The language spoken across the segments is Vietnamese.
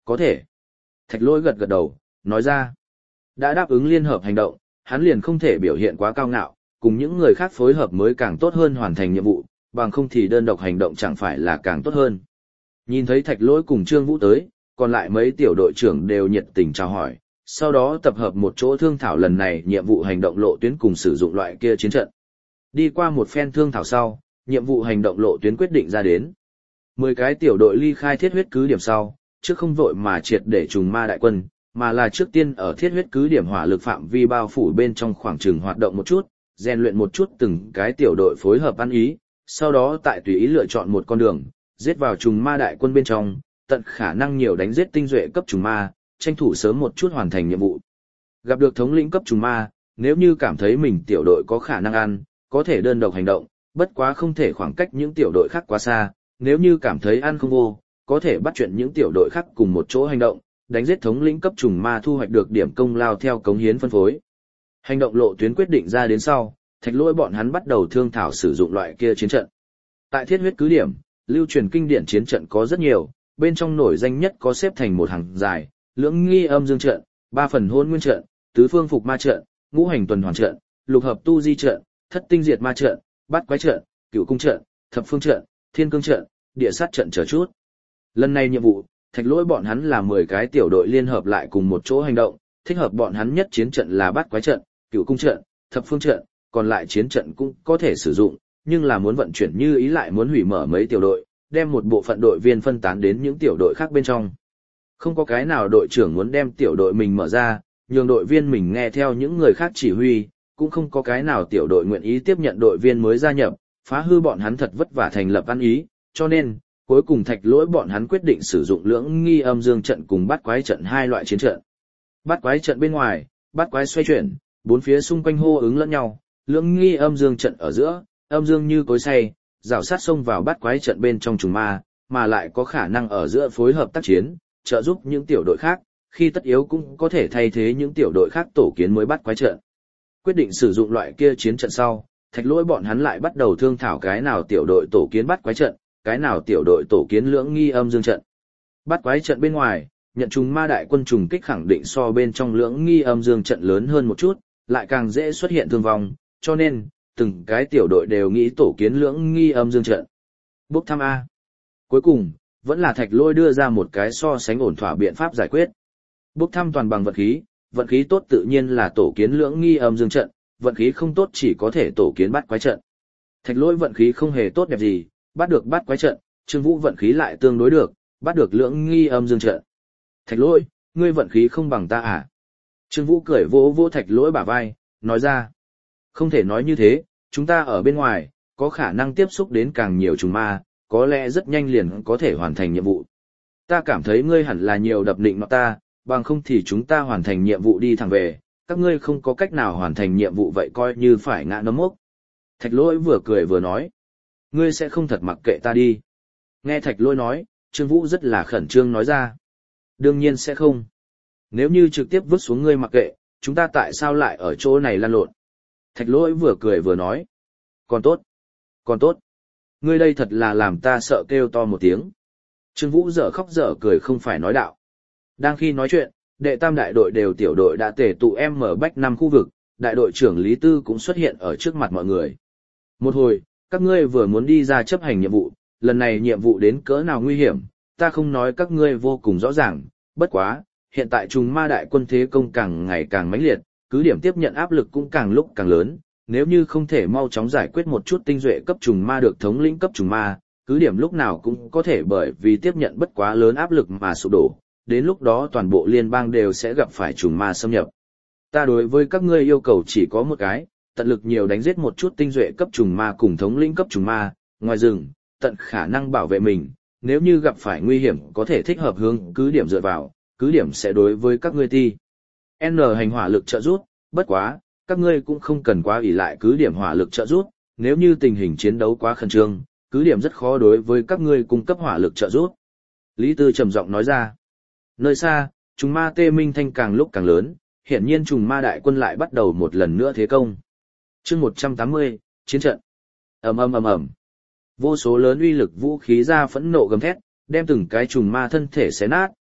có thể. Thạch Lỗi gật gật đầu, nói ra. Đã đáp ứng liên hợp hành động, hắn liền không thể biểu hiện quá cao ngạo, cùng những người khác phối hợp mới càng tốt hơn hoàn thành nhiệm vụ, bằng không thì đơn độc hành động chẳng phải là càng tốt hơn. Nhìn thấy Thạch Lỗi cùng Trương Vũ tới, còn lại mấy tiểu đội trưởng đều nhiệt tình chào hỏi, sau đó tập hợp một chỗ thương thảo lần này nhiệm vụ hành động lộ tuyến cùng sử dụng loại kia chiến trận. Đi qua một phen thương thảo sau, nhiệm vụ hành động lộ tuyến quyết định ra đến. 10 cái tiểu đội ly khai thiết huyết cứ điểm sau, trước không vội mà triệt để trùng ma đại quân, mà là trước tiên ở thiết huyết cứ điểm hỏa lực phạm vi bao phủ bên trong khoảng trường hoạt động một chút, rèn luyện một chút từng cái tiểu đội phối hợp ăn ý, sau đó tại tùy ý lựa chọn một con đường, giết vào trùng ma đại quân bên trong, tận khả năng nhiều đánh giết tinh duệ cấp trùng ma, tranh thủ sớm một chút hoàn thành nhiệm vụ. Gặp được thống lĩnh cấp trùng ma, nếu như cảm thấy mình tiểu đội có khả năng ăn, có thể đơn độc hành động, bất quá không thể khoảng cách những tiểu đội khác quá xa, nếu như cảm thấy ăn không vô, có thể bắt chuyện những tiểu đội khác cùng một chỗ hành động, đánh giết thống lĩnh cấp trùng ma thu hoạch được điểm công lao theo cống hiến phân phối. Hành động lộ tuyến quyết định ra đến sau, Thạch Lỗi bọn hắn bắt đầu thương thảo sử dụng loại kia chiến trận. Tại thiết huyết cứ điểm, lưu truyền kinh điển chiến trận có rất nhiều, bên trong nổi danh nhất có xếp thành một hàng dài, lưỡng nghi âm dương trận, 3 phần hôn nguyên trận, tứ phương phục ma trận, ngũ hành tuần hoàn trận, lục hợp tu di trận, thất tinh diệt ma trận, bát quái trận, cửu cung trận, thập phương trận, thiên cương trận, địa sát trận chờ chút. Lần này nhiệm vụ, Thạch Lỗi bọn hắn là 10 cái tiểu đội liên hợp lại cùng một chỗ hành động, thích hợp bọn hắn nhất chiến trận là bát quái trận, cửu cung trận, thập phương trận, còn lại chiến trận cũng có thể sử dụng, nhưng là muốn vận chuyển như ý lại muốn hủy mở mấy tiểu đội, đem một bộ phận đội viên phân tán đến những tiểu đội khác bên trong. Không có cái nào đội trưởng muốn đem tiểu đội mình mở ra, nhường đội viên mình nghe theo những người khác chỉ huy, cũng không có cái nào tiểu đội nguyện ý tiếp nhận đội viên mới gia nhập, phá hư bọn hắn thật vất vả thành lập ăn ý, cho nên, cuối cùng Thạch Lỗi bọn hắn quyết định sử dụng lưỡng nghi âm dương trận cùng bát quái trận hai loại chiến trận. Bát quái trận bên ngoài, bát quái xoay chuyển, bốn phía xung quanh hô ứng lẫn nhau, lưỡng nghi âm dương trận ở giữa, âm dương như cối xay, rào sát xông vào bát quái trận bên trong trùng ma, mà lại có khả năng ở giữa phối hợp tác chiến, trợ giúp những tiểu đội khác, khi tất yếu cũng có thể thay thế những tiểu đội khác tổ kiến mới bát quái trận. Quyết định sử dụng loại kia chiến trận sau, Thạch Lỗi bọn hắn lại bắt đầu thương thảo cái nào tiểu đội tổ kiến bát quái trận, cái nào tiểu đội tổ kiến lưỡng nghi âm dương trận. Bát quái trận bên ngoài, nhận trùng ma đại quân trùng kích khẳng định so bên trong lưỡng nghi âm dương trận lớn hơn một chút, lại càng dễ xuất hiện thương vong, cho nên, từng cái tiểu đội đều nghĩ tổ kiến lưỡng nghi âm dương trận. Bốc thăm A. Cuối cùng, vẫn là Thạch Lỗi đưa ra một cái so sánh ổn thỏa biện pháp giải quyết. Bốc thăm toàn bằng vận khí tốt tự nhiên là tổ kiến lưỡng nghi âm dương trận, vận khí không tốt chỉ có thể tổ kiến bát quái trận. Thạch Lỗi vận khí không hề tốt đẹp gì, bắt được bát quái trận, Trương Vũ vận khí lại tương đối được, bắt được lưỡng nghi âm dương trận. Thạch Lỗi, ngươi vận khí không bằng ta à? Trương Vũ cười vỗ vỗ Thạch Lỗi bả vai, nói ra. Không thể nói như thế, chúng ta ở bên ngoài, có khả năng tiếp xúc đến càng nhiều trùng ma, có lẽ rất nhanh liền có thể hoàn thành nhiệm vụ. Ta cảm thấy ngươi hẳn là nhiều đập nịnh nọt ta, bằng không thì chúng ta hoàn thành nhiệm vụ đi thẳng về, các ngươi không có cách nào hoàn thành nhiệm vụ vậy coi như phải ngã nấm mốc. Thạch Lỗi vừa cười vừa nói. Ngươi sẽ không thật mặc kệ ta đi. Nghe Thạch Lỗi nói, Trương Vũ rất là khẩn trương nói ra. Đương nhiên sẽ không. Nếu như trực tiếp vứt xuống ngươi mặc kệ, chúng ta tại sao lại ở chỗ này lăn lộn? Thạch Lỗi vừa cười vừa nói. Còn tốt. Còn tốt. Ngươi đây thật là làm ta sợ kêu to một tiếng. Trương Vũ dở khóc dở cười không phải nói đạo. Đang khi nói chuyện, đệ tam đại đội đều tiểu đội đã tề tụ mở Bách 5 khu vực, đại đội trưởng Lý Tư cũng xuất hiện ở trước mặt mọi người. Một hồi, các ngươi vừa muốn đi ra chấp hành nhiệm vụ, lần này nhiệm vụ đến cỡ nào nguy hiểm, ta không nói các ngươi vô cùng rõ ràng, bất quá, hiện tại trùng ma đại quân thế công càng ngày càng mãnh liệt, cứ điểm tiếp nhận áp lực cũng càng lúc càng lớn, nếu như không thể mau chóng giải quyết một chút tinh duệ cấp trùng ma được thống lĩnh cấp trùng ma, cứ điểm lúc nào cũng có thể bởi vì tiếp nhận bất quá lớn áp lực mà sụp đổ, đến lúc đó toàn bộ liên bang đều sẽ gặp phải trùng ma xâm nhập. Ta đối với các ngươi yêu cầu chỉ có một cái, tận lực nhiều đánh giết một chút tinh duệ cấp trùng ma cùng thống lĩnh cấp trùng ma, ngoài rừng, tận khả năng bảo vệ mình, nếu như gặp phải nguy hiểm có thể thích hợp hướng cứ điểm dựa vào, cứ điểm sẽ đối với các ngươi ti. N hành hỏa lực trợ giúp, bất quá, các ngươi cũng không cần quá ỷ lại cứ điểm hỏa lực trợ giúp, nếu như tình hình chiến đấu quá khẩn trương, cứ điểm rất khó đối với các ngươi cung cấp hỏa lực trợ giúp. Lý Tư trầm giọng nói ra. Nơi xa, trùng ma tê minh thanh càng lúc càng lớn, hiển nhiên trùng ma đại quân lại bắt đầu một lần nữa thế công. Chương 180, chiến trận. Ầm ầm ầm ầm. Vô số lớn uy lực vũ khí ra phẫn nộ gầm thét, đem từng cái trùng ma thân thể xé nát,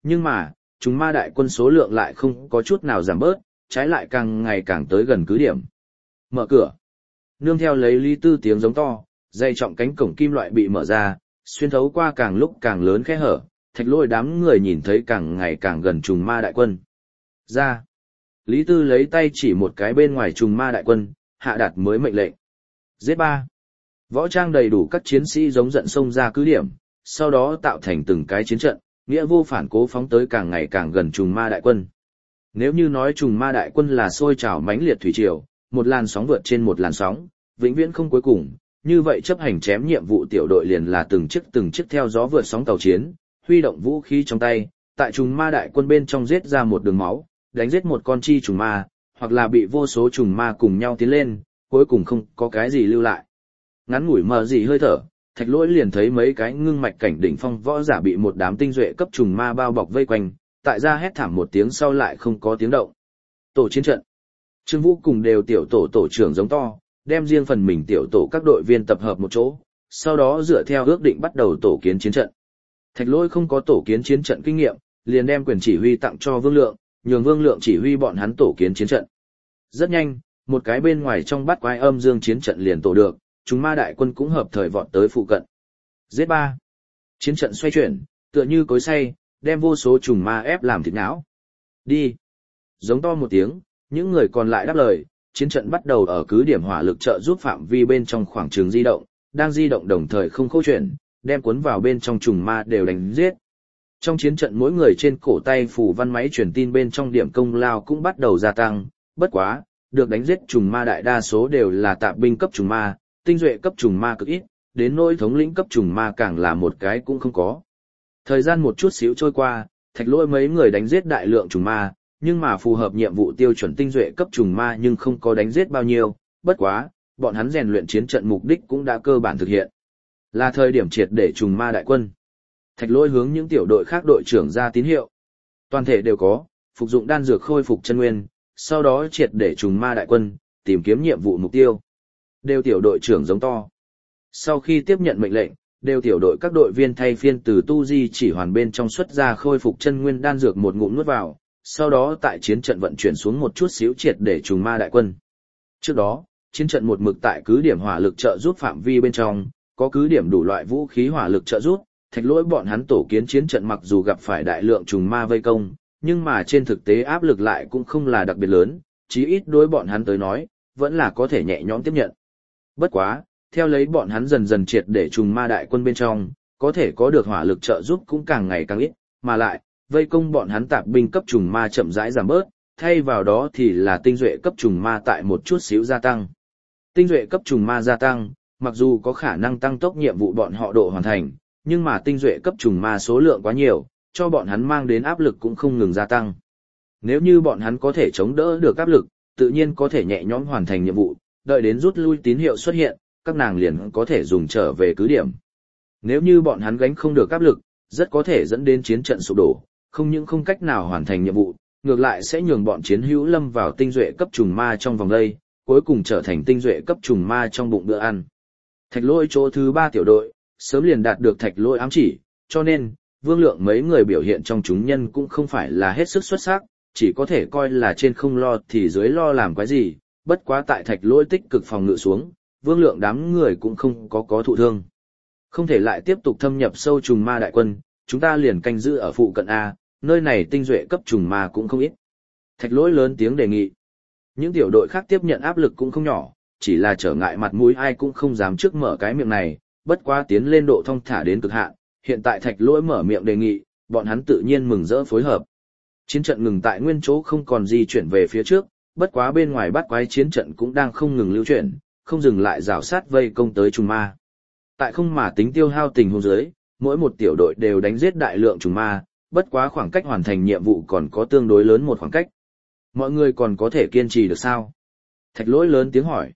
Nhưng mà, trùng ma đại quân số lượng lại không có chút nào giảm bớt, trái lại càng ngày càng tới gần cứ điểm. Mở cửa. Nương theo lấy Lý Tư tiếng giống to, dây trọng cánh cổng kim loại bị mở ra, xuyên thấu qua càng lúc càng lớn khe hở, Thạch Lỗi đám người nhìn thấy càng ngày càng gần trùng ma đại quân. Ra. Lý Tư lấy tay chỉ một cái bên ngoài trùng ma đại quân, hạ đạt mới mệnh lệnh. Giết ba. Võ trang đầy đủ các chiến sĩ giống giận xông ra cứ điểm, sau đó tạo thành từng cái chiến trận, nghĩa vô phản cố phóng tới càng ngày càng gần trùng ma đại quân. Nếu như nói trùng ma đại quân là sôi trào mãnh liệt thủy triều, một làn sóng vượt trên một làn sóng, vĩnh viễn không cuối cùng, như vậy chấp hành chém nhiệm vụ tiểu đội liền là từng chiếc theo gió vượt sóng tàu chiến, huy động vũ khí trong tay, tại trùng ma đại quân bên trong giết ra một đường máu, đánh giết một con chi trùng ma, hoặc là bị vô số trùng ma cùng nhau tiến lên, cuối cùng không có cái gì lưu lại. Ngắn ngủi mờ gì hơi thở, Thạch Lỗi liền thấy mấy cái ngưng mạch cảnh đỉnh phong võ giả bị một đám tinh duệ cấp trùng ma bao bọc vây quanh, tại ra hét thảm một tiếng sau lại không có tiếng động. Tổ chiến trận. Trương Vũ cùng đều tiểu tổ trưởng giống to, đem riêng phần mình tiểu tổ các đội viên tập hợp một chỗ, sau đó dựa theo ước định bắt đầu tổ kiến chiến trận. Thạch Lỗi không có tổ kiến chiến trận kinh nghiệm, liền đem quyền chỉ huy tặng cho Vương Lượng, nhường Vương Lượng chỉ huy bọn hắn tổ kiến chiến trận. Rất nhanh, một cái bên ngoài trong bát quái âm dương chiến trận liền tổ được, chúng ma đại quân cũng hợp thời vọt tới phụ cận. Giết ba. Chiến trận xoay chuyển, tựa như cối xay, đem vô số trùng ma ép làm thịt não. Đi. Giống to một tiếng, những người còn lại đáp lời, chiến trận bắt đầu ở cứ điểm hỏa lực trợ giúp phạm vi bên trong khoảng trường di động, đang di động đồng thời không khô chuyển, đem cuốn vào bên trong trùng ma đều đánh giết. Trong chiến trận mỗi người trên cổ tay phủ văn máy truyền tin bên trong điểm công lao cũng bắt đầu gia tăng, bất quá, được đánh giết trùng ma đại đa số đều là tạp binh cấp trùng ma, tinh duệ cấp trùng ma cực ít, đến nỗi thống lĩnh cấp trùng ma càng là một cái cũng không có. Thời gian một chút xíu trôi qua, Thạch Lỗi mấy người đánh giết đại lượng trùng ma, nhưng mà phù hợp nhiệm vụ tiêu chuẩn tinh duệ cấp trùng ma nhưng không có đánh giết bao nhiêu, bất quá, bọn hắn rèn luyện chiến trận mục đích cũng đã cơ bản thực hiện. Là thời điểm triệt để trùng ma đại quân. Thạch Lỗi hướng những tiểu đội khác đội trưởng ra tín hiệu. Toàn thể đều có, phục dụng đan dược khôi phục chân nguyên, sau đó triệt để trùng ma đại quân, tìm kiếm nhiệm vụ mục tiêu. Đều tiểu đội trưởng giống to. Sau khi tiếp nhận mệnh lệnh, đều tiểu đội các đội viên thay phiên từ tu di chỉ hoàn bên trong xuất ra khôi phục chân nguyên đan dược một ngụm nuốt vào, sau đó tại chiến trận vận chuyển xuống một chút xíu triệt để trùng ma đại quân. Trước đó, chiến trận một mực tại cứ điểm hỏa lực trợ giúp phạm vi bên trong, có cứ điểm đủ loại vũ khí hỏa lực trợ giúp, Thạch Lỗi bọn hắn tổ kiến chiến trận mặc dù gặp phải đại lượng trùng ma vây công, nhưng mà trên thực tế áp lực lại cũng không là đặc biệt lớn, chí ít đối bọn hắn tới nói, vẫn là có thể nhẹ nhõm tiếp nhận. Bất quá, theo lấy bọn hắn dần dần triệt để trùng ma đại quân bên trong, có thể có được hỏa lực trợ giúp cũng càng ngày càng ít, mà lại, vây công bọn hắn tạp binh cấp trùng ma chậm rãi giảm bớt, thay vào đó thì là tinh duệ cấp trùng ma tại một chút xíu gia tăng. Tinh duệ cấp trùng ma gia tăng, mặc dù có khả năng tăng tốc nhiệm vụ bọn họ độ hoàn thành, nhưng mà tinh duệ cấp trùng ma số lượng quá nhiều, cho bọn hắn mang đến áp lực cũng không ngừng gia tăng. Nếu như bọn hắn có thể chống đỡ được áp lực, tự nhiên có thể nhẹ nhõm hoàn thành nhiệm vụ, đợi đến rút lui tín hiệu xuất hiện, các nàng liền có thể dùng trở về cứ điểm. Nếu như bọn hắn gánh không được áp lực, rất có thể dẫn đến chiến trận sụp đổ, không những không cách nào hoàn thành nhiệm vụ, ngược lại sẽ nhường bọn chiến hữu lâm vào tinh duệ cấp trùng ma trong vòng đây, cuối cùng trở thành tinh duệ cấp trùng ma trong bụng bữa ăn. Thạch Lỗi chỗ thứ 3 tiểu đội, sớm liền đạt được Thạch Lỗi ám chỉ, cho nên, Vương Lượng mấy người biểu hiện trong chúng nhân cũng không phải là hết sức xuất sắc, chỉ có thể coi là trên không lo thì dưới lo làm cái gì, bất quá tại Thạch Lỗi tích cực phòng ngự xuống, Vương Lượng đám người cũng không có thụ thương. Không thể lại tiếp tục thâm nhập sâu trùng ma đại quân, chúng ta liền canh giữ ở phụ cận A, nơi này tinh duệ cấp trùng ma cũng không ít. Thạch Lỗi lớn tiếng đề nghị. Những tiểu đội khác tiếp nhận áp lực cũng không nhỏ, chỉ là trở ngại mặt mũi ai cũng không dám trước mở cái miệng này, bất quá tiến lên độ thong thả đến cực hạn, hiện tại Thạch Lỗi mở miệng đề nghị, bọn hắn tự nhiên mừng rỡ phối hợp. Chiến trận ngừng tại nguyên chỗ không còn di chuyển về phía trước, bất quá bên ngoài bát quái chiến trận cũng đang không ngừng lưu chuyển, không dừng lại rào sát vây công tới trùng ma. Tại không mà tính tiêu hao tình huống dưới, mỗi một tiểu đội đều đánh giết đại lượng trùng ma, bất quá khoảng cách hoàn thành nhiệm vụ còn có tương đối lớn một khoảng cách. Mọi người còn có thể kiên trì được sao? Thạch Lỗi lớn tiếng hỏi.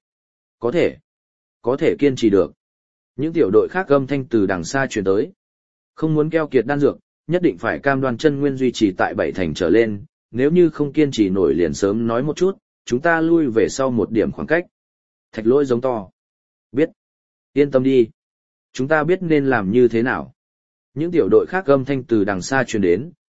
Có thể kiên trì được. Những tiểu đội khác âm thanh từ đằng xa truyền tới. Không muốn keo kiệt đan dược, nhất định phải cam đoan chân nguyên duy trì tại 7 thành trở lên, nếu như không kiên trì nổi liền sớm nói một chút, chúng ta lui về sau một điểm khoảng cách. Thạch Lỗi giống to. Biết. Yên tâm đi. Chúng ta biết nên làm như thế nào. Những tiểu đội khác âm thanh từ đằng xa truyền đến,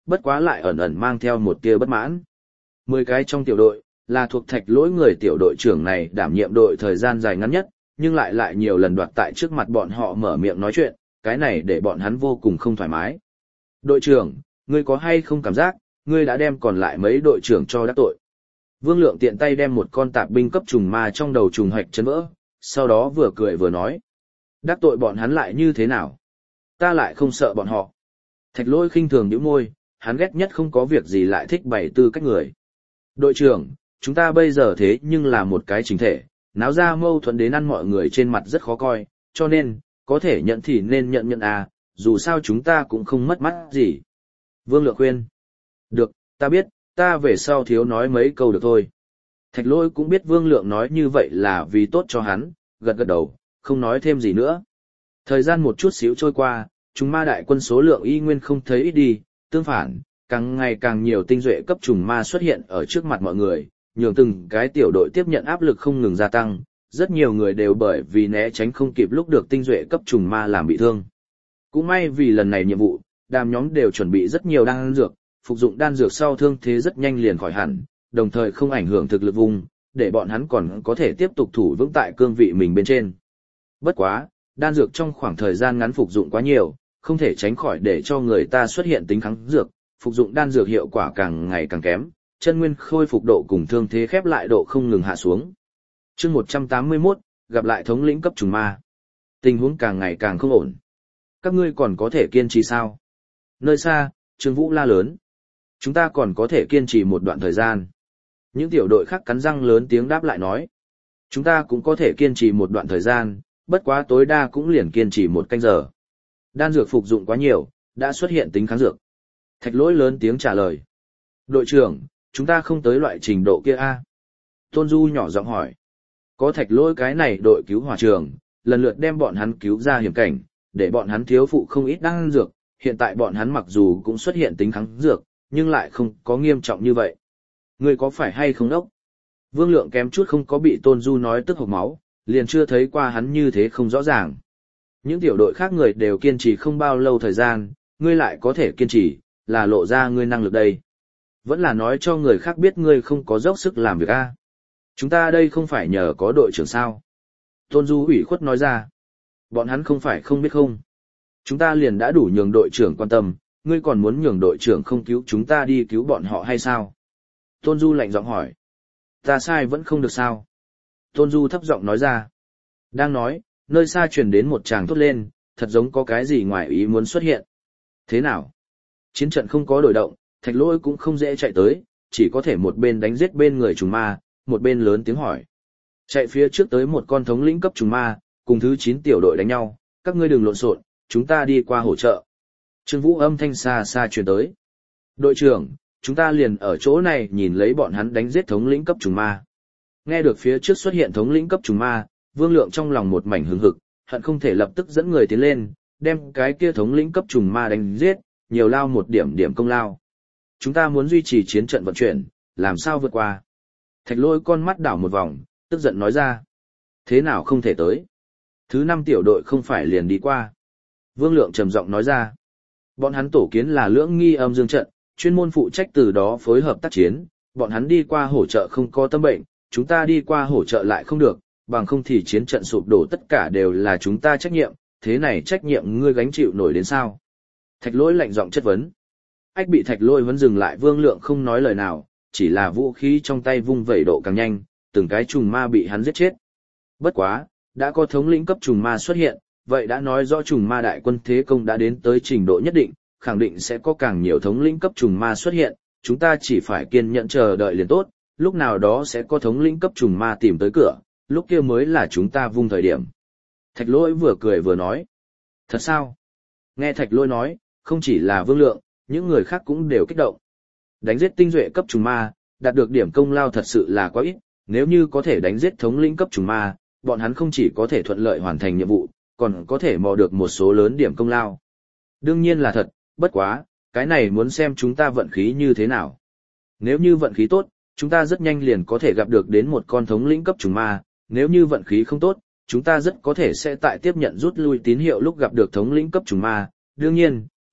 bất quá lại ẩn ẩn mang theo một tia bất mãn. 10 cái trong tiểu đội, là thuộc Thạch Lỗi người tiểu đội trưởng này đảm nhiệm đội thời gian dài ngắn nhất, nhưng lại nhiều lần đoạt tại trước mặt bọn họ mở miệng nói chuyện, cái này để bọn hắn vô cùng không thoải mái. Đội trưởng, ngươi có hay không cảm giác, ngươi đã đem còn lại mấy đội trưởng cho đắc tội. Vương Lượng tiện tay đem một con tạp binh cấp trùng ma trong đầu trùng hạch chấn vỡ, sau đó vừa cười vừa nói. Đắc tội bọn hắn lại như thế nào? Ta lại không sợ bọn họ. Thạch Lỗi khinh thường nhíu môi, hắn ghét nhất không có việc gì lại thích bày tư cách người. Đội trưởng, chúng ta bây giờ thế nhưng là một cái chính thể, náo ra mâu thuẫn đến ăn mọi người trên mặt rất khó coi, cho nên, có thể nhận thì nên nhận à, dù sao chúng ta cũng không mất mắt gì. Vương Lượng khuyên. Được, ta biết, ta về sau thiếu nói mấy câu được thôi. Thạch Lỗi cũng biết Vương Lượng nói như vậy là vì tốt cho hắn, gật gật đầu, không nói thêm gì nữa. Thời gian một chút xíu trôi qua, trùng ma đại quân số lượng y nguyên không thấy ít đi, tương phản, càng ngày càng nhiều tinh duệ cấp trùng ma xuất hiện ở trước mặt mọi người, nhường từng cái tiểu đội tiếp nhận áp lực không ngừng gia tăng, rất nhiều người đều bởi vì né tránh không kịp lúc được tinh duệ cấp trùng ma làm bị thương. Cũng may vì lần này nhiệm vụ, đám nhóm đều chuẩn bị rất nhiều đan dược, phục dụng đan dược sau thương thế rất nhanh liền khỏi hẳn, đồng thời không ảnh hưởng thực lực vùng, để bọn hắn còn có thể tiếp tục thủ vững tại cương vị mình bên trên. Bất quá, đan dược trong khoảng thời gian ngắn phục dụng quá nhiều, không thể tránh khỏi để cho người ta xuất hiện tính kháng dược, phục dụng đan dược hiệu quả càng ngày càng kém, chân nguyên khôi phục độ cùng thương thế khép lại độ không ngừng hạ xuống. Chương 181, gặp lại thống lĩnh cấp trùng ma. Tình huống càng ngày càng không ổn. Các ngươi còn có thể kiên trì sao? Nơi xa, Trương Vũ la lớn. Chúng ta còn có thể kiên trì một đoạn thời gian. Những tiểu đội khác cắn răng lớn tiếng đáp lại nói. Chúng ta cũng có thể kiên trì một đoạn thời gian, bất quá tối đa cũng liền kiên trì một canh giờ. Đan dược phục dụng quá nhiều, đã xuất hiện tính kháng dược. Thạch Lỗi lớn tiếng trả lời. Đội trưởng, chúng ta không tới loại trình độ kia a? Tôn Du nhỏ giọng hỏi. Có Thạch Lỗi cái này đội cứu hỏa trường, lần lượt đem bọn hắn cứu ra hiểm cảnh, để bọn hắn thiếu phụ không ít đan dược, hiện tại bọn hắn mặc dù cũng xuất hiện tính kháng dược, nhưng lại không có nghiêm trọng như vậy. Ngươi có phải hay không đốc? Vương Lượng kém chút không có bị Tôn Du nói tức hộc máu, liền chưa thấy qua hắn như thế không rõ ràng. Những tiểu đội khác người đều kiên trì không bao lâu thời gian, ngươi lại có thể kiên trì, là lộ ra ngươi năng lực đây. Vẫn là nói cho người khác biết ngươi không có dốc sức làm việc a. Chúng ta đây không phải nhờ có đội trưởng sao? Tôn Du ủy khuất nói ra. Bọn hắn không phải không biết không. Chúng ta liền đã đủ nhường đội trưởng quan tâm, ngươi còn muốn nhường đội trưởng không cứu chúng ta đi cứu bọn họ hay sao? Tôn Du lạnh giọng hỏi. Ta sai vẫn không được sao? Tôn Du thấp giọng nói ra. Đang nói, nơi xa truyền đến một tràng thốt lên, thật giống có cái gì ngoài ý muốn xuất hiện. Thế nào? Chiến trận không có đổi động, Thạch Lỗi cũng không dễ chạy tới, chỉ có thể một bên đánh giết bên người trùng ma, một bên lớn tiếng hỏi. Chạy phía trước tới một con thống lĩnh cấp trùng ma, cùng thứ 9 tiểu đội đánh nhau, các ngươi đừng lộn xộn, chúng ta đi qua hỗ trợ. Trương Vũ âm thanh xa xa truyền tới. Đội trưởng, chúng ta liền ở chỗ này nhìn lấy bọn hắn đánh giết thống lĩnh cấp trùng ma. Nghe được phía trước xuất hiện thống lĩnh cấp trùng ma, Vương Lượng trong lòng một mảnh hứng hực, hận không thể lập tức dẫn người tiến lên, đem cái kia thống lĩnh cấp trùng ma đánh giết, nhiều lao một điểm công lao. Chúng ta muốn duy trì chiến trận vận chuyển, làm sao vượt qua? Thạch Lỗi con mắt đảo một vòng, tức giận nói ra. Thế nào không thể tới? Thứ 5 tiểu đội không phải liền đi qua. Vương Lượng trầm giọng nói ra. Bọn hắn tổ kiến là Lưỡng Nghi Âm Dương trận, chuyên môn phụ trách từ đó phối hợp tác chiến, bọn hắn đi qua hỗ trợ không có tâm bệnh, chúng ta đi qua hỗ trợ lại không được, bằng không thì chiến trận sụp đổ tất cả đều là chúng ta trách nhiệm, thế này trách nhiệm ngươi gánh chịu nổi đến sao? Thạch Lỗi lạnh giọng chất vấn. Ách bị Thạch Lỗi vẫn dừng lại, Vương Lượng không nói lời nào, chỉ là vũ khí trong tay vung vẩy độ càng nhanh, từng cái trùng ma bị hắn giết chết. Bất quá, đã có thống lĩnh cấp trùng ma xuất hiện, vậy đã nói rõ trùng ma đại quân thế công đã đến tới trình độ nhất định, khẳng định sẽ có càng nhiều thống lĩnh cấp trùng ma xuất hiện, chúng ta chỉ phải kiên nhẫn chờ đợi liền tốt, lúc nào đó sẽ có thống lĩnh cấp trùng ma tìm tới cửa, lúc kia mới là chúng ta vung thời điểm. Thạch Lỗi vừa cười vừa nói. Thật sao? Nghe Thạch Lỗi nói, không chỉ là Vương Lượng, những người khác cũng đều kích động. Đánh giết tinh duệ cấp trùng ma, đạt được điểm công lao thật sự là quá ít, nếu như có thể đánh giết thống lĩnh cấp trùng ma, bọn hắn không chỉ có thể thuận lợi hoàn thành nhiệm vụ, còn có thể mò được một số lớn điểm công lao. Đương nhiên là thật, bất quá, cái này muốn xem chúng ta vận khí như thế nào. Nếu như vận khí tốt, chúng ta rất nhanh liền có thể gặp được đến một con thống lĩnh cấp trùng ma, nếu như vận khí không tốt, chúng ta rất có thể sẽ tại tiếp nhận rút lui tín hiệu lúc gặp được thống lĩnh cấp trùng ma. Đương nhiên,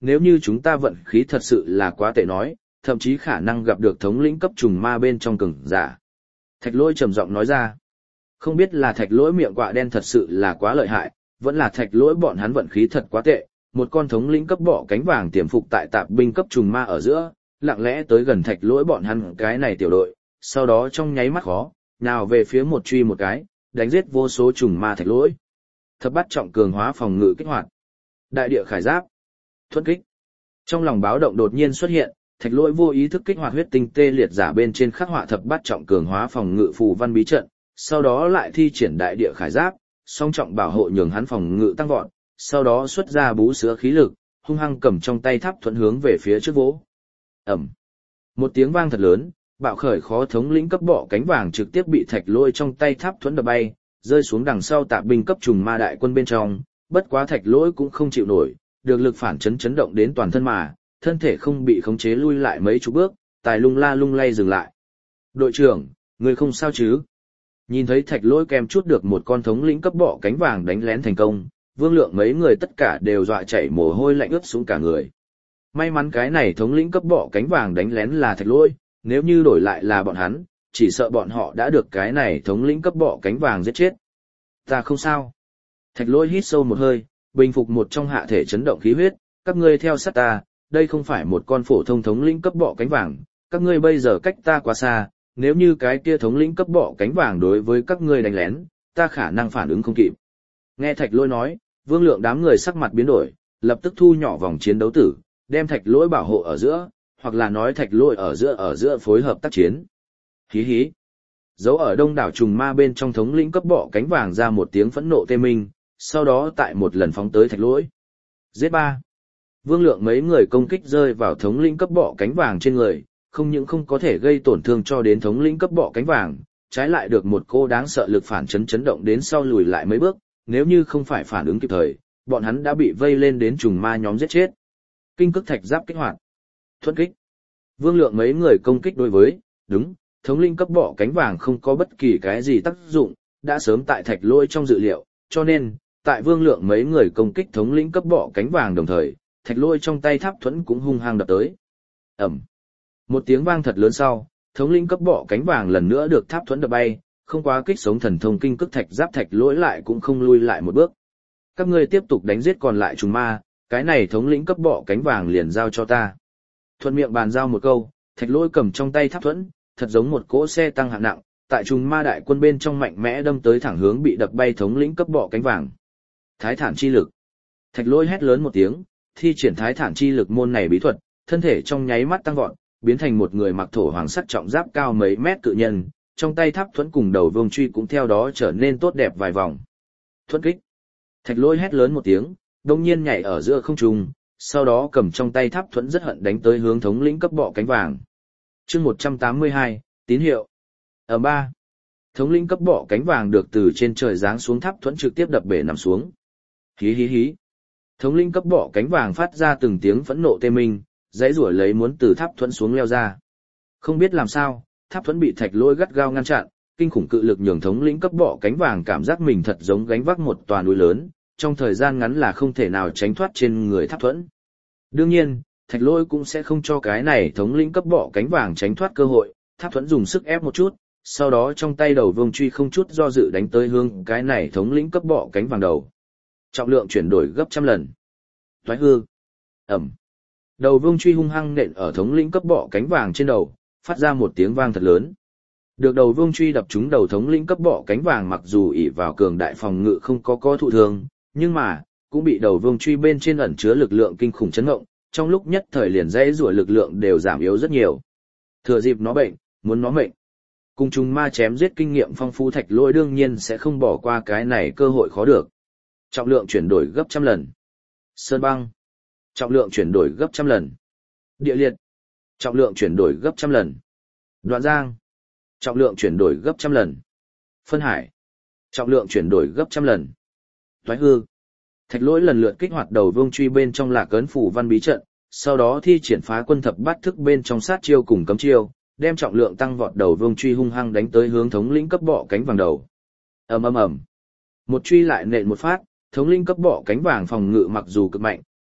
nếu như chúng ta vận khí thật sự là quá tệ nói, thậm chí khả năng gặp được thống lĩnh cấp trùng ma bên trong cường giả. Thạch Lỗi trầm giọng nói ra. Không biết là Thạch Lỗi miệng quạ đen thật sự là quá lợi hại, vẫn là Thạch Lỗi bọn hắn vận khí thật quá tệ, một con thống lĩnh cấp bọ cánh vàng tiềm phục tại tạp binh cấp trùng ma ở giữa, lặng lẽ tới gần Thạch Lỗi bọn hắn cái này tiểu đội, sau đó trong nháy mắt khó, nào về phía một truy một cái, đánh giết vô số trùng ma Thạch Lỗi. Thập bát trọng cường hóa phòng ngự kích hoạt. Đại địa khải giáp. Thuẫn kích. Trong lòng báo động đột nhiên xuất hiện, Thạch Lỗi vô ý thức kích hoạt huyết tinh tê liệt giả bên trên khắc họa thập bát trọng cường hóa phòng ngự phù văn bí trận, sau đó lại thi triển đại địa khải giáp, song trọng bảo hộ nhường hắn phòng ngự tăng vọt, sau đó xuất ra bú sữa khí lực, hung hăng cầm trong tay tháp thuẫn hướng về phía trước vỗ. Ầm. Một tiếng vang thật lớn, bạo khởi khó thống lĩnh cấp bọ cánh vàng trực tiếp bị Thạch Lỗi trong tay tháp thuẫn đập bay, rơi xuống đằng sau tạp binh cấp trùng ma đại quân bên trong, bất quá Thạch Lỗi cũng không chịu nổi, được lực phản chấn chấn động đến toàn thân mà, thân thể không bị khống chế lui lại mấy chục bước, tài lung la lung lay dừng lại. Đội trưởng, người không sao chứ? Nhìn thấy Thạch Lỗi kèm chút được một con thống lĩnh cấp bọ cánh vàng đánh lén thành công, Vương Lượng mấy người tất cả đều dọa chảy mồ hôi lạnh ướt xuống cả người. May mắn cái này thống lĩnh cấp bọ cánh vàng đánh lén là Thạch Lỗi, nếu như đổi lại là bọn hắn, chỉ sợ bọn họ đã được cái này thống lĩnh cấp bọ cánh vàng giết chết. Ta không sao. Thạch Lỗi hít sâu một hơi, bình phục một trong hạ thể chấn động khí huyết, các ngươi theo sát ta, đây không phải một con phổ thông thống lĩnh cấp bọ cánh vàng, các ngươi bây giờ cách ta quá xa, nếu như cái kia thống lĩnh cấp bọ cánh vàng đối với các ngươi đánh lén, ta khả năng phản ứng không kịp. Nghe Thạch Lỗi nói, Vương Lượng đám người sắc mặt biến đổi, lập tức thu nhỏ vòng chiến đấu tử, đem Thạch Lỗi bảo hộ ở giữa, hoặc là nói Thạch Lỗi ở giữa phối hợp tác chiến. Hí hí. Dấu ở đông đảo trùng ma bên trong thống lĩnh cấp bọ cánh vàng ra một tiếng phẫn nộ tê minh, sau đó tại một lần phóng tới Thạch Lỗi. Giết ba. Vương Lượng mấy người công kích rơi vào thống lĩnh cấp bọ cánh vàng trên người, không những không có thể gây tổn thương cho đến thống lĩnh cấp bọ cánh vàng, trái lại được một cô đáng sợ lực phản chấn chấn động đến sau lùi lại mấy bước, nếu như không phải phản ứng kịp thời, bọn hắn đã bị vây lên đến trùng ma nhóm giết chết. Kinh cức thạch giáp kích hoạt. Thuẫn kích. Vương Lượng mấy người công kích đối với, đúng, thống lĩnh cấp bọ cánh vàng không có bất kỳ cái gì tác dụng, đã sớm tại Thạch Lỗi trong dự liệu, cho nên, tại Vương Lượng mấy người công kích thống lĩnh cấp bọ cánh vàng đồng thời, Thạch Lỗi trong tay tháp thuẫn cũng hung hăng đập tới. Ầm. Một tiếng vang thật lớn sau, thống lĩnh cấp bọ cánh vàng lần nữa được tháp thuẫn đập bay, không quá kích sống thần thông kinh cức thạch giáp Thạch Lỗi lại cũng không lui lại một bước. Các ngươi tiếp tục đánh giết còn lại trùng ma, cái này thống lĩnh cấp bọ cánh vàng liền giao cho ta. Thuận miệng bàn giao một câu, Thạch Lỗi cầm trong tay tháp thuẫn, thật giống một cỗ xe tăng hạng nặng, tại trùng ma đại quân bên trong mạnh mẽ đâm tới thẳng hướng bị đập bay thống lĩnh cấp bọ cánh vàng. Thái thản chi lực. Thạch Lỗi hét lớn một tiếng, thi triển thái thản chi lực môn này bí thuật, thân thể trong nháy mắt tăng vọt, biến thành một người mặc thổ hoàng sắc trọng giáp cao mấy mét cự nhân, trong tay tháp thuẫn cùng đầu vương truy cũng theo đó trở nên tốt đẹp vài vòng. Thuẫn kích. Thạch Lỗi hét lớn một tiếng, đông nhiên nhảy ở giữa không trung, sau đó cầm trong tay tháp thuẫn rất hận đánh tới hướng thống lĩnh cấp bọ cánh vàng. Chương 182, tín hiệu. Ở 3. Thống lĩnh cấp bọ cánh vàng được từ trên trời giáng xuống tháp thuẫn trực tiếp đập bể nằm xuống. Hí hí hí. Thống lĩnh cấp bọ cánh vàng phát ra từng tiếng phẫn nộ tê minh, giãy giụa lấy muốn từ tháp thuẫn xuống leo ra. Không biết làm sao, tháp thuẫn bị Thạch Lỗi gắt gao ngăn chặn, kinh khủng cự lực nhường thống lĩnh cấp bọ cánh vàng cảm giác mình thật giống gánh vác một tòa núi lớn, trong thời gian ngắn là không thể nào tránh thoát trên người tháp thuẫn. Đương nhiên, Thạch Lỗi cũng sẽ không cho cái này thống lĩnh cấp bọ cánh vàng tránh thoát cơ hội, tháp thuẫn dùng sức ép một chút, sau đó trong tay đầu vương truy không chút do dự đánh tới hướng cái này thống lĩnh cấp bọ cánh vàng đầu. Trọng lượng chuyển đổi gấp trăm lần. Toái hư. Ẩm. Đầu vương truy hung hăng nện ở thống lĩnh cấp bọ cánh vàng trên đầu, phát ra một tiếng vang thật lớn. Được đầu vương truy đập trúng đầu thống lĩnh cấp bọ cánh vàng, mặc dù ỷ vào cường đại phòng ngự không có thụ thương, nhưng mà cũng bị đầu vương truy bên trên ẩn chứa lực lượng kinh khủng chấn động, trong lúc nhất thời liền dãy rủa lực lượng đều giảm yếu rất nhiều. Thừa dịp nó bệnh, muốn nó mệnh. Cùng trùng ma chém giết kinh nghiệm phong phú Thạch Lỗi đương nhiên sẽ không bỏ qua cái này cơ hội khó được. Trọng lượng chuyển đổi gấp trăm lần. Sơn băng. Trọng lượng chuyển đổi gấp trăm lần. Địa liệt. Trọng lượng chuyển đổi gấp trăm lần. Đoạn giang. Trọng lượng chuyển đổi gấp trăm lần. Phân hải. Trọng lượng chuyển đổi gấp trăm lần. Toái hư. Thạch Lỗi lần lượt kích hoạt đầu vương truy bên trong Lạc Ấn phủ văn bí trận, sau đó thi triển phá quân thập bát thức bên trong sát chiêu cùng cấm chiêu, đem trọng lượng tăng vọt đầu vương truy hung hăng đánh tới hướng thống lĩnh cấp bọ cánh vàng đầu. Ầm ầm ầm. Một truy lại nện một phát, thống lĩnh cấp bọ cánh vàng phòng ngự mặc dù cực mạnh,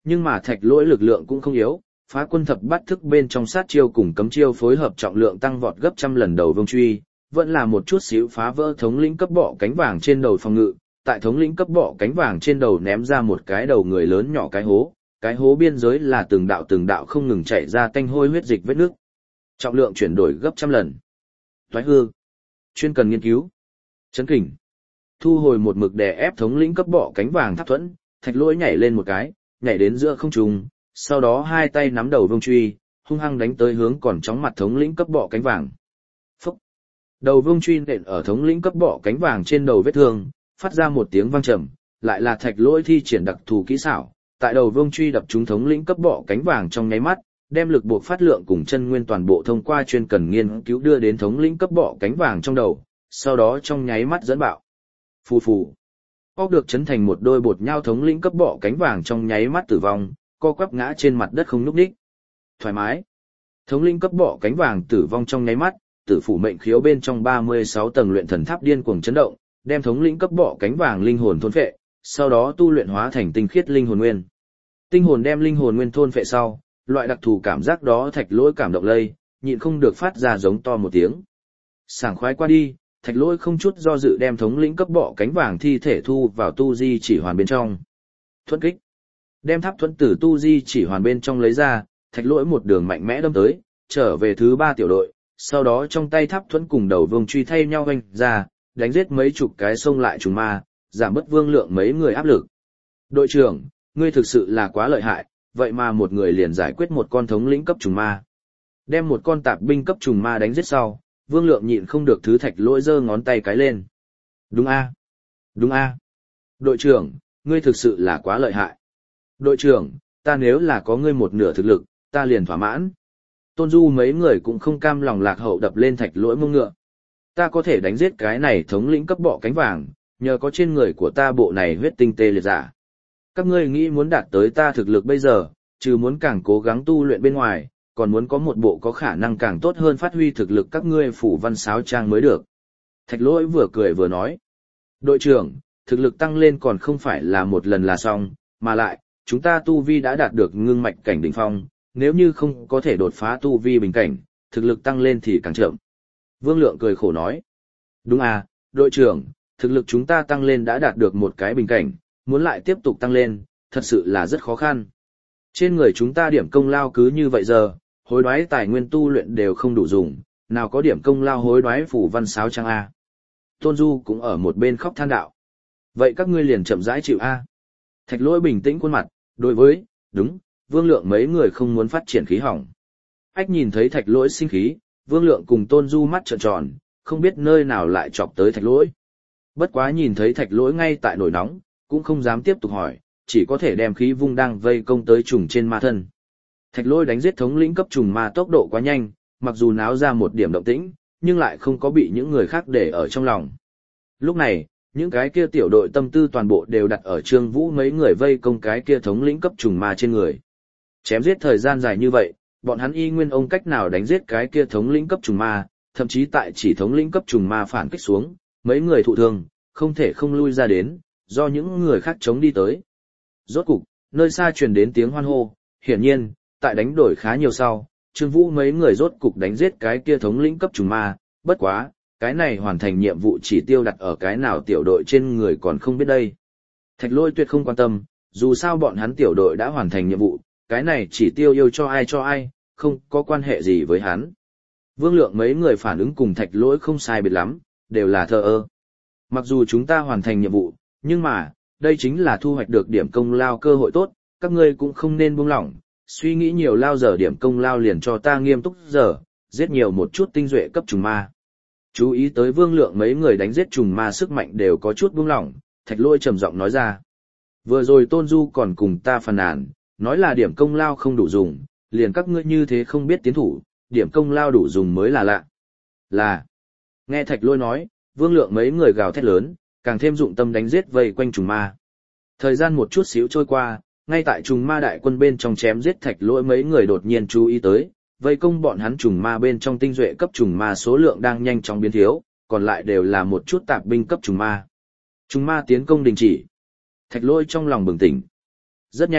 Nhưng mà Thạch Lỗi lực lượng cũng không yếu, phá quân thập bát thức bên trong sát chiêu cùng cấm chiêu phối hợp trọng lượng tăng vọt gấp trăm lần đầu vương truy, vẫn là một chút xíu phá vỡ thống lĩnh cấp bọ cánh vàng trên đầu phòng ngự, tại thống lĩnh cấp bọ cánh vàng trên đầu ném ra một cái đầu người lớn nhỏ cái hố biên giới là từng đạo không ngừng chảy ra tanh hôi huyết dịch vết nước. Trọng lượng chuyển đổi gấp trăm lần. Toái hư. Chuyên cần nghiên cứu. Chấn kình. Thu hồi một mực đè ép thống lĩnh cấp bọ cánh vàng Tháp Thuẫn, Thạch Lỗi nhảy lên một cái, nhảy đến giữa không trung, sau đó hai tay nắm đầu vương truy, hung hăng đánh tới hướng còn chóng mặt thống lĩnh cấp bọ cánh vàng. Phúc. Đầu vương truy nện ở thống lĩnh cấp bọ cánh vàng trên đầu vết thương, phát ra một tiếng vang trầm, lại là Thạch Lỗi thi triển đặc thù kỹ xảo, tại đầu vương truy đập trúng thống lĩnh cấp bọ cánh vàng trong nháy mắt, đem lực buộc phát lượng cùng chân nguyên toàn bộ thông qua chuyên cần nghiên cứu đưa đến thống lĩnh cấp bọ cánh vàng trong đầu, sau đó trong nháy mắt dẫn bạo. Phù phù. Óc được chấn thành một đôi bột nhau thống lĩnh cấp bọ cánh vàng trong nháy mắt tử vong, co quắp ngã trên mặt đất không nhúc nhích. Thoải mái. Thống lĩnh cấp bọ cánh vàng tử vong trong nháy mắt, tử phủ mệnh khiếu bên trong 36 tầng luyện thần tháp điên cuồng chấn động, đem thống lĩnh cấp bọ cánh vàng linh hồn thôn phệ, sau đó tu luyện hóa thành tinh khiết linh hồn nguyên. Tinh hồn đem linh hồn nguyên thôn phệ sau, loại đặc thù cảm giác đó Thạch Lỗi cảm động lây, nhịn không được phát ra giống to một tiếng. Sảng khoái qua đi, Thạch Lỗi không chút do dự đem thống lĩnh cấp bọ cánh vàng thi thể thu vào tu di chỉ hoàn bên trong. Thuẫn kích. Đem tháp thuẫn tử tu di chỉ hoàn bên trong lấy ra, Thạch Lỗi một đường mạnh mẽ đâm tới, trở về thứ 3 tiểu đội, sau đó trong tay tháp thuẫn cùng đầu vương truy thay nhau vênh ra, đánh giết mấy chục cái xông lại trùng ma, giảm bớt Vương Lượng mấy người áp lực. Đội trưởng, ngươi thực sự là quá lợi hại, vậy mà một người liền giải quyết một con thống lĩnh cấp trùng ma. Đem một con tạp binh cấp trùng ma đánh giết sau, Vương Lượng nhịn không được thứ Thạch Lỗi giơ ngón tay cái lên. Đúng a, đúng a. Đội trưởng, ngươi thực sự là quá lợi hại. Đội trưởng, ta nếu là có ngươi một nửa thực lực, ta liền thỏa mãn. Tôn Du mấy người cũng không cam lòng lạc hậu đập lên Thạch Lỗi mông ngựa. Ta có thể đánh giết cái này thống lĩnh cấp bọ cánh vàng, nhờ có trên người của ta bộ này huyết tinh tê liệt giả. Các ngươi nghĩ muốn đạt tới ta thực lực bây giờ, trừ muốn càng cố gắng tu luyện bên ngoài, còn muốn có một bộ có khả năng càng tốt hơn phát huy thực lực các ngươi phủ văn sáo trang mới được. Thạch Lỗi vừa cười vừa nói. Đội trưởng, thực lực tăng lên còn không phải là một lần là xong, mà lại, chúng ta tu vi đã đạt được ngưng mạch cảnh đỉnh phong, nếu như không có thể đột phá tu vi bình cảnh, thực lực tăng lên thì càng chậm. Vương Lượng cười khổ nói. Đúng à, đội trưởng, thực lực chúng ta tăng lên đã đạt được một cái bình cảnh, muốn lại tiếp tục tăng lên, thật sự là rất khó khăn. Trên người chúng ta điểm công lao cứ như vậy giờ, hối đoái tài nguyên tu luyện đều không đủ dùng, nào có điểm công lao hối đoái phủ văn sáo trang A. Tôn Du cũng ở một bên khóc than đạo. Vậy các ngươi liền chậm rãi chịu A. Thạch Lỗi bình tĩnh khuôn mặt, đối với, đúng, Vương Lượng mấy người không muốn phát triển khí hỏng. Ách nhìn thấy Thạch Lỗi sinh khí, Vương Lượng cùng Tôn Du mắt trợn tròn, không biết nơi nào lại chọc tới Thạch Lỗi. Bất quá nhìn thấy Thạch Lỗi ngay tại nổi nóng, cũng không dám tiếp tục hỏi, chỉ có thể đem khí vung đang vây công tới trùng trên ma thân. Thạch Lỗi đánh giết thống lĩnh cấp trùng ma tốc độ quá nhanh, mặc dù náo ra một điểm động tĩnh, nhưng lại không có bị những người khác để ở trong lòng. Lúc này, những cái kia tiểu đội tâm tư toàn bộ đều đặt ở Trương Vũ mấy người vây công cái kia thống lĩnh cấp trùng ma trên người. Chém giết thời gian dài như vậy, bọn hắn y nguyên ông cách nào đánh giết cái kia thống lĩnh cấp trùng ma, thậm chí tại chỉ thống lĩnh cấp trùng ma phản kích xuống, mấy người thụ thương, không thể không lui ra đến, do những người khác chống đi tới. Rốt cục, nơi xa truyền đến tiếng hoan hô, hiển nhiên, tại đánh đổi khá nhiều sau, Trương Vũ mấy người rốt cục đánh giết cái kia thống lĩnh cấp trùng ma, bất quá, cái này hoàn thành nhiệm vụ chỉ tiêu đặt ở cái nào tiểu đội trên người còn không biết đây. Thạch Lỗi tuyệt không quan tâm, dù sao bọn hắn tiểu đội đã hoàn thành nhiệm vụ, cái này chỉ tiêu yêu cho ai, không có quan hệ gì với hắn. Vương Lượng mấy người phản ứng cùng Thạch Lỗi không sai biệt lắm, đều là thờ ơ. Mặc dù chúng ta hoàn thành nhiệm vụ, nhưng mà, đây chính là thu hoạch được điểm công lao cơ hội tốt, các ngươi cũng không nên buông lỏng, suy nghĩ nhiều lao giờ điểm công lao liền cho ta nghiêm túc giờ, giết nhiều một chút tinh duệ cấp trùng ma. Chú ý tới Vương Lượng mấy người đánh giết trùng ma sức mạnh đều có chút buông lỏng, Thạch Lỗi trầm giọng nói ra. Vừa rồi Tôn Du còn cùng ta phàn nàn, nói là điểm công lao không đủ dùng, liền các ngươi như thế không biết tiến thủ, điểm công lao đủ dùng mới là lạ. Là. Nghe Thạch Lỗi nói, Vương Lượng mấy người gào thét lớn, càng thêm dụng tâm đánh giết vây quanh trùng ma. Thời gian một chút xíu trôi qua, ngay tại trùng ma đại quân bên trong chém giết Thạch Lỗi mấy người đột nhiên chú ý tới, vây công bọn hắn trùng ma bên trong tinh duệ cấp trùng ma số lượng đang nhanh chóng biến thiếu, còn lại đều là một chút tạp binh cấp trùng ma. Trùng ma tiến công đình chỉ. Thạch Lỗi trong lòng bừng tỉnh. Rất nhanh,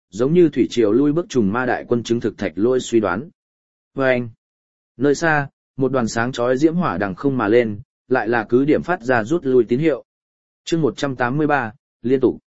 giống như thủy triều lui bước trùng ma đại quân chứng thực Thạch Lỗi suy đoán. Và anh, nơi xa, một đoàn sáng chói diễm hỏa đằng không mà lên, lại là cứ điểm phát ra rút lui tín hiệu. Chương 183, liên tục.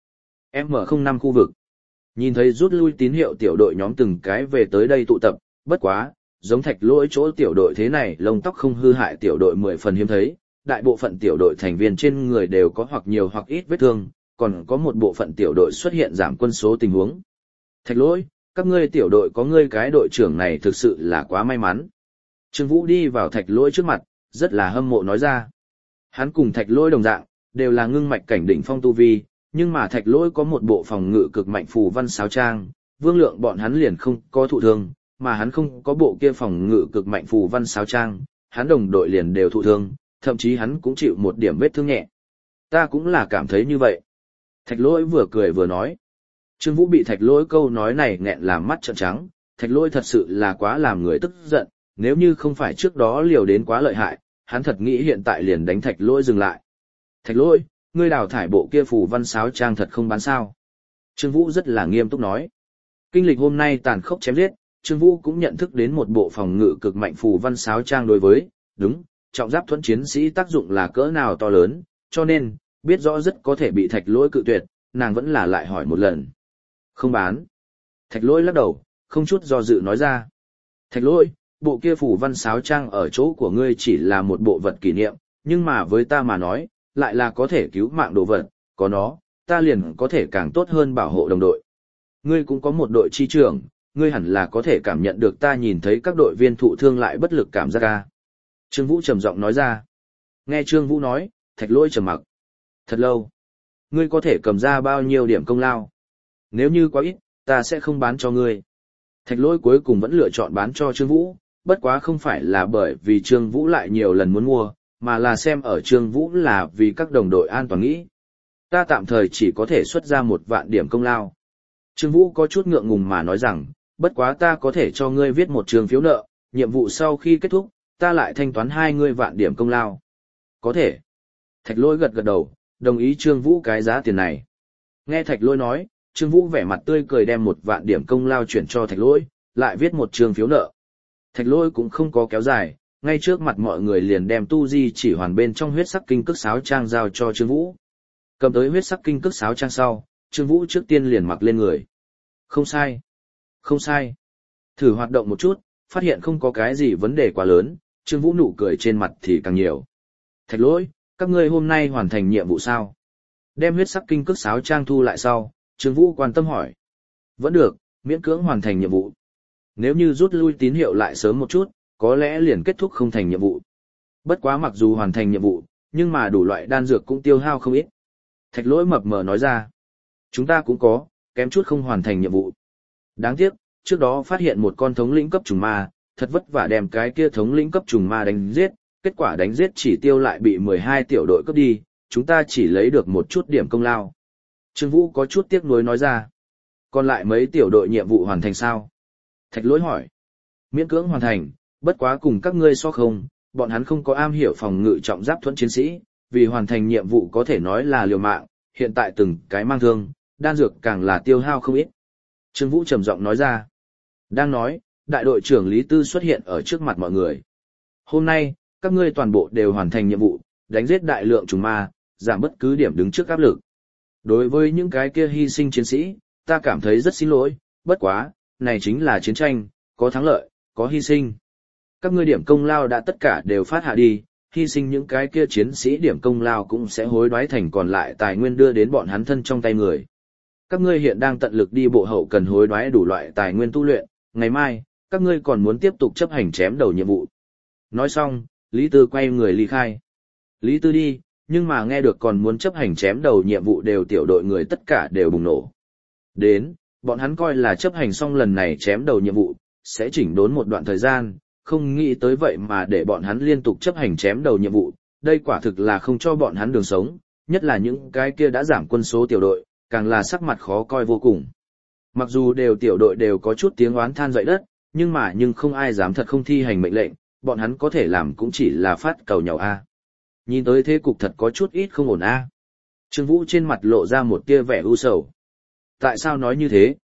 M05 khu vực. Nhìn thấy rút lui tín hiệu tiểu đội nhóm từng cái về tới đây tụ tập, bất quá, giống Thạch Lỗi chỗ tiểu đội thế này lông tóc không hư hại tiểu đội 10 phần hiếm thấy, đại bộ phận tiểu đội thành viên trên người đều có hoặc nhiều hoặc ít vết thương, còn có một bộ phận tiểu đội xuất hiện giảm quân số tình huống. Thạch Lỗi, các ngươi tiểu đội có ngươi cái đội trưởng này thực sự là quá may mắn. Trương Vũ đi vào Thạch Lỗi trước mặt, rất là hâm mộ nói ra. Hắn cùng Thạch Lỗi đồng dạng, đều là ngưng mạch cảnh đỉnh phong tu vi, nhưng mà Thạch Lỗi có một bộ phòng ngự cực mạnh phù văn sáo trang, Vương Lượng bọn hắn liền không có thụ thương, mà hắn không có bộ kia phòng ngự cực mạnh phù văn sáo trang, hắn đồng đội liền đều thụ thương, thậm chí hắn cũng chịu một điểm vết thương nhẹ. Ta cũng là cảm thấy như vậy. Thạch Lỗi vừa cười vừa nói. Trương Vũ bị Thạch Lỗi câu nói này nghẹn làm mắt trợn trắng, Thạch Lỗi thật sự là quá làm người tức giận, nếu như không phải trước đó liều đến quá lợi hại, hắn thật nghĩ hiện tại liền đánh Thạch Lỗi dừng lại. Thạch Lỗi, ngươi đào thải bộ kia phù văn sáo trang thật không bán sao? Trương Vũ rất là nghiêm túc nói. Kinh lịch hôm nay tàn khốc chém giết, Trương Vũ cũng nhận thức đến một bộ phòng ngự cực mạnh phù văn sáo trang đối với, đúng, trọng giáp thuẫn chiến sĩ tác dụng là cỡ nào to lớn, cho nên, biết rõ rất có thể bị Thạch Lỗi cự tuyệt, nàng vẫn là lại hỏi một lần. Không bán. Thạch Lỗi lắc đầu, không chút do dự nói ra. Thạch Lỗi, bộ kia phù văn sáo trang ở chỗ của ngươi chỉ là một bộ vật kỷ niệm, nhưng mà với ta mà nói, lại là có thể cứu mạng đồ vật, có nó, ta liền có thể càng tốt hơn bảo hộ đồng đội. Ngươi cũng có một đội chi trưởng, ngươi hẳn là có thể cảm nhận được ta nhìn thấy các đội viên thụ thương lại bất lực cảm giác ca. Trương Vũ trầm giọng nói ra. Nghe Trương Vũ nói, Thạch Lỗi trầm mặc. Thật lâu. Ngươi có thể cầm ra bao nhiêu điểm công lao? Nếu như quá ít, ta sẽ không bán cho ngươi. Thạch Lỗi cuối cùng vẫn lựa chọn bán cho Trương Vũ, bất quá không phải là bởi vì Trương Vũ lại nhiều lần muốn mua, mà là xem ở Trương Vũ là vì các đồng đội an toàn nghĩ. Ta tạm thời chỉ có thể xuất ra 1.000 điểm công lao. Trương Vũ có chút ngượng ngùng mà nói rằng, bất quá ta có thể cho ngươi viết một trường phiếu nợ, nhiệm vụ sau khi kết thúc, ta lại thanh toán 20.000 điểm công lao. Có thể. Thạch Lỗi gật gật đầu, đồng ý Trương Vũ cái giá tiền này. Nghe Thạch Lỗi nói, Trương Vũ vẻ mặt tươi cười đem 1.000 điểm công lao chuyển cho Thạch Lỗi, lại viết một trường phiếu nợ. Thạch Lỗi cũng không có kéo dài, ngay trước mặt mọi người liền đem tu di chỉ hoàn bên trong huyết sắc kinh cước sáo trang giao cho Trương Vũ. Cầm tới huyết sắc kinh cước sáo trang sau, Trương Vũ trước tiên liền mặc lên người. Không sai. Không sai. Thử hoạt động một chút, phát hiện không có cái gì vấn đề quá lớn, Trương Vũ nụ cười trên mặt thì càng nhiều. Thạch Lỗi, các ngươi hôm nay hoàn thành nhiệm vụ sao? Đem huyết sắc kinh cước sáo trang thu lại sau, Trương Vũ quan tâm hỏi. Vẫn được, miễn cưỡng hoàn thành nhiệm vụ. Nếu như rút lui tín hiệu lại sớm một chút, có lẽ liền kết thúc không thành nhiệm vụ. Bất quá mặc dù hoàn thành nhiệm vụ, nhưng mà đủ loại đan dược cũng tiêu hao không ít. Thạch Lỗi mập mờ nói ra. Chúng ta cũng có, kém chút không hoàn thành nhiệm vụ. Đáng tiếc, trước đó phát hiện một con thống lĩnh cấp trùng ma, thật vất vả đem cái kia thống lĩnh cấp trùng ma đánh giết, kết quả đánh giết chỉ tiêu lại bị 12 tiểu đội cướp đi, chúng ta chỉ lấy được một chút điểm công lao. Trương Vũ có chút tiếc nuối nói ra. Còn lại mấy tiểu đội nhiệm vụ hoàn thành sao? Thạch Lỗi hỏi. Miễn cưỡng hoàn thành, bất quá cùng các ngươi so không, bọn hắn không có am hiểu phòng ngự trọng giáp thuẫn chiến sĩ, vì hoàn thành nhiệm vụ có thể nói là liều mạng, hiện tại từng cái mang thương, đan dược càng là tiêu hao không ít. Trương Vũ trầm giọng nói ra. Đang nói, đại đội trưởng Lý Tư xuất hiện ở trước mặt mọi người. Hôm nay, các ngươi toàn bộ đều hoàn thành nhiệm vụ, đánh giết đại lượng trùng ma, giảm bất cứ điểm đứng trước áp lực. Đối với những cái kia hy sinh chiến sĩ, ta cảm thấy rất xin lỗi, bất quá, này chính là chiến tranh, có thắng lợi, có hy sinh. Các ngươi điểm công lao đã tất cả đều phát hạ đi, hy sinh những cái kia chiến sĩ điểm công lao cũng sẽ hối đoái thành còn lại tài nguyên đưa đến bọn hắn thân trong tay người. Các ngươi hiện đang tận lực đi bộ hậu cần hối đoái đủ loại tài nguyên tu luyện, ngày mai, các ngươi còn muốn tiếp tục chấp hành chém đầu nhiệm vụ. Nói xong, Lý Tư quay người ly khai. Lý Tư đi, nhưng mà nghe được còn muốn chấp hành chém đầu nhiệm vụ đều tiểu đội người tất cả đều bùng nổ. Đến, bọn hắn coi là chấp hành xong lần này chém đầu nhiệm vụ, sẽ chỉnh đốn một đoạn thời gian, không nghĩ tới vậy mà để bọn hắn liên tục chấp hành chém đầu nhiệm vụ, đây quả thực là không cho bọn hắn đường sống, nhất là những cái kia đã giảm quân số tiểu đội, càng là sắc mặt khó coi vô cùng. Mặc dù đều tiểu đội đều có chút tiếng oán than dậy đất, nhưng không ai dám thật không thi hành mệnh lệnh, bọn hắn có thể làm cũng chỉ là phát cầu nhau a. Nhìn tới thế cục thật có chút ít không ổn a. Trương Vũ trên mặt lộ ra một tia vẻ u sầu. Tại sao nói như thế?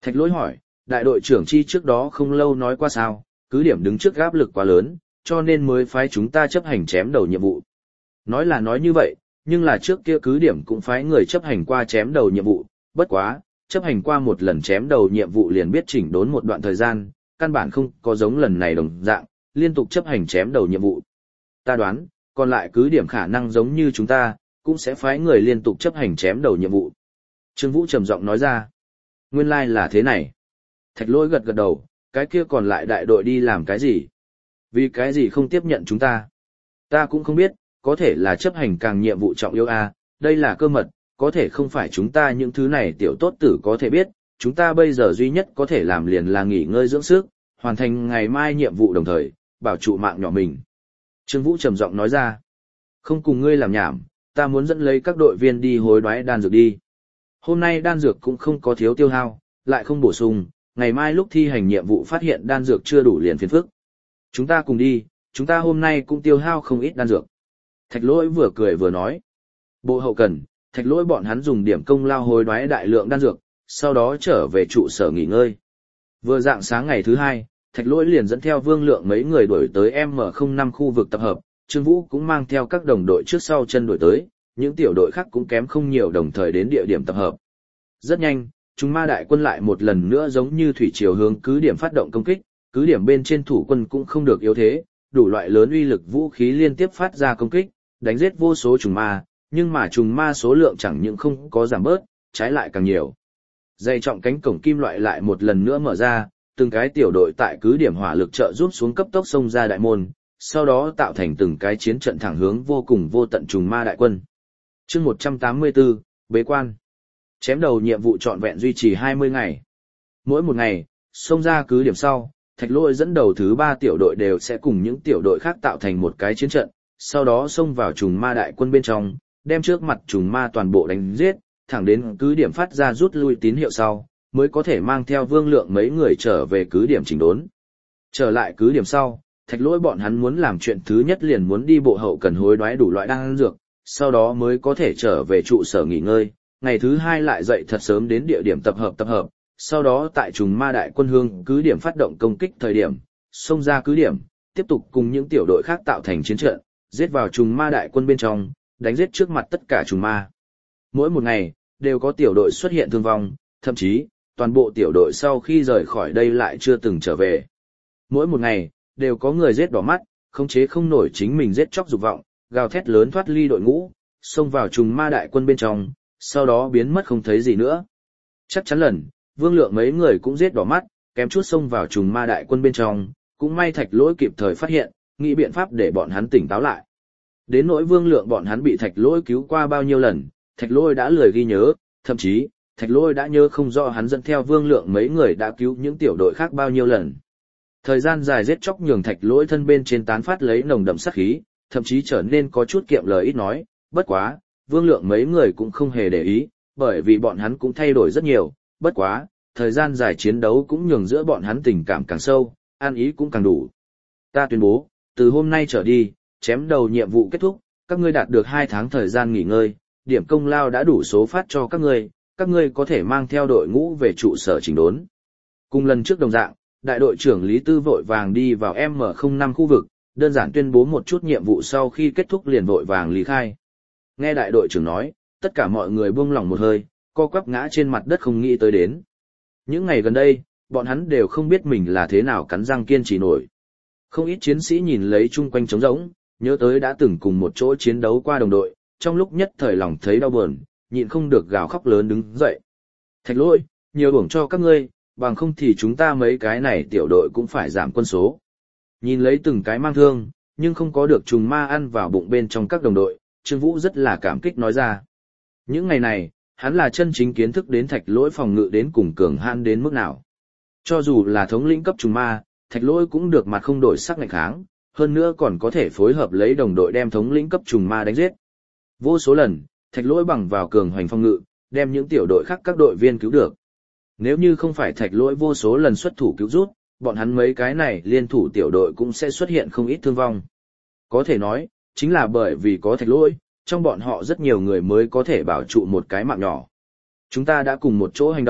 Thạch Lỗi hỏi, đại đội trưởng chi trước đó không lâu nói qua sao, cứ điểm đứng trước áp lực quá lớn, cho nên mới phái chúng ta chấp hành chém đầu nhiệm vụ. Nói là nói như vậy, nhưng là trước kia cứ điểm cũng phái người chấp hành qua chém đầu nhiệm vụ, bất quá, chấp hành qua một lần chém đầu nhiệm vụ liền biết chỉnh đốn một đoạn thời gian, căn bản không có giống lần này đồng dạng, liên tục chấp hành chém đầu nhiệm vụ. Ta đoán, còn lại cứ điểm khả năng giống như chúng ta, cũng sẽ phái người liên tục chấp hành chém đầu nhiệm vụ. Trương Vũ trầm giọng nói ra, nguyên lai là thế này. Thạch Lỗi gật gật đầu, cái kia còn lại đại đội đi làm cái gì? Vì cái gì không tiếp nhận chúng ta? Ta cũng không biết, có thể là chấp hành càng nhiệm vụ trọng yếu a, đây là cơ mật, có thể không phải chúng ta những thứ này tiểu tốt tử có thể biết, chúng ta bây giờ duy nhất có thể làm liền là nghỉ ngơi dưỡng sức, hoàn thành ngày mai nhiệm vụ đồng thời, bảo trụ mạng nhỏ mình. Trương Vũ trầm giọng nói ra, không cùng ngươi làm nhảm, ta muốn dẫn lấy các đội viên đi hối đoái đan dược đi. Hôm nay đan dược cũng không có thiếu tiêu hao, lại không bổ sung, ngày mai lúc thi hành nhiệm vụ phát hiện đan dược chưa đủ liền phiền phức. Chúng ta cùng đi, chúng ta hôm nay cũng tiêu hao không ít đan dược. Thạch Lỗi vừa cười vừa nói. Bộ hậu cần, Thạch Lỗi bọn hắn dùng điểm công lao hối đoái đại lượng đan dược, sau đó trở về trụ sở nghỉ ngơi. Vừa dạng sáng ngày thứ hai, Thạch Lỗi liền dẫn theo Vương Lượng mấy người đuổi tới M05 khu vực tập hợp, Trương Vũ cũng mang theo các đồng đội trước sau chân đuổi tới, những tiểu đội khác cũng kém không nhiều đồng thời đến địa điểm tập hợp. Rất nhanh, Trùng Ma đại quân lại một lần nữa giống như thủy triều hướng cứ điểm phát động công kích, cứ điểm bên trên thủ quân cũng không được yếu thế, đủ loại lớn uy lực vũ khí liên tiếp phát ra công kích, đánh giết vô số trùng ma, nhưng mà trùng ma số lượng chẳng những không có giảm bớt, trái lại càng nhiều. Dày trọng cánh cổng kim loại lại một lần nữa mở ra, từng cái tiểu đội tại cứ điểm hỏa lực trợ giúp xuống cấp tốc xông ra đại môn, sau đó tạo thành từng cái chiến trận thẳng hướng vô cùng vô tận trùng ma đại quân. Chương 184, Bế quan. Chém đầu nhiệm vụ trọn vẹn duy trì 20 ngày. Mỗi một ngày, xông ra cứ điểm sau, Thạch Lỗi dẫn đầu thứ 3 tiểu đội đều sẽ cùng những tiểu đội khác tạo thành một cái chiến trận, sau đó xông vào trùng ma đại quân bên trong, đem trước mặt trùng ma toàn bộ đánh giết, thẳng đến cứ điểm phát ra rút lui tín hiệu sau, mới có thể mang theo Vương Lượng mấy người trở về cứ điểm chỉnh đốn. Trở lại cứ điểm sau, Thạch Lỗi bọn hắn muốn làm chuyện thứ nhất liền muốn đi bộ hậu cần hối đoái đủ loại đan dược, sau đó mới có thể trở về trụ sở nghỉ ngơi, ngày thứ 2 lại dậy thật sớm đến địa điểm tập hợp, sau đó tại trùng ma đại quân hương cứ điểm phát động công kích thời điểm, xông ra cứ điểm, tiếp tục cùng những tiểu đội khác tạo thành chiến trận, giết vào trùng ma đại quân bên trong, đánh giết trước mặt tất cả trùng ma. Mỗi một ngày, đều có tiểu đội xuất hiện thương vong, thậm chí, toàn bộ tiểu đội sau khi rời khỏi đây lại chưa từng trở về. Mỗi một ngày, đều có người giết đỏ mắt, khống chế không nổi chính mình giết chóc dục vọng, gào thét lớn thoát ly đội ngũ, xông vào trùng ma đại quân bên trong, sau đó biến mất không thấy gì nữa. Chắc chắn lần, Vương Lượng mấy người cũng giết đỏ mắt, kém chút xông vào trùng ma đại quân bên trong, cũng may Thạch Lỗi kịp thời phát hiện, nghĩ biện pháp để bọn hắn tỉnh táo lại. Đến nỗi Vương Lượng bọn hắn bị Thạch Lỗi cứu qua bao nhiêu lần, Thạch Lỗi đã lười ghi nhớ, thậm chí, Thạch Lỗi đã nhớ không rõ hắn dẫn theo Vương Lượng mấy người đã cứu những tiểu đội khác bao nhiêu lần. Thời gian dài giết chóc nhường Thạch Lỗi thân bên trên tán phát lấy nồng đậm sát khí, thậm chí trở nên có chút kiệm lời ít nói, bất quá, Vương Lượng mấy người cũng không hề để ý, bởi vì bọn hắn cũng thay đổi rất nhiều, bất quá, thời gian dài chiến đấu cũng nhường giữa bọn hắn tình cảm càng sâu, an ý cũng càng đủ. Ta tuyên bố, từ hôm nay trở đi, chém đầu nhiệm vụ kết thúc, các ngươi đạt được 2 tháng thời gian nghỉ ngơi, điểm công lao đã đủ số phát cho các ngươi có thể mang theo đội ngũ về trụ sở chỉnh đốn. Cùng lần trước đồng dạng, đại đội trưởng Lý Tư vội vàng đi vào M05 khu vực, đơn giản tuyên bố một chút nhiệm vụ sau khi kết thúc liền vội vàng lý khai. Nghe đại đội trưởng nói, tất cả mọi người buông lỏng một hơi, co quắp ngã trên mặt đất không nghĩ tới đến. Những ngày gần đây, bọn hắn đều không biết mình là thế nào cắn răng kiên trì nổi. Không ít chiến sĩ nhìn lấy chung quanh trống rỗng, nhớ tới đã từng cùng một chỗ chiến đấu qua đồng đội, trong lúc nhất thời lòng thấy đau buồn, nhịn không được gào khóc lớn đứng dậy. Thạch Lỗi, nhiều uổng cho các ngươi, bằng không thì chúng ta mấy cái này tiểu đội cũng phải giảm quân số. Nhìn lấy từng cái mang thương, nhưng không có được trùng ma ăn vào bụng bên trong các đồng đội, Trương Vũ rất là cảm kích nói ra. Những ngày này, hắn là chân chính kiến thức đến Thạch Lỗi phòng ngự đến cùng cường hãn đến mức nào. Cho dù là thống lĩnh cấp trùng ma, Thạch Lỗi cũng được mặt không đổi sắc ngạnh kháng, hơn nữa còn có thể phối hợp lấy đồng đội đem thống lĩnh cấp trùng ma đánh giết. Vô số lần, Thạch Lỗi bằng vào cường hoành phòng ngự, đem những tiểu đội khác các đội viên cứu được. Nếu như không phải Thạch Lỗi vô số lần xuất thủ cứu rút, bọn hắn mấy cái này liên thủ tiểu đội cũng sẽ xuất hiện không ít thương vong. Có thể nói, chính là bởi vì có Thạch Lỗi, trong bọn họ rất nhiều người mới có thể bảo trụ một cái mạng nhỏ. Chúng ta đã cùng một chỗ hành động,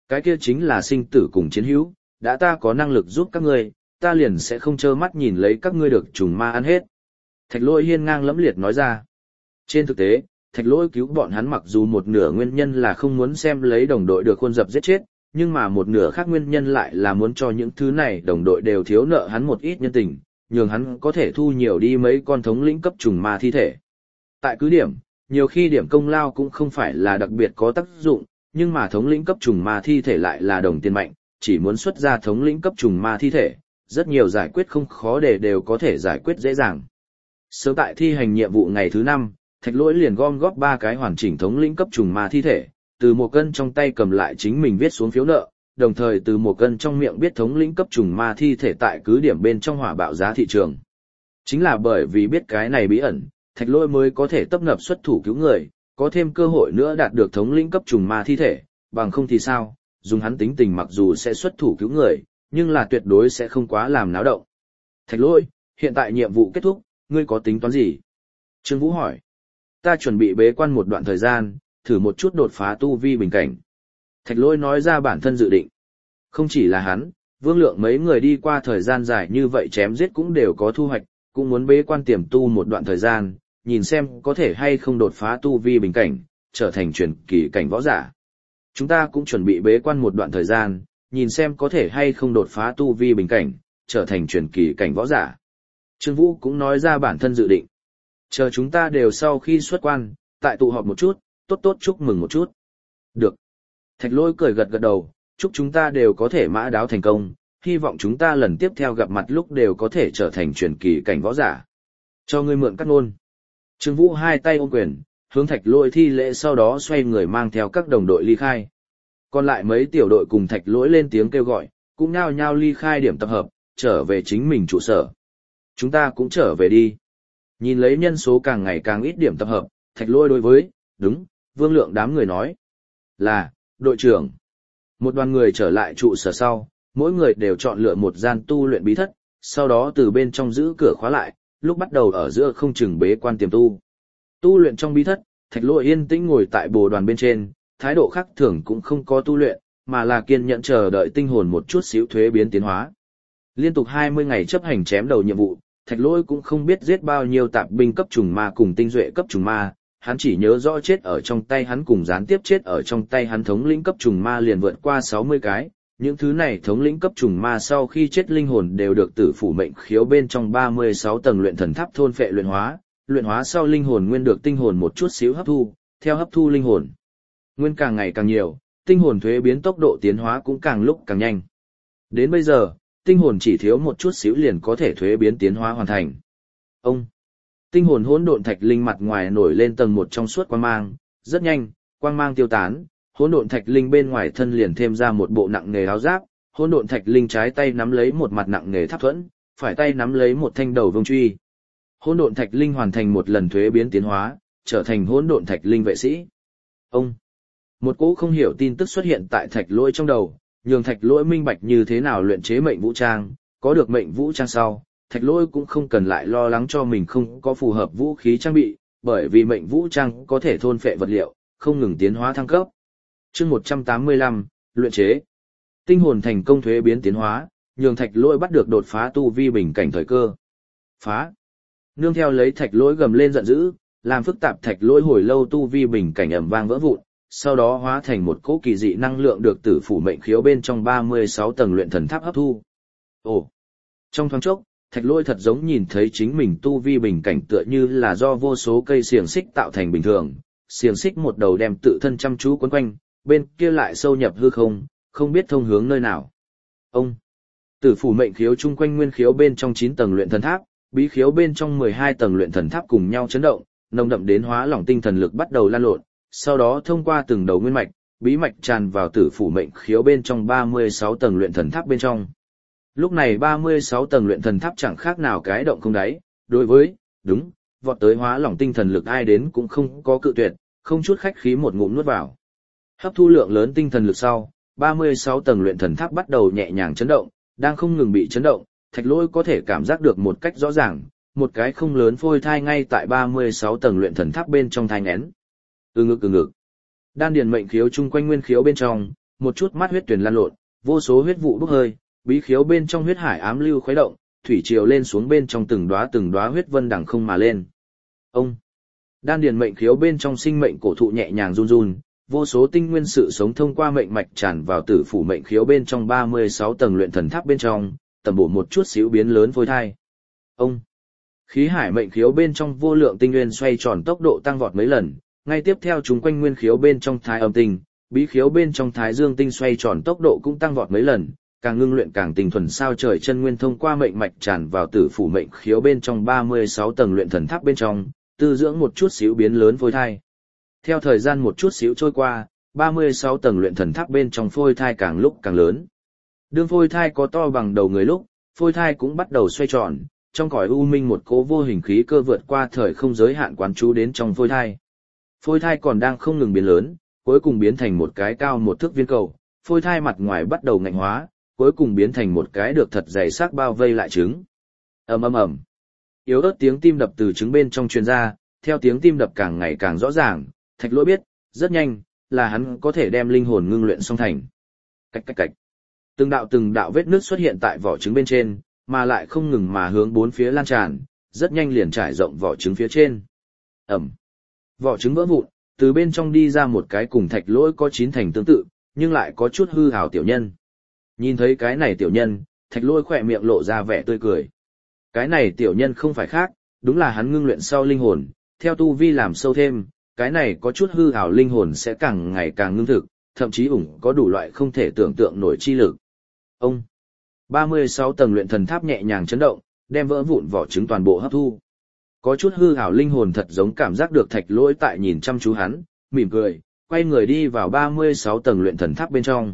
cái kia chính là sinh tử cùng chiến hữu, đã ta có năng lực giúp các ngươi, ta liền sẽ không trơ mắt nhìn lấy các ngươi được trùng ma ăn hết. Thạch Lỗi hiên ngang lẫm liệt nói ra. Trên thực tế, Thạch Lỗi cứu bọn hắn mặc dù một nửa nguyên nhân là không muốn xem lấy đồng đội được khuôn dập giết chết, nhưng mà một nửa khác nguyên nhân lại là muốn cho những thứ này đồng đội đều thiếu nợ hắn một ít nhân tình, nhường hắn có thể thu nhiều đi mấy con thống lĩnh cấp trùng ma thi thể. Tại cứ điểm, nhiều khi điểm công lao cũng không phải là đặc biệt có tác dụng, nhưng mà thống lĩnh cấp trùng ma thi thể lại là đồng tiền mạnh, chỉ muốn xuất ra thống lĩnh cấp trùng ma thi thể, rất nhiều giải quyết không khó để đều có thể giải quyết dễ dàng. Sớm tại thi hành nhiệm vụ ngày thứ 5, Thạch Lỗi liền gom góp 3 cái hoàn chỉnh thống lĩnh cấp trùng ma thi thể, từ một cân trong tay cầm lại chính mình viết xuống phiếu nợ, đồng thời từ một cân trong miệng biết thống lĩnh cấp trùng ma thi thể tại cứ điểm bên trong hỏa bạo giá thị trường. Chính là bởi vì biết cái này bí ẩn, Thạch Lỗi mới có thể tấp nập xuất thủ cứu người, có thêm cơ hội nữa đạt được thống lĩnh cấp trùng ma thi thể, bằng không thì sao, dùng hắn tính tình mặc dù sẽ xuất thủ cứu người, nhưng là tuyệt đối sẽ không quá làm náo động. Thạch Lỗi, hiện tại nhiệm vụ kết thúc, ngươi có tính toán gì? Trương Vũ hỏi. Ta chuẩn bị bế quan một đoạn thời gian, thử một chút đột phá tu vi bình cảnh. Thạch Lỗi nói ra bản thân dự định. Không chỉ là hắn, Vương Lượng mấy người đi qua thời gian dài như vậy chém giết cũng đều có thu hoạch, cũng muốn bế quan tiềm tu một đoạn thời gian, nhìn xem có thể hay không đột phá tu vi bình cảnh, trở thành truyền kỳ cảnh võ giả. Chúng ta cũng chuẩn bị bế quan một đoạn thời gian, nhìn xem có thể hay không đột phá tu vi bình cảnh, trở thành truyền kỳ cảnh võ giả. Trương Vũ cũng nói ra bản thân dự định. Chờ chúng ta đều sau khi xuất quan, tại tụ họp một chút, tốt tốt chúc mừng một chút. Được. Thạch Lỗi cười gật gật đầu, chúc chúng ta đều có thể mã đáo thành công, hy vọng chúng ta lần tiếp theo gặp mặt lúc đều có thể trở thành truyền kỳ cảnh võ giả. Cho ngươi mượn cắt ngôn. Trương Vũ hai tay ôm quyền, hướng Thạch Lỗi thi lễ sau đó xoay người mang theo các đồng đội ly khai. Còn lại mấy tiểu đội cùng Thạch Lỗi lên tiếng kêu gọi, cũng nhao nhao ly khai điểm tập hợp, trở về chính mình trụ sở. Chúng ta cũng trở về đi. Nhìn lấy nhân số càng ngày càng ít điểm tập hợp, Thạch Lỗi đối với, đúng, Vương Lượng đám người nói. Là, đội trưởng. Một đoàn người trở lại trụ sở sau, mỗi người đều chọn lựa một gian tu luyện bí thất, sau đó từ bên trong giữ cửa khóa lại, lúc bắt đầu ở giữa không chừng bế quan tiềm tu. Tu luyện trong bí thất, Thạch Lỗi yên tĩnh ngồi tại bồ đoàn bên trên, thái độ khác thường cũng không có tu luyện, mà là kiên nhẫn chờ đợi tinh hồn một chút xíu thuế biến tiến hóa. Liên tục 20 ngày chấp hành chém đầu nhiệm vụ, Thạch Lỗi cũng không biết giết bao nhiêu tạp binh cấp trùng ma cùng tinh duệ cấp trùng ma, hắn chỉ nhớ rõ chết ở trong tay hắn cùng gián tiếp chết ở trong tay hắn thống lĩnh cấp trùng ma liền vượt qua 60 cái. Những thứ này thống lĩnh cấp trùng ma sau khi chết linh hồn đều được tử phủ mệnh khiếu bên trong 36 tầng luyện thần tháp thôn phệ luyện hóa sau linh hồn nguyên được tinh hồn một chút xíu hấp thu, theo hấp thu linh hồn nguyên càng ngày càng nhiều, tinh hồn thuế biến tốc độ tiến hóa cũng càng lúc càng nhanh. Đến bây giờ, tinh hồn chỉ thiếu một chút xíu liền có thể thuế biến tiến hóa hoàn thành. Tinh hồn hỗn độn thạch linh mặt ngoài nổi lên tầng một trong suốt quang mang, rất nhanh, quang mang tiêu tán, hỗn độn thạch linh bên ngoài thân liền thêm ra một bộ nặng nghề áo giáp, hỗn độn thạch linh trái tay nắm lấy một mặt nặng nghề tháp thuẫn, phải tay nắm lấy một thanh đầu vương truy. Hỗn độn thạch linh hoàn thành một lần thuế biến tiến hóa, trở thành hỗn độn thạch linh vệ sĩ. Một cỗ không hiểu tin tức xuất hiện tại Thạch Lỗi trong đầu, nhường Thạch Lỗi minh bạch như thế nào luyện chế mệnh vũ trang, có được mệnh vũ trang sau, Thạch Lỗi cũng không cần lại lo lắng cho mình không có phù hợp vũ khí trang bị, bởi vì mệnh vũ trang có thể thôn phệ vật liệu, không ngừng tiến hóa thăng cấp. Chương 185, luyện chế. Tinh hồn thành công thuế biến tiến hóa, nhường Thạch Lỗi bắt được đột phá tu vi bình cảnh thời cơ. Phá. Nương theo lấy Thạch Lỗi gầm lên giận dữ, làm phức tạp Thạch Lỗi hồi lâu tu vi bình cảnh ầm vang vỡ vụn, sau đó hóa thành một cỗ kỳ dị năng lượng được tử phủ mệnh khiếu bên trong 36 tầng luyện thần tháp hấp thu. Trong thoáng chốc, Thạch Lỗi thật giống nhìn thấy chính mình tu vi bình cảnh tựa như là do vô số cây xiềng xích tạo thành bình thường, xiềng xích một đầu đem tự thân chăm chú quấn quanh, bên kia lại sâu nhập hư không, không biết thông hướng nơi nào. Tử phủ mệnh khiếu chung quanh nguyên khiếu bên trong 9 tầng luyện thần tháp, bí khiếu bên trong 12 tầng luyện thần tháp cùng nhau chấn động, nồng đậm đến hóa lỏng tinh thần lực bắt đầu lan lộn, sau đó thông qua từng đầu nguyên mạch, bí mạch tràn vào tử phủ mệnh khiếu bên trong 36 tầng luyện thần tháp bên trong. Lúc này 36 tầng luyện thần tháp chẳng khác nào cái động không đáy, đối với, đúng, vọt tới hóa lỏng tinh thần lực ai đến cũng không có cự tuyệt, không chút khách khí một ngụm nuốt vào. Hấp thu lượng lớn tinh thần lực sau, 36 tầng luyện thần tháp bắt đầu nhẹ nhàng chấn động, đang không ngừng bị chấn động, Thạch Lỗi có thể cảm giác được một cách rõ ràng, một cái không lớn phôi thai ngay tại 36 tầng luyện thần tháp bên trong thai nghén. Ngực. Đan điền mệnh khiếu chung quanh nguyên khiếu bên trong, một chút mắt huyết tuyển lan lộn, vô số huyết vụ bốc hơi, bí khiếu bên trong huyết hải ám lưu khuấy động, thủy triều lên xuống bên trong từng đóa huyết vân đằng không mà lên. Ông đan điền mệnh khiếu bên trong sinh mệnh cổ thụ nhẹ nhàng run run, vô số tinh nguyên sự sống thông qua mệnh mạch tràn vào tử phủ mệnh khiếu bên trong 36 tầng luyện thần tháp bên trong, tầm bổ một chút xíu biến lớn phôi thai. Ông khí hải mệnh khiếu bên trong vô lượng tinh nguyên xoay tròn tốc độ tăng vọt mấy lần, ngay tiếp theo chúng quanh nguyên khiếu bên trong thái âm tinh, bí khiếu bên trong thái dương tinh xoay tròn tốc độ cũng tăng vọt mấy lần, càng ngưng luyện càng tinh thuần sao trời chân nguyên thông qua mệnh mạch tràn vào tử phủ mệnh khiếu bên trong 36 tầng luyện thần tháp bên trong, tư dưỡng một chút xíu biến lớn phôi thai. Theo thời gian một chút xíu trôi qua, 36 tầng luyện thần tháp bên trong phôi thai càng lúc càng lớn. Đương phôi thai có to bằng đầu người lúc, phôi thai cũng bắt đầu xoay tròn, trong cõi u minh một cỗ vô hình khí cơ vượt qua thời không giới hạn quán trú đến trong phôi thai. Phôi thai còn đang không ngừng biến lớn, cuối cùng biến thành một cái cao một thước viên cầu, phôi thai mặt ngoài bắt đầu ngạnh hóa, cuối cùng biến thành một cái được thật dày xác bao vây lại trứng. Ầm ầm ầm. Yếu ớt tiếng tim đập từ trứng bên trong truyền ra, theo tiếng tim đập càng ngày càng rõ ràng, Thạch Lỗi biết, rất nhanh, là hắn có thể đem linh hồn ngưng luyện xong thành. Cạch cạch cạch. Từng đạo vết nước xuất hiện tại vỏ trứng bên trên, mà lại không ngừng mà hướng bốn phía lan tràn, rất nhanh liền trải rộng vỏ trứng phía trên. Ẩm. Vỏ trứng vỡ vụn, từ bên trong đi ra một cái cùng Thạch Lỗi có chín thành tương tự, nhưng lại có chút hư hào tiểu nhân. Nhìn thấy cái này tiểu nhân, Thạch Lỗi khỏe miệng lộ ra vẻ tươi cười. Cái này tiểu nhân không phải khác, đúng là hắn ngưng luyện sau linh hồn, theo tu vi làm sâu thêm, cái này có chút hư ảo linh hồn sẽ càng ngày càng ngưng thực, thậm chí có đủ loại không thể tưởng tượng nổi chi lực. Ông 36 tầng luyện thần tháp nhẹ nhàng chấn động, đem vỡ vụn vỏ trứng toàn bộ hấp thu. Có chút hư ảo linh hồn thật giống cảm giác được Thạch Lỗi tại nhìn chăm chú hắn, mỉm cười, quay người đi vào 36 tầng luyện thần tháp bên trong.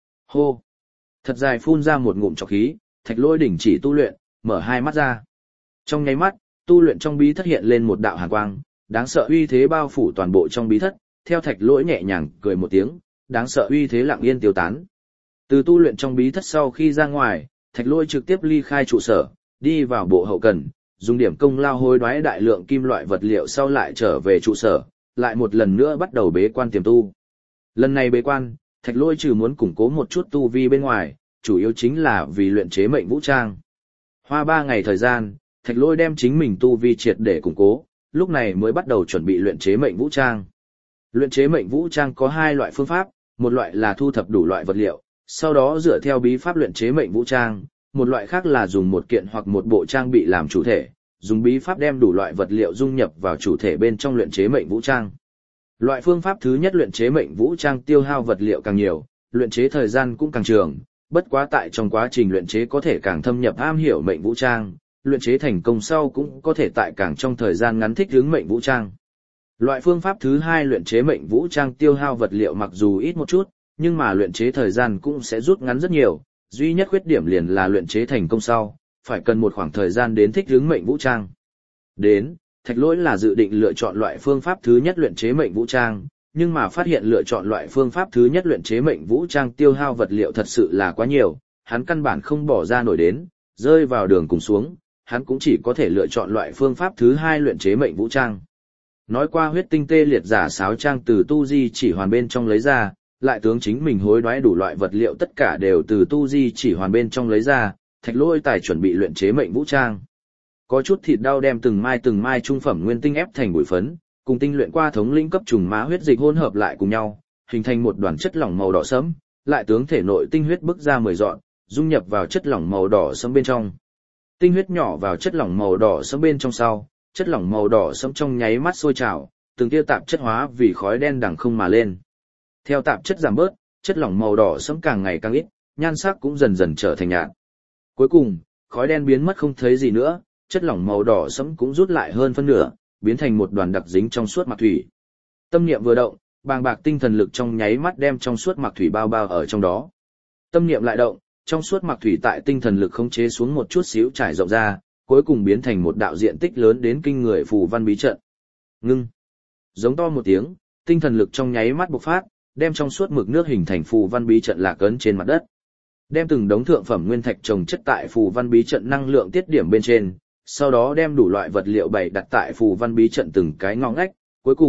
Hô! Thật dài phun ra một ngụm trọc khí, Thạch Lỗi đình chỉ tu luyện, mở hai mắt ra. Trong nháy mắt, tu luyện trong bí thất hiện lên một đạo hàn quang, đáng sợ uy thế bao phủ toàn bộ trong bí thất, theo Thạch Lỗi nhẹ nhàng cười một tiếng, đáng sợ uy thế lặng yên tiêu tán. Từ tu luyện trong bí thất sau khi ra ngoài, Thạch Lỗi trực tiếp ly khai trụ sở, đi vào bộ hậu cần, dùng điểm công lao hối đoái đại lượng kim loại vật liệu sau lại trở về trụ sở, lại một lần nữa bắt đầu bế quan tiềm tu. Lần này bế quan, Thạch Lỗi trừ muốn củng cố một chút tu vi bên ngoài, chủ yếu chính là vì luyện chế mệnh vũ trang. Hoa 3 ngày thời gian, Thạch Lỗi đem chính mình tu vi triệt để củng cố, lúc này mới bắt đầu chuẩn bị luyện chế mệnh vũ trang. Luyện chế mệnh vũ trang có hai loại phương pháp, một loại là thu thập đủ loại vật liệu, sau đó dựa theo bí pháp luyện chế mệnh vũ trang, một loại khác là dùng một kiện hoặc một bộ trang bị làm chủ thể, dùng bí pháp đem đủ loại vật liệu dung nhập vào chủ thể bên trong luyện chế mệnh vũ trang. Loại phương pháp thứ nhất luyện chế mệnh vũ trang tiêu hao vật liệu càng nhiều, luyện chế thời gian cũng càng trường, bất quá tại trong quá trình luyện chế có thể càng thâm nhập am hiểu mệnh vũ trang, luyện chế thành công sau cũng có thể tại càng trong thời gian ngắn thích ứng mệnh vũ trang. Loại phương pháp thứ hai luyện chế mệnh vũ trang tiêu hao vật liệu mặc dù ít một chút, nhưng mà luyện chế thời gian cũng sẽ rút ngắn rất nhiều, duy nhất khuyết điểm liền là luyện chế thành công sau, phải cần một khoảng thời gian đến thích ứng mệnh vũ trang. Đến, Thạch Lỗi là dự định lựa chọn loại phương pháp thứ nhất luyện chế mệnh vũ trang, nhưng mà phát hiện lựa chọn loại phương pháp thứ nhất luyện chế mệnh vũ trang tiêu hao vật liệu thật sự là quá nhiều, hắn căn bản không bỏ ra nổi đến, rơi vào đường cùng xuống, hắn cũng chỉ có thể lựa chọn loại phương pháp thứ hai luyện chế mệnh vũ trang. Nói qua huyết tinh tê liệt giả sáo trang từ tu di chỉ hoàn bên trong lấy ra, lại tướng chính mình hối đoái đủ loại vật liệu tất cả đều từ tu di chỉ hoàn bên trong lấy ra, Thạch Lỗi tài chuẩn bị luyện chế mệnh vũ trang. Có chút thịt đau đem từng mai trung phẩm nguyên tinh ép thành bụi phấn, cùng tinh luyện qua thống lĩnh cấp trùng má huyết dịch hỗn hợp lại cùng nhau, hình thành một đoàn chất lỏng màu đỏ sẫm, lại tướng thể nội tinh huyết bức ra 10 dọn, dung nhập vào chất lỏng màu đỏ sẫm bên trong. Tinh huyết nhỏ vào chất lỏng màu đỏ sẫm bên trong sau, chất lỏng màu đỏ sẫm trong nháy mắt sôi trào, từng tia tạp chất hóa vì khói đen đằng không mà lên. Theo tạp chất giảm bớt, chất lỏng màu đỏ sẫm càng ngày càng ít, nhan sắc cũng dần dần trở thành nhạt. Cuối cùng, khói đen biến mất không thấy gì nữa, chất lỏng màu đỏ sẫm cũng rút lại hơn phân nửa, biến thành một đoàn đặc dính trong suốt mạc thủy. Tâm niệm vừa động, bàng bạc tinh thần lực trong nháy mắt đem trong suốt mạc thủy bao bao ở trong đó. Tâm niệm lại động, trong suốt mạc thủy tại tinh thần lực khống chế xuống một chút xíu trải rộng ra, cuối cùng biến thành một đạo diện tích lớn đến kinh người phù văn bí trận. Ngưng. Giống to một tiếng, tinh thần lực trong nháy mắt bộc phát, đem trong suốt mực nước hình thành phù văn bí trận lạc ấn trên mặt đất. Đem từng đống thượng phẩm nguyên thạch trồng chất tại phù văn bí trận năng lượng tiết điểm bên trên, sau đó đem đủ loại vật liệu bày đặt tại phù văn bí trận từng cái ngõ ngách, cuối cùng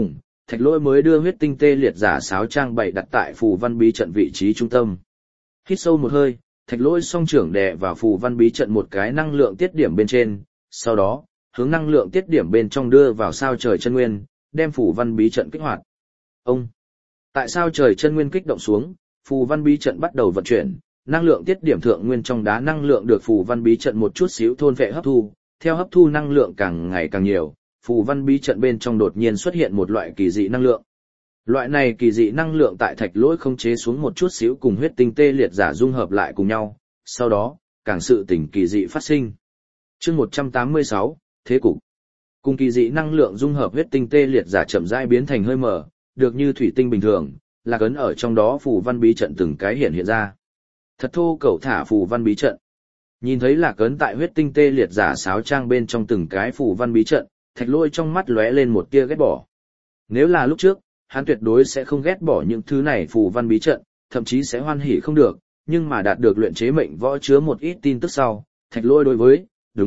Thạch Lỗi mới đưa huyết tinh tê liệt giả sáo trang bày đặt tại phù văn bí trận vị trí trung tâm. Hít sâu một hơi, Thạch Lỗi song trưởng đè vào phù văn bí trận một cái năng lượng tiết điểm bên trên, sau đó, hướng năng lượng tiết điểm bên trong đưa vào sao trời chân nguyên, đem phù văn bí trận kích hoạt. Ông, tại sao trời chân nguyên kích động xuống, phù văn bí trận bắt đầu vận chuyển, năng lượng tiết điểm thượng nguyên trong đá năng lượng được phù văn bí trận một chút xíu thôn phệ hấp thu, theo hấp thu năng lượng càng ngày càng nhiều, phù văn bí trận bên trong đột nhiên xuất hiện một loại kỳ dị năng lượng. Loại này kỳ dị năng lượng tại Thạch Lỗi không chế xuống một chút xíu cùng huyết tinh tê liệt giả dung hợp lại cùng nhau, sau đó, càng sự tình kỳ dị phát sinh. Chương 186, Thế cục. Cùng kỳ dị năng lượng dung hợp huyết tinh tê liệt giả chậm rãi biến thành hơi mờ, được như thủy tinh bình thường, là cấn ở trong đó phù văn bí trận từng cái hiện ra. Thật thô cẩu thả phù văn bí trận. Nhìn thấy là cấn tại huyết tinh tê liệt giả sáo trang bên trong từng cái phù văn bí trận, Thạch Lỗi trong mắt lóe lên một tia ghét bỏ. Nếu là lúc trước, hắn tuyệt đối sẽ không ghét bỏ những thứ này phù văn bí trận, thậm chí sẽ hoan hỉ không được, nhưng mà đạt được luyện chế mệnh võ chứa một ít tin tức sau, Thạch Lỗi đối với,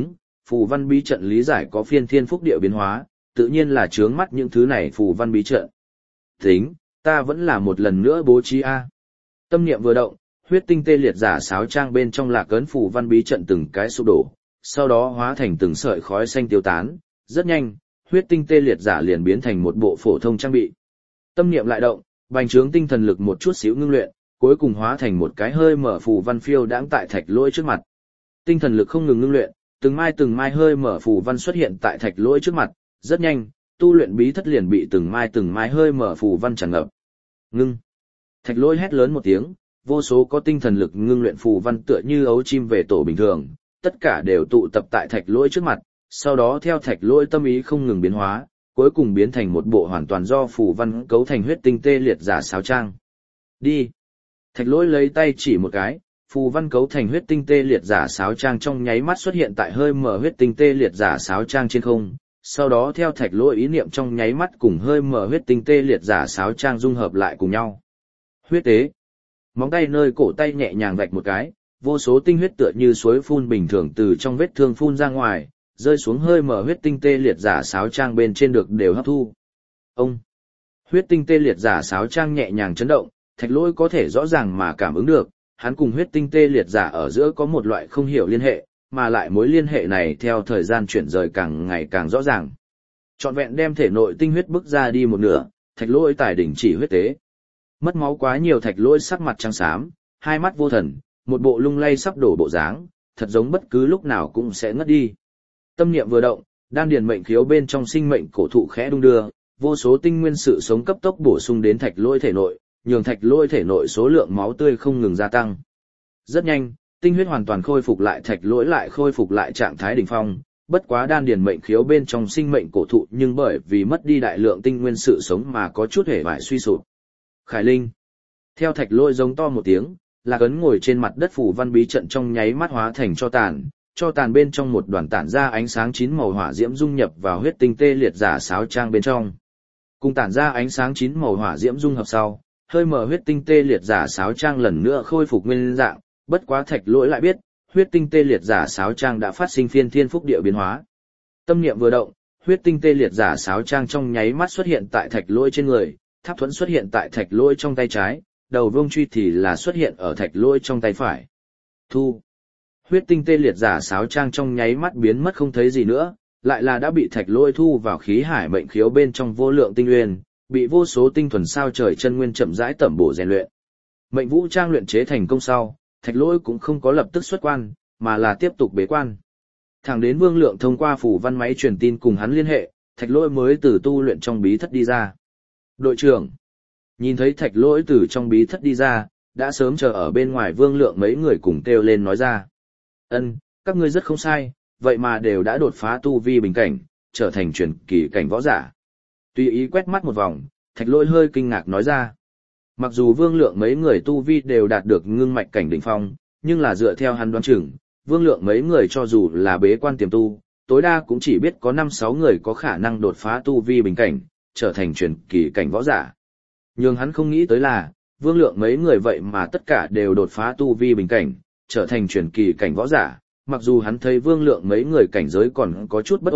phù văn bí trận lý giải có phiên thiên phúc địa biến hóa, tự nhiên là chướng mắt những thứ này phù văn bí trận. Tính, ta vẫn là một lần nữa bố trí a. Tâm niệm vừa động, huyết tinh tê liệt giả sáo trang bên trong lạc ấn phù văn bí trận từng cái sụp đổ, sau đó hóa thành từng sợi khói xanh tiêu tán, rất nhanh, huyết tinh tê liệt giả liền biến thành một bộ phổ thông trang bị. Tâm niệm lại động, bành trướng tinh thần lực một chút xíu ngưng luyện, cuối cùng hóa thành một cái hơi mở phù văn phiêu đãng tại Thạch Lỗi trước mặt. Tinh thần lực không ngừng ngưng luyện, từng mai hơi mở phù văn xuất hiện tại Thạch Lỗi trước mặt, rất nhanh, tu luyện bí thất liền bị từng mai hơi mở phù văn tràn ngập. Ngưng. Thạch Lỗi hét lớn một tiếng, vô số có tinh thần lực ngưng luyện phù văn tựa như ấu chim về tổ bình thường, tất cả đều tụ tập tại Thạch Lỗi trước mặt, sau đó theo Thạch Lỗi tâm ý không ngừng biến hóa, cuối cùng biến thành một bộ hoàn toàn do phù văn cấu thành huyết tinh tê liệt giả sáo trang. Đi. Thạch Lỗi lấy tay chỉ một cái, phù văn cấu thành huyết tinh tê liệt giả sáo trang trong nháy mắt xuất hiện tại hơi mở huyết tinh tê liệt giả sáo trang trên không, sau đó theo Thạch Lỗi ý niệm trong nháy mắt cùng hơi mở huyết tinh tê liệt giả sáo trang dung hợp lại cùng nhau. Huyết tế. Móng tay nơi cổ tay nhẹ nhàng vạch một cái, vô số tinh huyết tựa như suối phun bình thường từ trong vết thương phun ra ngoài, rơi xuống hơi mở huyết tinh tê liệt giả sáo trang bên trên được đều hấp thu. Ông. Huyết tinh tê liệt giả sáo trang nhẹ nhàng chấn động, Thạch Lỗi có thể rõ ràng mà cảm ứng được, hắn cùng huyết tinh tê liệt giả ở giữa có một loại không hiểu liên hệ, mà lại mối liên hệ này theo thời gian chuyển rời càng ngày càng rõ ràng. Trọn vẹn đem thể nội tinh huyết bức ra đi một nửa, Thạch Lỗi tài đỉnh chỉ huyết tế. Mất máu quá nhiều, Thạch Lỗi sắc mặt trắng xám, hai mắt vô thần, một bộ lung lay sắp đổ bộ dáng, thật giống bất cứ lúc nào cũng sẽ ngất đi. Tâm niệm vừa động, đan điền mệnh khiếu bên trong sinh mệnh cổ thụ khẽ đung đưa, vô số tinh nguyên sự sống cấp tốc bổ sung đến Thạch Lỗi thể nội, nhường Thạch Lỗi thể nội số lượng máu tươi không ngừng gia tăng. Rất nhanh, tinh huyết hoàn toàn khôi phục lại, Thạch Lỗi lại khôi phục lại trạng thái đỉnh phong, bất quá đan điền mệnh khiếu bên trong sinh mệnh cổ thụ nhưng bởi vì mất đi đại lượng tinh nguyên sự sống mà có chút hề bại suy sụp. Khải Linh. Theo Thạch Lỗi giống to một tiếng, Lạc Ấn ngồi trên mặt đất phù văn bí trận trong nháy mắt hóa thành cho tàn bên trong một đoàn tản ra ánh sáng chín màu hỏa diễm dung nhập vào huyết tinh tê liệt giả sáo trang bên trong. Cùng tản ra ánh sáng chín màu hỏa diễm dung hợp sau, hơi mở huyết tinh tê liệt giả sáo trang lần nữa khôi phục nguyên dạng, bất quá Thạch Lỗi lại biết, huyết tinh tê liệt giả sáo trang đã phát sinh phiên thiên phúc địa biến hóa. Tâm niệm vừa động, huyết tinh tê liệt giả sáo trang trong nháy mắt xuất hiện tại Thạch Lỗi trên người, tháp thuẫn xuất hiện tại Thạch Lỗi trong tay trái, đầu vương truy thì là xuất hiện ở Thạch Lỗi trong tay phải. Thu. Huyết tinh tê liệt giả sáo trang trong nháy mắt biến mất không thấy gì nữa, lại là đã bị Thạch Lỗi thu vào khí hải mệnh khiếu bên trong vô lượng tinh nguyên, bị vô số tinh thuần sao trời chân nguyên chậm rãi tẩm bổ rèn luyện. Mệnh vũ trang luyện chế thành công sau, Thạch Lỗi cũng không có lập tức xuất quan, mà là tiếp tục bế quan. Thẳng đến Vương Lượng thông qua phủ văn máy truyền tin cùng hắn liên hệ, Thạch Lỗi mới từ tu luyện trong bí thất đi ra. Đội trưởng. Nhìn thấy Thạch Lỗi từ trong bí thất đi ra, đã sớm chờ ở bên ngoài Vương Lượng mấy người cùng kêu lên nói ra. Các ngươi rất không sai, vậy mà đều đã đột phá tu vi bình cảnh, trở thành truyền kỳ cảnh võ giả. Tùy ý quét mắt một vòng, Thạch Lỗi hơi kinh ngạc nói ra. Mặc dù Vương Lượng mấy người tu vi đều đạt được ngưng mạch cảnh đỉnh phong, nhưng là dựa theo hắn đoán chừng, Vương Lượng mấy người cho dù là bế quan tiềm tu, tối đa cũng chỉ biết có 5-6 người có khả năng đột phá tu vi bình cảnh, trở thành truyền kỳ cảnh võ giả. Nhưng hắn không nghĩ tới là, Vương Lượng mấy người vậy mà tất cả đều đột phá tu vi bình cảnh, trở thành truyền kỳ cảnh võ giả. Mặc dù hắn thấy Vương Lượng mấy người cảnh giới còn có chút bất ổn,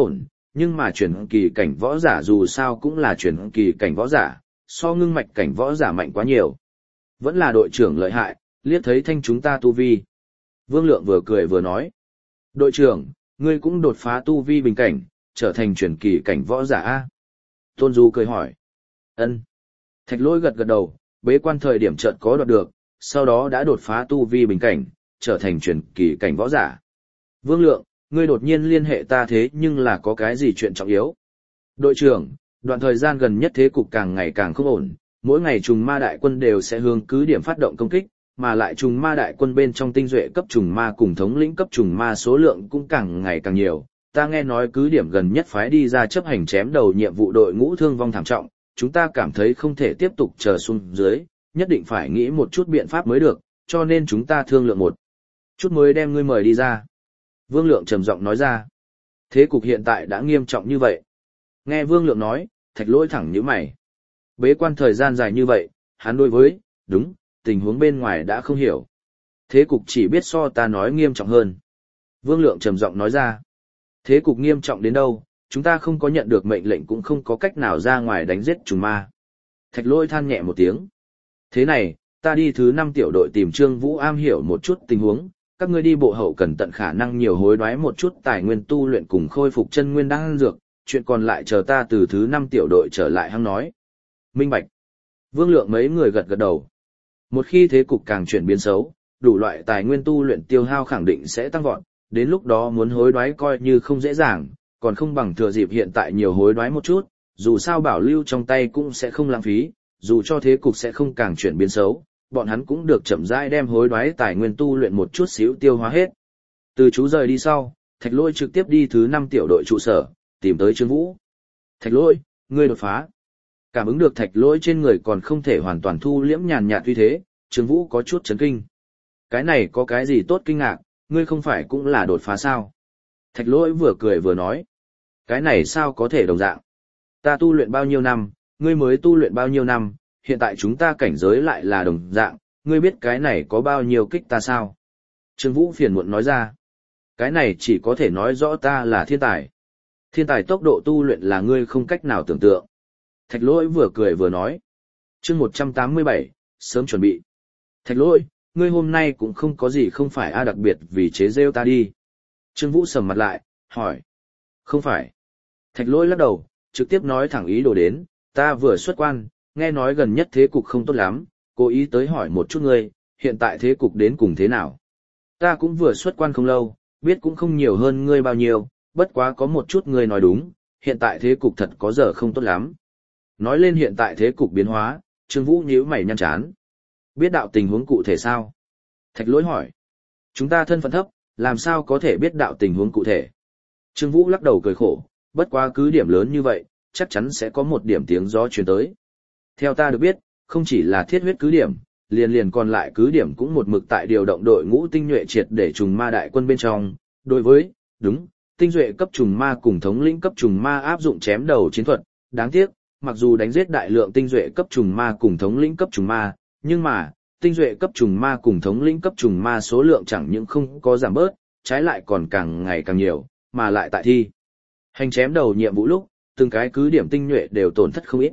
nhưng mà chuyển kỳ cảnh võ giả dù sao cũng là chuyển kỳ cảnh võ giả, so ngưng mạch cảnh võ giả mạnh quá nhiều. Vẫn là đội trưởng lợi hại, liếc thấy thanh chúng ta tu vi. Vương Lượng vừa cười vừa nói. Đội trưởng, ngươi cũng đột phá tu vi bình cảnh, trở thành chuyển kỳ cảnh võ giả A. Tôn Du cười hỏi. Ân. Thạch Lỗi gật gật đầu, bế quan thời điểm chợt có đoạt được, sau đó đã đột phá tu vi bình cảnh, trở thành chuyển kỳ cảnh võ giả. Vương Lượng, ngươi đột nhiên liên hệ ta thế nhưng là có cái gì chuyện trọng yếu? Đội trưởng, đoạn thời gian gần nhất thế cục càng ngày càng không ổn, mỗi ngày trùng ma đại quân đều sẽ hướng cứ điểm phát động công kích, mà lại trùng ma đại quân bên trong tinh duệ cấp trùng ma cùng thống lĩnh cấp trùng ma số lượng cũng càng ngày càng nhiều. Ta nghe nói cứ điểm gần nhất phái đi ra chấp hành chém đầu nhiệm vụ đội ngũ thương vong thảm trọng, chúng ta cảm thấy không thể tiếp tục chờ xuống dưới, nhất định phải nghĩ một chút biện pháp mới được, cho nên chúng ta thương lượng một chút mới đem ngươi mời đi ra. Vương Lượng trầm giọng nói ra. Thế cục hiện tại đã nghiêm trọng như vậy. Nghe Vương Lượng nói, Thạch Lỗi thẳng nhíu mày. Bế quan thời gian dài như vậy, hắn đối với, đúng, tình huống bên ngoài đã không hiểu. Thế cục chỉ biết so ta nói nghiêm trọng hơn. Vương Lượng trầm giọng nói ra. Thế cục nghiêm trọng đến đâu, chúng ta không có nhận được mệnh lệnh cũng không có cách nào ra ngoài đánh giết trùng ma. Thạch Lỗi than nhẹ một tiếng. Thế này, ta đi thứ 5 tiểu đội tìm Trương Vũ am hiểu một chút tình huống, các ngươi đi bộ hậu cần tận khả năng nhiều hối đoái một chút tài nguyên tu luyện cùng khôi phục chân nguyên đan dược, chuyện còn lại chờ ta từ thứ 5 tiểu đội trở lại hăng nói. Minh bạch. Vương Lượng mấy người gật gật đầu. Một khi thế cục càng chuyển biến xấu, đủ loại tài nguyên tu luyện tiêu hao khẳng định sẽ tăng vọt, đến lúc đó muốn hối đoái coi như không dễ dàng, còn không bằng thừa dịp hiện tại nhiều hối đoái một chút, dù sao bảo lưu trong tay cũng sẽ không lãng phí, dù cho thế cục sẽ không càng chuyển biến xấu, bọn hắn cũng được chậm rãi đem hối đoái tài nguyên tu luyện một chút xíu tiêu hóa hết. Từ chú rời đi sau, Thạch Lỗi trực tiếp đi thứ 5 tiểu đội trụ sở, tìm tới Trương Vũ. Thạch Lỗi, ngươi đột phá. Cảm ứng được Thạch Lỗi trên người còn không thể hoàn toàn thu liễm nhàn nhạt uy thế, Trương Vũ có chút chấn kinh. Cái này có cái gì tốt kinh ngạc, ngươi không phải cũng là đột phá sao? Thạch Lỗi vừa cười vừa nói. Cái này sao có thể đồng dạng? Ta tu luyện bao nhiêu năm, ngươi mới tu luyện bao nhiêu năm, hiện tại chúng ta cảnh giới lại là đồng dạng, ngươi biết cái này có bao nhiêu kích ta sao? Trương Vũ phiền muộn nói ra. Cái này chỉ có thể nói rõ ta là thiên tài. Thiên tài tốc độ tu luyện là ngươi không cách nào tưởng tượng. Thạch Lỗi vừa cười vừa nói. Chương 187, sớm chuẩn bị. Thạch Lỗi, ngươi hôm nay cũng không có gì không phải đặc biệt vì chế rêu ta đi. Trương Vũ sầm mặt lại, hỏi. Không phải. Thạch Lỗi lắc đầu, trực tiếp nói thẳng ý đồ đến, ta vừa xuất quan, nghe nói gần nhất thế cục không tốt lắm, cố ý tới hỏi một chút ngươi, hiện tại thế cục đến cùng thế nào. Ta cũng vừa xuất quan không lâu, biết cũng không nhiều hơn ngươi bao nhiêu, bất quá có một chút ngươi nói đúng, hiện tại thế cục thật có giờ không tốt lắm. Nói lên hiện tại thế cục biến hóa, Trương Vũ nhíu mày nhăn chán. Biết đạo tình huống cụ thể sao? Thạch Lỗi hỏi. Chúng ta thân phận thấp, làm sao có thể biết đạo tình huống cụ thể? Trương Vũ lắc đầu cười khổ, bất quá cứ điểm lớn như vậy, chắc chắn sẽ có một điểm tiếng gió truyền tới. Theo ta được biết, không chỉ là thiết huyết cứ điểm, liền còn lại cứ điểm cũng một mực tại điều động đội ngũ tinh nhuệ triệt để trùng ma đại quân bên trong. Đối với, đúng, tinh duệ cấp trùng ma cùng thống lĩnh cấp trùng ma áp dụng chém đầu chiến thuật, đáng tiếc, mặc dù đánh giết đại lượng tinh duệ cấp trùng ma cùng thống lĩnh cấp trùng ma, nhưng mà, tinh duệ cấp trùng ma cùng thống lĩnh cấp trùng ma số lượng chẳng những không có giảm bớt, trái lại còn càng ngày càng nhiều, mà lại tại thi hành chém đầu nhiệm vụ lúc, từng cái cứ điểm tinh nhuệ đều tổn thất không ít.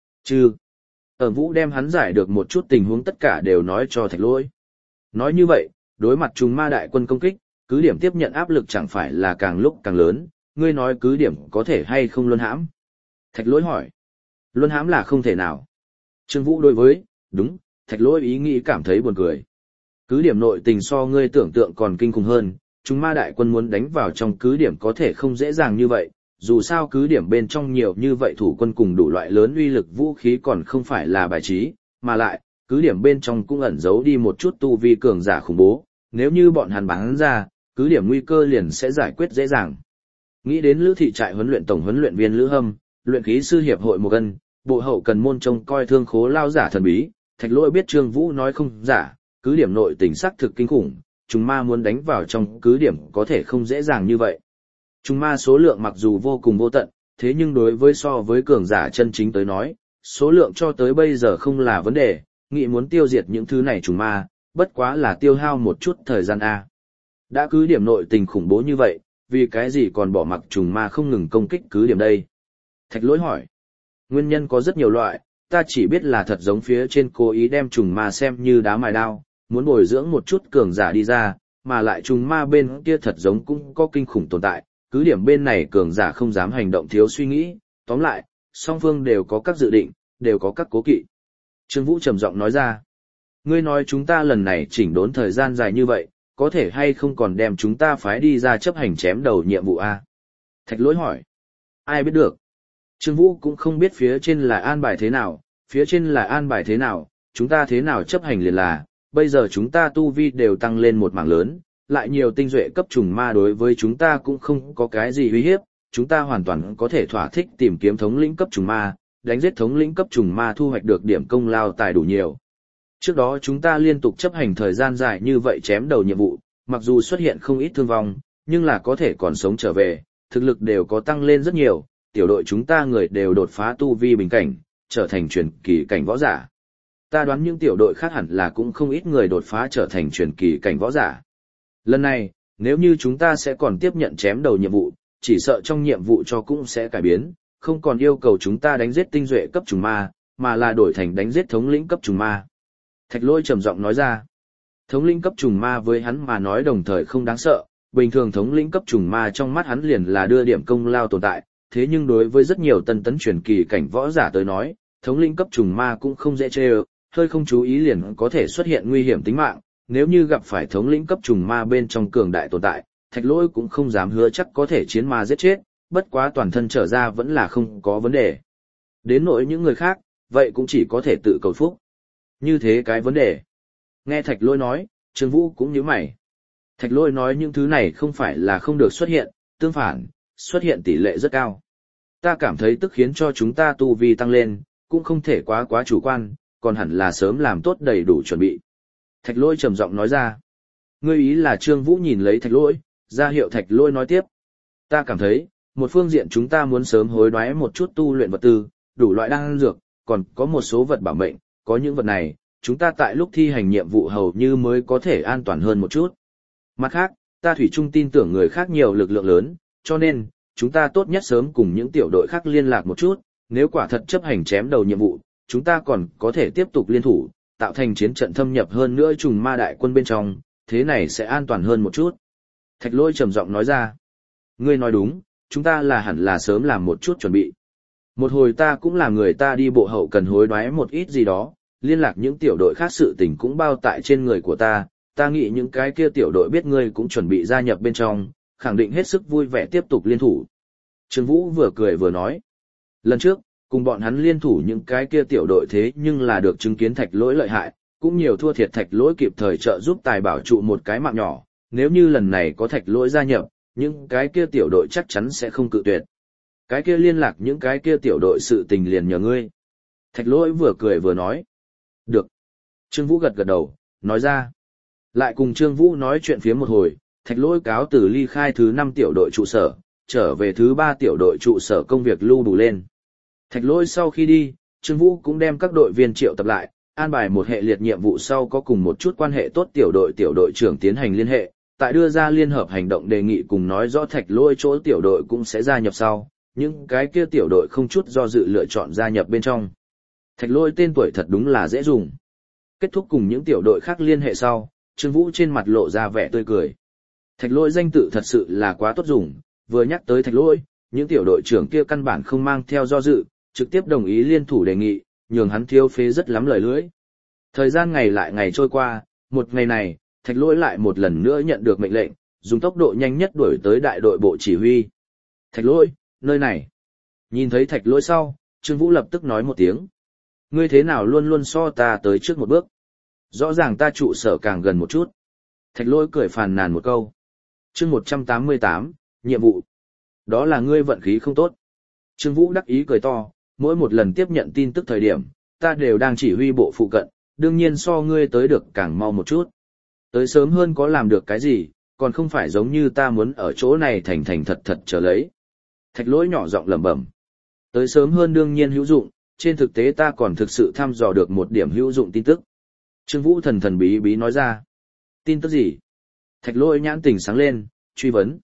Ở Vũ đem hắn giải được một chút tình huống tất cả đều nói cho Thạch Lỗi. Nói như vậy, đối mặt trùng ma đại quân công kích, cứ điểm tiếp nhận áp lực chẳng phải là càng lúc càng lớn, ngươi nói cứ điểm có thể hay không luân hãm? Thạch Lỗi hỏi. Luân hãm là không thể nào. Trương Vũ đối với, đúng, Thạch Lỗi ý nghĩ cảm thấy buồn cười. Cứ điểm nội tình so ngươi tưởng tượng còn kinh khủng hơn, trùng ma đại quân muốn đánh vào trong cứ điểm có thể không dễ dàng như vậy, dù sao cứ điểm bên trong nhiều như vậy thủ quân cùng đủ loại lớn uy lực vũ khí còn không phải là bài trí, mà lại, cứ điểm bên trong cũng ẩn giấu đi một chút tu vi cường giả khủng bố, nếu như bọn hắn bắn ra, cứ điểm nguy cơ liền sẽ giải quyết dễ dàng. Nghĩ đến Lữ thị trại huấn luyện tổng huấn luyện viên Lữ Hâm, luyện khí sư hiệp hội một cân, bộ hậu cần môn trông coi thương khố lao giả thần bí, Thạch Lỗi biết Trương Vũ nói không giả, cứ điểm nội tình sắc thực kinh khủng, chúng ma muốn đánh vào trong cứ điểm có thể không dễ dàng như vậy. Trùng ma số lượng mặc dù vô cùng vô tận, thế nhưng đối với so với cường giả chân chính tới nói, số lượng cho tới bây giờ không là vấn đề, nghĩ muốn tiêu diệt những thứ này trùng ma, bất quá là tiêu hao một chút thời gian A. Đã cứ điểm nội tình khủng bố như vậy, vì cái gì còn bỏ mặc trùng ma không ngừng công kích cứ điểm đây? Thạch Lỗi hỏi. Nguyên nhân có rất nhiều loại, ta chỉ biết là thật giống phía trên cố ý đem trùng ma xem như đá mài đao, muốn bồi dưỡng một chút cường giả đi ra, mà lại trùng ma bên kia thật giống cũng có kinh khủng tồn tại, cứ điểm bên này cường giả không dám hành động thiếu suy nghĩ, tóm lại, song phương đều có các dự định, đều có các cố kỵ. Trương Vũ trầm giọng nói ra, ngươi nói chúng ta lần này chỉnh đốn thời gian dài như vậy, có thể hay không còn đem chúng ta phái đi ra chấp hành chém đầu nhiệm vụ a? Thạch Lỗi hỏi, ai biết được. Trương Vũ cũng không biết phía trên là an bài thế nào, phía trên là an bài thế nào, chúng ta thế nào chấp hành liền là, bây giờ chúng ta tu vi đều tăng lên một mảng lớn, lại nhiều tinh duệ cấp trùng ma đối với chúng ta cũng không có cái gì uy hiếp, chúng ta hoàn toàn có thể thỏa thích tìm kiếm thống lĩnh cấp trùng ma, đánh giết thống lĩnh cấp trùng ma thu hoạch được điểm công lao tài đủ nhiều. Trước đó chúng ta liên tục chấp hành thời gian dài như vậy chém đầu nhiệm vụ, mặc dù xuất hiện không ít thương vong, nhưng là có thể còn sống trở về, thực lực đều có tăng lên rất nhiều, tiểu đội chúng ta người đều đột phá tu vi bình cảnh, trở thành truyền kỳ cảnh võ giả. Ta đoán những tiểu đội khác hẳn là cũng không ít người đột phá trở thành truyền kỳ cảnh võ giả. Lần này, nếu như chúng ta sẽ còn tiếp nhận chém đầu nhiệm vụ, chỉ sợ trong nhiệm vụ cho cũng sẽ cải biến, không còn yêu cầu chúng ta đánh giết tinh duệ cấp trùng ma, mà là đổi thành đánh giết thống lĩnh cấp trùng ma. Thạch Lỗi trầm giọng nói ra, thống lĩnh cấp trùng ma với hắn mà nói đồng thời không đáng sợ, bình thường thống lĩnh cấp trùng ma trong mắt hắn liền là đưa điểm công lao tồn tại, thế nhưng đối với rất nhiều tân tấn truyền kỳ cảnh võ giả tới nói, thống lĩnh cấp trùng ma cũng không dễ chơi, hơi không chú ý liền có thể xuất hiện nguy hiểm tính mạng, nếu như gặp phải thống lĩnh cấp trùng ma bên trong cường đại tồn tại, Thạch Lỗi cũng không dám hứa chắc có thể chiến ma giết chết, bất quá toàn thân trở ra vẫn là không có vấn đề. Đến nỗi những người khác, vậy cũng chỉ có thể tự cầu phúc. Như thế cái vấn đề. Nghe Thạch Lỗi nói, Trương Vũ cũng nhíu mày. Thạch Lỗi nói những thứ này không phải là không được xuất hiện, tương phản, xuất hiện tỷ lệ rất cao. Ta cảm thấy tức khiến cho chúng ta tu vi tăng lên, cũng không thể quá chủ quan, còn hẳn là sớm làm tốt đầy đủ chuẩn bị. Thạch Lỗi trầm giọng nói ra. Ngươi ý là Trương Vũ nhìn lấy Thạch Lỗi, ra hiệu Thạch Lỗi nói tiếp. Ta cảm thấy, một phương diện chúng ta muốn sớm hối đoái một chút tu luyện vật tư, đủ loại đan dược, còn có một số vật bảo mệnh, có những vật này, chúng ta tại lúc thi hành nhiệm vụ hầu như mới có thể an toàn hơn một chút. Mặt khác, ta thủy chung tin tưởng người khác nhiều lực lượng lớn, cho nên, chúng ta tốt nhất sớm cùng những tiểu đội khác liên lạc một chút, nếu quả thật chấp hành chém đầu nhiệm vụ, chúng ta còn có thể tiếp tục liên thủ, tạo thành chiến trận thâm nhập hơn nữa trùng ma đại quân bên trong, thế này sẽ an toàn hơn một chút. Thạch Lỗi trầm giọng nói ra. Ngươi nói đúng, chúng ta hẳn là sớm làm một chút chuẩn bị. Một hồi ta cũng là người ta đi bộ hậu cần hối đoái một ít gì đó, liên lạc những tiểu đội khác sự tình cũng bao tại trên người của ta nghĩ những cái kia tiểu đội biết ngươi cũng chuẩn bị gia nhập bên trong, khẳng định hết sức vui vẻ tiếp tục liên thủ. Trương Vũ vừa cười vừa nói. Lần trước, cùng bọn hắn liên thủ những cái kia tiểu đội thế nhưng là được chứng kiến Thạch Lỗi lợi hại, cũng nhiều thua thiệt Thạch Lỗi kịp thời trợ giúp tài bảo trụ một cái mạng nhỏ, nếu như lần này có Thạch Lỗi gia nhập, những cái kia tiểu đội chắc chắn sẽ không cự tuyệt. Cái kia liên lạc những cái kia tiểu đội sự tình liền nhờ ngươi. Thạch Lỗi vừa cười vừa nói. Được. Trương Vũ gật gật đầu, nói ra. Lại cùng Trương Vũ nói chuyện phía một hồi, Thạch Lỗi cáo từ ly khai thứ 5 tiểu đội trụ sở, trở về thứ 3 tiểu đội trụ sở công việc lưu đủ lên. Thạch Lỗi sau khi đi, Trương Vũ cũng đem các đội viên triệu tập lại, an bài một hệ liệt nhiệm vụ sau có cùng một chút quan hệ tốt tiểu đội trưởng tiến hành liên hệ, tại đưa ra liên hợp hành động đề nghị cùng nói rõ Thạch Lỗi chỗ tiểu đội cũng sẽ gia nhập sau, những cái kia tiểu đội không chút do dự lựa chọn gia nhập bên trong. Thạch Lỗi tên tuổi thật đúng là dễ dùng. Kết thúc cùng những tiểu đội khác liên hệ sau, Trương Vũ trên mặt lộ ra vẻ tươi cười. Thạch Lỗi danh tự thật sự là quá tốt dùng, vừa nhắc tới Thạch Lỗi, những tiểu đội trưởng kia căn bản không mang theo do dự, trực tiếp đồng ý liên thủ đề nghị, nhường hắn thiếu phế rất lắm lời lưỡi. Thời gian ngày lại ngày trôi qua, một ngày này, Thạch Lỗi lại một lần nữa nhận được mệnh lệnh, dùng tốc độ nhanh nhất đuổi tới đại đội bộ chỉ huy. Thạch Lỗi, nơi này. Nhìn thấy Thạch Lỗi sau, Trương Vũ lập tức nói một tiếng. Ngươi thế nào luôn luôn so ta tới trước một bước. Rõ ràng ta trụ sở càng gần một chút. Thạch Lỗi cười phàn nàn một câu. Chương 188, nhiệm vụ. Đó là ngươi vận khí không tốt. Trương Vũ đắc ý cười to, mỗi một lần tiếp nhận tin tức thời điểm, ta đều đang chỉ huy bộ phụ cận, đương nhiên so ngươi tới được càng mau một chút. Tới sớm hơn có làm được cái gì, còn không phải giống như ta muốn ở chỗ này thành thật chờ lấy. Thạch Lỗi nhỏ giọng lẩm bẩm. Tới sớm hơn đương nhiên hữu dụng, trên thực tế ta còn thực sự thăm dò được một điểm hữu dụng tin tức. Trương Vũ thần bí bí nói ra. Tin tức gì? Thạch Lỗi nhãn tỉnh sáng lên, truy vấn.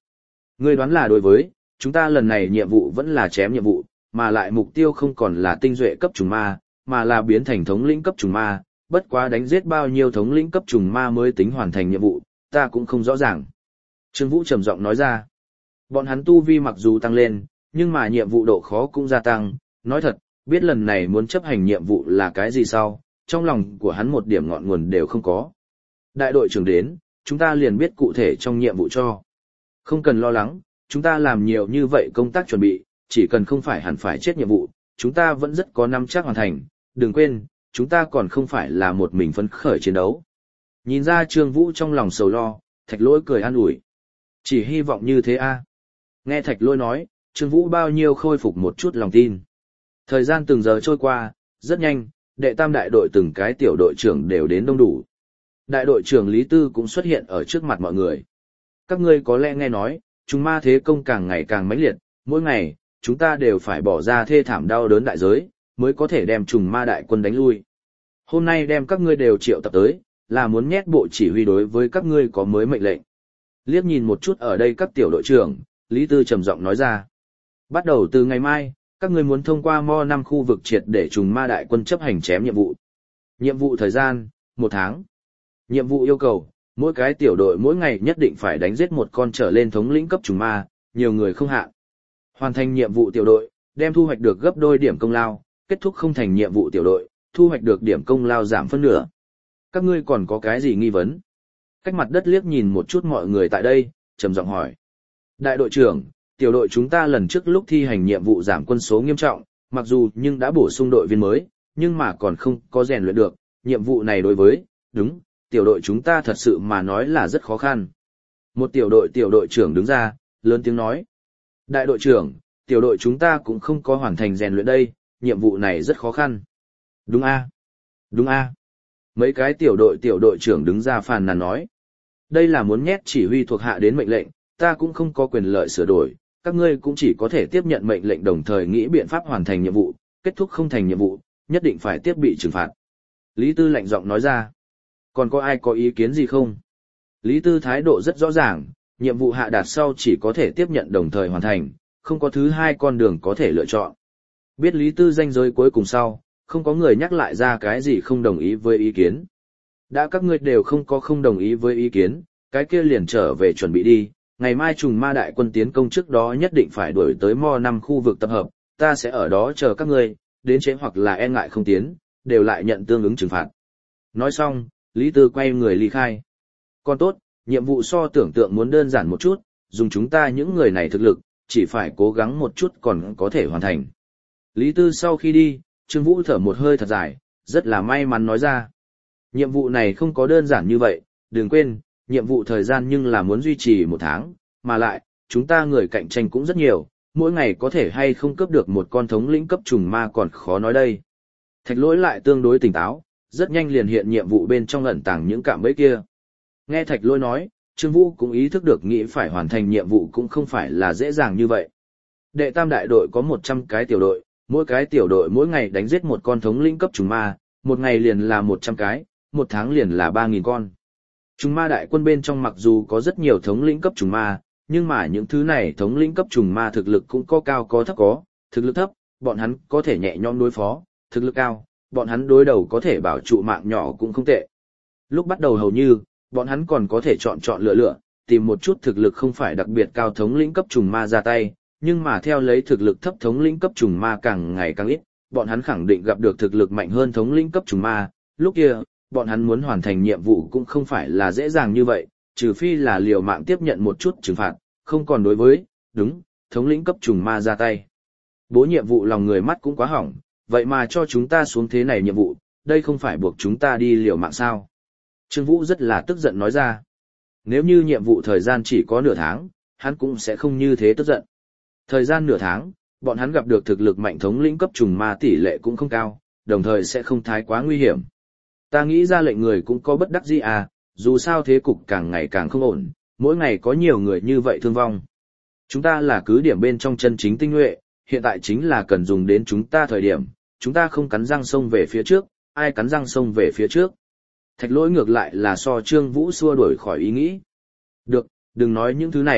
Ngươi đoán là đối với, chúng ta lần này nhiệm vụ vẫn là chém nhiệm vụ, mà lại mục tiêu không còn là tinh duệ cấp trùng ma, mà là biến thành thống lĩnh cấp trùng ma, bất quá đánh giết bao nhiêu thống lĩnh cấp trùng ma mới tính hoàn thành nhiệm vụ, ta cũng không rõ ràng. Trương Vũ trầm giọng nói ra, bọn hắn tu vi mặc dù tăng lên, nhưng mà nhiệm vụ độ khó cũng gia tăng, nói thật, biết lần này muốn chấp hành nhiệm vụ là cái gì sau, trong lòng của hắn một điểm ngọn nguồn đều không có. Đại đội trưởng đến, chúng ta liền biết cụ thể trong nhiệm vụ cho. Không cần lo lắng, chúng ta làm nhiều như vậy công tác chuẩn bị, chỉ cần không phải hẳn phải chết nhiệm vụ, chúng ta vẫn rất có nắm chắc hoàn thành, đừng quên, chúng ta còn không phải là một mình phấn khởi chiến đấu. Nhìn ra Trương Vũ trong lòng sầu lo, Thạch Lỗi cười an ủi. Chỉ hy vọng như thế a. Nghe Thạch Lỗi nói, Trương Vũ bao nhiêu khôi phục một chút lòng tin. Thời gian từng giờ trôi qua, rất nhanh, đệ tam đại đội từng cái tiểu đội trưởng đều đến đông đủ. Đại đội trưởng Lý Tư cũng xuất hiện ở trước mặt mọi người. Các ngươi có lẽ nghe nói, trùng ma thế công càng ngày càng mãnh liệt, mỗi ngày, chúng ta đều phải bỏ ra thê thảm đau đớn đại giới, mới có thể đem trùng ma đại quân đánh lui. Hôm nay đem các ngươi đều triệu tập tới, là muốn nhét bộ chỉ huy đối với các ngươi có mới mệnh lệnh. Liếc nhìn một chút ở đây các tiểu đội trưởng, Lý Tư trầm giọng nói ra. Bắt đầu từ ngày mai, các ngươi muốn thông qua Mo 5 khu vực triệt để trùng ma đại quân chấp hành chém nhiệm vụ. Nhiệm vụ thời gian, 1 tháng. Nhiệm vụ yêu cầu, mỗi cái tiểu đội mỗi ngày nhất định phải đánh giết một con trở lên thống lĩnh cấp trùng ma, nhiều người không hạn. Hoàn thành nhiệm vụ tiểu đội, đem thu hoạch được gấp đôi điểm công lao, kết thúc không thành nhiệm vụ tiểu đội, thu hoạch được điểm công lao giảm phân nửa. Các ngươi còn có cái gì nghi vấn? Cách mặt đất liếc nhìn một chút mọi người tại đây, trầm giọng hỏi. Đại đội trưởng, tiểu đội chúng ta lần trước lúc thi hành nhiệm vụ giảm quân số nghiêm trọng, mặc dù nhưng đã bổ sung đội viên mới, nhưng mà còn không có rèn luyện được, nhiệm vụ này đối với, đúng, tiểu đội chúng ta thật sự mà nói là rất khó khăn. Một tiểu đội trưởng đứng ra, lớn tiếng nói. Đại đội trưởng, tiểu đội chúng ta cũng không có hoàn thành rèn luyện đây, nhiệm vụ này rất khó khăn. Đúng a, đúng a. Mấy cái tiểu đội trưởng đứng ra phàn nàn nói. Đây là muốn nhét chỉ huy thuộc hạ đến mệnh lệnh, ta cũng không có quyền lợi sửa đổi, các ngươi cũng chỉ có thể tiếp nhận mệnh lệnh đồng thời nghĩ biện pháp hoàn thành nhiệm vụ, kết thúc không thành nhiệm vụ, nhất định phải tiếp bị trừng phạt. Lý Tư lạnh giọng nói ra. Còn có ai có ý kiến gì không? Lý Tư thái độ rất rõ ràng, nhiệm vụ hạ đạt sau chỉ có thể tiếp nhận đồng thời hoàn thành, không có thứ hai con đường có thể lựa chọn. Biết Lý Tư danh giới cuối cùng sau, không có người nhắc lại ra cái gì không đồng ý với ý kiến. Đã các ngươi đều không đồng ý với ý kiến, cái kia liền trở về chuẩn bị đi, ngày mai trùng ma đại quân tiến công trước đó nhất định phải đuổi tới Mo 5 khu vực tập hợp, ta sẽ ở đó chờ các ngươi, đến chế hoặc là e ngại không tiến, đều lại nhận tương ứng trừng phạt. Nói xong, Lý Tư quay người ly khai. Còn tốt, nhiệm vụ so tưởng tượng muốn đơn giản một chút, dùng chúng ta những người này thực lực, chỉ phải cố gắng một chút còn có thể hoàn thành. Lý Tư sau khi đi, Trương Vũ thở một hơi thật dài, rất là may mắn nói ra. Nhiệm vụ này không có đơn giản như vậy, đừng quên, nhiệm vụ thời gian nhưng là muốn duy trì 1 tháng, mà lại, chúng ta người cạnh tranh cũng rất nhiều, mỗi ngày có thể hay không cướp được một con thống lĩnh cấp trùng ma còn khó nói đây. Thạch Lỗi lại tương đối tỉnh táo, rất nhanh liền hiện nhiệm vụ bên trong ẩn tàng những cạm bẫy kia. Nghe Thạch Lỗi nói, Trương Vũ cũng ý thức được nghĩ phải hoàn thành nhiệm vụ cũng không phải là dễ dàng như vậy. Đệ tam đại đội có 100 cái tiểu đội, mỗi cái tiểu đội mỗi ngày đánh giết một con thống lĩnh cấp trùng ma, một ngày liền là 100 cái, 1 tháng liền là 3.000 con. Trùng ma đại quân bên trong mặc dù có rất nhiều thống lĩnh cấp trùng ma, nhưng mà những thứ này thống lĩnh cấp trùng ma thực lực cũng có cao có thấp có, thực lực thấp, bọn hắn có thể nhẹ nhõm đối phó, thực lực cao, bọn hắn đối đầu có thể bảo trụ mạng nhỏ cũng không tệ. Lúc bắt đầu hầu như, bọn hắn còn có thể chọn lựa, tìm một chút thực lực không phải đặc biệt cao thống lĩnh cấp trùng ma ra tay, nhưng mà theo lấy thực lực thấp thống lĩnh cấp trùng ma càng ngày càng ít, bọn hắn khẳng định gặp được thực lực mạnh hơn thống lĩnh cấp trùng ma, lúc kia, bọn hắn muốn hoàn thành nhiệm vụ cũng không phải là dễ dàng như vậy, trừ phi là liều mạng tiếp nhận một chút trừng phạt, không còn đối với, đúng, thống lĩnh cấp trùng ma ra tay. Bố nhiệm vụ lòng người mắt cũng quá hỏng, vậy mà cho chúng ta xuống thế này nhiệm vụ, đây không phải buộc chúng ta đi liều mạng sao. Trương Vũ rất là tức giận nói ra. Nếu như nhiệm vụ thời gian chỉ có nửa tháng, hắn cũng sẽ không như thế tức giận. Thời gian nửa tháng, bọn hắn gặp được thực lực mạnh thống lĩnh cấp trùng ma tỷ lệ cũng không cao, đồng thời sẽ không thái quá nguy hiểm. Ta nghĩ ra lệnh người cũng có bất đắc dĩ à, dù sao thế cục càng ngày càng không ổn, mỗi ngày có nhiều người như vậy thương vong. Chúng ta là cứ điểm bên trong chân chính tinh nhuệ, hiện tại chính là cần dùng đến chúng ta thời điểm, chúng ta không cắn răng xông về phía trước, ai cắn răng xông về phía trước. Thạch Lỗi ngược lại là so Trương Vũ xua đuổi khỏi ý nghĩ. Được, đừng nói những thứ này,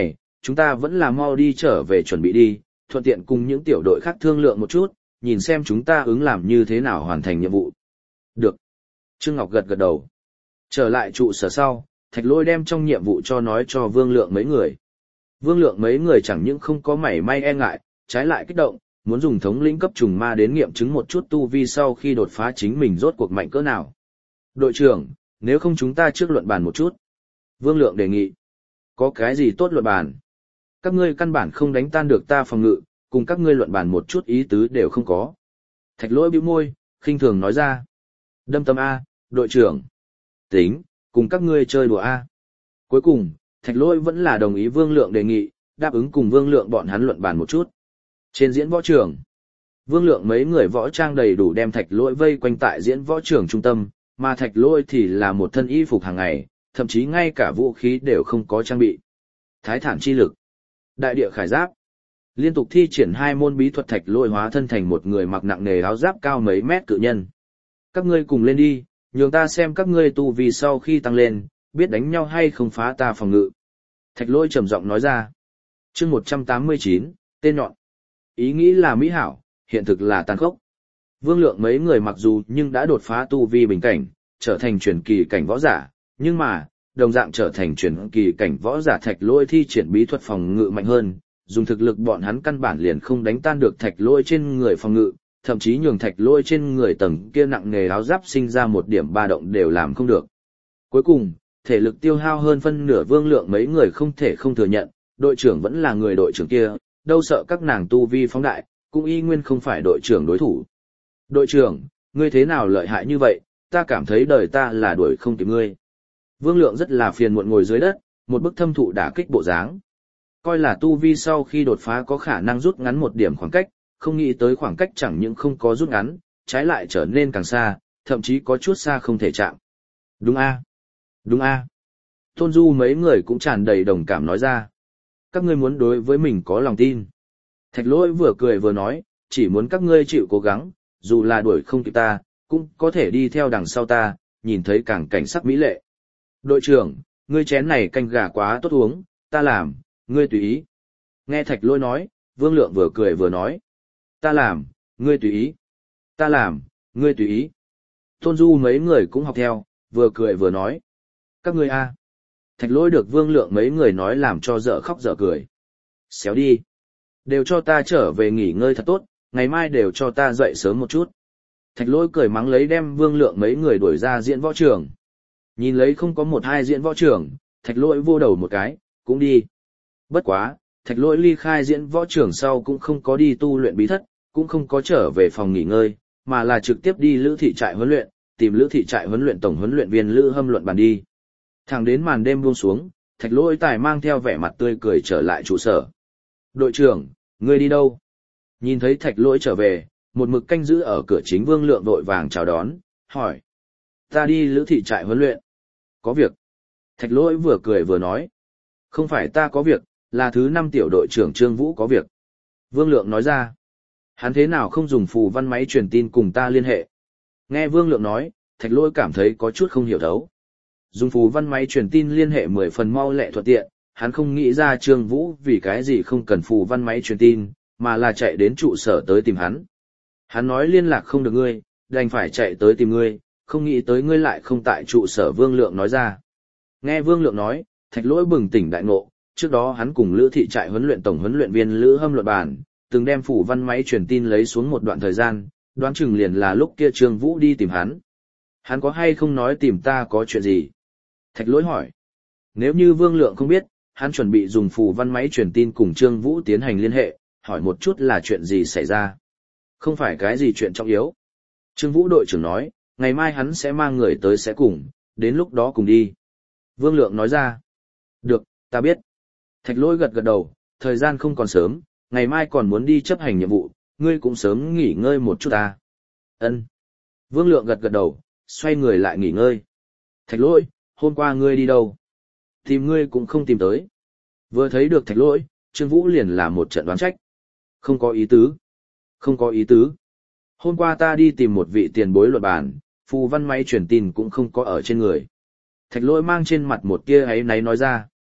chúng ta vẫn là mau đi trở về chuẩn bị đi, thuận tiện cùng những tiểu đội khác thương lượng một chút, nhìn xem chúng ta ứng làm như thế nào hoàn thành nhiệm vụ. Được. Trương Ngọc gật gật đầu. Trở lại trụ sở sau, Thạch Lỗi đem trong nhiệm vụ nói cho Vương Lượng mấy người. Vương Lượng mấy người chẳng những không có mảy may e ngại, trái lại kích động, muốn dùng thống lĩnh cấp trùng ma đến nghiệm chứng một chút tu vi sau khi đột phá chính mình rốt cuộc mạnh cỡ nào. Đội trưởng, nếu không chúng ta trước luận bàn một chút. Vương Lượng đề nghị. Có cái gì tốt luận bàn? Các ngươi căn bản không đánh tan được ta phòng ngự, cùng các ngươi luận bàn một chút ý tứ đều không có. Thạch Lỗi bĩu môi, khinh thường nói ra. Đâm tâm A, đội trưởng. Tính, cùng các ngươi chơi đùa A. Cuối cùng, Thạch Lỗi vẫn là đồng ý Vương Lượng đề nghị, đáp ứng cùng Vương Lượng bọn hắn luận bàn một chút. Trên diễn võ trường, Vương Lượng mấy người võ trang đầy đủ đem Thạch Lỗi vây quanh tại diễn võ trường trung tâm, mà Thạch Lỗi thì là một thân y phục hàng ngày, thậm chí ngay cả vũ khí đều không có trang bị. Thái thản chi lực, đại địa khải giáp. Liên tục thi triển 2 môn bí thuật, Thạch Lỗi hóa thân thành một người mặc nặng nề áo giáp cao mấy mét cự nhân. Các ngươi cùng lên đi, nhường ta xem các ngươi tu vi sau khi tăng lên, biết đánh nhau hay không phá ta phòng ngự. Thạch Lỗi trầm giọng nói ra. Chương 189, tên nhọn. Ý nghĩ là mỹ hảo, hiện thực là tàn khốc. Vương Lượng mấy người mặc dù nhưng đã đột phá tu vi bình cảnh, trở thành truyền kỳ cảnh võ giả, nhưng mà, đồng dạng trở thành truyền kỳ cảnh võ giả, Thạch Lỗi thi triển bí thuật phòng ngự mạnh hơn, dùng thực lực bọn hắn căn bản liền không đánh tan được Thạch Lỗi trên người phòng ngự, thậm chí nhường Thạch Lỗi trên người tầng kia nặng nề áo giáp sinh ra một điểm ba động đều làm không được. Cuối cùng, thể lực tiêu hao hơn phân nửa Vương Lượng mấy người không thể không thừa nhận, đội trưởng vẫn là người đội trưởng kia, đâu sợ các nàng tu vi phóng đại, cũng y nguyên không phải đội trưởng đối thủ. Đội trưởng, ngươi thế nào lợi hại như vậy, ta cảm thấy đời ta là đuổi không kịp ngươi. Vương Lượng rất là phiền muộn ngồi dưới đất, một bức thâm thụ đả kích bộ dáng. Coi là tu vi sau khi đột phá có khả năng rút ngắn một điểm khoảng cách, không nghĩ tới khoảng cách chẳng những không có rút ngắn, trái lại trở nên càng xa, thậm chí có chút xa không thể chạm. Đúng a, đúng a. Tôn Du mấy người cũng tràn đầy đồng cảm nói ra. Các ngươi muốn đối với mình có lòng tin. Thạch Lỗi vừa cười vừa nói, chỉ muốn các ngươi chịu cố gắng, dù là đuổi không kịp ta, cũng có thể đi theo đằng sau ta, nhìn thấy càng cảnh sắc mỹ lệ. Đội trưởng, ngươi chén này canh gà quá tốt uống, ta làm, ngươi tùy ý. Nghe Thạch Lỗi nói, Vương Lượng vừa cười vừa nói. Ta làm, ngươi tùy ý. Ta làm, ngươi tùy ý. Tôn Du mấy người cũng học theo, vừa cười vừa nói. Các ngươi a. Thạch Lỗi được Vương Lượng mấy người nói làm cho dở khóc dở cười. Xéo đi. Đều cho ta trở về nghỉ ngơi thật tốt, ngày mai đều cho ta dậy sớm một chút. Thạch Lỗi cười mắng lấy đem Vương Lượng mấy người đuổi ra diễn võ trường. Nhìn lấy không có một hai diễn võ trường, Thạch Lỗi vô đầu một cái, cũng đi. Bất quá, Thạch Lỗi ly khai diễn võ trường sau cũng không có đi tu luyện bí thất, cũng không có trở về phòng nghỉ ngơi, mà là trực tiếp đi Lữ thị trại huấn luyện, tìm Lữ thị trại huấn luyện tổng huấn luyện viên Lữ Hâm luận bàn đi. Thẳng đến màn đêm buông xuống, Thạch Lỗi tài mang theo vẻ mặt tươi cười trở lại trụ sở. Đội trưởng, ngươi đi đâu? Nhìn thấy Thạch Lỗi trở về, một mực canh giữ ở cửa chính Vương Lượng vội vàng chào đón, hỏi. Ta đi Lữ thị trại huấn luyện. Có việc. Thạch Lỗi vừa cười vừa nói. Không phải ta có việc, là thứ 5 tiểu đội trưởng Trương Vũ có việc. Vương Lượng nói ra. Hắn thế nào không dùng phù văn máy truyền tin cùng ta liên hệ? Nghe Vương Lượng nói, Thạch Lỗi cảm thấy có chút không hiểu thấu. Dùng phù văn máy truyền tin liên hệ 10 phần mau lẹ thuận tiện, hắn không nghĩ ra Trương Vũ vì cái gì không cần phù văn máy truyền tin, mà là chạy đến trụ sở tới tìm hắn. Hắn nói liên lạc không được ngươi, đành phải chạy tới tìm ngươi, không nghĩ tới ngươi lại không tại trụ sở. Vương Lượng nói ra. Nghe Vương Lượng nói, Thạch Lỗi bừng tỉnh đại ngộ, trước đó hắn cùng Lữ thị trại huấn luyện tổng huấn luyện viên Lữ Hâm luận bàn, từng đem phù văn máy truyền tin lấy xuống một đoạn thời gian, đoán chừng liền là lúc kia Trương Vũ đi tìm hắn. Hắn có hay không nói tìm ta có chuyện gì? Thạch Lỗi hỏi. Nếu như Vương Lượng không biết, hắn chuẩn bị dùng phù văn máy truyền tin cùng Trương Vũ tiến hành liên hệ, hỏi một chút là chuyện gì xảy ra. Không phải cái gì chuyện trọng yếu. Trương Vũ đội trưởng nói, ngày mai hắn sẽ mang người tới sẽ cùng, đến lúc đó cùng đi. Vương Lượng nói ra. Được, ta biết. Thạch Lỗi gật gật đầu, thời gian không còn sớm, ngày mai còn muốn đi chấp hành nhiệm vụ, ngươi cũng sớm nghỉ ngơi một chút ta. Ân. Vương Lượng gật gật đầu, xoay người lại nghỉ ngơi. Thạch Lỗi, hôm qua ngươi đi đâu? Tìm ngươi cũng không tìm tới. Vừa thấy được Thạch Lỗi, Trương Vũ liền là một trận đoán trách. Không có ý tứ. Không có ý tứ. Hôm qua ta đi tìm một vị tiền bối luận bàn, phù văn máy truyền tin cũng không có ở trên người. Thạch Lỗi mang trên mặt một tia áy náy nói ra.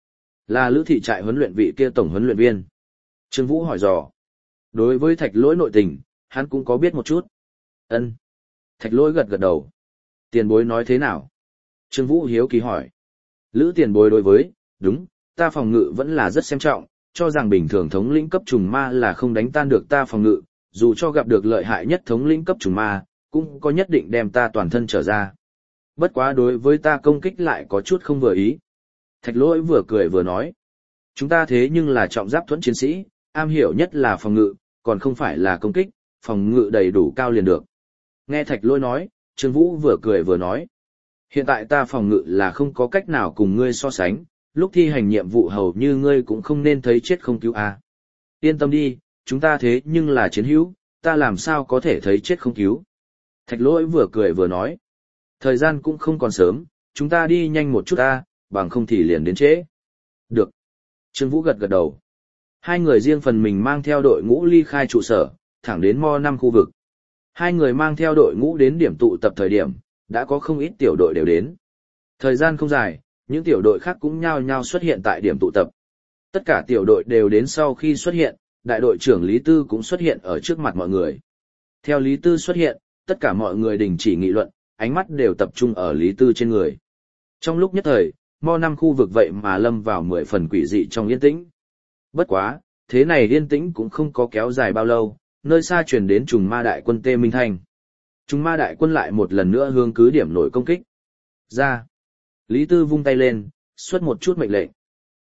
Là Lữ thị trại huấn luyện vị kia tổng huấn luyện viên. Trương Vũ hỏi dò. Đối với Thạch Lỗi nội tình, hắn cũng có biết một chút. Ân. Thạch Lỗi gật gật đầu. Tiền bối nói thế nào? Trương Vũ hiếu kỳ hỏi. Lữ tiền bối đối với, đúng, ta phòng ngự vẫn là rất xem trọng, cho rằng bình thường thống lĩnh cấp trùng ma là không đánh tan được ta phòng ngự, dù cho gặp được lợi hại nhất thống lĩnh cấp trùng ma, cũng có nhất định đem ta toàn thân trở ra. Bất quá đối với ta công kích lại có chút không vừa ý. Thạch Lỗi vừa cười vừa nói. Chúng ta thế nhưng là trọng giáp thuẫn chiến sĩ, am hiểu nhất là phòng ngự, còn không phải là công kích, phòng ngự đầy đủ cao liền được. Nghe Thạch Lỗi nói, Trương Vũ vừa cười vừa nói. Hiện tại ta phòng ngự là không có cách nào cùng ngươi so sánh, lúc thi hành nhiệm vụ hầu như ngươi cũng không nên thấy chết không cứu a. Yên tâm đi, chúng ta thế nhưng là chiến hữu, ta làm sao có thể thấy chết không cứu. Thạch Lỗi vừa cười vừa nói. Thời gian cũng không còn sớm, chúng ta đi nhanh một chút ta, bằng không thì liền đến trễ. Được. Trương Vũ gật gật đầu. Hai người riêng phần mình mang theo đội ngũ ly khai trụ sở, thẳng đến Mo 5 khu vực. Hai người mang theo đội ngũ đến điểm tụ tập thời điểm, đã có không ít tiểu đội đều đến. Thời gian không dài, những tiểu đội khác cũng nhao nhao xuất hiện tại điểm tụ tập. Tất cả tiểu đội đều đến sau khi xuất hiện, đại đội trưởng Lý Tư cũng xuất hiện ở trước mặt mọi người. Theo Lý Tư xuất hiện, tất cả mọi người đình chỉ nghị luận, ánh mắt đều tập trung ở Lý Tư trên người. Trong lúc nhất thời, Mo 5 khu vực vậy mà lâm vào 10 phần quỷ dị trong yên tĩnh. Bất quá, thế này yên tĩnh cũng không có kéo dài bao lâu, nơi xa truyền đến trùng ma đại quân Tê Minh Thanh. Trùng ma đại quân lại một lần nữa hướng cứ điểm nổi công kích. Ra. Lý Tư vung tay lên, xuất một chút mệnh lệnh.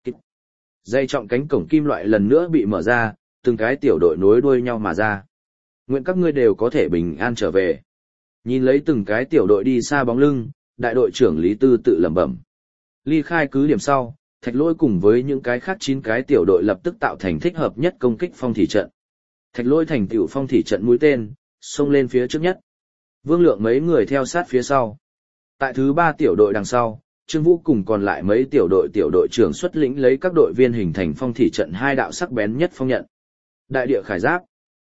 Dây trọng cánh cổng kim loại lần nữa bị mở ra, từng cái tiểu đội nối đuôi nhau mà ra. Nguyện các ngươi đều có thể bình an trở về. Nhìn lấy từng cái tiểu đội đi xa bóng lưng, đại đội trưởng Lý Tư tự lẩm bẩm. Ly khai cứ điểm sau, Thạch Lỗi cùng với những cái khác 9 cái tiểu đội lập tức tạo thành thích hợp nhất công kích phong thủy trận. Thạch Lỗi thành tựu phong thủy trận mũi tên, xông lên phía trước nhất. Vương Lượng mấy người theo sát phía sau. Tại thứ 3 tiểu đội đằng sau, Trương Vũ cùng còn lại mấy tiểu đội trưởng xuất lĩnh lấy các đội viên hình thành phong thủy trận 2 đạo sắc bén nhất phong nhận. Đại địa khải giáp,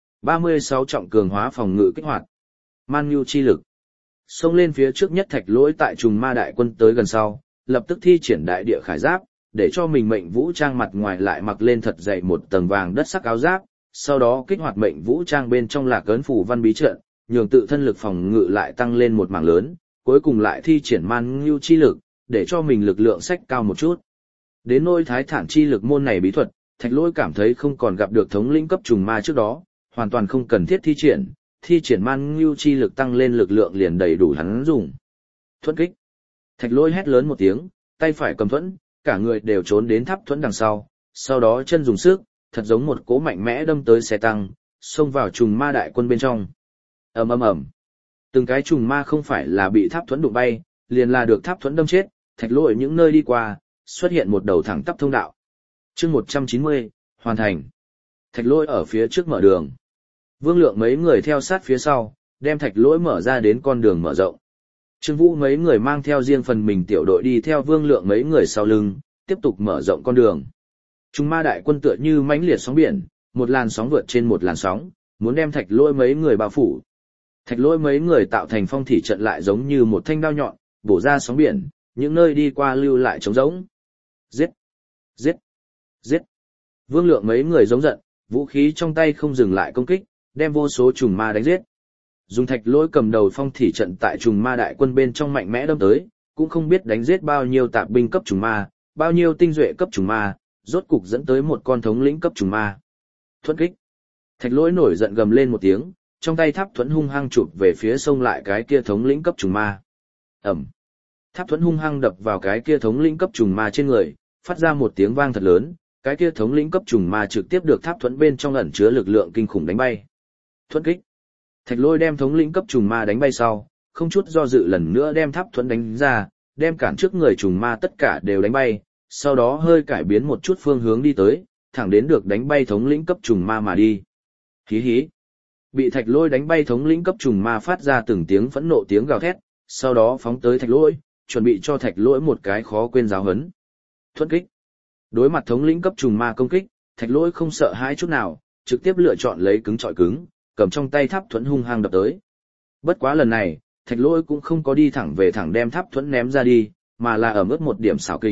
36 trọng cường hóa phòng ngự kích hoạt. Man Nhu chi lực. Xông lên phía trước nhất Thạch Lỗi tại trùng ma đại quân tới gần sau, lập tức thi triển đại địa khải giáp, để cho mình mệnh vũ trang mặt ngoài lại mặc lên thật dày một tầng vàng đất sắc áo giáp, sau đó kích hoạt mệnh vũ trang bên trong là cấn phủ văn bí trận, nhường tự thân lực phòng ngự lại tăng lên một mảng lớn, cuối cùng lại thi triển man ngưu chi lực, để cho mình lực lượng sách cao một chút. Đến nỗi thái thản chi lực môn này bí thuật, Thạch Lỗi cảm thấy không còn gặp được thống lĩnh cấp trùng ma trước đó, hoàn toàn không cần thiết thi triển man ngưu chi lực tăng lên lực lượng liền đầy đủ hắn dùng. Thuẫn kích. Thạch Lỗi hét lớn một tiếng, tay phải cầm thuẫn, cả người đều trốn đến tháp thuẫn đằng sau đó chân dùng sức, thật giống một cỗ mạnh mẽ đâm tới xe tăng, xông vào trùng ma đại quân bên trong. Ầm ầm ầm. Từng cái trùng ma không phải là bị tháp thuẫn đụng bay, liền là được tháp thuẫn đâm chết, Thạch Lỗi những nơi đi qua, xuất hiện một đầu thẳng tắp thông đạo. Chương 190, hoàn thành. Thạch Lỗi ở phía trước mở đường. Vương Lượng mấy người theo sát phía sau, đem Thạch Lỗi mở ra đến con đường mở rộng. Trương Vũ mấy người mang theo riêng phần mình tiểu đội đi theo Vương Lượng mấy người sau lưng, tiếp tục mở rộng con đường. Trùng ma đại quân tựa như mãnh liệt sóng biển, một làn sóng vượt trên một làn sóng, muốn đem Thạch Lỗi mấy người bao phủ. Thạch Lỗi mấy người tạo thành phong thủy trận lại giống như một thanh đao nhọn, bổ ra sóng biển, những nơi đi qua lưu lại trống rỗng. Giết! Giết! Giết! Vương Lượng mấy người giống giận, vũ khí trong tay không dừng lại công kích, đem vô số trùng ma đánh giết. Dùng Thạch Lỗi cầm đầu phong thủy trận tại trùng ma đại quân bên trong mạnh mẽ đâm tới, cũng không biết đánh giết bao nhiêu tạp binh cấp trùng ma, bao nhiêu tinh duệ cấp trùng ma, rốt cục dẫn tới một con thống lĩnh cấp trùng ma. Thuẫn kích. Thạch Lỗi nổi giận gầm lên một tiếng, trong tay tháp thuẫn hung hăng chụp về phía sông lại cái kia thống lĩnh cấp trùng ma. Ầm. Tháp thuẫn hung hăng đập vào cái kia thống lĩnh cấp trùng ma trên người, phát ra một tiếng vang thật lớn, cái kia thống lĩnh cấp trùng ma trực tiếp được tháp thuẫn bên trong ẩn chứa lực lượng kinh khủng đánh bay. Thuẫn kích. Thạch Lỗi đem thống lĩnh cấp trùng ma đánh bay sau, không chút do dự lần nữa đem tháp thuẫn đánh ra, đem cản trước người trùng ma tất cả đều đánh bay, sau đó hơi cải biến một chút phương hướng đi tới, thẳng đến được đánh bay thống lĩnh cấp trùng ma mà đi. Hí hí. Bị Thạch Lỗi đánh bay thống lĩnh cấp trùng ma phát ra từng tiếng phẫn nộ tiếng gào thét, sau đó phóng tới Thạch Lỗi, chuẩn bị cho Thạch Lỗi một cái khó quên giáo huấn. Thuẫn kích. Đối mặt thống lĩnh cấp trùng ma công kích, Thạch Lỗi không sợ hãi chút nào, trực tiếp lựa chọn lấy cứng chọi cứng, cầm trong tay tháp thuẫn hung hăng đập tới. Bất quá lần này, Thạch Lỗi cũng không có đi thẳng về thẳng đem tháp thuẫn ném ra đi, mà là ẩm ướt một điểm xảo kình,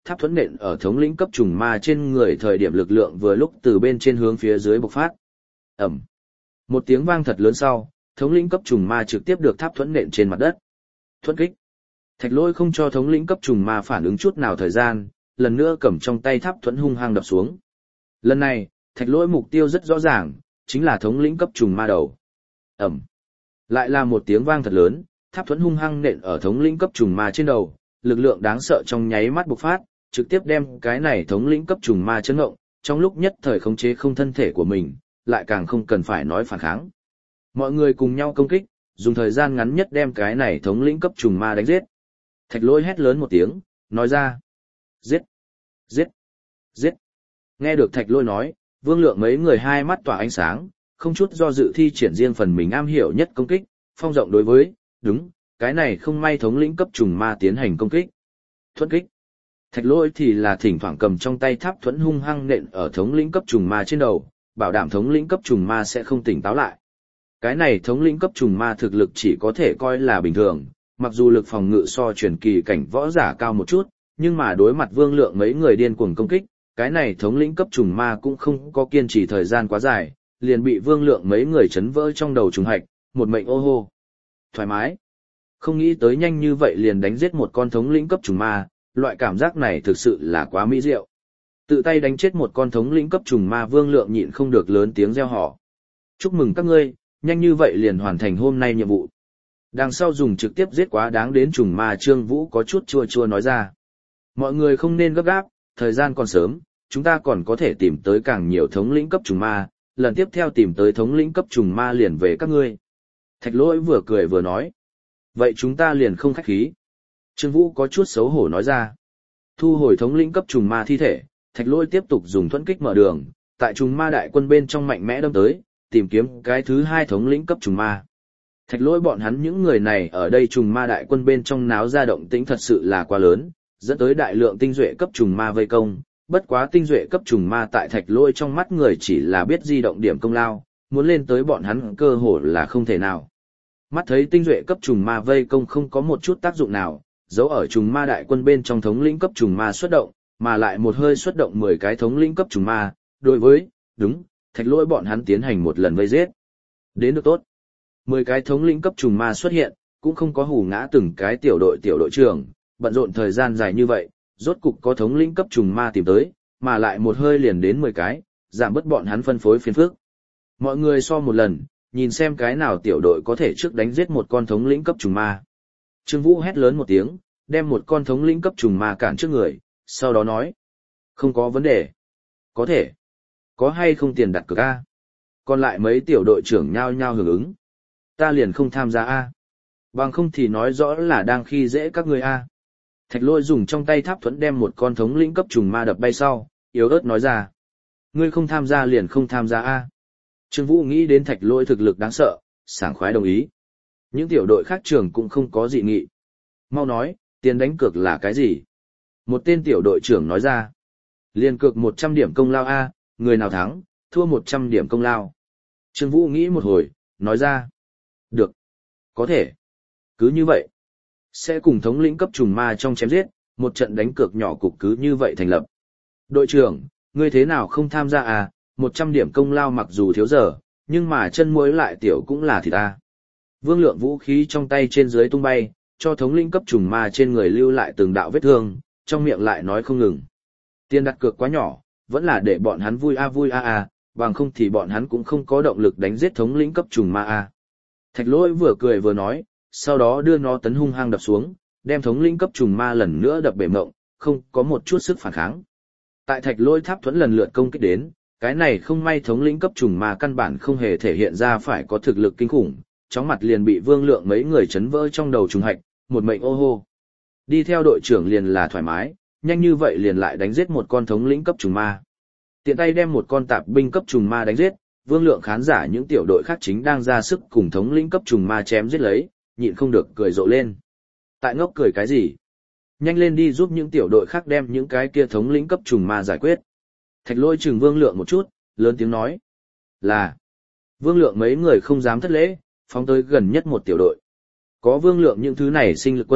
tháp thuẫn nện ở thống lĩnh cấp trùng ma trên người thời điểm lực lượng vừa lúc từ bên trên hướng phía dưới bộc phát. Ẩm. Một tiếng vang thật lớn sau, thống lĩnh cấp trùng ma trực tiếp được tháp thuẫn nện trên mặt đất. Thuẫn kích. Thạch Lỗi không cho thống lĩnh cấp trùng ma phản ứng chút nào thời gian, lần nữa cầm trong tay tháp thuẫn hung hăng đập xuống. Lần này, Thạch Lỗi mục tiêu rất rõ ràng, chính là thống lĩnh cấp trùng ma đầu. Ẩm. Lại là một tiếng vang thật lớn, tháp thuẫn hung hăng nện ở thống lĩnh cấp trùng ma trên đầu, lực lượng đáng sợ trong nháy mắt bộc phát, trực tiếp đem cái này thống lĩnh cấp trùng ma chấn động, trong lúc nhất thời khống chế không thân thể của mình, lại càng không cần phải nói phản kháng. Mọi người cùng nhau công kích, dùng thời gian ngắn nhất đem cái này thống lĩnh cấp trùng ma đánh giết. Thạch Lỗi hét lớn một tiếng, nói ra: "Giết! Giết! Giết!" Nghe được Thạch Lỗi nói, Vương Lượng mấy người hai mắt tỏa ánh sáng, không chút do dự thi triển riêng phần mình am hiểu nhất công kích, phong rộng đối với, đúng, cái này không may thống lĩnh cấp trùng ma tiến hành công kích. Thuẫn kích. Thạch Lỗi thì là thỉnh thoảng cầm trong tay tháp thuẫn hung hăng nện ở thống lĩnh cấp trùng ma trên đầu, bảo đảm thống lĩnh cấp trùng ma sẽ không tỉnh táo lại. Cái này thống lĩnh cấp trùng ma thực lực chỉ có thể coi là bình thường, mặc dù lực phòng ngự so truyền kỳ cảnh võ giả cao một chút, nhưng mà đối mặt Vương Lượng mấy người điên cuồng công kích, cái này thống lĩnh cấp trùng ma cũng không có kiên trì thời gian quá dài, liền bị Vương Lượng mấy người chấn vỡ trong đầu trùng hạch, một mệnh ô hô. Thoải mái. Không nghĩ tới nhanh như vậy liền đánh giết một con thống lĩnh cấp trùng ma, loại cảm giác này thực sự là quá mỹ diệu. Tự tay đánh chết một con thống lĩnh cấp trùng ma, Vương Lượng nhịn không được lớn tiếng reo hò. Chúc mừng các ngươi, nhanh như vậy liền hoàn thành hôm nay nhiệm vụ. Đằng sau dùng trực tiếp giết quá đáng đến trùng ma, Trương Vũ có chút chua chua nói ra. Mọi người không nên gấp gáp, thời gian còn sớm, chúng ta còn có thể tìm tới càng nhiều thống lĩnh cấp trùng ma, lần tiếp theo tìm tới thống lĩnh cấp trùng ma liền về các ngươi. Thạch Lỗi vừa cười vừa nói. Vậy chúng ta liền không khách khí. Trương Vũ có chút xấu hổ nói ra. Thu hồi thống lĩnh cấp trùng ma thi thể, Thạch Lỗi tiếp tục dùng thuẫn kích mở đường, tại trùng ma đại quân bên trong mạnh mẽ đâm tới, tìm kiếm cái thứ hai thống lĩnh cấp trùng ma. Thạch Lỗi bọn hắn những người này ở đây trùng ma đại quân bên trong náo ra động tĩnh thật sự là quá lớn, dẫn tới đại lượng tinh duệ cấp trùng ma vây công. Bất quá tinh duệ cấp trùng ma tại Thạch Lỗi trong mắt người chỉ là biết di động điểm công lao, muốn lên tới bọn hắn cơ hội là không thể nào. Mắt thấy tinh duệ cấp trùng ma vây công không có một chút tác dụng nào, dấu ở trùng ma đại quân bên trong thống lĩnh cấp trùng ma xuất động, mà lại một hơi xuất động 10 cái thống lĩnh cấp trùng ma, đối với, đúng, Thạch Lỗi bọn hắn tiến hành một lần vây giết. Đến được tốt. 10 cái thống lĩnh cấp trùng ma xuất hiện, cũng không có hù ngã từng cái tiểu đội trưởng, bận rộn thời gian dài như vậy, rốt cục có thống lĩnh cấp trùng ma tìm tới, mà lại một hơi liền đến 10 cái, giảm bớt bọn hắn phân phối phiền phức. Mọi người so một lần, nhìn xem cái nào tiểu đội có thể trước đánh giết một con thống lĩnh cấp trùng ma. Trương Vũ hét lớn một tiếng, đem một con thống lĩnh cấp trùng ma cản trước người, sau đó nói. Không có vấn đề. Có thể. Có hay không tiền đặt cược A? Còn lại mấy tiểu đội trưởng nhao nhao hưởng ứng. Ta liền không tham gia A. Bằng không thì nói rõ là đang khi dễ các người A. Thạch Lỗi dùng trong tay tháp thuẫn đem một con thống lĩnh cấp trùng ma đập bay sau, yếu ớt nói ra. Ngươi không tham gia liền không tham gia A. Trương Vũ nghĩ đến Thạch Lỗi thực lực đáng sợ, sảng khoái đồng ý. Những tiểu đội khác trưởng cũng không có dị nghị. Mau nói, tiền đánh cược là cái gì? Một tên tiểu đội trưởng nói ra. Liên cược 100 điểm công lao A, người nào thắng, thua 100 điểm công lao. Trương Vũ nghĩ một hồi, nói ra. Được. Có thể. Cứ như vậy. Sẽ cùng thống lĩnh cấp trùng ma trong chém giết, một trận đánh cược nhỏ cục cứ như vậy thành lập. Đội trưởng, ngươi thế nào không tham gia à, 100 điểm công lao mặc dù thiếu giờ, nhưng mà chân muối lại tiểu cũng là thịt ta. Vương Lượng vũ khí trong tay trên dưới tung bay, cho thống lĩnh cấp trùng ma trên người lưu lại từng đạo vết thương, trong miệng lại nói không ngừng. Tiền đặt cược quá nhỏ, vẫn là để bọn hắn vui a, bằng không thì bọn hắn cũng không có động lực đánh giết thống lĩnh cấp trùng ma a. Thạch Lỗi vừa cười vừa nói, sau đó đưa nó tấn hung hăng đập xuống, đem thống lĩnh cấp trùng ma lần nữa đập bể mộng, không có một chút sức phản kháng. Tại Thạch Lỗi tháp thuẫn lần lượt công kích đến, cái này không may thống lĩnh cấp trùng ma căn bản không hề thể hiện ra phải có thực lực kinh khủng, chóng mặt liền bị Vương Lượng mấy người chấn vỡ trong đầu trùng hạch, một mệnh ô hô. Đi theo đội trưởng liền là thoải mái, nhanh như vậy liền lại đánh giết một con thống lĩnh cấp trùng ma. Tiện tay đem một con tạp binh cấp trùng ma đánh giết, Vương Lượng khán giả những tiểu đội khác chính đang ra sức cùng thống lĩnh cấp trùng ma chém giết lấy, nhịn không được cười rộ lên. Tại ngốc cười cái gì? Nhanh lên đi giúp những tiểu đội khác đem những cái kia thống lĩnh cấp trùng ma giải quyết. Thạch Lỗi chừng Vương Lượng một chút, lớn tiếng nói. Là. Vương Lượng mấy người không dám thất lễ, phóng tới gần nhất một tiểu đội. Có Vương Lượng những thứ này sinh lực quân,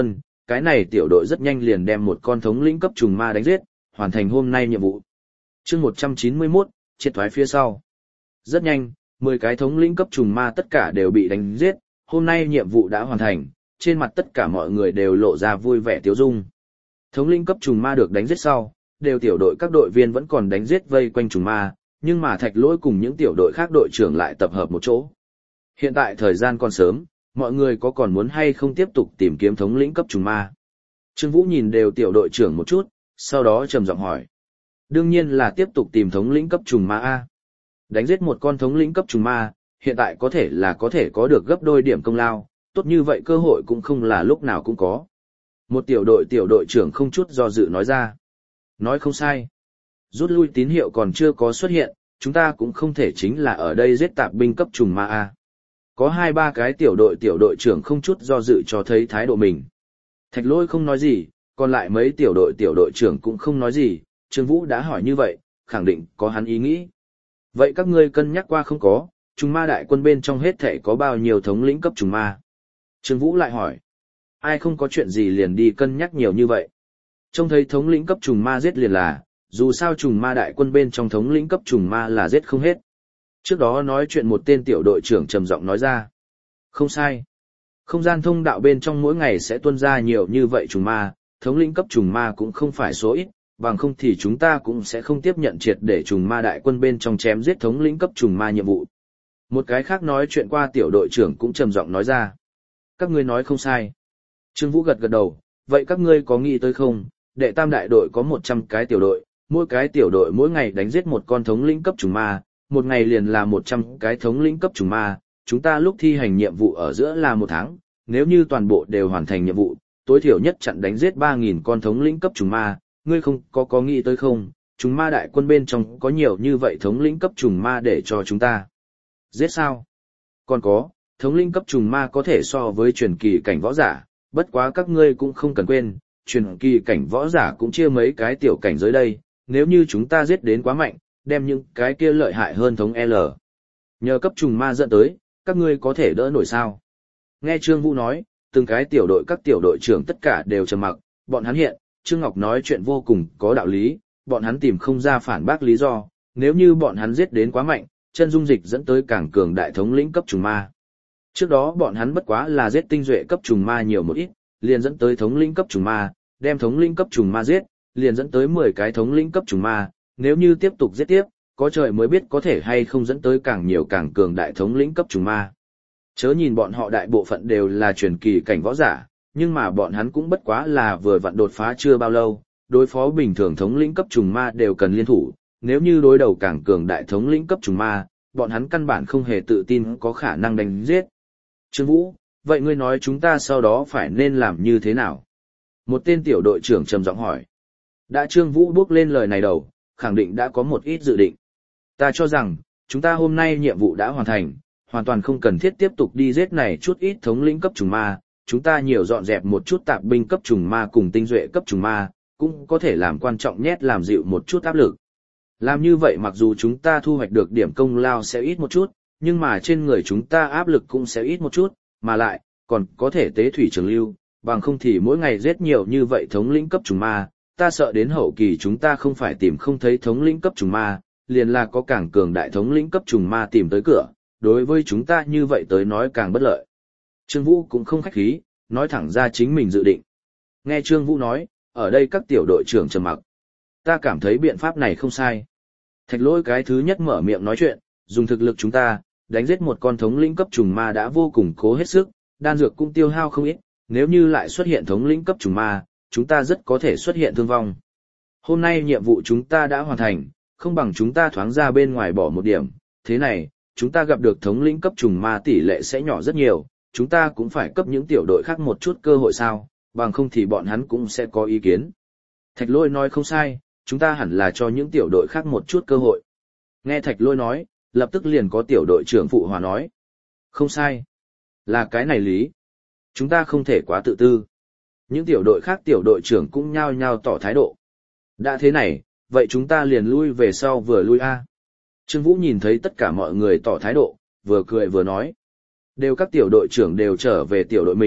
cái này tiểu đội rất nhanh liền đem một con thống lĩnh cấp trùng ma đánh giết, hoàn thành hôm nay nhiệm vụ. Chương 191, triệt thoái phía sau. Rất nhanh, 10 cái thống lĩnh cấp trùng ma tất cả đều bị đánh giết, hôm nay nhiệm vụ đã hoàn thành, trên mặt tất cả mọi người đều lộ ra vui vẻ tiếu dung. Thống lĩnh cấp trùng ma được đánh giết sau, đều tiểu đội các đội viên vẫn còn đánh giết vây quanh trùng ma, nhưng mà Thạch Lỗi cùng những tiểu đội khác đội trưởng lại tập hợp một chỗ. Hiện tại thời gian còn sớm, mọi người có còn muốn hay không tiếp tục tìm kiếm thống lĩnh cấp trùng ma? Trương Vũ nhìn đều tiểu đội trưởng một chút, sau đó trầm giọng hỏi. Đương nhiên là tiếp tục tìm thống lĩnh cấp trùng ma A. Đánh giết một con thống lĩnh cấp trùng ma, hiện tại có thể có được gấp đôi điểm công lao, tốt như vậy cơ hội cũng không là lúc nào cũng có. Một tiểu đội trưởng không chút do dự nói ra. Nói không sai. Rút lui tín hiệu còn chưa có xuất hiện, chúng ta cũng không thể chính là ở đây giết tạp binh cấp trùng ma A. Có 2-3 cái tiểu đội trưởng không chút do dự cho thấy thái độ mình. Thạch Lỗi không nói gì, còn lại mấy tiểu đội trưởng cũng không nói gì, Trương Vũ đã hỏi như vậy, khẳng định có hắn ý nghĩ. Vậy các ngươi cân nhắc qua không có, trùng ma đại quân bên trong hết thể có bao nhiêu thống lĩnh cấp trùng ma? Trương Vũ lại hỏi. Ai không có chuyện gì liền đi cân nhắc nhiều như vậy? Trông thấy thống lĩnh cấp trùng ma giết liền là, dù sao trùng ma đại quân bên trong thống lĩnh cấp trùng ma là giết không hết. Trước đó nói chuyện một tên tiểu đội trưởng trầm giọng nói ra. Không sai. Không gian thông đạo bên trong mỗi ngày sẽ tuôn ra nhiều như vậy trùng ma, thống lĩnh cấp trùng ma cũng không phải số ít, bằng không thì chúng ta cũng sẽ không tiếp nhận triệt để trùng ma đại quân bên trong chém giết thống lĩnh cấp trùng ma nhiệm vụ. Một cái khác nói chuyện qua tiểu đội trưởng cũng trầm giọng nói ra. Các ngươi nói không sai. Trương Vũ gật gật đầu, vậy các ngươi có nghĩ tới không, đệ tam đại đội có 100 cái tiểu đội, mỗi cái tiểu đội mỗi ngày đánh giết một con thống lĩnh cấp trùng ma, một ngày liền là 100 cái thống lĩnh cấp trùng ma, chúng ta lúc thi hành nhiệm vụ ở giữa là 1 tháng, nếu như toàn bộ đều hoàn thành nhiệm vụ, tối thiểu nhất chặn đánh giết 3.000 con thống lĩnh cấp trùng ma, ngươi không có nghĩ tới không, trùng ma đại quân bên trong có nhiều như vậy thống lĩnh cấp trùng ma để cho chúng ta giết sao? Còn có, thống lĩnh cấp trùng ma có thể so với truyền kỳ cảnh võ giả, bất quá các ngươi cũng không cần quên, truyền kỳ cảnh võ giả cũng chia mấy cái tiểu cảnh giới đây, nếu như chúng ta giết đến quá mạnh, đem những cái kia lợi hại hơn thống L. Nhờ cấp trùng ma dẫn tới, các ngươi có thể đỡ nổi sao? Nghe Trương Vũ nói, từng cái tiểu đội các tiểu đội trưởng tất cả đều trầm mặc, bọn hắn hiện, Trương Ngọc nói chuyện vô cùng có đạo lý, bọn hắn tìm không ra phản bác lý do, nếu như bọn hắn giết đến quá mạnh, chân dung dịch dẫn tới càng cường đại thống lĩnh cấp trùng ma. Trước đó bọn hắn bất quá là giết tinh duệ cấp trùng ma nhiều một ít, liền dẫn tới thống lĩnh cấp trùng ma, đem thống lĩnh cấp trùng ma giết, liền dẫn tới 10 cái thống lĩnh cấp trùng ma, nếu như tiếp tục giết tiếp, có trời mới biết có thể hay không dẫn tới càng nhiều càng cường đại thống lĩnh cấp trùng ma. Chớ nhìn bọn họ đại bộ phận đều là truyền kỳ cảnh võ giả, nhưng mà bọn hắn cũng bất quá là vừa vặn đột phá chưa bao lâu, đối phó bình thường thống lĩnh cấp trùng ma đều cần liên thủ, nếu như đối đầu càng cường đại thống lĩnh cấp trùng ma, bọn hắn căn bản không hề tự tin có khả năng đánh giết. Trương Vũ, vậy ngươi nói chúng ta sau đó phải nên làm như thế nào? Một tên tiểu đội trưởng trầm giọng hỏi. Đã Trương Vũ bước lên lời này đầu, khẳng định đã có một ít dự định. Ta cho rằng, chúng ta hôm nay nhiệm vụ đã hoàn thành, hoàn toàn không cần thiết tiếp tục đi giết này chút ít thống lĩnh cấp trùng ma, chúng ta nhiều dọn dẹp một chút tạp binh cấp trùng ma cùng tinh duệ cấp trùng ma, cũng có thể làm quan trọng nhét làm dịu một chút áp lực. Làm như vậy mặc dù chúng ta thu hoạch được điểm công lao sẽ ít một chút, nhưng mà trên người chúng ta áp lực cũng sẽ ít một chút, mà lại, còn có thể tế thủy trường lưu, bằng không thì mỗi ngày giết nhiều như vậy thống lĩnh cấp trùng ma, ta sợ đến hậu kỳ chúng ta không phải tìm không thấy thống lĩnh cấp trùng ma, liền là có càng cường đại thống lĩnh cấp trùng ma tìm tới cửa, đối với chúng ta như vậy tới nói càng bất lợi. Trương Vũ cũng không khách khí, nói thẳng ra chính mình dự định. Nghe Trương Vũ nói, ở đây các tiểu đội trưởng trầm mặc. Ta cảm thấy biện pháp này không sai. Thạch Lỗi cái thứ nhất mở miệng nói chuyện, dùng thực lực chúng ta, đánh giết một con thống lĩnh cấp trùng ma đã vô cùng cố hết sức, đan dược cũng tiêu hao không ít, nếu như lại xuất hiện thống lĩnh cấp trùng ma, chúng ta rất có thể xuất hiện thương vong. Hôm nay nhiệm vụ chúng ta đã hoàn thành, không bằng chúng ta thoáng ra bên ngoài bỏ một điểm, thế này, chúng ta gặp được thống lĩnh cấp trùng ma tỷ lệ sẽ nhỏ rất nhiều, chúng ta cũng phải cấp những tiểu đội khác một chút cơ hội sao, bằng không thì bọn hắn cũng sẽ có ý kiến. Thạch Lỗi nói không sai, chúng ta hẳn là cho những tiểu đội khác một chút cơ hội. Nghe Thạch Lỗi nói, lập tức liền có tiểu đội trưởng phụ hòa nói. Không sai. Là cái này lý. Chúng ta không thể quá tự tư. Những tiểu đội khác tiểu đội trưởng cũng nhao nhao tỏ thái độ. Đã thế này, vậy chúng ta liền lui về sau vừa lui a. Trương Vũ nhìn thấy tất cả mọi người tỏ thái độ, vừa cười vừa nói. Đều các tiểu đội trưởng đều trở về tiểu đội mình,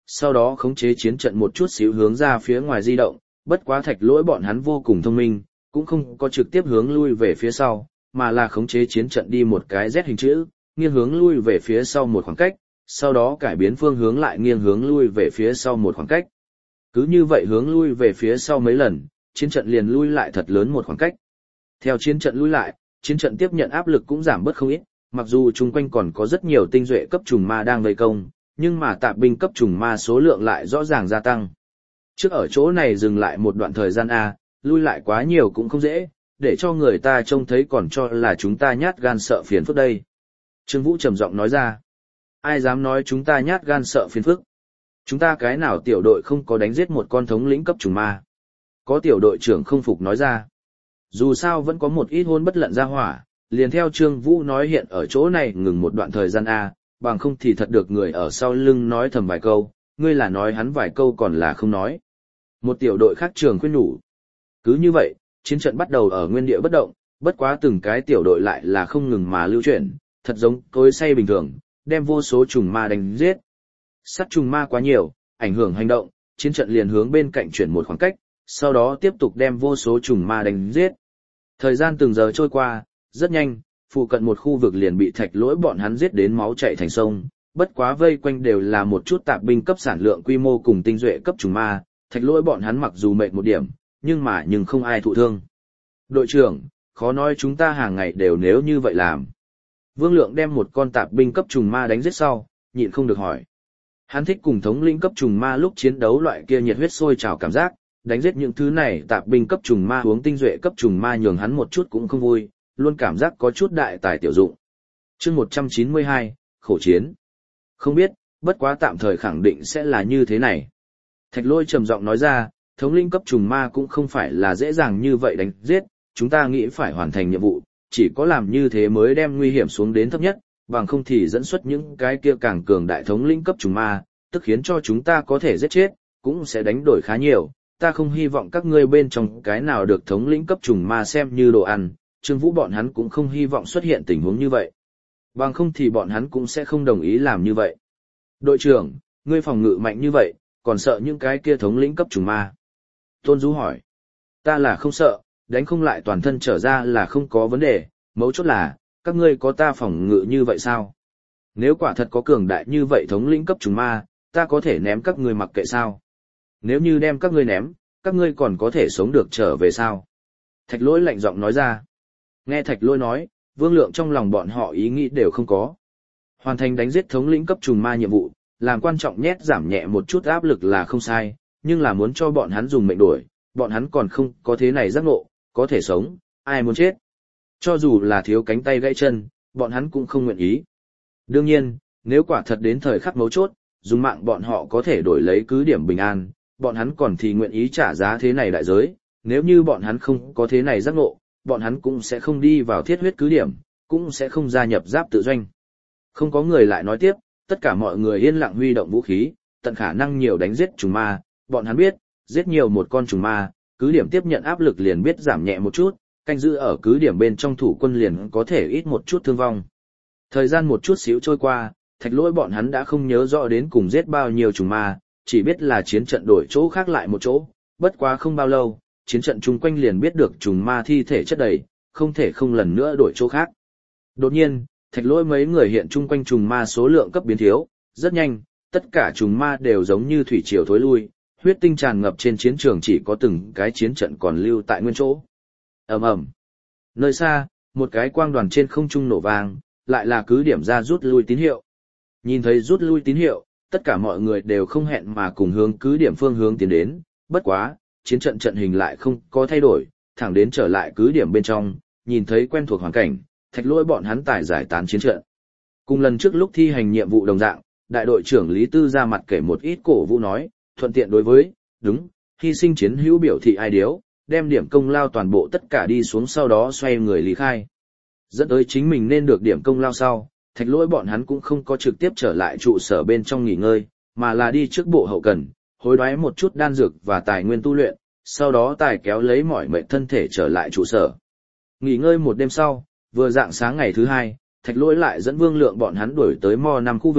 Sau đó khống chế chiến trận một chút xíu hướng ra phía ngoài di động, bất quá Thạch Lỗi bọn hắn vô cùng thông minh, cũng không có trực tiếp hướng lui về phía sau, mà là khống chế chiến trận đi một cái Z hình chữ, nghiêng hướng lui về phía sau một khoảng cách, sau đó cải biến phương hướng lại nghiêng hướng lui về phía sau một khoảng cách. Cứ như vậy hướng lui về phía sau mấy lần, chiến trận liền lui lại thật lớn một khoảng cách. Theo chiến trận lui lại, chiến trận tiếp nhận áp lực cũng giảm bớt không ít, mặc dù chung quanh còn có rất nhiều tinh duệ cấp trùng ma đang vây công, nhưng mà tạp binh cấp trùng ma số lượng lại rõ ràng gia tăng. Trước ở chỗ này dừng lại một đoạn thời gian A, lui lại quá nhiều cũng không dễ, để cho người ta trông thấy còn cho là chúng ta nhát gan sợ phiền phức đây. Trương Vũ trầm giọng nói ra. Ai dám nói chúng ta nhát gan sợ phiền phức? Chúng ta cái nào tiểu đội không có đánh giết một con thống lĩnh cấp trùng ma? Có tiểu đội trưởng không phục nói ra. Dù sao vẫn có một ít hôn bất lận ra hỏa, liền theo Trương Vũ nói hiện ở chỗ này ngừng một đoạn thời gian A, bằng không thì thật được người ở sau lưng nói thầm vài câu, ngươi là nói hắn vài câu còn là không nói. Một tiểu đội khác trường khuyên nhủ. Cứ như vậy, chiến trận bắt đầu ở nguyên địa bất động, bất quá từng cái tiểu đội lại là không ngừng mà lưu chuyển, thật giống cối xay bình thường, đem vô số trùng ma đánh giết. Sát trùng ma quá nhiều, ảnh hưởng hành động, chiến trận liền hướng bên cạnh chuyển một khoảng cách, sau đó tiếp tục đem vô số trùng ma đánh giết. Thời gian từng giờ trôi qua, rất nhanh, phụ cận một khu vực liền bị Thạch Lỗi bọn hắn giết đến máu chảy thành sông, bất quá vây quanh đều là một chút tạp binh cấp sản lượng quy mô cùng tinh duệ cấp trùng ma, Thạch Lỗi bọn hắn mặc dù mệt một điểm, nhưng không ai thụ thương. Đội trưởng, khó nói chúng ta hàng ngày đều nếu như vậy làm. Vương Lượng đem một con tạp binh cấp trùng ma đánh giết sau, nhịn không được hỏi. Hắn thích cùng thống lĩnh cấp trùng ma lúc chiến đấu loại kia nhiệt huyết sôi trào cảm giác, đánh giết những thứ này tạp binh cấp trùng ma uống tinh duệ cấp trùng ma nhường hắn một chút cũng không vui, luôn cảm giác có chút đại tài tiểu dụng. Chương 192, khổ chiến. Không biết, bất quá tạm thời khẳng định sẽ là như thế này. Thạch Lỗi trầm giọng nói ra, thống lĩnh cấp trùng ma cũng không phải là dễ dàng như vậy đánh giết, chúng ta nghĩ phải hoàn thành nhiệm vụ, chỉ có làm như thế mới đem nguy hiểm xuống đến thấp nhất, bằng không thì dẫn xuất những cái kia càng cường đại thống lĩnh cấp trùng ma, tức khiến cho chúng ta có thể giết chết, cũng sẽ đánh đổi khá nhiều. Ta không hy vọng các ngươi bên trong cái nào được thống lĩnh cấp trùng ma xem như đồ ăn, Trương Vũ bọn hắn cũng không hy vọng xuất hiện tình huống như vậy. Bằng không thì bọn hắn cũng sẽ không đồng ý làm như vậy. Đội trưởng, ngươi phòng ngự mạnh như vậy, còn sợ những cái kia thống lĩnh cấp trùng ma? Tôn Du hỏi. Ta là không sợ, đánh không lại toàn thân trở ra là không có vấn đề, mấu chốt là, các ngươi có ta phòng ngự như vậy sao? Nếu quả thật có cường đại như vậy thống lĩnh cấp trùng ma, ta có thể ném các ngươi mặc kệ sao? Nếu như đem các ngươi ném, các ngươi còn có thể sống được trở về sao? Thạch Lỗi lạnh giọng nói ra. Nghe Thạch Lỗi nói, Vương Lượng trong lòng bọn họ ý nghĩ đều không có. Hoàn thành đánh giết thống lĩnh cấp trùng ma nhiệm vụ, làm quan trọng nhét giảm nhẹ một chút áp lực là không sai, nhưng là muốn cho bọn hắn dùng mệnh đổi, bọn hắn còn không có thế này giác ngộ, có thể sống, ai muốn chết. Cho dù là thiếu cánh tay gãy chân, bọn hắn cũng không nguyện ý. Đương nhiên, nếu quả thật đến thời khắc mấu chốt, dùng mạng bọn họ có thể đổi lấy cứ điểm bình an, bọn hắn còn thì nguyện ý trả giá thế này đại giới, nếu như bọn hắn không có thế này giác ngộ, bọn hắn cũng sẽ không đi vào thiết huyết cứ điểm, cũng sẽ không gia nhập giáp tự doanh. Không có người lại nói tiếp, tất cả mọi người yên lặng huy động vũ khí, tận khả năng nhiều đánh giết trùng ma, bọn hắn biết, giết nhiều một con trùng ma, cứ điểm tiếp nhận áp lực liền biết giảm nhẹ một chút, canh giữ ở cứ điểm bên trong thủ quân liền có thể ít một chút thương vong. Thời gian một chút xíu trôi qua, Thạch Lỗi bọn hắn đã không nhớ rõ đến cùng giết bao nhiêu trùng ma, chỉ biết là chiến trận đổi chỗ khác lại một chỗ, bất quá không bao lâu, chiến trận chung quanh liền biết được trùng ma thi thể chất đầy, không thể không lần nữa đổi chỗ khác. Đột nhiên, Thạch Lỗi mấy người hiện chung quanh trùng ma số lượng cấp biến thiếu, rất nhanh, tất cả trùng ma đều giống như thủy triều thối lui, huyết tinh tràn ngập trên chiến trường, chỉ có từng cái chiến trận còn lưu tại nguyên chỗ. Ầm ầm. Nơi xa, một cái quang đoàn trên không trung nổ vang, lại là cứ điểm ra rút lui tín hiệu. Nhìn thấy rút lui tín hiệu, tất cả mọi người đều không hẹn mà cùng hướng cứ điểm phương hướng tiến đến, bất quá, chiến trận trận hình lại không có thay đổi, thẳng đến trở lại cứ điểm bên trong, nhìn thấy quen thuộc hoàn cảnh, Thạch Lỗi bọn hắn tải giải tán chiến trận. Cùng lần trước lúc thi hành nhiệm vụ đồng dạng, đại đội trưởng Lý Tư ra mặt kể một ít cổ vũ nói, thuận tiện đối với, đúng, hy sinh chiến hữu biểu thị ai điếu, đem điểm công lao toàn bộ tất cả đi xuống, sau đó xoay người lý khai. Dẫn tới chính mình nên được điểm công lao sau, Thạch Lỗi bọn hắn cũng không có trực tiếp trở lại trụ sở bên trong nghỉ ngơi, mà là đi trước bộ hậu cần, hối đoái một chút đan dược và tài nguyên tu luyện, sau đó tài kéo lấy mỏi mệt thân thể trở lại trụ sở. Nghỉ ngơi một đêm sau, vừa rạng sáng ngày thứ hai, Thạch Lỗi lại dẫn Vương Lượng bọn hắn đuổi tới Mo 5 khu vực,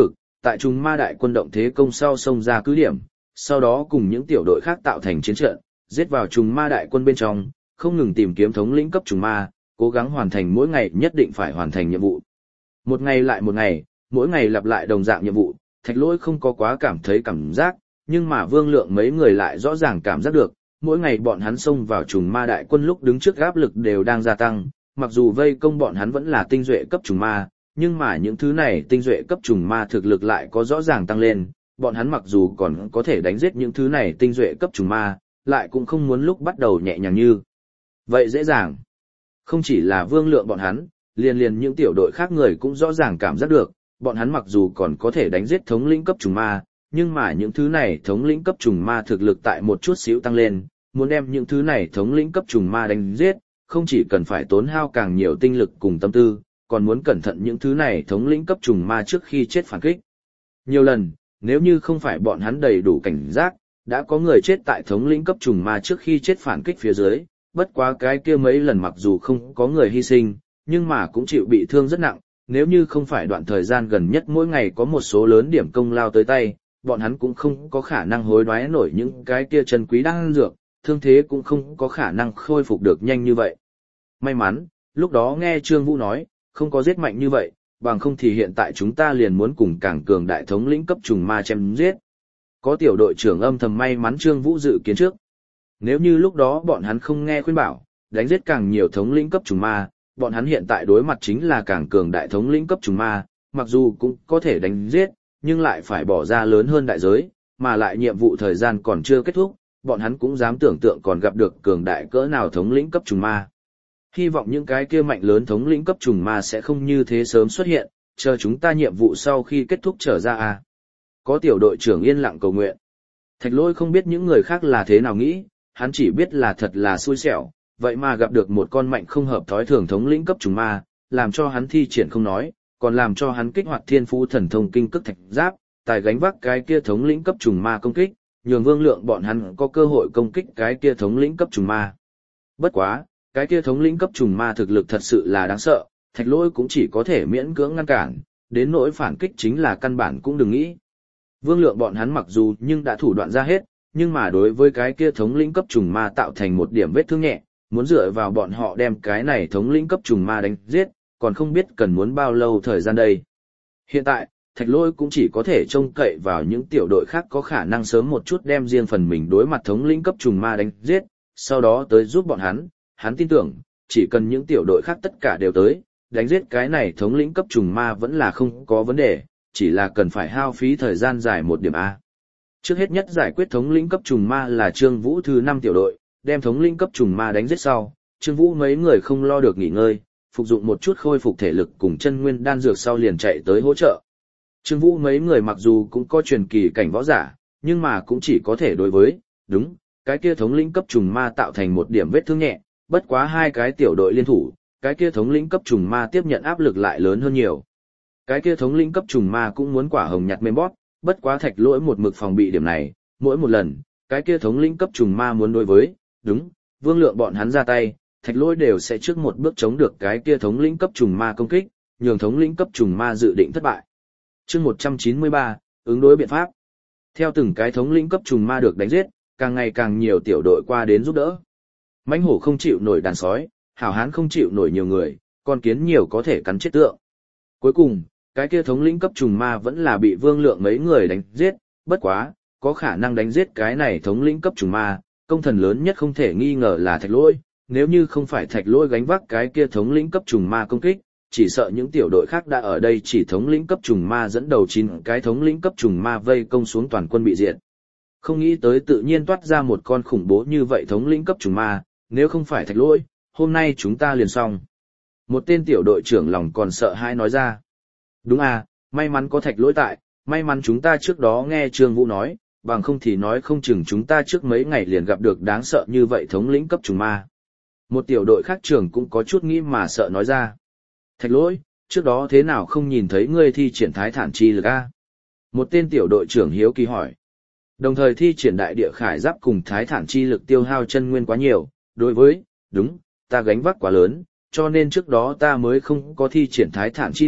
tại trùng ma đại quân động thế công sau xông ra cứ điểm, sau đó cùng những tiểu đội khác tạo thành chiến trận, giết vào trùng ma đại quân bên trong, không ngừng tìm kiếm thống lĩnh cấp trùng ma, cố gắng hoàn thành mỗi ngày nhất định phải hoàn thành nhiệm vụ. Một ngày lại một ngày, mỗi ngày lặp lại đồng dạng nhiệm vụ, Thạch Lỗi không có quá cảm thấy cảm giác, nhưng mà Vương Lượng mấy người lại rõ ràng cảm giác được, mỗi ngày bọn hắn xông vào trùng ma đại quân lúc đứng trước áp lực đều đang gia tăng, mặc dù vây công bọn hắn vẫn là tinh duệ cấp trùng ma, nhưng mà những thứ này tinh duệ cấp trùng ma thực lực lại có rõ ràng tăng lên, bọn hắn mặc dù còn có thể đánh giết những thứ này tinh duệ cấp trùng ma, lại cũng không muốn lúc bắt đầu nhẹ nhàng như vậy dễ dàng. Không chỉ là Vương Lượng bọn hắn, liền những tiểu đội khác người cũng rõ ràng cảm giác được, bọn hắn mặc dù còn có thể đánh giết thống lĩnh cấp trùng ma, nhưng mà những thứ này thống lĩnh cấp trùng ma thực lực tại một chút xíu tăng lên, muốn đem những thứ này thống lĩnh cấp trùng ma đánh giết, không chỉ cần phải tốn hao càng nhiều tinh lực cùng tâm tư, còn muốn cẩn thận những thứ này thống lĩnh cấp trùng ma trước khi chết phản kích. Nhiều lần, nếu như không phải bọn hắn đầy đủ cảnh giác, đã có người chết tại thống lĩnh cấp trùng ma trước khi chết phản kích phía dưới, bất quá cái kia mấy lần mặc dù không có người hy sinh, nhưng mà cũng chịu bị thương rất nặng, nếu như không phải đoạn thời gian gần nhất mỗi ngày có một số lớn điểm công lao tới tay, bọn hắn cũng không có khả năng hối đoái nổi những cái kia chân quý đan dược, thương thế cũng không có khả năng khôi phục được nhanh như vậy. May mắn, lúc đó nghe Trương Vũ nói, không có giết mạnh như vậy, bằng không thì hiện tại chúng ta liền muốn cùng càng cường đại thống lĩnh cấp trùng ma chém giết. Có tiểu đội trưởng âm thầm may mắn Trương Vũ dự kiến trước. Nếu như lúc đó bọn hắn không nghe khuyên bảo, đánh giết càng nhiều thống lĩnh cấp trùng ma, bọn hắn hiện tại đối mặt chính là càng cường đại thống lĩnh cấp trùng ma, mặc dù cũng có thể đánh giết, nhưng lại phải bỏ ra lớn hơn đại giới, mà lại nhiệm vụ thời gian còn chưa kết thúc, bọn hắn cũng dám tưởng tượng còn gặp được cường đại cỡ nào thống lĩnh cấp trùng ma. Hy vọng những cái kia mạnh lớn thống lĩnh cấp trùng ma sẽ không như thế sớm xuất hiện, chờ chúng ta nhiệm vụ sau khi kết thúc trở ra à. Có tiểu đội trưởng yên lặng cầu nguyện. Thạch Lỗi không biết những người khác là thế nào nghĩ, hắn chỉ biết là thật là xui xẻo, vậy mà gặp được một con mạnh không hợp thói thường thống lĩnh cấp trùng ma, làm cho hắn thi triển không nói, còn làm cho hắn kích hoạt thiên phú thần thông kinh cức thạch giáp, tài gánh vác cái kia thống lĩnh cấp trùng ma công kích, nhường Vương Lượng bọn hắn có cơ hội công kích cái kia thống lĩnh cấp trùng ma. Bất quá, cái kia thống lĩnh cấp trùng ma thực lực thật sự là đáng sợ, Thạch Lỗi cũng chỉ có thể miễn cưỡng ngăn cản, đến nỗi phản kích chính là căn bản cũng đừng nghĩ. Vương Lượng bọn hắn mặc dù nhưng đã thủ đoạn ra hết, nhưng mà đối với cái kia thống lĩnh cấp trùng ma tạo thành một điểm vết thương nhẹ, muốn dựa vào bọn họ đem cái này thống lĩnh cấp trùng ma đánh giết, còn không biết cần muốn bao lâu thời gian đây. Hiện tại, Thạch Lỗi cũng chỉ có thể trông cậy vào những tiểu đội khác có khả năng sớm một chút đem riêng phần mình đối mặt thống lĩnh cấp trùng ma đánh giết, sau đó tới giúp bọn hắn tin tưởng, chỉ cần những tiểu đội khác tất cả đều tới, đánh giết cái này thống lĩnh cấp trùng ma vẫn là không có vấn đề, chỉ là cần phải hao phí thời gian dài một điểm A. Trước hết nhất giải quyết thống lĩnh cấp trùng ma là Trương Vũ thứ 5 tiểu đội, đem thống lĩnh cấp trùng ma đánh giết sau, Trương Vũ mấy người không lo được nghỉ ngơi, phục dụng một chút khôi phục thể lực cùng chân nguyên đan dược sau liền chạy tới hỗ trợ. Trương Vũ mấy người mặc dù cũng có truyền kỳ cảnh võ giả, nhưng mà cũng chỉ có thể đối với, đúng, cái kia thống lĩnh cấp trùng ma tạo thành một điểm vết thương nhẹ, bất quá hai cái tiểu đội liên thủ, cái kia thống lĩnh cấp trùng ma tiếp nhận áp lực lại lớn hơn nhiều. Cái kia thống lĩnh cấp trùng ma cũng muốn quả hồng nhặt mềm bóp, bất quá Thạch Lỗi một mực phòng bị điểm này, mỗi một lần, cái kia thống lĩnh cấp trùng ma muốn đối với, đúng, Vương Lượng bọn hắn ra tay, Thạch Lỗi đều sẽ trước một bước chống được cái kia thống lĩnh cấp trùng ma công kích, nhường thống lĩnh cấp trùng ma dự định thất bại. Chương 193, ứng đối biện pháp. Theo từng cái thống lĩnh cấp trùng ma được đánh giết, càng ngày càng nhiều tiểu đội qua đến giúp đỡ. Mãnh hổ không chịu nổi đàn sói, hảo hán không chịu nổi nhiều người, con kiến nhiều có thể cắn chết tượng. Cuối cùng, cái kia thống lĩnh cấp trùng ma vẫn là bị Vương Lượng mấy người đánh giết, bất quá, có khả năng đánh giết cái này thống lĩnh cấp trùng ma, công thần lớn nhất không thể nghi ngờ là Thạch Lỗi, nếu như không phải Thạch Lỗi gánh vác cái kia thống lĩnh cấp trùng ma công kích, chỉ sợ những tiểu đội khác đã ở đây chỉ thống lĩnh cấp trùng ma dẫn đầu 9 cái thống lĩnh cấp trùng ma vây công xuống toàn quân bị diệt. Không nghĩ tới tự nhiên toát ra một con khủng bố như vậy thống lĩnh cấp trùng ma, nếu không phải Thạch Lỗi, hôm nay chúng ta liền xong. Một tên tiểu đội trưởng lòng còn sợ hãi nói ra. Đúng à, may mắn có Thạch Lỗi tại, may mắn chúng ta trước đó nghe Trương Vũ nói, bằng không thì nói không chừng chúng ta trước mấy ngày liền gặp được đáng sợ như vậy thống lĩnh cấp trùng ma. Một tiểu đội khác trưởng cũng có chút nghĩ mà sợ nói ra. Thạch Lỗi, trước đó thế nào không nhìn thấy ngươi thi triển thái thản chi lực a? Một tên tiểu đội trưởng hiếu kỳ hỏi. Đồng thời thi triển đại địa khải giáp cùng thái thản chi lực tiêu hao chân nguyên quá nhiều, đối với, đúng, ta gánh vác quá lớn, cho nên trước đó ta mới không có thi triển thái thản chi lực,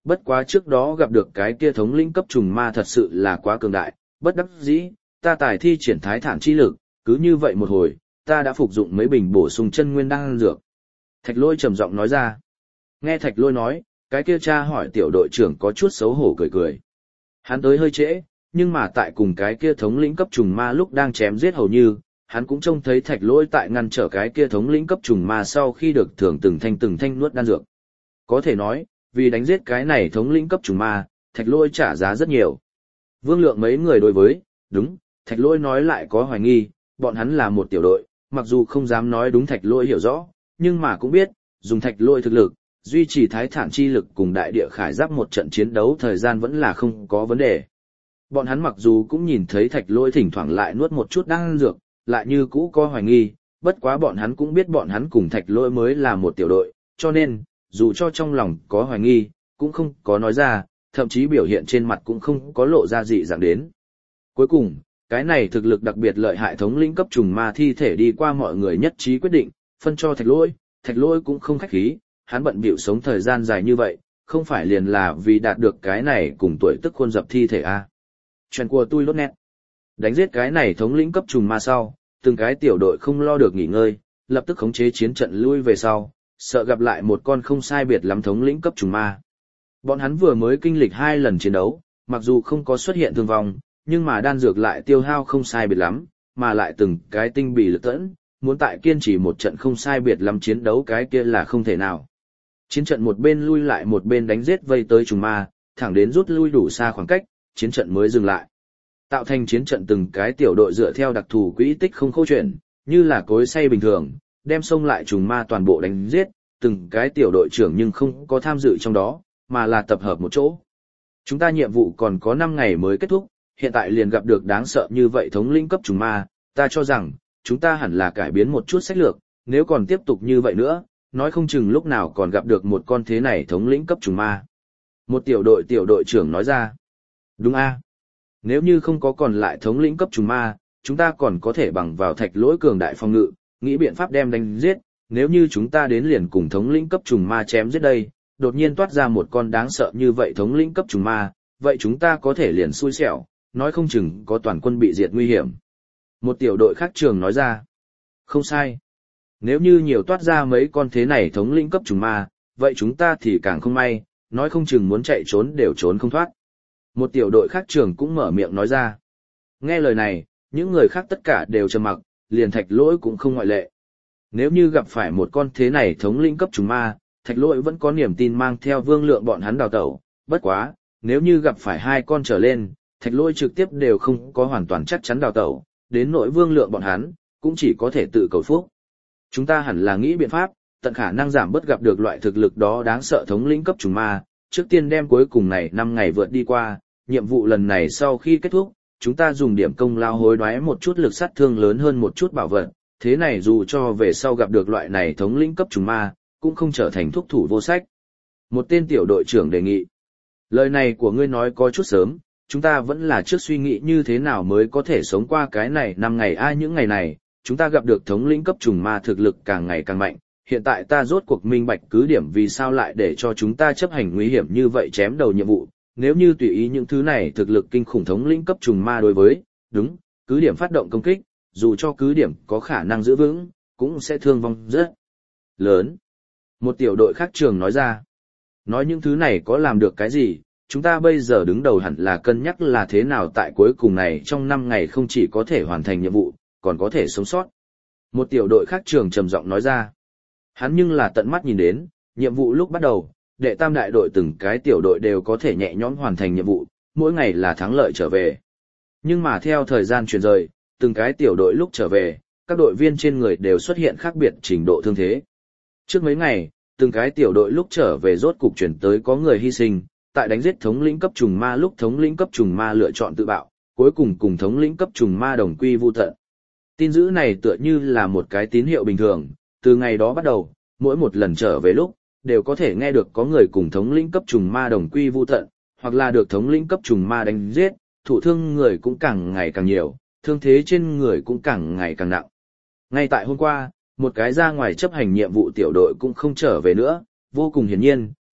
bất quá trước đó gặp được cái kia thống lĩnh cấp trùng ma thật sự là quá cường đại, bất đắc dĩ, ta tài thi triển thái thản chi lực, cứ như vậy một hồi, ta đã phục dụng mấy bình bổ sung chân nguyên đan dược. Thạch Lôi trầm giọng nói ra. Nghe Thạch Lôi nói, cái kia cha hỏi tiểu đội trưởng có chút xấu hổ cười cười. Hắn tới hơi trễ, nhưng mà tại cùng cái kia thống lĩnh cấp trùng ma lúc đang chém giết hầu như, hắn cũng trông thấy Thạch Lôi tại ngăn trở cái kia thống lĩnh cấp trùng ma sau khi được thưởng từng thanh nuốt đan dược. Có thể nói, vì đánh giết cái này thống lĩnh cấp trùng ma, Thạch Lôi trả giá rất nhiều. Vương Lượng mấy người đối với, đúng, Thạch Lôi nói lại có hoài nghi, bọn hắn là một tiểu đội, mặc dù không dám nói đúng Thạch Lôi hiểu rõ, nhưng mà cũng biết, dùng Thạch Lôi thực lực, duy trì thái thản chi lực cùng đại địa khải giáp một trận chiến đấu thời gian vẫn là không có vấn đề. Bọn hắn mặc dù cũng nhìn thấy Thạch Lôi thỉnh thoảng lại nuốt một chút đan dược, lại như cũ có hoài nghi, bất quá bọn hắn cũng biết bọn hắn cùng Thạch Lôi mới là một tiểu đội, cho nên, dù cho trong lòng có hoài nghi, cũng không có nói ra, thậm chí biểu hiện trên mặt cũng không có lộ ra dị dạng đến. Cuối cùng, cái này thực lực đặc biệt lợi hại thống lĩnh cấp trùng ma thi thể đi qua mọi người nhất trí quyết định, phân cho Thạch Lôi cũng không khách khí, hắn bận bịu sống thời gian dài như vậy, không phải liền là vì đạt được cái này cùng tuổi tức khuôn dập thi thể a. Chuyện của tôi lốt nét. Đánh giết cái này thống lĩnh cấp trùng ma sau, từng cái tiểu đội không lo được nghỉ ngơi, lập tức khống chế chiến trận lui về sau, sợ gặp lại một con không sai biệt lắm thống lĩnh cấp trùng ma. Bọn hắn vừa mới kinh lịch 2 lần chiến đấu, mặc dù không có xuất hiện thương vong, nhưng mà đan dược lại tiêu hao không sai biệt lắm, mà lại từng cái tinh bị lực tẫn, muốn tại kiên trì một trận không sai biệt lắm chiến đấu cái kia là không thể nào. Chiến trận một bên lui lại một bên đánh giết vây tới trùng ma, thẳng đến rút lui đủ xa khoảng cách, chiến trận mới dừng lại. Tạo thành chiến trận từng cái tiểu đội dựa theo đặc thù quỹ tích không khâu chuyển, như là cối xay bình thường, đem xông lại trùng ma toàn bộ đánh giết, từng cái tiểu đội trưởng nhưng không có tham dự trong đó, mà là tập hợp một chỗ. Chúng ta nhiệm vụ còn có 5 ngày mới kết thúc, hiện tại liền gặp được đáng sợ như vậy thống lĩnh cấp trùng ma, ta cho rằng, chúng ta hẳn là cải biến một chút sách lược, nếu còn tiếp tục như vậy nữa, nói không chừng lúc nào còn gặp được một con thế này thống lĩnh cấp trùng ma. Một tiểu đội trưởng nói ra. Đúng a. Nếu như không có còn lại thống lĩnh cấp trùng ma, chúng ta còn có thể bằng vào Thạch Lỗi cường đại phòng ngự, nghĩ biện pháp đem đánh giết, nếu như chúng ta đến liền cùng thống lĩnh cấp trùng ma chém giết đây, đột nhiên toát ra một con đáng sợ như vậy thống lĩnh cấp trùng ma, vậy chúng ta có thể liền xui xẻo, nói không chừng có toàn quân bị diệt nguy hiểm. Một tiểu đội khác trường nói ra. Không sai. Nếu như nhiều toát ra mấy con thế này thống lĩnh cấp trùng ma, vậy chúng ta thì càng không may, nói không chừng muốn chạy trốn đều trốn không thoát. Một tiểu đội khác trường cũng mở miệng nói ra. Nghe lời này, những người khác tất cả đều trầm mặc, liền Thạch Lỗi cũng không ngoại lệ. Nếu như gặp phải một con thế này thống lĩnh cấp trùng ma, Thạch Lỗi vẫn có niềm tin mang theo Vương Lượng bọn hắn đào tẩu, bất quá, nếu như gặp phải 2 con trở lên, Thạch Lỗi trực tiếp đều không có hoàn toàn chắc chắn đào tẩu, đến nỗi Vương Lượng bọn hắn, cũng chỉ có thể tự cầu phúc. Chúng ta hẳn là nghĩ biện pháp, tận khả năng giảm bớt gặp được loại thực lực đó đáng sợ thống lĩnh cấp trùng ma, trước tiên đem cuối cùng này 5 ngày vượt đi qua, nhiệm vụ lần này sau khi kết thúc, chúng ta dùng điểm công lao hối đoái một chút lực sát thương lớn hơn một chút bảo vật, thế này dù cho về sau gặp được loại này thống lĩnh cấp trùng ma, cũng không trở thành thúc thủ vô sách. Một tên tiểu đội trưởng đề nghị. Lời này của ngươi nói có chút sớm, chúng ta vẫn là trước suy nghĩ như thế nào mới có thể sống qua cái này 5 ngày những ngày này, chúng ta gặp được thống lĩnh cấp trùng ma thực lực càng ngày càng mạnh, hiện tại ta rốt cuộc minh bạch cứ điểm vì sao lại để cho chúng ta chấp hành nguy hiểm như vậy chém đầu nhiệm vụ, nếu như tùy ý những thứ này thực lực kinh khủng thống lĩnh cấp trùng ma đối với, đúng, cứ điểm phát động công kích, dù cho cứ điểm có khả năng giữ vững, cũng sẽ thương vong rất lớn. Một tiểu đội khác trường nói ra, nói những thứ này có làm được cái gì, chúng ta bây giờ đứng đầu hẳn là cân nhắc là thế nào tại cuối cùng này trong 5 ngày không chỉ có thể hoàn thành nhiệm vụ, còn có thể sống sót. Một tiểu đội khác trường trầm giọng nói ra, hắn nhưng là tận mắt nhìn đến, nhiệm vụ lúc bắt đầu, đệ tam đại đội từng cái tiểu đội đều có thể nhẹ nhõm hoàn thành nhiệm vụ, mỗi ngày là thắng lợi trở về. Nhưng mà theo thời gian chuyển rời, từng cái tiểu đội lúc trở về, các đội viên trên người đều xuất hiện khác biệt trình độ thương thế. Trước mấy ngày, từng cái tiểu đội lúc trở về rốt cục chuyển tới có người hy sinh, tại đánh giết thống lĩnh cấp trùng ma lúc thống lĩnh cấp trùng ma lựa chọn tự bạo, cuối cùng cùng thống lĩnh cấp trùng ma đồng quy vu tận. Tin dữ này tựa như là một cái tín hiệu bình thường, từ ngày đó bắt đầu, mỗi một lần trở về lúc, đều có thể nghe được có người cùng thống lĩnh cấp trùng ma đồng quy vu tận, hoặc là được thống lĩnh cấp trùng ma đánh giết, thụ thương người cũng càng ngày càng nhiều, thương thế trên người cũng càng ngày càng nặng. Ngay tại hôm qua, một cái ra ngoài chấp hành nhiệm vụ tiểu đội cũng không trở về nữa, vô cùng hiển nhiên,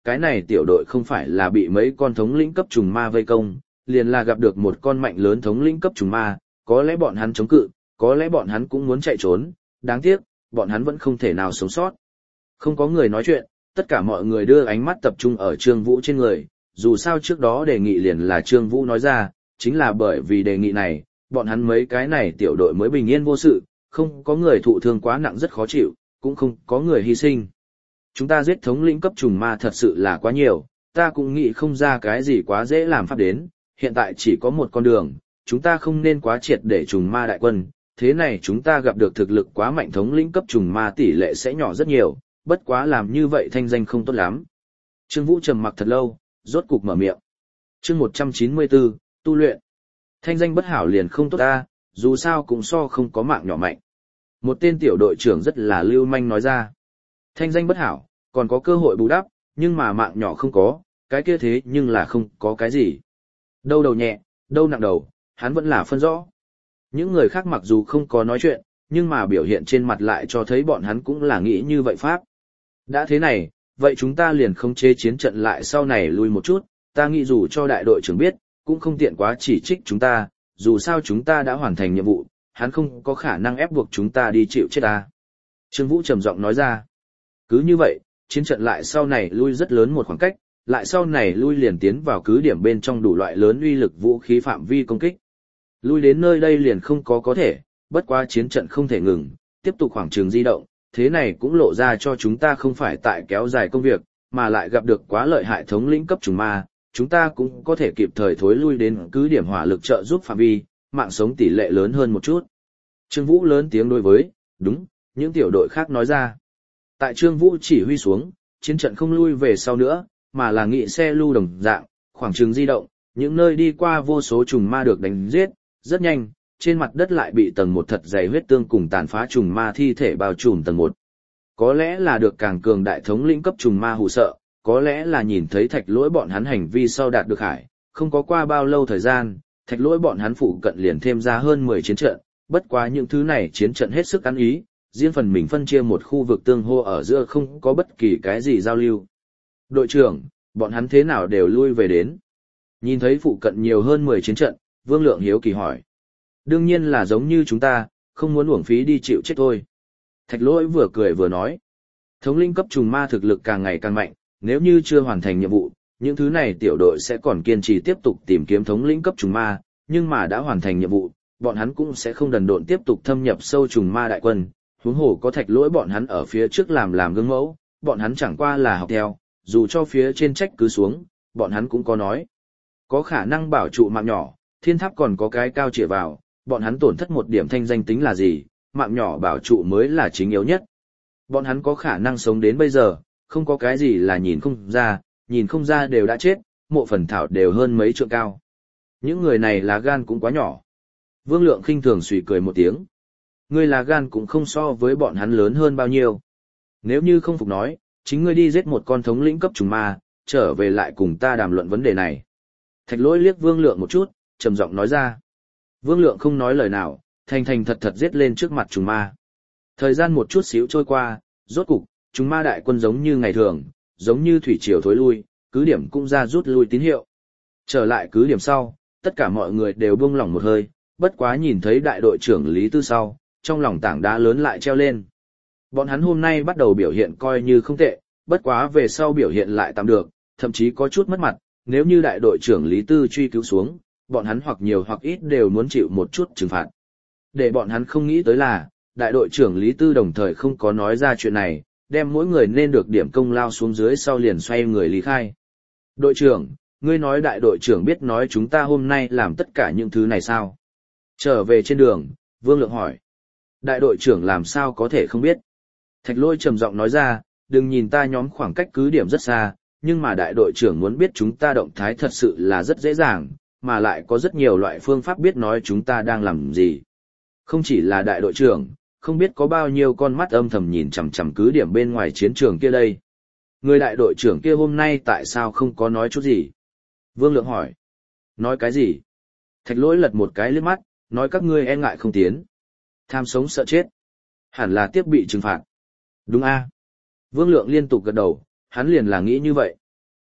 cái này tiểu đội không phải là bị mấy con thống lĩnh cấp trùng ma vây công, liền là gặp được một con mạnh lớn thống lĩnh cấp trùng ma, có lẽ bọn hắn chống cự, có lẽ bọn hắn cũng muốn chạy trốn, đáng tiếc, bọn hắn vẫn không thể nào sống sót. Không có người nói chuyện, tất cả mọi người đưa ánh mắt tập trung ở Trương Vũ trên người, dù sao trước đó đề nghị liền là Trương Vũ nói ra, chính là bởi vì đề nghị này, bọn hắn mấy cái này tiểu đội mới bình yên vô sự, không có người thụ thương quá nặng rất khó chịu, cũng không có người hy sinh. Chúng ta giết thống lĩnh cấp trùng ma thật sự là quá nhiều, ta cũng nghĩ không ra cái gì quá dễ làm pháp đến, hiện tại chỉ có một con đường, chúng ta không nên quá triệt để trùng ma đại quân, thế này chúng ta gặp được thực lực quá mạnh thống lĩnh cấp trùng ma tỷ lệ sẽ nhỏ rất nhiều, bất quá làm như vậy thanh danh không tốt lắm. Trương Vũ trầm mặc thật lâu, rốt cục mở miệng. Chương 194, tu luyện. Thanh danh bất hảo liền không tốt ta, dù sao cũng so không có mạng nhỏ mạnh. Một tên tiểu đội trưởng rất là lưu manh nói ra. Thanh danh bất hảo, còn có cơ hội bù đắp, nhưng mà mạng nhỏ không có, cái kia thế nhưng là không có cái gì. Đâu đầu nhẹ, đâu nặng đầu, hắn vẫn là phân rõ. Những người khác mặc dù không có nói chuyện, nhưng mà biểu hiện trên mặt lại cho thấy bọn hắn cũng là nghĩ như vậy pháp. Đã thế này, vậy chúng ta liền không chế chiến trận lại sau này lui một chút, ta nghĩ dù cho đại đội trưởng biết, cũng không tiện quá chỉ trích chúng ta, dù sao chúng ta đã hoàn thành nhiệm vụ, hắn không có khả năng ép buộc chúng ta đi chịu chết ta. Trương Vũ trầm giọng nói ra. Cứ như vậy, chiến trận lại sau này lui rất lớn một khoảng cách, lại sau này lui liền tiến vào cứ điểm bên trong đủ loại lớn uy lực vũ khí phạm vi công kích. Lui đến nơi đây liền không có thể, bất quá chiến trận không thể ngừng, tiếp tục khoảng trường di động, thế này cũng lộ ra cho chúng ta không phải tại kéo dài công việc, mà lại gặp được quá lợi hại thống lĩnh cấp trùng ma, chúng ta cũng có thể kịp thời thối lui đến cứ điểm hỏa lực trợ giúp phạm vi, mạng sống tỷ lệ lớn hơn một chút. Trương Vũ lớn tiếng đối với, đúng, những tiểu đội khác nói ra. Tại Trương Vũ chỉ huy xuống, chiến trận không lui về sau nữa, mà là nghị xe lưu đồng dạng, khoảng trường di động, những nơi đi qua vô số trùng ma được đánh giết, rất nhanh, trên mặt đất lại bị tầng một thật dày huyết tương cùng tàn phá trùng ma thi thể bao trùm tầng một. Có lẽ là được càng cường đại thống lĩnh cấp trùng ma hù sợ, có lẽ là nhìn thấy Thạch Lỗi bọn hắn hành vi sau đạt được hải, không có qua bao lâu thời gian, Thạch Lỗi bọn hắn phụ cận liền thêm ra hơn 10 chiến trận, bất quá những thứ này chiến trận hết sức ăn ý, riêng phần mình phân chia một khu vực tương hô ở giữa không có bất kỳ cái gì giao lưu. Đội trưởng, bọn hắn thế nào đều lui về đến. Nhìn thấy phụ cận nhiều hơn 10 chiến trận, Vương Lượng hiếu kỳ hỏi. Đương nhiên là giống như chúng ta, không muốn uổng phí đi chịu chết thôi. Thạch Lỗi vừa cười vừa nói. Thống lĩnh cấp trùng ma thực lực càng ngày càng mạnh, nếu như chưa hoàn thành nhiệm vụ, những thứ này tiểu đội sẽ còn kiên trì tiếp tục tìm kiếm thống lĩnh cấp trùng ma, nhưng mà đã hoàn thành nhiệm vụ, bọn hắn cũng sẽ không đần độn tiếp tục thâm nhập sâu trùng ma đại quân. Huống hồ có Thạch Lỗi bọn hắn ở phía trước làm gương mẫu, bọn hắn chẳng qua là học theo, dù cho phía trên trách cứ xuống, bọn hắn cũng có nói. Có khả năng bảo trụ mạng nhỏ, thiên tháp còn có cái cao chĩa vào, bọn hắn tổn thất một điểm thanh danh tính là gì, mạng nhỏ bảo trụ mới là chính yếu nhất. Bọn hắn có khả năng sống đến bây giờ, không có cái gì là nhìn không ra đều đã chết, mộ phần thảo đều hơn mấy trượng cao. Những người này lá gan cũng quá nhỏ. Vương Lượng khinh thường suy cười một tiếng. Ngươi lá gan cũng không so với bọn hắn lớn hơn bao nhiêu. Nếu như không phục nói, chính ngươi đi giết một con thống lĩnh cấp trùng ma, trở về lại cùng ta đàm luận vấn đề này. Thạch Lỗi liếc Vương Lượng một chút, trầm giọng nói ra. Vương Lượng không nói lời nào, thành thật giết lên trước mặt trùng ma. Thời gian một chút xíu trôi qua, rốt cục, trùng ma đại quân giống như ngày thường, giống như thủy triều thối lui, cứ điểm cũng ra rút lui tín hiệu. Trở lại cứ điểm sau, tất cả mọi người đều buông lỏng một hơi, bất quá nhìn thấy đại đội trưởng Lý Tư sau, trong lòng tảng đá lớn lại treo lên. Bọn hắn hôm nay bắt đầu biểu hiện coi như không tệ, bất quá về sau biểu hiện lại tạm được, thậm chí có chút mất mặt, nếu như đại đội trưởng Lý Tư truy cứu xuống, bọn hắn hoặc nhiều hoặc ít đều muốn chịu một chút trừng phạt. Để bọn hắn không nghĩ tới là, đại đội trưởng Lý Tư đồng thời không có nói ra chuyện này, đem mỗi người nên được điểm công lao xuống dưới sau liền xoay người lý khai. Đội trưởng, ngươi nói đại đội trưởng biết nói chúng ta hôm nay làm tất cả những thứ này sao? Trở về trên đường, Vương Lượng hỏi. Đại đội trưởng làm sao có thể không biết? Thạch Lỗi trầm giọng nói ra, đừng nhìn ta nhóm khoảng cách cứ điểm rất xa, nhưng mà đại đội trưởng muốn biết chúng ta động thái thật sự là rất dễ dàng, mà lại có rất nhiều loại phương pháp biết nói chúng ta đang làm gì. Không chỉ là đại đội trưởng, không biết có bao nhiêu con mắt âm thầm nhìn chằm chằm cứ điểm bên ngoài chiến trường kia đây. Người đại đội trưởng kia hôm nay tại sao không có nói chút gì? Vương Lượng hỏi. Nói cái gì? Thạch Lỗi lật một cái liếc mắt, nói các ngươi e ngại không tiến. Tham sống sợ chết. Hẳn là tiếp bị trừng phạt. Đúng a. Vương Lượng liên tục gật đầu, hắn liền là nghĩ như vậy.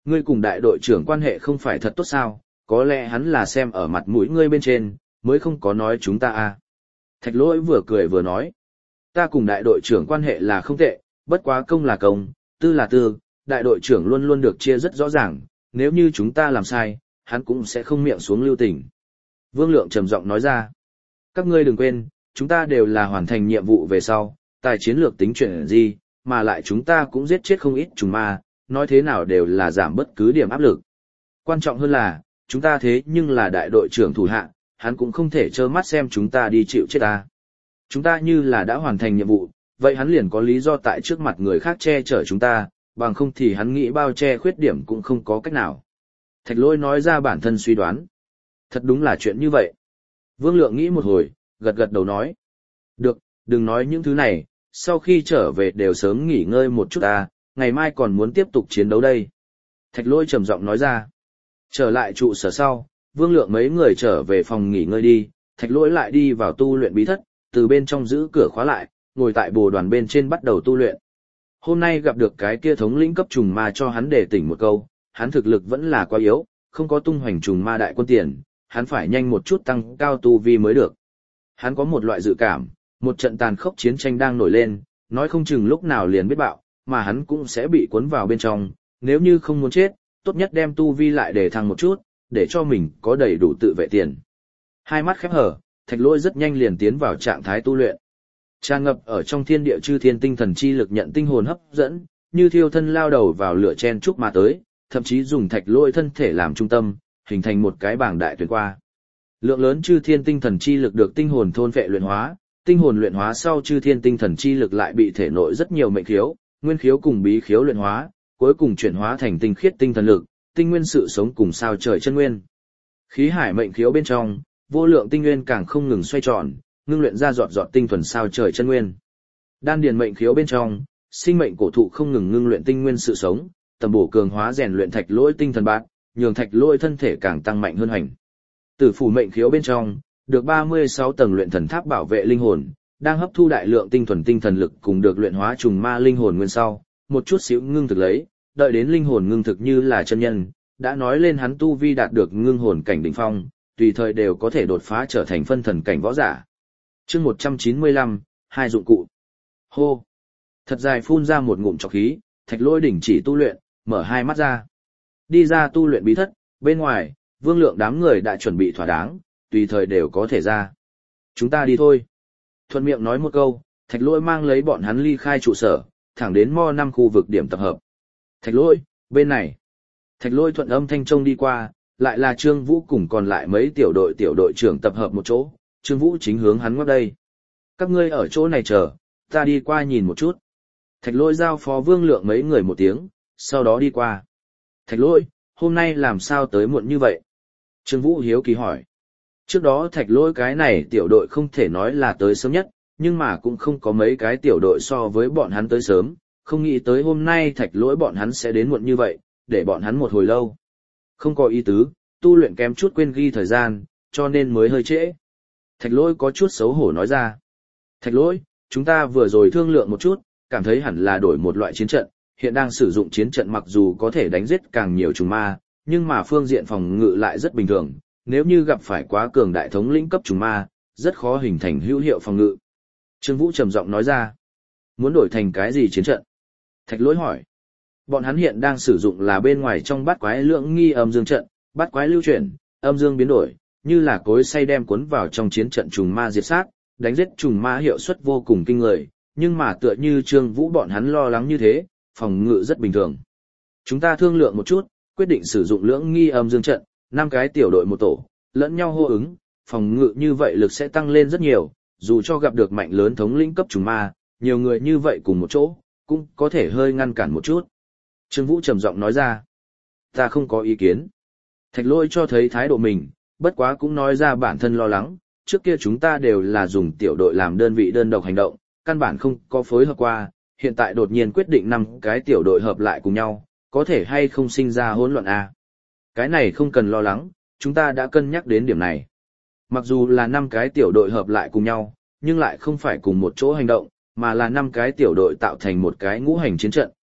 Ngươi cùng đại đội trưởng quan hệ không phải thật tốt sao, có lẽ hắn là xem ở mặt mũi ngươi bên trên, mới không có nói chúng ta à. Thạch Lỗi vừa cười vừa nói, ta cùng đại đội trưởng quan hệ là không tệ, bất quá công là công, tư là tư, đại đội trưởng luôn luôn được chia rất rõ ràng, nếu như chúng ta làm sai, hắn cũng sẽ không miệng xuống lưu tình. Vương Lượng trầm giọng nói ra, các ngươi đừng quên, chúng ta đều là hoàn thành nhiệm vụ về sau, tài chiến lược tính chuyện gì, mà lại chúng ta cũng giết chết không ít trùng ma, nói thế nào đều là giảm bất cứ điểm áp lực. Quan trọng hơn là, chúng ta thế nhưng là đại đội trưởng thủ hạ, hắn cũng không thể trơ mắt xem chúng ta đi chịu chết ta. Chúng ta như là đã hoàn thành nhiệm vụ, vậy hắn liền có lý do tại trước mặt người khác che chở chúng ta, bằng không thì hắn nghĩ bao che khuyết điểm cũng không có cách nào. Thạch Lỗi nói ra bản thân suy đoán. Thật đúng là chuyện như vậy. Vương Lượng nghĩ một hồi, gật gật đầu nói. Được, đừng nói những thứ này, sau khi trở về đều sớm nghỉ ngơi một chút ta, ngày mai còn muốn tiếp tục chiến đấu đây. Thạch Lỗi trầm giọng nói ra. Trở lại trụ sở sau, Vương Lượng mấy người trở về phòng nghỉ ngơi đi, Thạch Lỗi lại đi vào tu luyện bí thất, từ bên trong giữ cửa khóa lại, ngồi tại bồ đoàn bên trên bắt đầu tu luyện. Hôm nay gặp được cái kia thống lĩnh cấp trùng ma cho hắn để tỉnh một câu, hắn thực lực vẫn là quá yếu, không có tung hoành trùng ma đại quân tiền, hắn phải nhanh một chút tăng cao tu vi mới được. Hắn có một loại dự cảm, một trận tàn khốc chiến tranh đang nổi lên, nói không chừng lúc nào liền biết bạo, mà hắn cũng sẽ bị cuốn vào bên trong, nếu như không muốn chết, tốt nhất đem tu vi lại để thăng một chút, để cho mình có đầy đủ tự vệ tiền. Hai mắt khép hở, Thạch Lỗi rất nhanh liền tiến vào trạng thái tu luyện. Tràn ngập ở trong thiên địa chư thiên tinh thần chi lực nhận tinh hồn hấp dẫn, như thiêu thân lao đầu vào lửa chen chúc mà tới, thậm chí dùng Thạch Lỗi thân thể làm trung tâm, hình thành một cái bảng đại tuyển qua. Lượng lớn chư thiên tinh thần chi lực được tinh hồn thôn phệ luyện hóa, tinh hồn luyện hóa sau chư thiên tinh thần chi lực lại bị thể nội rất nhiều mệnh khiếu, nguyên khiếu cùng bí khiếu luyện hóa, cuối cùng chuyển hóa thành tinh khiết tinh thần lực, tinh nguyên sự sống cùng sao trời chân nguyên. Khí hải mệnh khiếu bên trong, vô lượng tinh nguyên càng không ngừng xoay tròn, ngưng luyện ra giọt giọt tinh thuần sao trời chân nguyên. Đan điền mệnh khiếu bên trong, sinh mệnh cổ thụ không ngừng ngưng luyện tinh nguyên sự sống, tầm bổ cường hóa rèn luyện Thạch Lỗi tinh thần bát, nhường Thạch Lỗi thân thể càng tăng mạnh hơn hành. Tử phủ mệnh khiếu bên trong, được 36 tầng luyện thần tháp bảo vệ linh hồn, đang hấp thu đại lượng tinh thuần tinh thần lực cùng được luyện hóa trùng ma linh hồn nguyên sau, một chút xíu ngưng thực lấy, đợi đến linh hồn ngưng thực như là chân nhân, đã nói lên hắn tu vi đạt được ngưng hồn cảnh đỉnh phong, tùy thời đều có thể đột phá trở thành phân thần cảnh võ giả. Chương 195, hai dụng cụ. Hô. Thật dài phun ra một ngụm trọc khí, Thạch Lỗi đình chỉ tu luyện, mở hai mắt ra. Đi ra tu luyện bí thất, bên ngoài, Vương Lượng đám người đã chuẩn bị thỏa đáng, tùy thời đều có thể ra. Chúng ta đi thôi. Thuận miệng nói một câu, Thạch Lỗi mang lấy bọn hắn ly khai trụ sở, thẳng đến Mo 5 khu vực điểm tập hợp. Thạch Lỗi, bên này. Thạch Lỗi thuận âm thanh trông đi qua, lại là Trương Vũ cùng còn lại mấy tiểu đội trưởng tập hợp một chỗ, Trương Vũ chính hướng hắn ngoắc đây. Các ngươi ở chỗ này chờ, ta đi qua nhìn một chút. Thạch Lỗi giao phó Vương Lượng mấy người một tiếng, sau đó đi qua. Thạch Lỗi, hôm nay làm sao tới muộn như vậy? Trương Vũ hiếu kỳ hỏi. Trước đó Thạch Lỗi cái này tiểu đội không thể nói là tới sớm nhất, nhưng mà cũng không có mấy cái tiểu đội so với bọn hắn tới sớm, không nghĩ tới hôm nay Thạch Lỗi bọn hắn sẽ đến muộn như vậy, để bọn hắn một hồi lâu. Không có ý tứ, tu luyện kém chút quên ghi thời gian, cho nên mới hơi trễ. Thạch Lỗi có chút xấu hổ nói ra. Thạch Lỗi, chúng ta vừa rồi thương lượng một chút, cảm thấy hẳn là đổi một loại chiến trận, hiện đang sử dụng chiến trận mặc dù có thể đánh giết càng nhiều trùng ma, nhưng mà phương diện phòng ngự lại rất bình thường, nếu như gặp phải quá cường đại thống lĩnh cấp trùng ma, rất khó hình thành hữu hiệu phòng ngự. Trương Vũ trầm giọng nói ra. Muốn đổi thành cái gì chiến trận? Thạch Lỗi hỏi. Bọn hắn hiện đang sử dụng là bên ngoài trong bát quái lưỡng nghi âm dương trận, bát quái lưu chuyển, âm dương biến đổi, như là cối xay đem cuốn vào trong chiến trận trùng ma diệt sát, đánh giết trùng ma hiệu suất vô cùng kinh người, nhưng mà tựa như Trương Vũ bọn hắn lo lắng như thế, phòng ngự rất bình thường. Chúng ta thương lượng một chút, quyết định sử dụng lưỡng nghi âm dương trận, 5 cái tiểu đội một tổ, lẫn nhau hô ứng, phòng ngự như vậy lực sẽ tăng lên rất nhiều, dù cho gặp được mạnh lớn thống lĩnh cấp trùng ma, nhiều người như vậy cùng một chỗ, cũng có thể hơi ngăn cản một chút. Trương Vũ trầm giọng nói ra. Ta không có ý kiến. Thạch Lỗi cho thấy thái độ mình, bất quá cũng nói ra bản thân lo lắng, trước kia chúng ta đều là dùng tiểu đội làm đơn vị đơn độc hành động, căn bản không có phối hợp qua, hiện tại đột nhiên quyết định 5 cái tiểu đội hợp lại cùng nhau, có thể hay không sinh ra hỗn loạn a? Cái này không cần lo lắng, chúng ta đã cân nhắc đến điểm này. Mặc dù là 5 cái tiểu đội hợp lại cùng nhau, nhưng lại không phải cùng một chỗ hành động, mà là 5 cái tiểu đội tạo thành một cái ngũ hành chiến trận,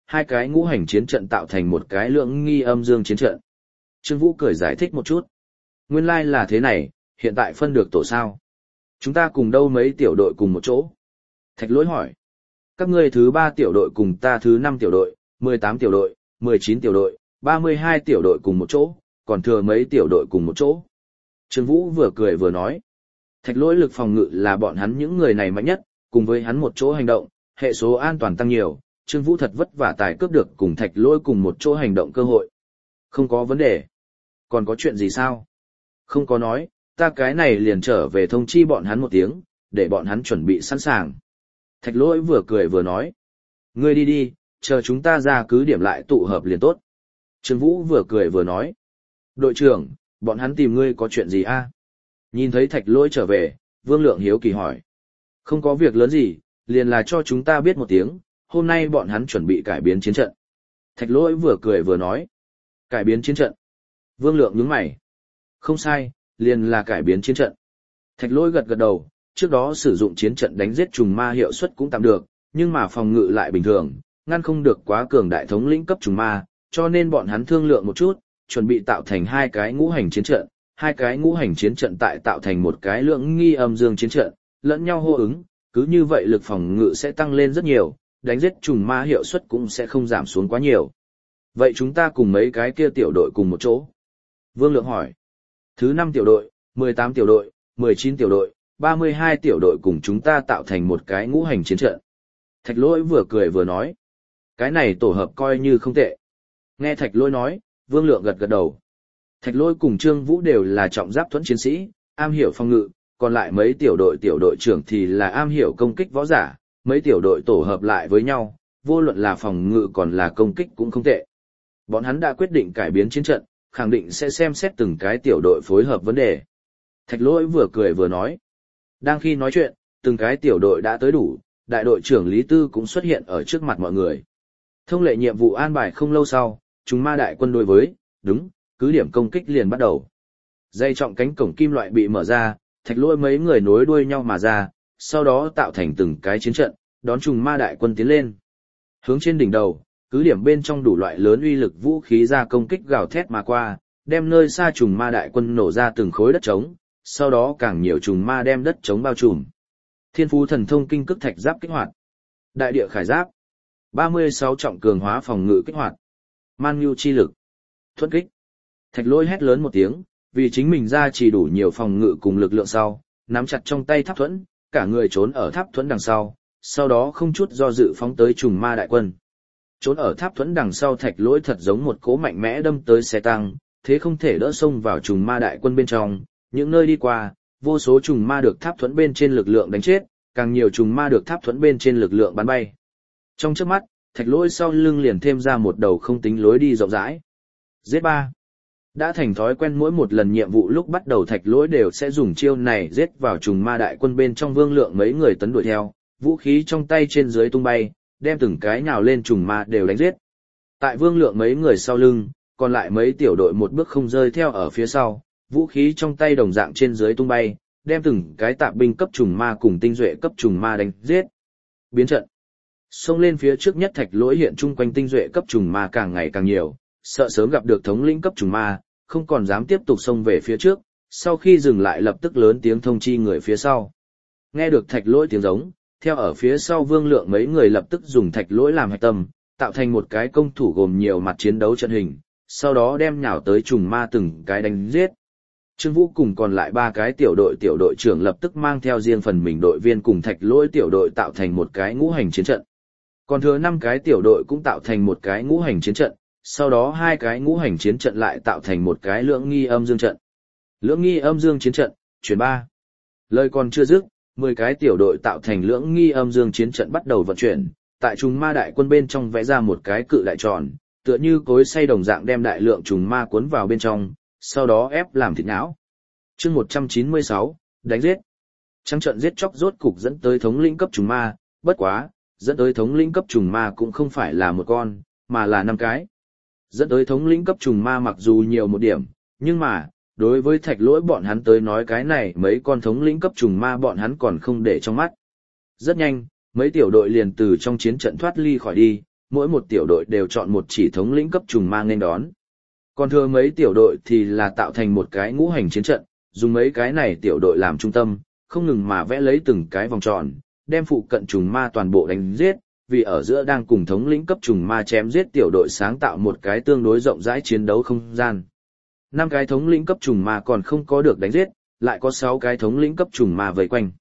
hai cái ngũ hành chiến trận tạo thành một cái lưỡng nghi âm dương chiến trận. Trương Vũ cười giải thích một chút. Nguyên lai là thế này, hiện tại phân được tổ sao. Chúng ta cùng đâu mấy tiểu đội cùng một chỗ? Thạch Lỗi hỏi. Các ngươi thứ 3 tiểu đội cùng ta thứ 5 tiểu đội, 18 tiểu đội, 19 tiểu đội, 32 tiểu đội cùng một chỗ, còn thừa mấy tiểu đội cùng một chỗ. Trương Vũ vừa cười vừa nói. Thạch Lỗi lực phòng ngự là bọn hắn những người này mạnh nhất, cùng với hắn một chỗ hành động, hệ số an toàn tăng nhiều, Trương Vũ thật vất vả tài cướp được cùng Thạch Lỗi cùng một chỗ hành động cơ hội. Không có vấn đề. Còn có chuyện gì sao? Không có nói, ta cái này liền trở về thông chi bọn hắn một tiếng, để bọn hắn chuẩn bị sẵn sàng. Thạch Lỗi vừa cười vừa nói. Ngươi đi đi, chờ chúng ta ra cứ điểm lại tụ hợp liền tốt. Trương Vũ vừa cười vừa nói. Đội trưởng, bọn hắn tìm ngươi có chuyện gì a? Nhìn thấy Thạch Lỗi trở về, Vương Lượng hiếu kỳ hỏi. Không có việc lớn gì, liền là cho chúng ta biết một tiếng, hôm nay bọn hắn chuẩn bị cải biến chiến trận. Thạch Lỗi vừa cười vừa nói. Cải biến chiến trận. Vương Lượng nhướng mày. Không sai, liền là cải biến chiến trận. Thạch Lỗi gật gật đầu, trước đó sử dụng chiến trận đánh giết trùng ma hiệu suất cũng tạm được, nhưng mà phòng ngự lại bình thường, ngăn không được quá cường đại thống lĩnh cấp trùng ma, cho nên bọn hắn thương lượng một chút, chuẩn bị tạo thành hai cái ngũ hành chiến trận, hai cái ngũ hành chiến trận tại tạo thành một cái lưỡng nghi âm dương chiến trận, lẫn nhau hô ứng, cứ như vậy lực phòng ngự sẽ tăng lên rất nhiều, đánh giết trùng ma hiệu suất cũng sẽ không giảm xuống quá nhiều. Vậy chúng ta cùng mấy cái kia tiểu đội cùng một chỗ? Vương Lượng hỏi. Thứ 5 tiểu đội, 18 tiểu đội, 19 tiểu đội, 32 tiểu đội cùng chúng ta tạo thành một cái ngũ hành chiến trận. Thạch Lỗi vừa cười vừa nói. Cái này tổ hợp coi như không tệ. Nghe Thạch Lỗi nói, Vương Lượng gật gật đầu. Thạch Lỗi cùng Trương Vũ đều là trọng giáp thuẫn chiến sĩ, am hiểu phòng ngự, còn lại mấy tiểu đội trưởng thì là am hiểu công kích võ giả, mấy tiểu đội tổ hợp lại với nhau, vô luận là phòng ngự còn là công kích cũng không tệ. Bọn hắn đã quyết định cải biến chiến trận, khẳng định sẽ xem xét từng cái tiểu đội phối hợp vấn đề. Thạch Lỗi vừa cười vừa nói. Đang khi nói chuyện, từng cái tiểu đội đã tới đủ, đại đội trưởng Lý Tư cũng xuất hiện ở trước mặt mọi người. Thông lệ nhiệm vụ an bài không lâu sau, chúng ma đại quân đối với, đúng, cứ điểm công kích liền bắt đầu. Dây trọng cánh cổng kim loại bị mở ra, Thạch Lỗi mấy người nối đuôi nhau mà ra, sau đó tạo thành từng cái chiến trận, đón trùng ma đại quân tiến lên. Hướng trên đỉnh đầu, cứ điểm bên trong đủ loại lớn uy lực vũ khí ra công kích gào thét mà qua, đem nơi xa trùng ma đại quân nổ ra từng khối đất trống, sau đó càng nhiều trùng ma đem đất trống bao trùm. Thiên phú thần thông kinh cức thạch giáp kích hoạt. Đại địa khải giáp. 36 trọng cường hóa phòng ngự kích hoạt. Man nhu chi lực. Thuẫn kích. Thạch Lỗi hét lớn một tiếng, vì chính mình ra chỉ đủ nhiều phòng ngự cùng lực lượng sau, nắm chặt trong tay tháp thuẫn, cả người trốn ở tháp thuẫn đằng sau đó không chút do dự phóng tới trùng ma đại quân. Trốn ở tháp thuẫn đằng sau Thạch Lỗi thật giống một cỗ mạnh mẽ đâm tới xe tăng, thế không thể đỡ xông vào trùng ma đại quân bên trong, những nơi đi qua, vô số trùng ma được tháp thuẫn bên trên lực lượng đánh chết, càng nhiều trùng ma được tháp thuẫn bên trên lực lượng bắn bay. Trong chớp mắt, Thạch Lỗi sau lưng liền thêm ra một đầu không tính lối đi rộng rãi. Z3. Đã thành thói quen mỗi một lần nhiệm vụ lúc bắt đầu Thạch Lỗi đều sẽ dùng chiêu này giết vào trùng ma đại quân bên trong Vương Lượng mấy người tấn đuổi theo, vũ khí trong tay trên dưới tung bay, đem từng cái nhào lên trùng ma đều đánh giết. Tại Vương Lượng mấy người sau lưng, còn lại mấy tiểu đội một bước không rơi theo ở phía sau, vũ khí trong tay đồng dạng trên dưới tung bay, đem từng cái tạp binh cấp trùng ma cùng tinh duệ cấp trùng ma đánh giết. Biến trận. Xông lên phía trước nhất Thạch Lỗi hiện chung quanh tinh duệ cấp trùng ma càng ngày càng nhiều, sợ sớm gặp được thống lĩnh cấp trùng ma, không còn dám tiếp tục xông về phía trước, sau khi dừng lại lập tức lớn tiếng thông chi người phía sau. Nghe được Thạch Lỗi tiếng giống, theo ở phía sau Vương Lượng mấy người lập tức dùng Thạch Lỗi làm hạch tâm, tạo thành một cái công thủ gồm nhiều mặt chiến đấu trận hình, sau đó đem nhào tới trùng ma từng cái đánh giết. Trương Vũ cùng còn lại 3 cái tiểu đội trưởng lập tức mang theo riêng phần mình đội viên cùng Thạch Lỗi tiểu đội tạo thành một cái ngũ hành chiến trận. Còn thừa 5 cái tiểu đội cũng tạo thành một cái ngũ hành chiến trận, sau đó 2 cái ngũ hành chiến trận lại tạo thành một cái lưỡng nghi âm dương trận. Lưỡng nghi âm dương chiến trận, chuyển 3. Lời còn chưa dứt, 10 cái tiểu đội tạo thành lưỡng nghi âm dương chiến trận bắt đầu vận chuyển, tại trùng ma đại quân bên trong vẽ ra một cái cự đại tròn, tựa như cối xay đồng dạng đem đại lượng trùng ma cuốn vào bên trong, sau đó ép làm thịt não. Chương 196, đánh giết. Trắng trận giết chóc rốt cục dẫn tới thống lĩnh cấp trùng ma, bất quá, dẫn tới thống lĩnh cấp trùng ma cũng không phải là một con, mà là 5 cái. Dẫn tới thống lĩnh cấp trùng ma mặc dù nhiều một điểm, nhưng mà, đối với Thạch Lỗi bọn hắn tới nói cái này mấy con thống lĩnh cấp trùng ma bọn hắn còn không để trong mắt. Rất nhanh, mấy tiểu đội liền từ trong chiến trận thoát ly khỏi đi, mỗi một tiểu đội đều chọn một chỉ thống lĩnh cấp trùng ma nên đón. Còn thừa mấy tiểu đội thì là tạo thành một cái ngũ hành chiến trận, dùng mấy cái này tiểu đội làm trung tâm, không ngừng mà vẽ lấy từng cái vòng tròn, đem phụ cận trùng ma toàn bộ đánh giết, vì ở giữa đang cùng thống lĩnh cấp trùng ma chém giết tiểu đội sáng tạo một cái tương đối rộng rãi chiến đấu không gian. 5 cái thống lĩnh cấp trùng ma còn không có được đánh giết, lại có 6 cái thống lĩnh cấp trùng ma vây quanh.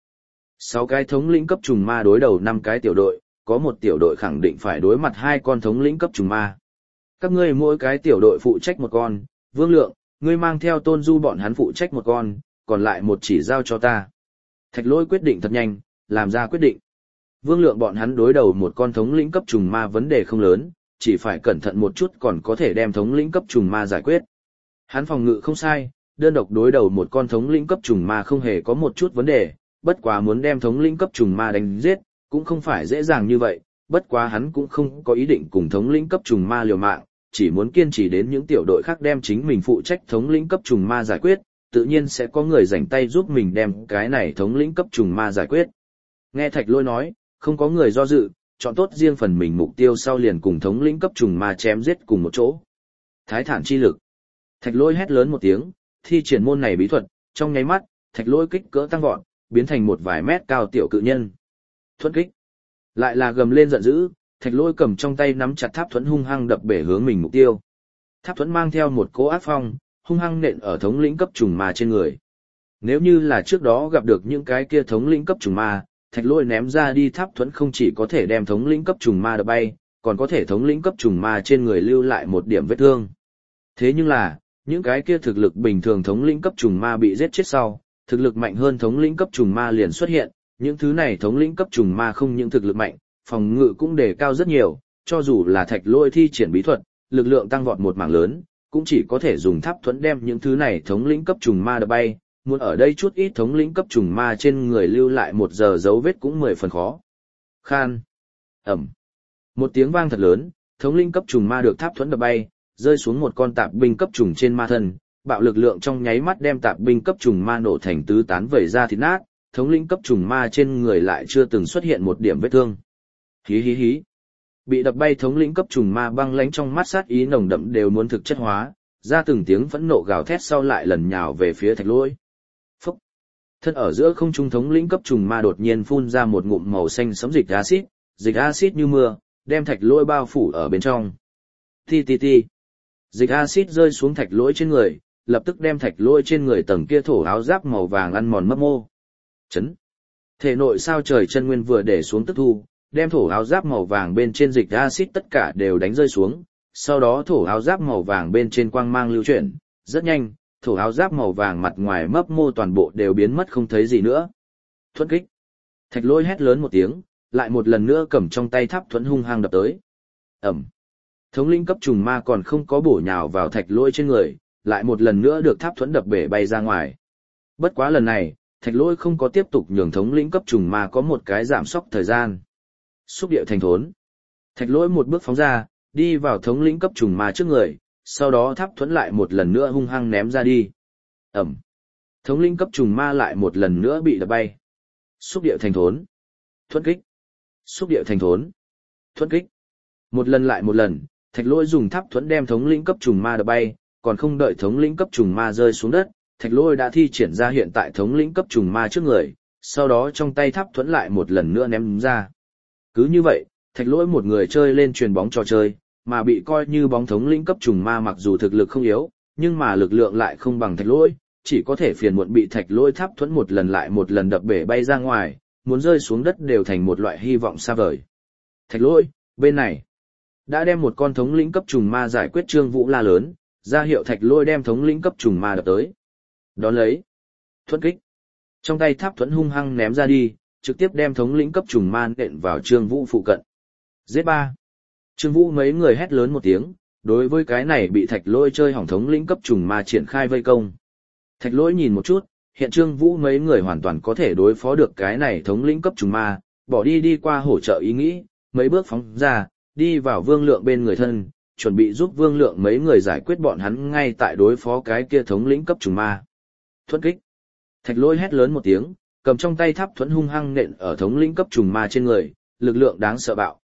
6 cái thống lĩnh cấp trùng ma đối đầu 5 cái tiểu đội, có một tiểu đội khẳng định phải đối mặt 2 con thống lĩnh cấp trùng ma. Các ngươi mỗi cái tiểu đội phụ trách một con, Vương Lượng, ngươi mang theo Tôn Du bọn hắn phụ trách một con, còn lại một chỉ giao cho ta. Thạch Lỗi quyết định thật nhanh, làm ra quyết định. Vương Lượng bọn hắn đối đầu một con thống lĩnh cấp trùng ma vấn đề không lớn, chỉ phải cẩn thận một chút còn có thể đem thống lĩnh cấp trùng ma giải quyết. Hắn phòng ngự không sai, đơn độc đối đầu một con thống lĩnh cấp trùng ma không hề có một chút vấn đề, bất quá muốn đem thống lĩnh cấp trùng ma đánh giết, cũng không phải dễ dàng như vậy, bất quá hắn cũng không có ý định cùng thống lĩnh cấp trùng ma liều mạng, chỉ muốn kiên trì đến những tiểu đội khác đem chính mình phụ trách thống lĩnh cấp trùng ma giải quyết, tự nhiên sẽ có người rảnh tay giúp mình đem cái này thống lĩnh cấp trùng ma giải quyết. Nghe Thạch Lỗi nói, không có người do dự, chọn tốt riêng phần mình mục tiêu sau liền cùng thống lĩnh cấp trùng ma chém giết cùng một chỗ. Thái thản chi lực. Thạch Lỗi hét lớn một tiếng, thi triển môn này bí thuật, trong nháy mắt, Thạch Lỗi kích cỡ tăng vọt, biến thành một vài mét cao tiểu cự nhân. Thuẫn kích. Lại là gầm lên giận dữ, Thạch Lỗi cầm trong tay nắm chặt tháp thuẫn hung hăng đập bể hướng mình mục tiêu. Tháp thuẫn mang theo một cỗ ác phong, hung hăng nện ở thống lĩnh cấp trùng ma trên người. Nếu như là trước đó gặp được những cái kia thống lĩnh cấp trùng ma, Thạch Lỗi ném ra đi tháp thuẫn không chỉ có thể đem thống lĩnh cấp trùng ma đập bay, còn có thể thống lĩnh cấp trùng ma trên người lưu lại một điểm vết thương. Thế nhưng là, những cái kia thực lực bình thường thống lĩnh cấp trùng ma bị giết chết sau, thực lực mạnh hơn thống lĩnh cấp trùng ma liền xuất hiện, những thứ này thống lĩnh cấp trùng ma không những thực lực mạnh, phòng ngự cũng đề cao rất nhiều, cho dù là Thạch Lỗi thi triển bí thuật, lực lượng tăng vọt một mảng lớn, cũng chỉ có thể dùng tháp thuẫn đem những thứ này thống lĩnh cấp trùng ma đập bay, muốn ở đây chút ít thống lĩnh cấp trùng ma trên người lưu lại một giờ dấu vết cũng 10 phần khó. Khan. Ẩm. Một tiếng vang thật lớn, thống lĩnh cấp trùng ma được tháp thuẫn đập bay, rơi xuống một con tạp binh cấp trùng trên ma thân, bạo lực lượng trong nháy mắt đem tạp binh cấp trùng ma nổ thành tứ tán vẩy ra thịt nát, thống lĩnh cấp trùng ma trên người lại chưa từng xuất hiện một điểm vết thương. Hí hí hí. Bị đập bay thống lĩnh cấp trùng ma băng lãnh trong mắt sát ý nồng đậm đều muốn thực chất hóa, ra từng tiếng phẫn nộ gào thét sau lại lần nhào về phía Thạch Lỗi. Phúc. Thân ở giữa không trung thống lĩnh cấp trùng ma đột nhiên phun ra một ngụm màu xanh sẫm dịch axit như mưa, đem Thạch Lỗi bao phủ ở bên trong. Ti ti ti. Dịch axit rơi xuống Thạch Lỗi trên người, lập tức đem Thạch Lỗi trên người tầng kia thổ áo giáp màu vàng ăn mòn mấp mô. Chấn. Thể nội sao trời chân nguyên vừa để xuống tức thu, đem thổ áo giáp màu vàng bên trên dịch axit tất cả đều đánh rơi xuống, sau đó thổ áo giáp màu vàng bên trên quang mang lưu chuyển, rất nhanh, thổ áo giáp màu vàng mặt ngoài mấp mô toàn bộ đều biến mất không thấy gì nữa. Thuẫn kích. Thạch Lỗi hét lớn một tiếng, lại một lần nữa cầm trong tay tháp thuẫn hung hăng đập tới. Ẩm. Thống lĩnh cấp trùng ma còn không có bổ nhào vào Thạch Lỗi trên người, lại một lần nữa được tháp thuẫn đập bể bay ra ngoài. Bất quá lần này, Thạch Lỗi không có tiếp tục nhường thống lĩnh cấp trùng ma có một cái giảm sốc thời gian. Xúc địa thành thốn. Thạch Lỗi một bước phóng ra, đi vào thống lĩnh cấp trùng ma trước người, sau đó tháp thuẫn lại một lần nữa hung hăng ném ra đi. Ẩm. Thống lĩnh cấp trùng ma lại một lần nữa bị đập bay. Xúc địa thành thốn. Thuẫn kích. Xúc địa thành thốn. Thuẫn kích. Một lần lại một lần, Thạch Lỗi dùng tháp thuẫn đem thống lĩnh cấp trùng ma đập bay, còn không đợi thống lĩnh cấp trùng ma rơi xuống đất, Thạch Lỗi đã thi triển ra hiện tại thống lĩnh cấp trùng ma trước người, sau đó trong tay tháp thuẫn lại một lần nữa ném ra. Cứ như vậy, Thạch Lỗi một người chơi lên chuyền bóng trò chơi, mà bị coi như bóng thống lĩnh cấp trùng ma mặc dù thực lực không yếu, nhưng mà lực lượng lại không bằng Thạch Lỗi, chỉ có thể phiền muộn bị Thạch Lỗi tháp thuẫn một lần lại một lần đập bể bay ra ngoài, muốn rơi xuống đất đều thành một loại hy vọng xa vời. Thạch Lỗi, bên này, đã đem một con thống lĩnh cấp trùng ma giải quyết. Trương Vũ la lớn, ra hiệu Thạch Lỗi đem thống lĩnh cấp trùng ma đập tới. Đón lấy, thuẫn kích. Trong tay tháp thuẫn hung hăng ném ra đi, trực tiếp đem thống lĩnh cấp trùng ma nện vào Trương Vũ phụ cận. Giết ba. Trương Vũ mấy người hét lớn một tiếng, đối với cái này bị Thạch Lỗi chơi hỏng thống lĩnh cấp trùng ma triển khai vây công. Thạch Lỗi nhìn một chút, hiện Trương Vũ mấy người hoàn toàn có thể đối phó được cái này thống lĩnh cấp trùng ma, bỏ đi qua hỗ trợ ý nghĩ, mấy bước phóng ra, đi vào Vương Lượng bên người thân, chuẩn bị giúp Vương Lượng mấy người giải quyết bọn hắn ngay tại đối phó cái kia thống lĩnh cấp trùng ma. Thuẫn kích. Thạch Lỗi hét lớn một tiếng, cầm trong tay tháp thuẫn hung hăng nện ở thống lĩnh cấp trùng ma trên người, lực lượng đáng sợ bạo,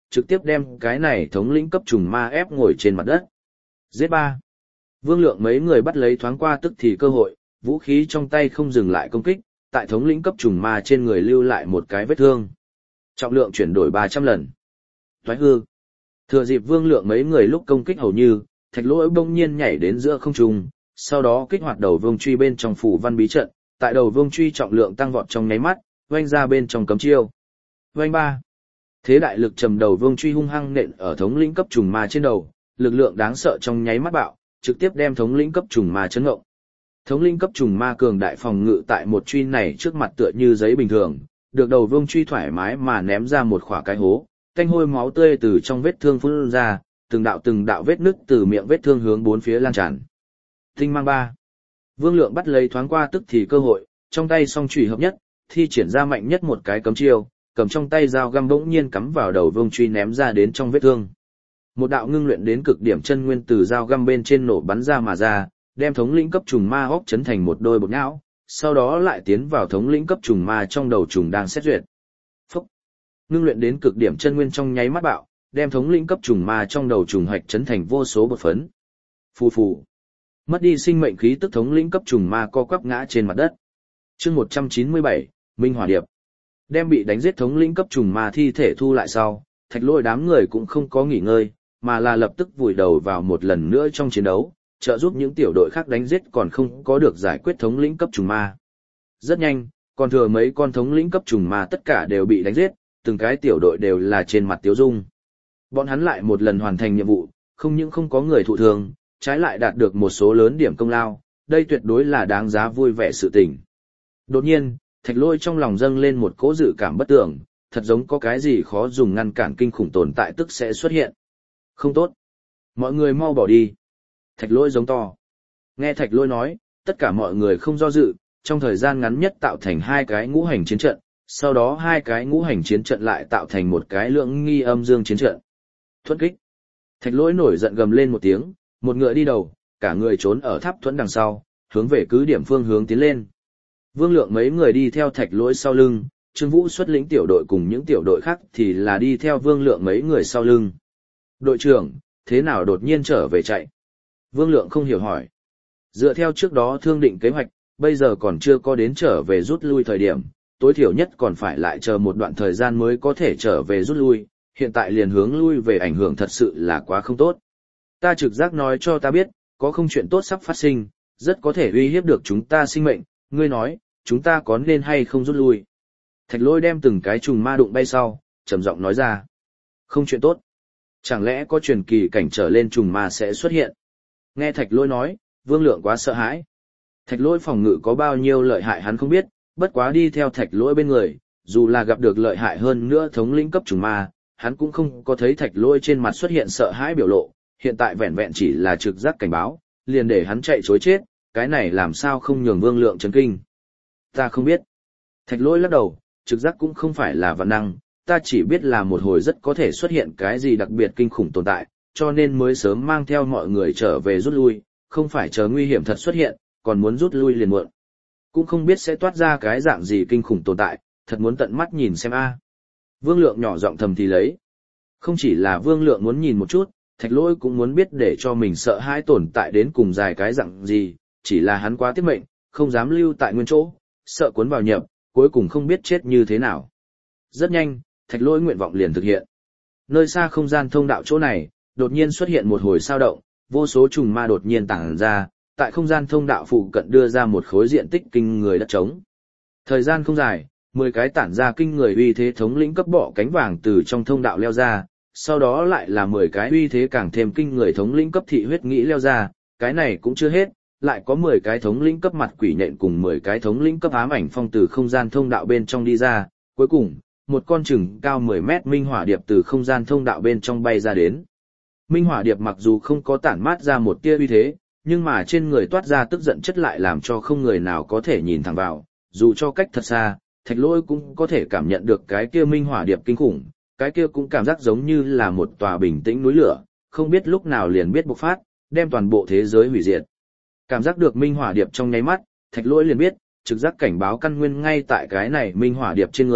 trực tiếp đem cái này thống lĩnh cấp trùng ma ép ngồi trên mặt đất. Giết ba. Vương Lượng mấy người bắt lấy thoáng qua tức thì cơ hội, vũ khí trong tay không dừng lại công kích, tại thống lĩnh cấp trùng ma trên người lưu lại một cái vết thương. Trọng lượng chuyển đổi 300 lần. Toái hư. Thừa dịp Vương Lượng mấy người lúc công kích hầu như, Thạch Lỗi bỗng nhiên nhảy đến giữa không trung, sau đó kích hoạt đầu vương truy bên trong phủ văn bí trận, tại đầu vương truy trọng lượng tăng vọt trong nháy mắt, oanh ra bên trong cấm chiêu. Oanh ba. Thế đại lực trầm đầu vương truy hung hăng nện ở thống lĩnh cấp trùng ma trên đầu, lực lượng đáng sợ trong nháy mắt bạo, trực tiếp đem thống lĩnh cấp trùng ma chấn ngộng. Thống lĩnh cấp trùng ma cường đại phòng ngự tại một truy này trước mặt tựa như giấy bình thường, được đầu vương truy thoải mái mà ném ra một khỏa cái hố, tanh hôi máu tươi từ trong vết thương phun ra, từng đạo vết nứt từ miệng vết thương hướng bốn phía lan tràn. Tinh mang ba. Vương Lượng bắt lấy thoáng qua tức thì cơ hội, trong tay song chùy hợp nhất, thi triển ra mạnh nhất một cái cấm chiêu, cầm trong tay dao găm bỗng nhiên cắm vào đầu vương truy ném ra đến trong vết thương. Một đạo ngưng luyện đến cực điểm chân nguyên từ dao găm bên trên nổ bắn ra mà ra, đem thống lĩnh cấp trùng ma hốc chấn thành một đôi bột nhão, sau đó lại tiến vào thống lĩnh cấp trùng ma trong đầu trùng đang xét duyệt. Phúc! Ngưng luyện đến cực điểm chân nguyên trong nháy mắt bạo, đem thống lĩnh cấp trùng ma trong đầu trùng hoạch chấn thành vô số bột phấn. Phù phù! Mất đi sinh mệnh khí tức thống lĩnh cấp trùng ma co quắp ngã trên mặt đất. Chương 197, Minh Hỏa Điệp. Đem bị đánh giết thống lĩnh cấp trùng ma thi thể thu lại sau, Thạch Lỗi đám người cũng không có nghỉ ngơi, mà là lập tức vùi đầu vào một lần nữa trong chiến đấu, trợ giúp những tiểu đội khác đánh giết còn không có được giải quyết thống lĩnh cấp trùng ma. Rất nhanh, còn thừa mấy con thống lĩnh cấp trùng ma tất cả đều bị đánh giết, từng cái tiểu đội đều là trên mặt tiếu dung. Bọn hắn lại một lần hoàn thành nhiệm vụ, không những không có người thụ thương, trái lại đạt được một số lớn điểm công lao, đây tuyệt đối là đáng giá vui vẻ sự tình. Đột nhiên, Thạch Lỗi trong lòng dâng lên một cỗ dự cảm bất tưởng, thật giống có cái gì khó dùng ngăn cản kinh khủng tồn tại tức sẽ xuất hiện. Không tốt. Mọi người mau bỏ đi. Thạch Lỗi giống to. Nghe Thạch Lỗi nói, tất cả mọi người không do dự, trong thời gian ngắn nhất tạo thành hai cái ngũ hành chiến trận, sau đó hai cái ngũ hành chiến trận lại tạo thành một cái lượng nghi âm dương chiến trận. Thuẫn kích. Thạch Lỗi nổi giận gầm lên một tiếng, một ngựa đi đầu, cả người trốn ở tháp thuẫn đằng sau, hướng về cứ điểm phương hướng tiến lên. Vương Lượng mấy người đi theo Thạch Lỗi sau lưng, Trương Vũ xuất lĩnh tiểu đội cùng những tiểu đội khác thì là đi theo Vương Lượng mấy người sau lưng. Đội trưởng, thế nào đột nhiên trở về chạy? Vương Lượng không hiểu hỏi. Dựa theo trước đó thương định kế hoạch, bây giờ còn chưa có đến trở về rút lui thời điểm, tối thiểu nhất còn phải lại chờ một đoạn thời gian mới có thể trở về rút lui, hiện tại liền hướng lui về ảnh hưởng thật sự là quá không tốt. Ta trực giác nói cho ta biết, có không chuyện tốt sắp phát sinh, rất có thể uy hiếp được chúng ta sinh mệnh, ngươi nói, chúng ta có nên hay không rút lui? Thạch Lỗi đem từng cái trùng ma đụng bay sau, trầm giọng nói ra. Không chuyện tốt. Chẳng lẽ có truyền kỳ cảnh trở lên trùng ma sẽ xuất hiện? Nghe Thạch Lỗi nói, Vương Lượng quá sợ hãi. Thạch Lỗi phòng ngự có bao nhiêu lợi hại hắn không biết, bất quá đi theo Thạch Lỗi bên người, dù là gặp được lợi hại hơn nữa thống lĩnh cấp trùng ma, hắn cũng không có thấy Thạch Lỗi trên mặt xuất hiện sợ hãi biểu lộ, hiện tại vẹn vẹn chỉ là trực giác cảnh báo, liền để hắn chạy trối chết, cái này làm sao không nhường Vương Lượng chấn kinh. Ta không biết. Thạch Lỗi lắc đầu, trực giác cũng không phải là vạn năng, ta chỉ biết là một hồi rất có thể xuất hiện cái gì đặc biệt kinh khủng tồn tại, cho nên mới sớm mang theo mọi người trở về rút lui, không phải chờ nguy hiểm thật xuất hiện, còn muốn rút lui liền muộn. Cũng không biết sẽ toát ra cái dạng gì kinh khủng tồn tại, thật muốn tận mắt nhìn xem a. Vương Lượng nhỏ giọng thầm thì lấy. Không chỉ là Vương Lượng muốn nhìn một chút, Thạch Lỗi cũng muốn biết để cho mình sợ hãi tồn tại đến cùng dài cái dạng gì, chỉ là hắn quá tiết mệnh, không dám lưu tại nguyên chỗ, sợ cuốn vào nhập, cuối cùng không biết chết như thế nào. Rất nhanh, Thạch Lỗi nguyện vọng liền thực hiện. Nơi xa không gian thông đạo chỗ này, đột nhiên xuất hiện một hồi sao động, vô số trùng ma đột nhiên tản ra, tại không gian thông đạo phụ cận đưa ra một khối diện tích kinh người đất trống. Thời gian không dài, 10 cái tản ra kinh người uy thế thống lĩnh cấp bọ cánh vàng từ trong thông đạo leo ra, sau đó lại là 10 cái uy thế càng thêm kinh người thống lĩnh cấp thị huyết nghĩ leo ra, cái này cũng chưa hết, lại có 10 cái thống lĩnh cấp mặt quỷ nhện cùng 10 cái thống lĩnh cấp ám ảnh phong từ không gian thông đạo bên trong đi ra, cuối cùng, một con chừng cao 10 mét minh hỏa điệp từ không gian thông đạo bên trong bay ra đến. Minh hỏa điệp mặc dù không có tản mát ra một tia uy thế, nhưng mà trên người toát ra tức giận chất lại làm cho không người nào có thể nhìn thẳng vào, dù cho cách thật xa, Thạch Lỗi cũng có thể cảm nhận được cái kia minh hỏa điệp kinh khủng, cái kia cũng cảm giác giống như là một tòa bình tĩnh núi lửa, không biết lúc nào liền biết bộc phát, đem toàn bộ thế giới hủy diệt. Cảm giác được minh hỏa điệp trong nháy mắt, Thạch Lỗi liền biết, trực giác cảnh báo căn nguyên ngay tại cái này minh hỏa điệp trên người,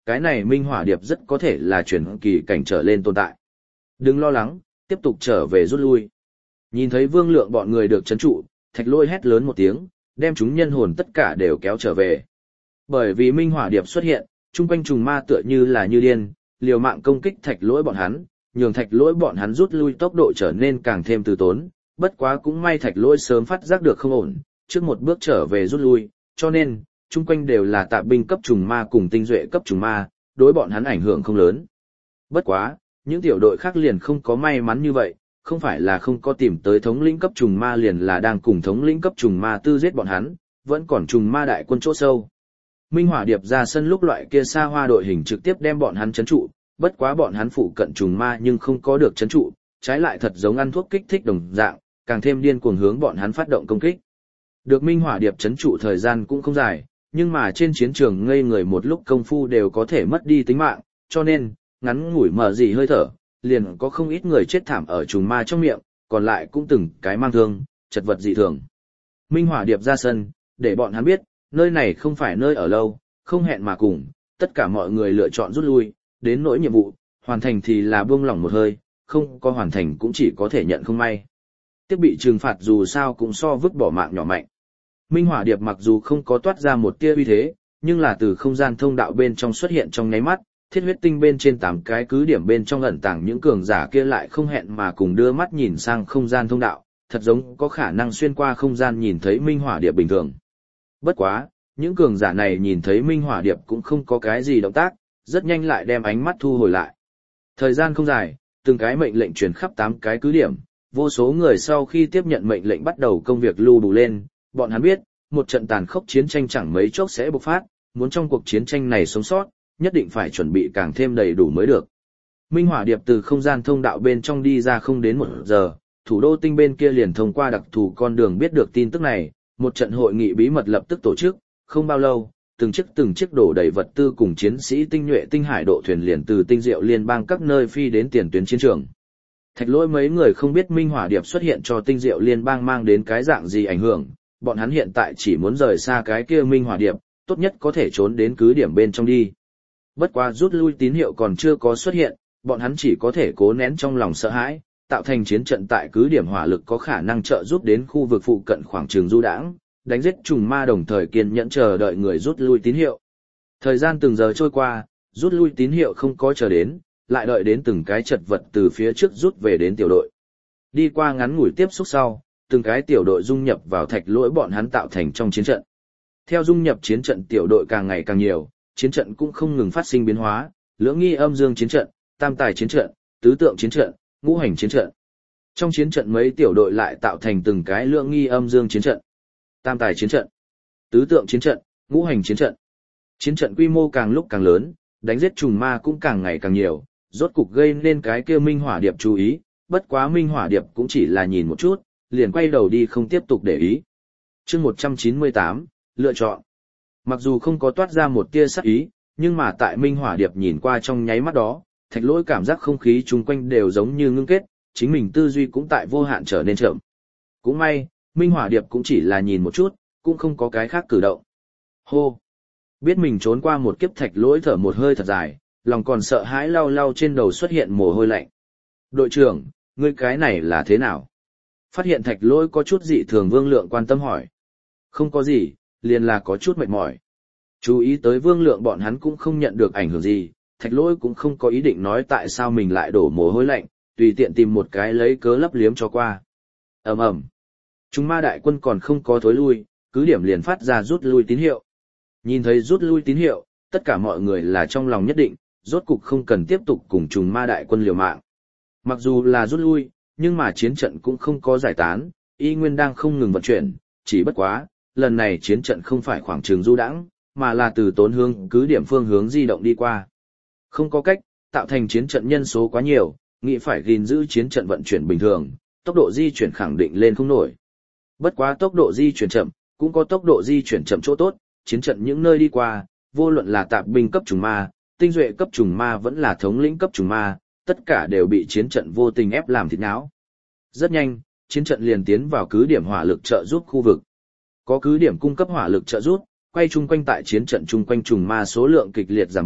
cái này minh hỏa điệp rất có thể là chuyển kỳ cảnh trở lên tồn tại. Đừng lo lắng, tiếp tục trở về rút lui. Nhìn thấy Vương Lượng bọn người được trấn trụ, Thạch Lỗi hét lớn một tiếng, đem chúng nhân hồn tất cả đều kéo trở về. Bởi vì minh hỏa điệp xuất hiện, chung quanh trùng ma tựa như là như điên, liều mạng công kích Thạch Lỗi bọn hắn, nhường Thạch Lỗi bọn hắn rút lui tốc độ trở nên càng thêm từ tốn, bất quá cũng may Thạch Lỗi sớm phát giác được không ổn, trước một bước trở về rút lui, cho nên chung quanh đều là tạ binh cấp trùng ma cùng tinh duệ cấp trùng ma, đối bọn hắn ảnh hưởng không lớn. Bất quá, những tiểu đội khác liền không có may mắn như vậy, không phải là không có tìm tới thống lĩnh cấp trùng ma liền là đang cùng thống lĩnh cấp trùng ma tư giết bọn hắn, vẫn còn trùng ma đại quân chỗ sâu. Minh hỏa điệp ra sân lúc loại kia xa hoa đội hình trực tiếp đem bọn hắn trấn trụ, bất quá bọn hắn phụ cận trùng ma nhưng không có được trấn trụ, trái lại thật giống ăn thuốc kích thích đồng dạng, càng thêm điên cuồng hướng bọn hắn phát động công kích. Được minh hỏa điệp trấn trụ thời gian cũng không dài, nhưng mà trên chiến trường ngây người một lúc công phu đều có thể mất đi tính mạng, cho nên, ngắn ngủi mở gì hơi thở, liền có không ít người chết thảm ở trùng ma trong miệng, còn lại cũng từng cái mang thương, chật vật dị thường. Minh hỏa điệp ra sân, để bọn hắn biết, nơi này không phải nơi ở lâu, không hẹn mà cùng, tất cả mọi người lựa chọn rút lui, đến nỗi nhiệm vụ, hoàn thành thì là buông lỏng một hơi, không có hoàn thành cũng chỉ có thể nhận không may. Tiếp bị trừng phạt dù sao cũng so vứt bỏ mạng nhỏ mạnh. Minh hỏa điệp mặc dù không có toát ra một tia uy thế, nhưng là từ không gian thông đạo bên trong xuất hiện trong nháy mắt, thiết huyết tinh bên trên 8 cái cứ điểm bên trong ẩn tàng những cường giả kia lại không hẹn mà cùng đưa mắt nhìn sang không gian thông đạo, thật giống có khả năng xuyên qua không gian nhìn thấy minh hỏa điệp bình thường. Bất quá, những cường giả này nhìn thấy minh hỏa điệp cũng không có cái gì động tác, rất nhanh lại đem ánh mắt thu hồi lại. Thời gian không dài, từng cái mệnh lệnh truyền khắp 8 cái cứ điểm, vô số người sau khi tiếp nhận mệnh lệnh bắt đầu công việc lưu đủ lên, bọn hắn biết, một trận tàn khốc chiến tranh chẳng mấy chốc sẽ bộc phát, muốn trong cuộc chiến tranh này sống sót, nhất định phải chuẩn bị càng thêm đầy đủ mới được. Minh hỏa điệp từ không gian thông đạo bên trong đi ra không đến 1 giờ, thủ đô tinh bên kia liền thông qua đặc thù con đường biết được tin tức này, một trận hội nghị bí mật lập tức tổ chức, không bao lâu, từng chiếc đổ đầy vật tư cùng chiến sĩ tinh nhuệ tinh hải độ thuyền liền từ tinh diệu liên bang các nơi phi đến tiền tuyến chiến trường. Thạch Lỗi mấy người không biết minh hỏa điệp xuất hiện cho tinh diệu liên bang mang đến cái dạng gì ảnh hưởng, bọn hắn hiện tại chỉ muốn rời xa cái kia minh hỏa điệp, tốt nhất có thể trốn đến cứ điểm bên trong đi. Bất quá rút lui tín hiệu còn chưa có xuất hiện, bọn hắn chỉ có thể cố nén trong lòng sợ hãi, tạo thành chiến trận tại cứ điểm hỏa lực có khả năng trợ giúp đến khu vực phụ cận khoảng trường du đãng, đánh giết trùng ma đồng thời kiên nhẫn chờ đợi người rút lui tín hiệu. Thời gian từng giờ trôi qua, rút lui tín hiệu không có chờ đến, lại đợi đến từng cái chật vật từ phía trước rút về đến tiểu đội. Đi qua ngắn ngủi tiếp xúc sau, từng cái tiểu đội dung nhập vào Thạch Lỗi bọn hắn tạo thành trong chiến trận. Theo dung nhập chiến trận tiểu đội càng ngày càng nhiều, chiến trận cũng không ngừng phát sinh biến hóa, lưỡng nghi âm dương chiến trận, tam tài chiến trận, tứ tượng chiến trận, ngũ hành chiến trận. Trong chiến trận mấy tiểu đội lại tạo thành từng cái lưỡng nghi âm dương chiến trận, tam tài chiến trận, tứ tượng chiến trận, ngũ hành chiến trận. Chiến trận quy mô càng lúc càng lớn, đánh giết trùng ma cũng càng ngày càng nhiều, rốt cục gây nên cái kia minh hỏa điệp chú ý, bất quá minh hỏa điệp cũng chỉ là nhìn một chút, liền quay đầu đi không tiếp tục để ý. Chương 198, lựa chọn. Mặc dù không có toát ra một tia sắc ý, nhưng mà tại minh hỏa điệp nhìn qua trong nháy mắt đó, Thạch Lỗi cảm giác không khí chung quanh đều giống như ngưng kết, chính mình tư duy cũng tại vô hạn trở nên chậm. Cũng may, minh hỏa điệp cũng chỉ là nhìn một chút, cũng không có cái khác cử động. Hô! Biết mình trốn qua một kiếp Thạch Lỗi thở một hơi thật dài, lòng còn sợ hãi lau lau trên đầu xuất hiện mồ hôi lạnh. Đội trưởng, ngươi cái này là thế nào? Phát hiện Thạch Lỗi có chút dị thường Vương Lượng quan tâm hỏi. Không có gì, liền là có chút mệt mỏi. Chú ý tới Vương Lượng bọn hắn cũng không nhận được ảnh hưởng gì, Thạch Lỗi cũng không có ý định nói tại sao mình lại đổ mồ hôi lạnh, tùy tiện tìm một cái lấy cớ lấp liếm cho qua. Ầm ầm. Chúng ma đại quân còn không có thối lui, cứ điểm liền phát ra rút lui tín hiệu. Nhìn thấy rút lui tín hiệu, tất cả mọi người là trong lòng nhất định, rốt cục không cần tiếp tục cùng trùng ma đại quân liều mạng. Mặc dù là rút lui, nhưng mà chiến trận cũng không có giải tán, y nguyên đang không ngừng vận chuyển, chỉ bất quá, lần này chiến trận không phải khoảng trường du đãng, mà là từ tốn hướng cứ điểm phương hướng di động đi qua. Không có cách, tạo thành chiến trận nhân số quá nhiều, nghĩ phải gìn giữ chiến trận vận chuyển bình thường, tốc độ di chuyển khẳng định lên không nổi. Bất quá tốc độ di chuyển chậm, cũng có tốc độ di chuyển chậm chỗ tốt, chiến trận những nơi đi qua, vô luận là tạp binh cấp trùng ma, tinh duệ cấp trùng ma vẫn là thống lĩnh cấp trùng ma, tất cả đều bị chiến trận vô tình ép làm thịt náo. Rất nhanh, chiến trận liền tiến vào cứ điểm hỏa lực trợ giúp khu vực. Có cứ điểm cung cấp hỏa lực trợ giúp, quay chung quanh tại chiến trận chung quanh trùng ma số lượng kịch liệt giảm bớt,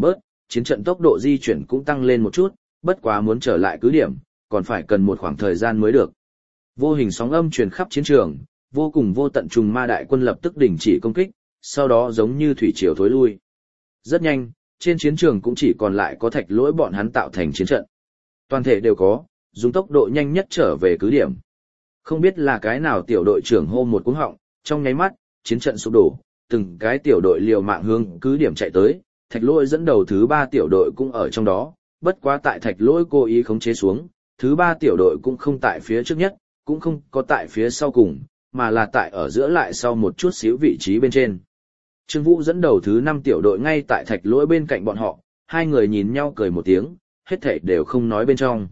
chiến trận tốc độ di chuyển cũng tăng lên một chút, bất quá muốn trở lại cứ điểm, còn phải cần một khoảng thời gian mới được. Vô hình sóng âm truyền khắp chiến trường, vô cùng vô tận trùng ma đại quân lập tức đình chỉ công kích, sau đó giống như thủy triều thối lui. Rất nhanh, trên chiến trường cũng chỉ còn lại có Thạch Lỗi bọn hắn tạo thành chiến trận. Toàn thể đều có, dùng tốc độ nhanh nhất trở về cứ điểm. Không biết là cái nào tiểu đội trưởng hô một cú họng, trong nháy mắt, chiến trận sụp đổ, từng cái tiểu đội liều mạng hướng cứ điểm chạy tới, Thạch Lỗi dẫn đầu thứ 3 tiểu đội cũng ở trong đó, bất quá tại Thạch Lỗi cố ý khống chế xuống, thứ 3 tiểu đội cũng không tại phía trước nhất, cũng không có tại phía sau cùng, mà là tại ở giữa lại sau một chút xíu vị trí bên trên. Trương Vũ dẫn đầu thứ 5 tiểu đội ngay tại Thạch Lỗi bên cạnh bọn họ, hai người nhìn nhau cười một tiếng, hết thảy đều không nói bên trong.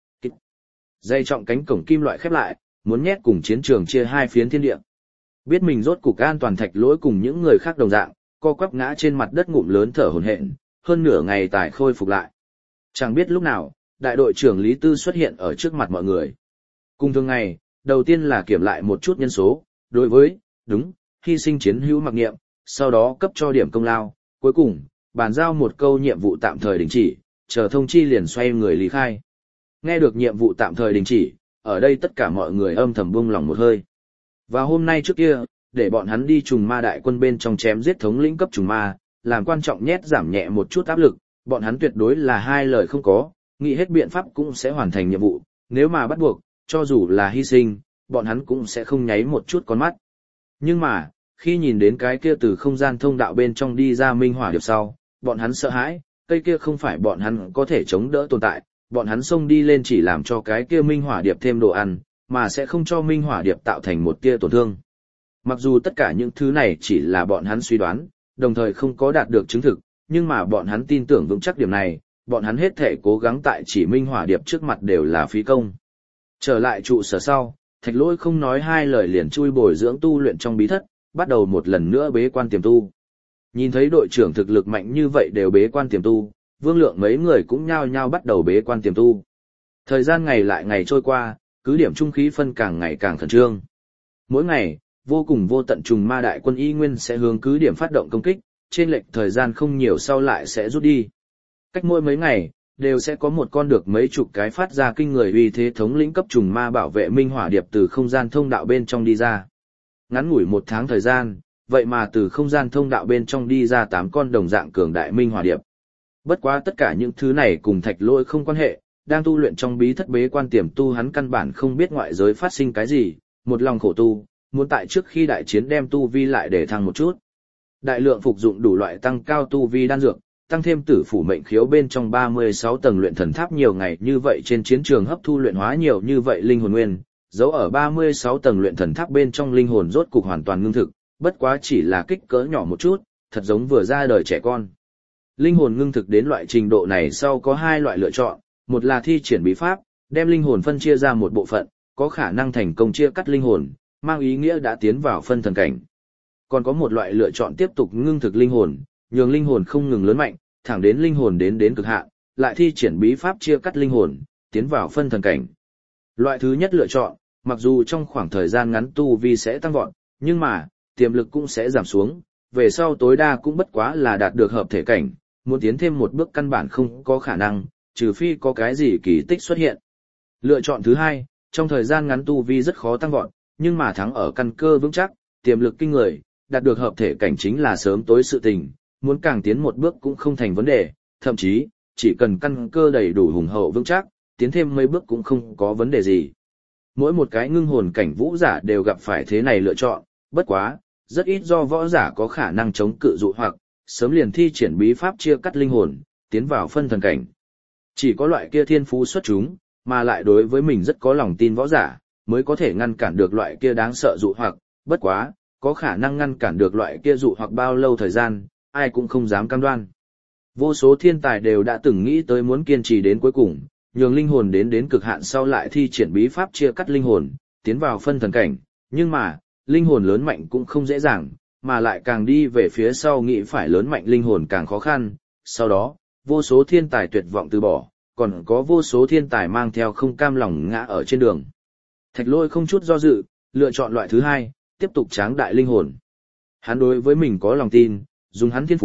Dây trọng cánh cổng kim loại khép lại, muốn nhét cùng chiến trường chia hai phiến thiên địa. Biết mình rốt cục an toàn Thạch Lỗi cùng những người khác đồng dạng, co quắp ngã trên mặt đất ngụm lớn thở hổn hển, hơn nửa ngày tài khôi phục lại. Chẳng biết lúc nào, đại đội trưởng Lý Tư xuất hiện ở trước mặt mọi người. Cùng thường ngày, đầu tiên là kiểm lại một chút nhân số, đối với, đúng, hy sinh chiến hữu mặc nghiệm, sau đó cấp cho điểm công lao, cuối cùng, bàn giao một câu nhiệm vụ tạm thời đình chỉ, chờ thông chi liền xoay người lý khai. Nghe được nhiệm vụ tạm thời đình chỉ, ở đây tất cả mọi người âm thầm buông lòng một hơi. Và hôm nay trước kia, để bọn hắn đi trùng ma đại quân bên trong chém giết thống lĩnh cấp trùng ma, làm quan trọng nhét giảm nhẹ một chút áp lực, bọn hắn tuyệt đối là hai lời không có, nghĩ hết biện pháp cũng sẽ hoàn thành nhiệm vụ, nếu mà bắt buộc, cho dù là hy sinh, bọn hắn cũng sẽ không nháy một chút con mắt. Nhưng mà, khi nhìn đến cái kia từ không gian thông đạo bên trong đi ra minh hỏa điệp sau, bọn hắn sợ hãi, cây kia không phải bọn hắn có thể chống đỡ tồn tại, bọn hắn xông đi lên chỉ làm cho cái kia minh hỏa điệp thêm đồ ăn, mà sẽ không cho minh hỏa điệp tạo thành một tia tổn thương. Mặc dù tất cả những thứ này chỉ là bọn hắn suy đoán, đồng thời không có đạt được chứng thực, nhưng mà bọn hắn tin tưởng vững chắc điểm này, bọn hắn hết thể cố gắng tại chỉ minh hỏa điệp trước mặt đều là phí công. Trở lại trụ sở sau, Thạch Lỗi không nói hai lời liền chui bồi dưỡng tu luyện trong bí thất, bắt đầu một lần nữa bế quan tiềm tu. Nhìn thấy đội trưởng thực lực mạnh như vậy đều bế quan tiềm tu, Vương Lượng mấy người cũng nhao nhao bắt đầu bế quan tiềm tu. Thời gian ngày lại ngày trôi qua, cứ điểm trung khí phân càng ngày càng khẩn trương. Mỗi ngày, vô cùng vô tận trùng ma đại quân y nguyên sẽ hướng cứ điểm phát động công kích, trên lệch thời gian không nhiều sau lại sẽ rút đi. Cách mỗi mấy ngày, đều sẽ có một con được mấy chục cái phát ra kinh người uy thế thống lĩnh cấp trùng ma bảo vệ minh hỏa điệp từ không gian thông đạo bên trong đi ra. Ngắn ngủi 1 tháng thời gian, vậy mà từ không gian thông đạo bên trong đi ra 8 con đồng dạng cường đại minh hỏa điệp. Bất quá tất cả những thứ này cùng Thạch Lỗi không quan hệ, đang tu luyện trong bí thất bế quan tiềm tu hắn căn bản không biết ngoại giới phát sinh cái gì, một lòng khổ tu, muốn tại trước khi đại chiến đem tu vi lại để thăng một chút. Đại lượng phục dụng đủ loại tăng cao tu vi đan dược, tăng thêm tử phủ mệnh khiếu bên trong 36 tầng luyện thần tháp nhiều ngày như vậy trên chiến trường hấp thu luyện hóa nhiều như vậy linh hồn nguyên, giấu ở 36 tầng luyện thần tháp bên trong linh hồn rốt cục hoàn toàn ngưng thực, bất quá chỉ là kích cỡ nhỏ một chút, thật giống vừa ra đời trẻ con. Linh hồn ngưng thực đến loại trình độ này sau có 2 loại lựa chọn, một là thi triển bí pháp, đem linh hồn phân chia ra một bộ phận, có khả năng thành công chia cắt linh hồn, mang ý nghĩa đã tiến vào phân thần cảnh. Còn có một loại lựa chọn tiếp tục ngưng thực linh hồn, nhường linh hồn không ngừng lớn mạnh, thẳng đến linh hồn đến cực hạn, lại thi triển bí pháp chia cắt linh hồn, tiến vào phân thần cảnh. Loại thứ nhất lựa chọn, mặc dù trong khoảng thời gian ngắn tu vi sẽ tăng vọt, nhưng mà, tiềm lực cũng sẽ giảm xuống, về sau tối đa cũng bất quá là đạt được hợp thể cảnh, muốn tiến thêm một bước căn bản không có khả năng, trừ phi có cái gì kỳ tích xuất hiện. Lựa chọn thứ hai, trong thời gian ngắn tu vi rất khó tăng vọt, nhưng mà thắng ở căn cơ vững chắc, tiềm lực kinh người, đạt được hợp thể cảnh chính là sớm tối sự tình, muốn càng tiến một bước cũng không thành vấn đề, thậm chí, chỉ cần căn cơ đầy đủ hùng hậu vững chắc, tiến thêm mấy bước cũng không có vấn đề gì. Mỗi một cái ngưng hồn cảnh vũ giả đều gặp phải thế này lựa chọn, bất quá, rất ít do võ giả có khả năng chống cự dụ hoặc, sớm liền thi triển bí pháp chia cắt linh hồn, tiến vào phân thần cảnh. Chỉ có loại kia thiên phú xuất chúng, mà lại đối với mình rất có lòng tin võ giả, mới có thể ngăn cản được loại kia đáng sợ dụ hoặc, bất quá, có khả năng ngăn cản được loại kia dụ hoặc bao lâu thời gian, ai cũng không dám cam đoan. Vô số thiên tài đều đã từng nghĩ tới muốn kiên trì đến cuối cùng, nhường linh hồn đến cực hạn sau lại thi triển bí pháp chia cắt linh hồn, tiến vào phân thần cảnh, nhưng mà, linh hồn lớn mạnh cũng không dễ dàng, mà lại càng đi về phía sau nghĩ phải lớn mạnh linh hồn càng khó khăn, sau đó, vô số thiên tài tuyệt vọng từ bỏ, còn có vô số thiên tài mang theo không cam lòng ngã ở trên đường. Thạch Lỗi không chút do dự, lựa chọn loại thứ hai, tiếp tục tráng đại linh hồn. Hắn đối với mình có lòng tin, dùng hắn thiên phú,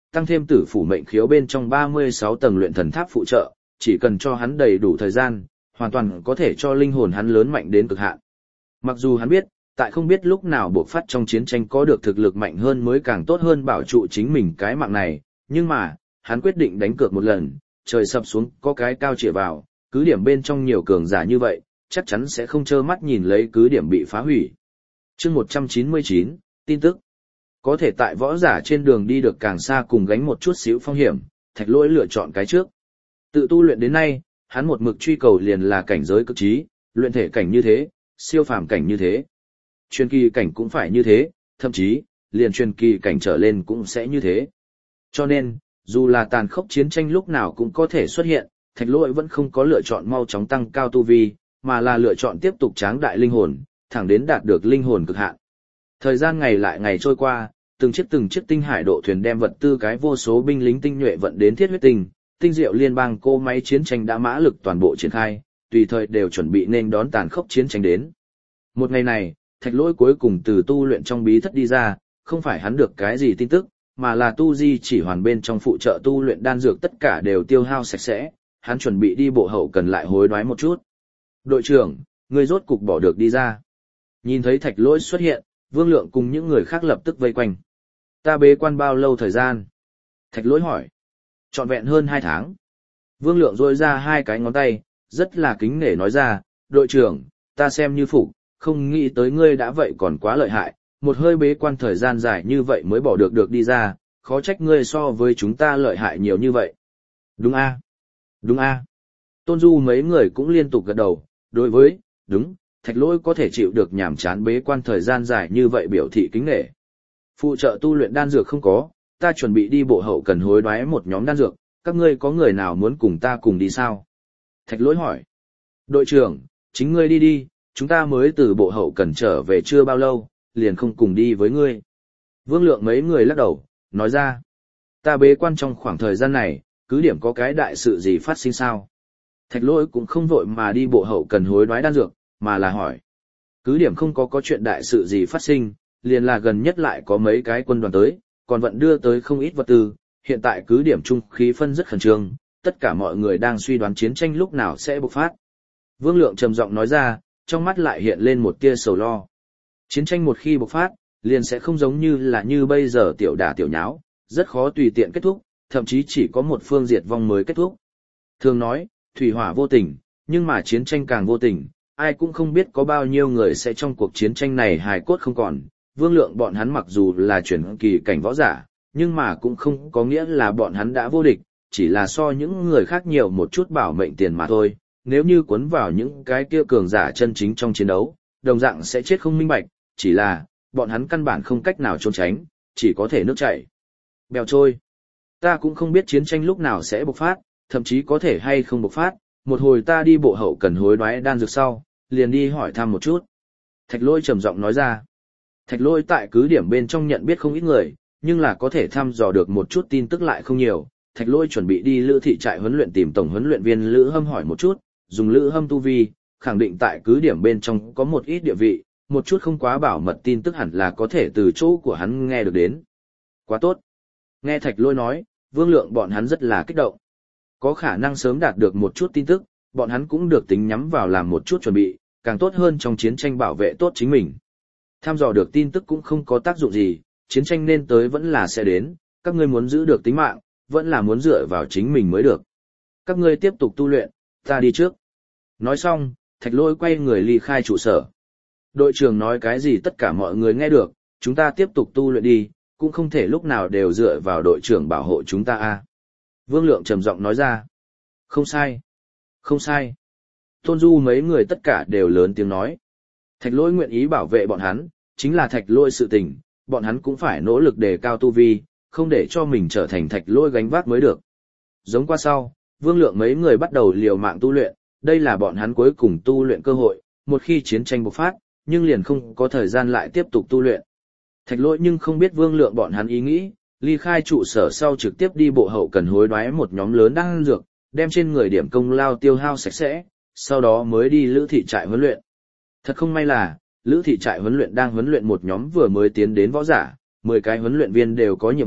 tăng thêm tử phủ mệnh khiếu bên trong 36 tầng luyện thần tháp phụ trợ, chỉ cần cho hắn đầy đủ thời gian, hoàn toàn có thể cho linh hồn hắn lớn mạnh đến cực hạn. Mặc dù hắn biết, tại không biết lúc nào buộc phát trong chiến tranh có được thực lực mạnh hơn mới càng tốt hơn bảo trụ chính mình cái mạng này, nhưng mà, hắn quyết định đánh cược một lần, trời sập xuống có cái cao chĩa vào, cứ điểm bên trong nhiều cường giả như vậy, chắc chắn sẽ không trơ mắt nhìn lấy cứ điểm bị phá hủy. Chương 199, tin tức. Có thể tại võ giả trên đường đi được càng xa cùng gánh một chút xíu phong hiểm, Thạch Lỗi lựa chọn cái trước. Tự tu luyện đến nay, hắn một mực truy cầu liền là cảnh giới cực trí, luyện thể cảnh như thế, siêu phàm cảnh như thế. Truyền kỳ cảnh cũng phải như thế, thậm chí, liền truyền kỳ cảnh trở lên cũng sẽ như thế. Cho nên, dù là tàn khốc chiến tranh lúc nào cũng có thể xuất hiện, Thạch Lỗi vẫn không có lựa chọn mau chóng tăng cao tu vi, mà là lựa chọn tiếp tục tráng đại linh hồn, thẳng đến đạt được linh hồn cực hạn. Thời gian ngày lại ngày trôi qua, từng chiếc tinh hải độ thuyền đem vật tư cái vô số binh lính tinh nhuệ vận đến Thiết Huyết Tinh, tinh diệu liên bang cô máy chiến tranh đã mã lực toàn bộ triển khai, tùy thời đều chuẩn bị nên đón tàn khốc chiến tranh đến. Một ngày này, Thạch Lỗi cuối cùng từ tu luyện trong bí thất đi ra, không phải hắn được cái gì tin tức, mà là tu di chỉ hoàn bên trong phụ trợ tu luyện đan dược tất cả đều tiêu hao sạch sẽ, hắn chuẩn bị đi bộ hậu cần lại hối đoái một chút. Đội trưởng, người rốt cục bỏ được đi ra. Nhìn thấy Thạch Lỗi xuất hiện, Vương Lượng cùng những người khác lập tức vây quanh. Ta bế quan bao lâu thời gian? Thạch Lỗi hỏi. Trọn vẹn hơn 2 tháng. Vương Lượng rôi ra 2 cái ngón tay, rất là kính nể nói ra, đội trưởng, ta xem như phục, không nghĩ tới ngươi đã vậy còn quá lợi hại, một hơi bế quan thời gian dài như vậy mới bỏ được đi ra, khó trách ngươi so với chúng ta lợi hại nhiều như vậy. Đúng a, đúng a. Tôn Du mấy người cũng liên tục gật đầu, đối với, đúng, Thạch Lỗi có thể chịu được nhàm chán bế quan thời gian dài như vậy biểu thị kính nể. Phụ trợ tu luyện đan dược không có, ta chuẩn bị đi bộ hậu cần hối đoái một nhóm đan dược, các ngươi có người nào muốn cùng ta cùng đi sao? Thạch Lỗi hỏi. Đội trưởng, chính ngươi đi đi, chúng ta mới từ bộ hậu cần trở về chưa bao lâu, liền không cùng đi với ngươi. Vương Lượng mấy người lắc đầu, nói ra. Ta bế quan trong khoảng thời gian này, cứ điểm có cái đại sự gì phát sinh sao? Thạch Lỗi cũng không vội mà đi bộ hậu cần hối đoái đan dược, mà là hỏi. Cứ điểm không có chuyện đại sự gì phát sinh, liền là gần nhất lại có mấy cái quân đoàn tới, còn vẫn đưa tới không ít vật tư, hiện tại cứ điểm trung khí phân rất khẩn trương, tất cả mọi người đang suy đoán chiến tranh lúc nào sẽ bộc phát. Vương Lượng trầm giọng nói ra, trong mắt lại hiện lên một tia sầu lo. Chiến tranh một khi bộc phát, liền sẽ không giống như bây giờ tiểu đả tiểu nháo, rất khó tùy tiện kết thúc, thậm chí chỉ có một phương diệt vong mới kết thúc. Thường nói, thủy hỏa vô tình, nhưng mà chiến tranh càng vô tình, ai cũng không biết có bao nhiêu người sẽ trong cuộc chiến tranh này hài cốt không còn. Vương Lượng bọn hắn mặc dù là chuyển kỳ cảnh võ giả, nhưng mà cũng không có nghĩa là bọn hắn đã vô địch, chỉ là so những người khác nhiều một chút bảo mệnh tiền mà thôi. Nếu như cuốn vào những cái kia cường giả chân chính trong chiến đấu, đồng dạng sẽ chết không minh bạch, chỉ là, bọn hắn căn bản không cách nào trốn tránh, chỉ có thể nước chảy bèo trôi. Ta cũng không biết chiến tranh lúc nào sẽ bộc phát, thậm chí có thể hay không bộc phát, một hồi ta đi bộ hậu cần hối đoái đan dược sau, liền đi hỏi thăm một chút. Thạch Lỗi trầm giọng nói ra. Thạch Lỗi tại cứ điểm bên trong nhận biết không ít người, nhưng là có thể thăm dò được một chút tin tức lại không nhiều. Thạch Lỗi chuẩn bị đi Lữ thị trại huấn luyện tìm tổng huấn luyện viên Lữ Hâm hỏi một chút, dùng Lữ Hâm tu vi, khẳng định tại cứ điểm bên trong có một ít địa vị, một chút không quá bảo mật tin tức hẳn là có thể từ chỗ của hắn nghe được đến. Quá tốt. Nghe Thạch Lỗi nói, Vương Lượng bọn hắn rất là kích động. Có khả năng sớm đạt được một chút tin tức, bọn hắn cũng được tính nhắm vào làm một chút chuẩn bị, càng tốt hơn trong chiến tranh bảo vệ tốt chính mình. Tham dò được tin tức cũng không có tác dụng gì, chiến tranh nên tới vẫn là sẽ đến, các ngươi muốn giữ được tính mạng, vẫn là muốn dựa vào chính mình mới được. Các ngươi tiếp tục tu luyện, ta đi trước. Nói xong, Thạch Lỗi quay người ly khai trụ sở. Đội trưởng nói cái gì tất cả mọi người nghe được, chúng ta tiếp tục tu luyện đi, cũng không thể lúc nào đều dựa vào đội trưởng bảo hộ chúng ta a. Vương Lượng trầm giọng nói ra. Không sai. Không sai. Tôn Du mấy người tất cả đều lớn tiếng nói. Thạch Lỗi nguyện ý bảo vệ bọn hắn, chính là Thạch Lỗi sự tình, bọn hắn cũng phải nỗ lực đề cao tu vi, không để cho mình trở thành Thạch Lỗi gánh vác mới được. Giống qua sau, Vương Lượng mấy người bắt đầu liều mạng tu luyện, đây là bọn hắn cuối cùng tu luyện cơ hội, một khi chiến tranh bộc phát, nhưng liền không có thời gian lại tiếp tục tu luyện. Thạch Lỗi nhưng không biết Vương Lượng bọn hắn ý nghĩ, ly khai trụ sở sau trực tiếp đi bộ hậu cần hối đoái một nhóm lớn đan dược, đem trên người điểm công lao tiêu hao sạch sẽ, sau đó mới đi Lữ thị trại huấn luyện. Thật không may là, Lữ thị trại huấn luyện đang huấn luyện một nhóm vừa mới tiến đến võ giả, 10 cái huấn luyện viên đều có nhiệm vụ,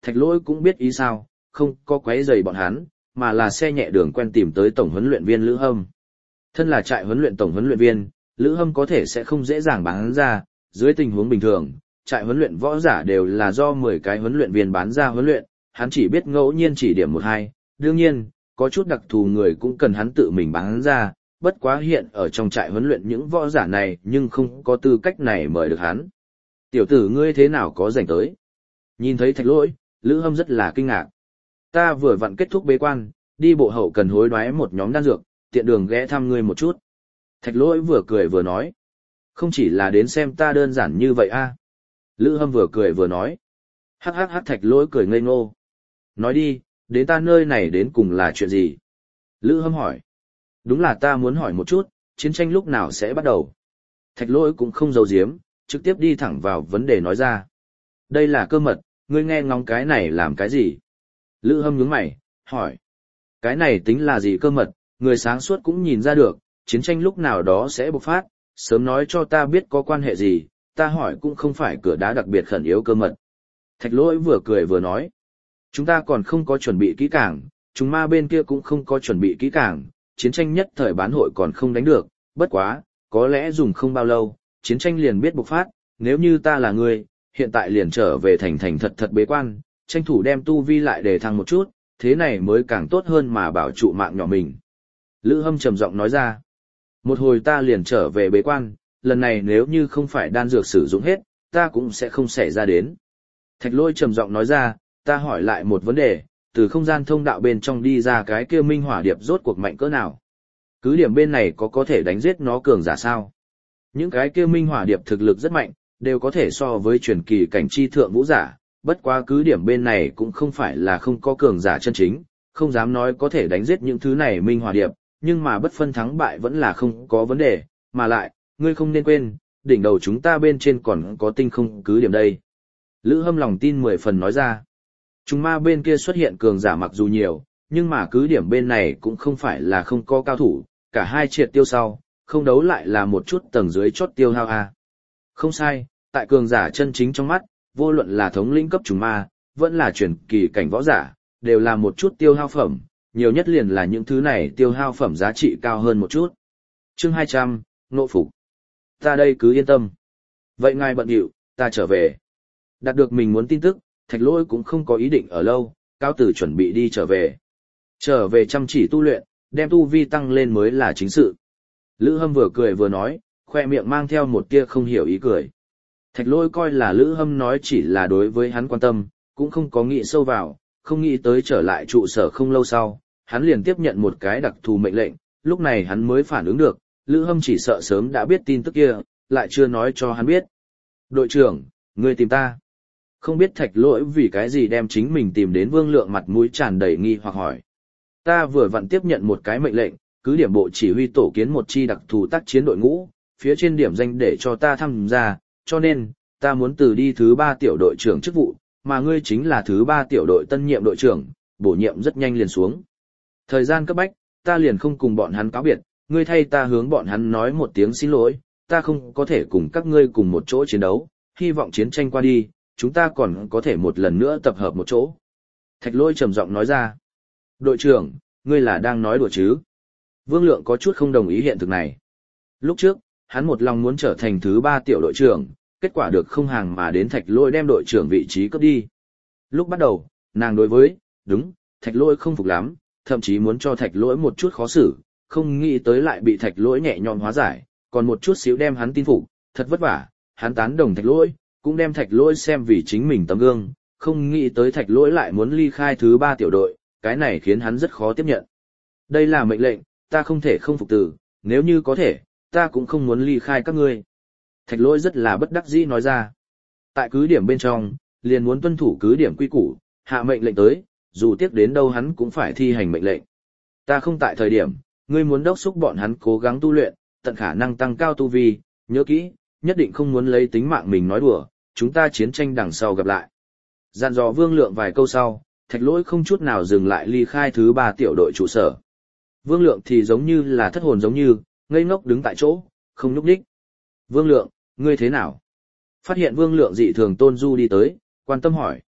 Thạch Lỗi cũng biết ý sao, không có quấy rầy bọn hắn, mà là xe nhẹ đường quen tìm tới tổng huấn luyện viên Lữ Hâm. Thân là trại huấn luyện tổng huấn luyện viên, Lữ Hâm có thể sẽ không dễ dàng bán ra, dưới tình huống bình thường, trại huấn luyện võ giả đều là do 10 cái huấn luyện viên bán ra huấn luyện, hắn chỉ biết ngẫu nhiên chỉ điểm một hai, đương nhiên, có chút đặc thù người cũng cần hắn tự mình bán ra, bất quá hiện ở trong trại huấn luyện những võ giả này nhưng không có tư cách này mời được hắn. Tiểu tử ngươi thế nào có rảnh tới? Nhìn thấy Thạch Lỗi, Lữ Hâm rất là kinh ngạc. Ta vừa vặn kết thúc bế quan, đi bộ hậu cần hối đoái một nhóm đan dược, tiện đường ghé thăm ngươi một chút. Thạch Lỗi vừa cười vừa nói. Không chỉ là đến xem ta đơn giản như vậy a. Lữ Hâm vừa cười vừa nói. Hắc hắc hắc. Thạch Lỗi cười ngây ngô. Nói đi, đến ta nơi này đến cùng là chuyện gì? Lữ Hâm hỏi. Đúng là ta muốn hỏi một chút, chiến tranh lúc nào sẽ bắt đầu? Thạch Lỗi cũng không giấu giếm, trực tiếp đi thẳng vào vấn đề nói ra. Đây là cơ mật, ngươi nghe ngóng cái này làm cái gì? Lữ Hâm nhướng mày, hỏi. Cái này tính là gì cơ mật, người sáng suốt cũng nhìn ra được, chiến tranh lúc nào đó sẽ bộc phát, sớm nói cho ta biết có quan hệ gì, ta hỏi cũng không phải cửa đá đặc biệt khẩn yếu cơ mật. Thạch Lỗi vừa cười vừa nói. Chúng ta còn không có chuẩn bị kỹ càng, chúng ma bên kia cũng không có chuẩn bị kỹ càng, chiến tranh nhất thời bán hội còn không đánh được, bất quá, có lẽ dùng không bao lâu, chiến tranh liền biết bộc phát, nếu như ta là người, hiện tại liền trở về thành thành thật thật bế quan, tranh thủ đem tu vi lại để thăng một chút, thế này mới càng tốt hơn mà bảo trụ mạng nhỏ mình. Lữ Hâm trầm giọng nói ra, một hồi ta liền trở về bế quan, lần này nếu như không phải đan dược sử dụng hết, ta cũng sẽ không xảy ra đến. Thạch Lỗi trầm giọng nói ra, ta hỏi lại một vấn đề, từ không gian thông đạo bên trong đi ra cái kia minh hỏa điệp rốt cuộc mạnh cỡ nào? Cứ điểm bên này có thể đánh giết nó cường giả sao? Những cái kia minh hỏa điệp thực lực rất mạnh, đều có thể so với truyền kỳ cảnh chi thượng vũ giả, bất quá cứ điểm bên này cũng không phải là không có cường giả chân chính, không dám nói có thể đánh giết những thứ này minh hỏa điệp, nhưng mà bất phân thắng bại vẫn là không có vấn đề, mà lại, ngươi không nên quên, đỉnh đầu chúng ta bên trên còn có tinh không cứ điểm đây. Lữ Hâm lòng tin 10 phần nói ra. Chúng ma bên kia xuất hiện cường giả mặc dù nhiều, nhưng mà cứ điểm bên này cũng không phải là không có cao thủ, cả hai triệt tiêu sau, không đấu lại là một chút tầng dưới chốt tiêu hao a. Không sai, tại cường giả chân chính trong mắt, vô luận là thống lĩnh cấp chúng ma, vẫn là truyền kỳ cảnh võ giả, đều là một chút tiêu hao phẩm, nhiều nhất liền là những thứ này tiêu hao phẩm giá trị cao hơn một chút. Chương 200, nộ phục. Ta đây cứ yên tâm. Vậy ngài bận điệu, ta trở về. Đạt được mình muốn tin tức, Thạch Lỗi cũng không có ý định ở lâu, cao tử chuẩn bị đi trở về. Trở về chăm chỉ tu luyện, đem tu vi tăng lên mới là chính sự. Lữ Hâm vừa cười vừa nói, khoe miệng mang theo một tia không hiểu ý cười. Thạch Lỗi coi là Lữ Hâm nói chỉ là đối với hắn quan tâm, cũng không có nghĩ sâu vào, không nghĩ tới trở lại trụ sở không lâu sau, hắn liền tiếp nhận một cái đặc thù mệnh lệnh, lúc này hắn mới phản ứng được, Lữ Hâm chỉ sợ sớm đã biết tin tức kia, lại chưa nói cho hắn biết. Đội trưởng, ngươi tìm ta. Không biết Thạch Lỗi vì cái gì đem chính mình tìm đến Vương Lượng mặt mũi tràn đầy nghi hoặc hỏi. Ta vừa vặn tiếp nhận một cái mệnh lệnh, cứ điểm bộ chỉ huy tổ kiến một chi đặc thù tác chiến đội ngũ, phía trên điểm danh để cho ta tham gia, cho nên, ta muốn từ đi thứ 3 tiểu đội trưởng chức vụ, mà ngươi chính là thứ 3 tiểu đội tân nhiệm đội trưởng, bổ nhiệm rất nhanh liền xuống. Thời gian cấp bách, ta liền không cùng bọn hắn cáo biệt, ngươi thay ta hướng bọn hắn nói một tiếng xin lỗi, ta không có thể cùng các ngươi cùng một chỗ chiến đấu, hy vọng chiến tranh qua đi, chúng ta còn có thể một lần nữa tập hợp một chỗ. Thạch Lỗi trầm giọng nói ra. Đội trưởng, ngươi là đang nói đùa chứ? Vương Lượng có chút không đồng ý hiện thực này. Lúc trước, hắn một lòng muốn trở thành thứ 3 tiểu đội trưởng, kết quả được không hàng mà đến Thạch Lỗi đem đội trưởng vị trí cướp đi. Lúc bắt đầu, nàng đối với, đúng, Thạch Lỗi không phục lắm, thậm chí muốn cho Thạch Lỗi một chút khó xử, không nghĩ tới lại bị Thạch Lỗi nhẹ nhõm hóa giải, còn một chút xíu đem hắn tin phục, thật vất vả, hắn tán đồng Thạch Lỗi, cũng đem Thạch Lỗi xem vì chính mình tấm gương, không nghĩ tới Thạch Lỗi lại muốn ly khai thứ 3 tiểu đội, cái này khiến hắn rất khó tiếp nhận. Đây là mệnh lệnh, ta không thể không phục từ, nếu như có thể, ta cũng không muốn ly khai các ngươi. Thạch Lỗi rất là bất đắc dĩ nói ra. Tại cứ điểm bên trong, liền muốn tuân thủ cứ điểm quy củ, hạ mệnh lệnh tới, dù tiếc đến đâu hắn cũng phải thi hành mệnh lệnh. Ta không tại thời điểm, ngươi muốn đốc thúc bọn hắn cố gắng tu luyện, tận khả năng tăng cao tu vi, nhớ kỹ, nhất định không muốn lấy tính mạng mình nói đùa, chúng ta chiến tranh đằng sau gặp lại. Dặn dò Vương Lượng vài câu sau, Thạch Lỗi không chút nào dừng lại ly khai thứ 3 tiểu đội trụ sở. Vương Lượng thì giống như là thất hồn giống như, ngây ngốc đứng tại chỗ, không nhúc nhích. Vương Lượng, ngươi thế nào? Phát hiện Vương Lượng dị thường Tôn Du đi tới, quan tâm hỏi.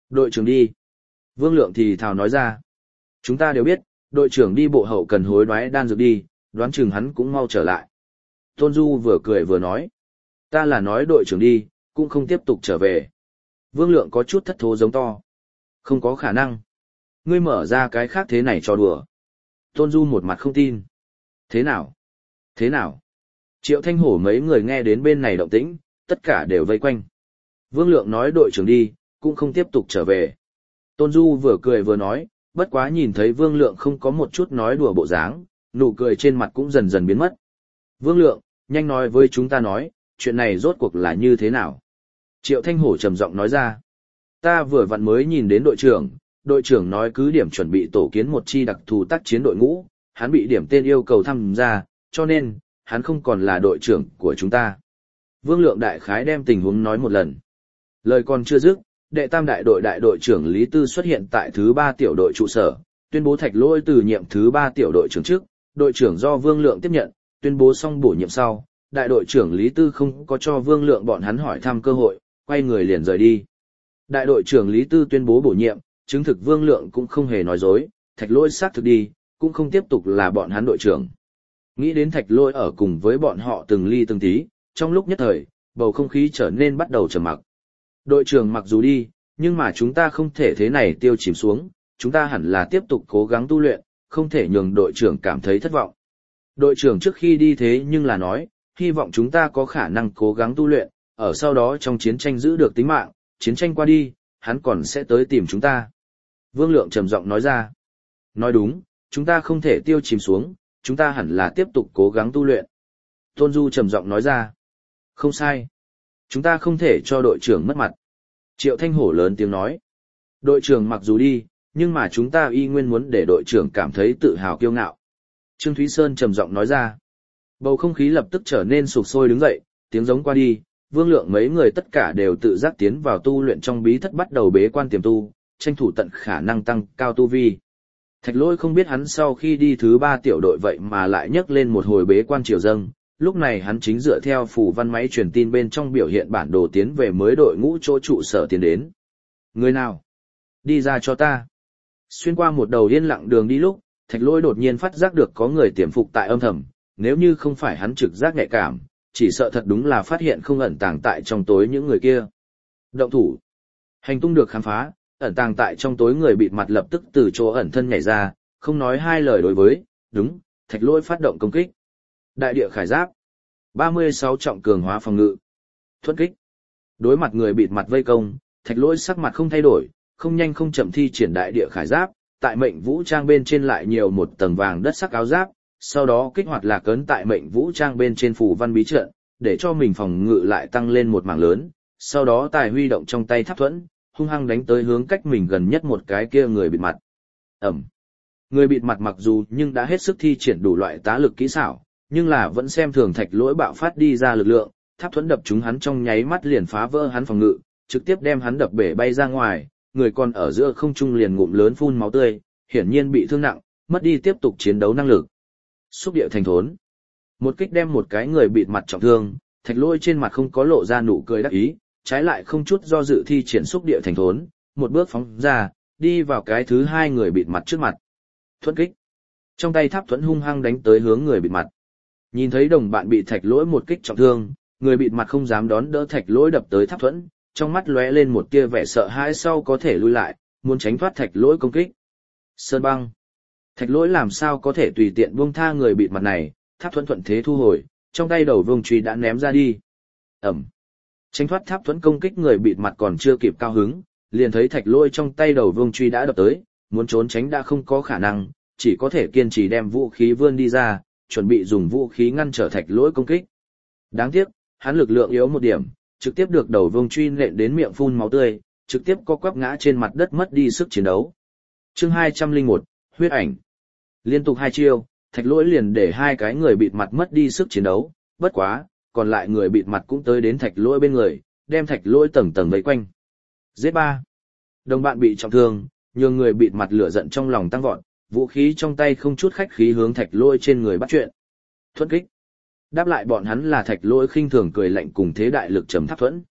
Đội trưởng đi. Vương Lượng thì thào nói ra. Chúng ta đều biết, đội trưởng đi bộ hậu cần hối đoái đan dược đi, đoán chừng hắn cũng mau trở lại. Tôn Du vừa cười vừa nói. Ta là nói đội trưởng đi, cũng không tiếp tục trở về. Vương Lượng có chút thất thố giống to. Không có khả năng. Ngươi mở ra cái khác thế này cho đùa. Tôn Du một mặt không tin. Thế nào? Thế nào? Triệu Thanh Hổ mấy người nghe đến bên này động tĩnh, tất cả đều vây quanh. Vương Lượng nói đội trưởng đi, cũng không tiếp tục trở về. Tôn Du vừa cười vừa nói, bất quá nhìn thấy Vương Lượng không có một chút nói đùa bộ dáng, nụ cười trên mặt cũng dần dần biến mất. Vương Lượng, nhanh nói với chúng ta nói, chuyện này rốt cuộc là như thế nào? Triệu Thanh Hổ trầm giọng nói ra. Ta vừa vặn mới nhìn đến đội trưởng nói cứ điểm chuẩn bị tổ kiến một chi đặc thù tác chiến đội ngũ, hắn bị điểm tên yêu cầu tham gia, cho nên, hắn không còn là đội trưởng của chúng ta. Vương Lượng đại khái đem tình huống nói một lần. Lời còn chưa dứt, đệ tam đại đội trưởng Lý Tư xuất hiện tại thứ 3 tiểu đội trụ sở, tuyên bố Thạch Lỗi từ nhiệm thứ 3 tiểu đội trưởng trước, đội trưởng do Vương Lượng tiếp nhận, tuyên bố xong bổ nhiệm sau, đại đội trưởng Lý Tư không có cho Vương Lượng bọn hắn hỏi thăm cơ hội, quay người liền rời đi. Đại đội trưởng Lý Tư tuyên bố bổ nhiệm, chứng thực Vương Lượng cũng không hề nói dối, Thạch Lỗi xác thực đi, cũng không tiếp tục là bọn hắn đội trưởng. Nghĩ đến Thạch Lỗi ở cùng với bọn họ từng ly từng tí, trong lúc nhất thời, bầu không khí trở nên bắt đầu trầm mặc. Đội trưởng mặc dù đi, nhưng mà chúng ta không thể thế này tiêu chìm xuống, chúng ta hẳn là tiếp tục cố gắng tu luyện, không thể nhường đội trưởng cảm thấy thất vọng. Đội trưởng trước khi đi thế nhưng là nói, hy vọng chúng ta có khả năng cố gắng tu luyện, ở sau đó trong chiến tranh giữ được tính mạng, chiến tranh qua đi, hắn còn sẽ tới tìm chúng ta. Vương Lượng trầm giọng nói ra. Nói đúng, chúng ta không thể tiêu chìm xuống, chúng ta hẳn là tiếp tục cố gắng tu luyện. Tôn Du trầm giọng nói ra. Không sai. Chúng ta không thể cho đội trưởng mất mặt. Triệu Thanh Hổ lớn tiếng nói. Đội trưởng mặc dù đi, nhưng mà chúng ta y nguyên muốn để đội trưởng cảm thấy tự hào kiêu ngạo. Trương Thúy Sơn trầm giọng nói ra. Bầu không khí lập tức trở nên sục sôi đứng dậy, tiếng giống qua đi, Vương Lượng mấy người tất cả đều tự giác tiến vào tu luyện trong bí thất bắt đầu bế quan tiềm tu, tranh thủ tận khả năng tăng cao tu vi. Thạch Lỗi không biết hắn sau khi đi thứ 3 tiểu đội vậy mà lại nhấc lên một hồi bế quan triều dâng, lúc này hắn chính dựa theo phù văn máy truyền tin bên trong biểu hiện bản đồ tiến về mới đội ngũ chỗ trụ sở tiến đến. Người nào? Đi ra cho ta. Xuyên qua một đầu yên lặng đường đi lúc, Thạch Lỗi đột nhiên phát giác được có người tiềm phục tại âm thầm, nếu như không phải hắn trực giác nhạy cảm, chỉ sợ thật đúng là phát hiện không ẩn tàng tại trong tối những người kia. Động thủ. Hành tung được khám phá, ẩn tàng tại trong tối người bịt mặt lập tức từ chỗ ẩn thân nhảy ra, không nói hai lời đối với, đúng, Thạch Lỗi phát động công kích. Đại địa khải giáp. 36 trọng cường hóa phòng ngự. Thuẫn kích. Đối mặt người bịt mặt vây công, Thạch Lỗi sắc mặt không thay đổi, không nhanh không chậm thi triển đại địa khải giáp, tại mệnh vũ trang bên trên lại nhiều một tầng vàng đất sắc áo giáp, sau đó kích hoạt lạc ấn tại mệnh vũ trang bên trên phù văn bí trận, để cho mình phòng ngự lại tăng lên một mảng lớn, sau đó tài huy động trong tay tháp thuẫn, hung hăng đánh tới hướng cách mình gần nhất một cái kia người bịt mặt. Ẩm. Người bịt mặt mặc dù nhưng đã hết sức thi triển đủ loại tá lực kỹ xảo, nhưng là vẫn xem thường Thạch Lỗi bạo phát đi ra lực lượng, tháp thuẫn đập trúng hắn trong nháy mắt liền phá vỡ hắn phòng ngự, trực tiếp đem hắn đập bể bay ra ngoài, người còn ở giữa không trung liền ngụm lớn phun máu tươi, hiển nhiên bị thương nặng, mất đi tiếp tục chiến đấu năng lực. Xúc địa thành thốn. Một kích đem một cái người bịt mặt trọng thương, Thạch Lỗi trên mặt không có lộ ra nụ cười đắc ý, trái lại không chút do dự thi triển xúc địa thành thốn, một bước phóng ra, đi vào cái thứ 2 người bịt mặt trước mặt. Thuẫn kích. Trong tay tháp thuẫn hung hăng đánh tới hướng người bịt mặt. Nhìn thấy đồng bạn bị Thạch Lỗi một kích trọng thương, người bịt mặt không dám đón đỡ Thạch Lỗi đập tới tháp thuẫn, trong mắt lóe lên một tia vẻ sợ hãi sau có thể lui lại, muốn tránh thoát Thạch Lỗi công kích. Sơn băng. Thạch Lỗi làm sao có thể tùy tiện buông tha người bịt mặt này, tháp thuẫn thuận thế thu hồi, trong tay đầu vương truy đã ném ra đi. Ẩm. Tránh thoát tháp thuẫn công kích người bịt mặt còn chưa kịp cao hứng, liền thấy Thạch Lỗi trong tay đầu vương truy đã đập tới, muốn trốn tránh đã không có khả năng, chỉ có thể kiên trì đem vũ khí vươn đi ra, chuẩn bị dùng vũ khí ngăn trở Thạch Lỗi công kích. Đáng tiếc, hắn lực lượng yếu một điểm, trực tiếp được đầu vương truy nện đến miệng phun máu tươi, trực tiếp co quắp ngã trên mặt đất mất đi sức chiến đấu. Chương 201, huyết ảnh. Liên tục 2 chiêu, Thạch Lỗi liền để 2 cái người bịt mặt mất đi sức chiến đấu, bất quá, còn lại người bịt mặt cũng tới đến Thạch Lỗi bên người, đem Thạch Lỗi tầng tầng vây quanh. Giết 3. Đồng bạn bị trọng thương, nhường người bịt mặt lửa giận trong lòng tăng vọt, vũ khí trong tay không chút khách khí hướng Thạch Lỗi trên người bắt chuyện. Thuẫn kích. Đáp lại bọn hắn là Thạch Lỗi khinh thường cười lạnh cùng thế đại lực trầm tháp thuẫn.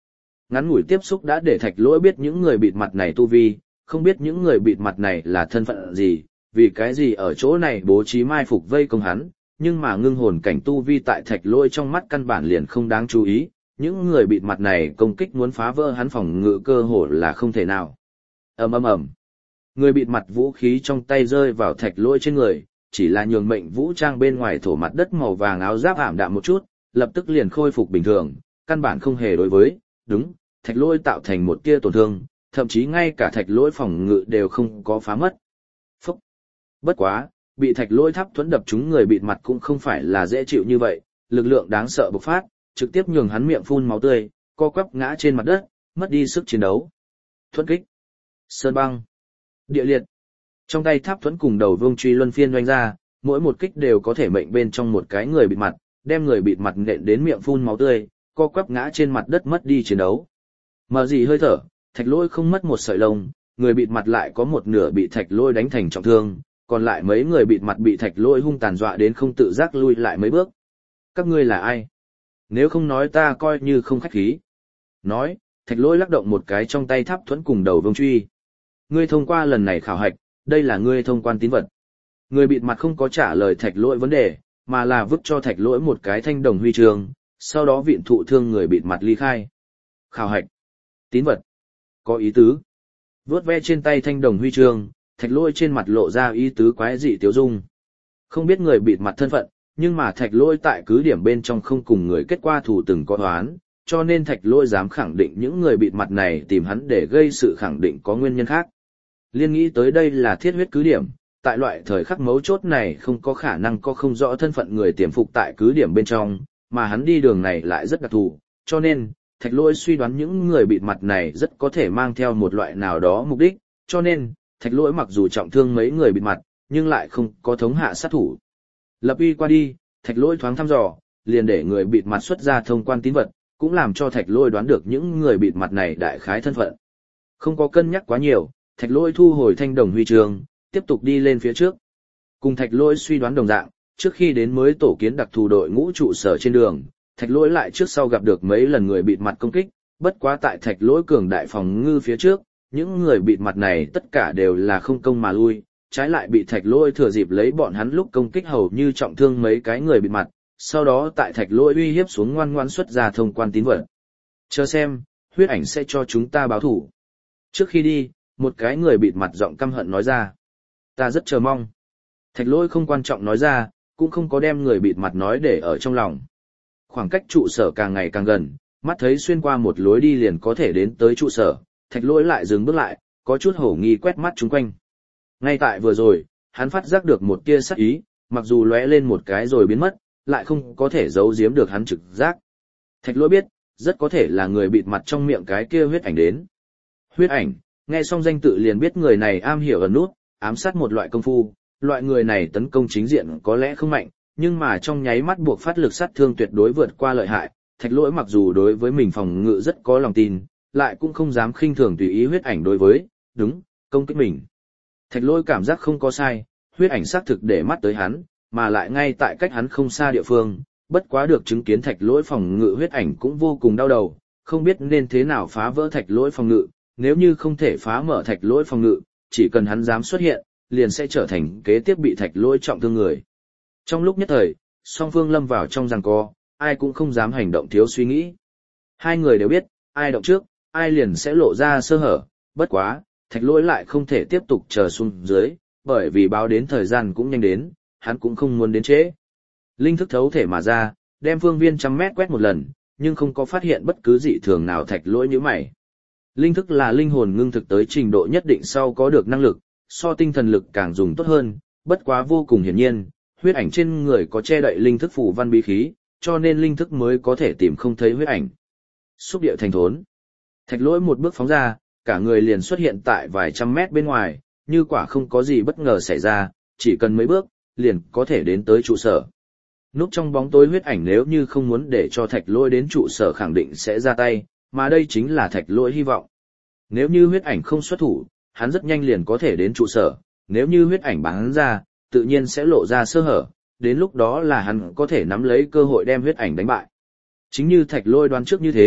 Ngắn ngủi tiếp xúc đã để Thạch Lỗi biết những người bịt mặt này tu vi, không biết những người bịt mặt này là thân phận gì, vì cái gì ở chỗ này bố trí mai phục vây công hắn, nhưng mà ngưng hồn cảnh tu vi tại Thạch Lỗi trong mắt căn bản liền không đáng chú ý, những người bịt mặt này công kích muốn phá vỡ hắn phòng ngự cơ hồ là không thể nào. Ầm ầm ầm. Người bịt mặt vũ khí trong tay rơi vào Thạch Lỗi trên người, chỉ là nhường mệnh vũ trang bên ngoài thổ mặt đất màu vàng áo giáp ảm đạm một chút, lập tức liền khôi phục bình thường, căn bản không hề đối với, đúng, Thạch Lỗi tạo thành một tia tổn thương, thậm chí ngay cả Thạch Lỗi phòng ngự đều không có phá mất. Phúc! Bất quá, bị Thạch Lỗi tháp thuẫn đập trúng người bịt mặt cũng không phải là dễ chịu như vậy, lực lượng đáng sợ bộc phát, trực tiếp nhường hắn miệng phun máu tươi, co quắp ngã trên mặt đất, mất đi sức chiến đấu. Thuẫn kích, sơn băng, địa liệt. Trong tay tháp thuẫn cùng đầu vương truy luân phiên doanh ra, mỗi một kích đều có thể mệnh bên trong một cái người bịt mặt, đem người bịt mặt nện đến miệng phun máu tươi, co quắp ngã trên mặt đất mất đi chiến đấu. Mở gì hơi thở, Thạch Lỗi không mất một sợi lông, người bịt mặt lại có một nửa bị Thạch Lỗi đánh thành trọng thương, còn lại mấy người bịt mặt bị Thạch Lỗi hung tàn dọa đến không tự giác lui lại mấy bước. Các ngươi là ai? Nếu không nói ta coi như không khách khí. Nói, Thạch Lỗi lắc động một cái trong tay tháp thuẫn cùng đầu vương truy. Ngươi thông qua lần này khảo hạch, đây là ngươi thông quan tín vật. Người bịt mặt không có trả lời Thạch Lỗi vấn đề, mà là vứt cho Thạch Lỗi một cái thanh đồng huy chương, sau đó viện thụ thương người bịt mặt ly khai. Khảo hạch, tín vật, có ý tứ. Vớt ve trên tay thanh đồng huy chương, Thạch Lỗi trên mặt lộ ra ý tứ quái dị tiếu dung. Không biết người bịt mặt thân phận, nhưng mà Thạch Lỗi tại cứ điểm bên trong không cùng người kết qua thù từng có oán, cho nên Thạch Lỗi dám khẳng định những người bịt mặt này tìm hắn để gây sự khẳng định có nguyên nhân khác. Liên nghĩ tới đây là thiết huyết cứ điểm, tại loại thời khắc mấu chốt này không có khả năng có không rõ thân phận người tiềm phục tại cứ điểm bên trong, mà hắn đi đường này lại rất đặc thù, cho nên, Thạch Lỗi suy đoán những người bịt mặt này rất có thể mang theo một loại nào đó mục đích, cho nên, Thạch Lỗi mặc dù trọng thương mấy người bịt mặt, nhưng lại không có thống hạ sát thủ. Lập uy qua đi, Thạch Lỗi thoáng thăm dò, liền để người bịt mặt xuất ra thông quan tín vật, cũng làm cho Thạch Lỗi đoán được những người bịt mặt này đại khái thân phận. Không có cân nhắc quá nhiều, Thạch Lỗi thu hồi thanh đồng huy chương, tiếp tục đi lên phía trước. Cùng Thạch Lỗi suy đoán đồng dạng, trước khi đến mới tổ kiến đặc thù đội ngũ trụ sở trên đường, Thạch Lỗi lại trước sau gặp được mấy lần người bịt mặt công kích, bất quá tại Thạch Lỗi cường đại phòng ngư phía trước, những người bịt mặt này tất cả đều là không công mà lui, trái lại bị Thạch Lỗi thừa dịp lấy bọn hắn lúc công kích hầu như trọng thương mấy cái người bịt mặt, sau đó tại Thạch Lỗi uy hiếp xuống ngoan ngoãn xuất ra thông quan tín vật. Chờ xem, huyết ảnh sẽ cho chúng ta báo thủ. Trước khi đi, một cái người bịt mặt giọng căm hận nói ra. Ta rất chờ mong. Thạch Lỗi không quan trọng nói ra, cũng không có đem người bịt mặt nói để ở trong lòng. Khoảng cách trụ sở càng ngày càng gần, mắt thấy xuyên qua một lối đi liền có thể đến tới trụ sở, Thạch Lỗi lại dừng bước lại, có chút hổ nghi quét mắt chung quanh. Ngay tại vừa rồi, hắn phát giác được một tia sắc ý, mặc dù lóe lên một cái rồi biến mất, lại không có thể giấu giếm được hắn trực giác. Thạch Lỗi biết, rất có thể là người bịt mặt trong miệng cái kia huyết ảnh đến. Huyết ảnh, nghe xong danh tự liền biết người này am hiểu ẩn nút, ám sát một loại công phu, loại người này tấn công chính diện có lẽ không mạnh, nhưng mà trong nháy mắt buộc phát lực sát thương tuyệt đối vượt qua lợi hại. Thạch Lỗi mặc dù đối với mình phòng ngự rất có lòng tin, lại cũng không dám khinh thường tùy ý huyết ảnh đối với, đúng, công kích mình. Thạch Lỗi cảm giác không có sai, huyết ảnh xác thực để mắt tới hắn, mà lại ngay tại cách hắn không xa địa phương, bất quá được chứng kiến Thạch Lỗi phòng ngự huyết ảnh cũng vô cùng đau đầu, không biết nên thế nào phá vỡ Thạch Lỗi phòng ngự, nếu như không thể phá mở Thạch Lỗi phòng ngự, chỉ cần hắn dám xuất hiện, liền sẽ trở thành kế tiếp bị Thạch Lỗi trọng thương người. Trong lúc nhất thời, song phương lâm vào trong giằng co, ai cũng không dám hành động thiếu suy nghĩ. Hai người đều biết, ai động trước, ai liền sẽ lộ ra sơ hở, bất quá, Thạch Lỗi lại không thể tiếp tục chờ xuống dưới, bởi vì báo đến thời gian cũng nhanh đến, hắn cũng không muốn đến trễ. Linh thức thấu thể mà ra, đem phương viên 100 mét quét một lần, nhưng không có phát hiện bất cứ dị thường nào. Thạch Lỗi nhíu mày. Linh thức là linh hồn ngưng thực tới trình độ nhất định sau có được năng lực, so tinh thần lực càng dùng tốt hơn, bất quá vô cùng hiển nhiên, huyết ảnh trên người có che đậy linh thức phù văn bí khí, cho nên linh thức mới có thể tìm không thấy huyết ảnh. Xúc điệu thành thốn. Thạch Lỗi một bước phóng ra, cả người liền xuất hiện tại vài trăm mét bên ngoài, như quả không có gì bất ngờ xảy ra, chỉ cần mấy bước, liền có thể đến tới trụ sở. Núp trong bóng tối huyết ảnh nếu như không muốn để cho Thạch Lỗi đến trụ sở khẳng định sẽ ra tay, mà đây chính là Thạch Lỗi hy vọng. Nếu như huyết ảnh không xuất thủ, hắn rất nhanh liền có thể đến trụ sở, nếu như huyết ảnh bắn ra, tự nhiên sẽ lộ ra sơ hở, đến lúc đó là hắn có thể nắm lấy cơ hội đem huyết ảnh đánh bại. Chính như Thạch Lỗi đoán trước như thế,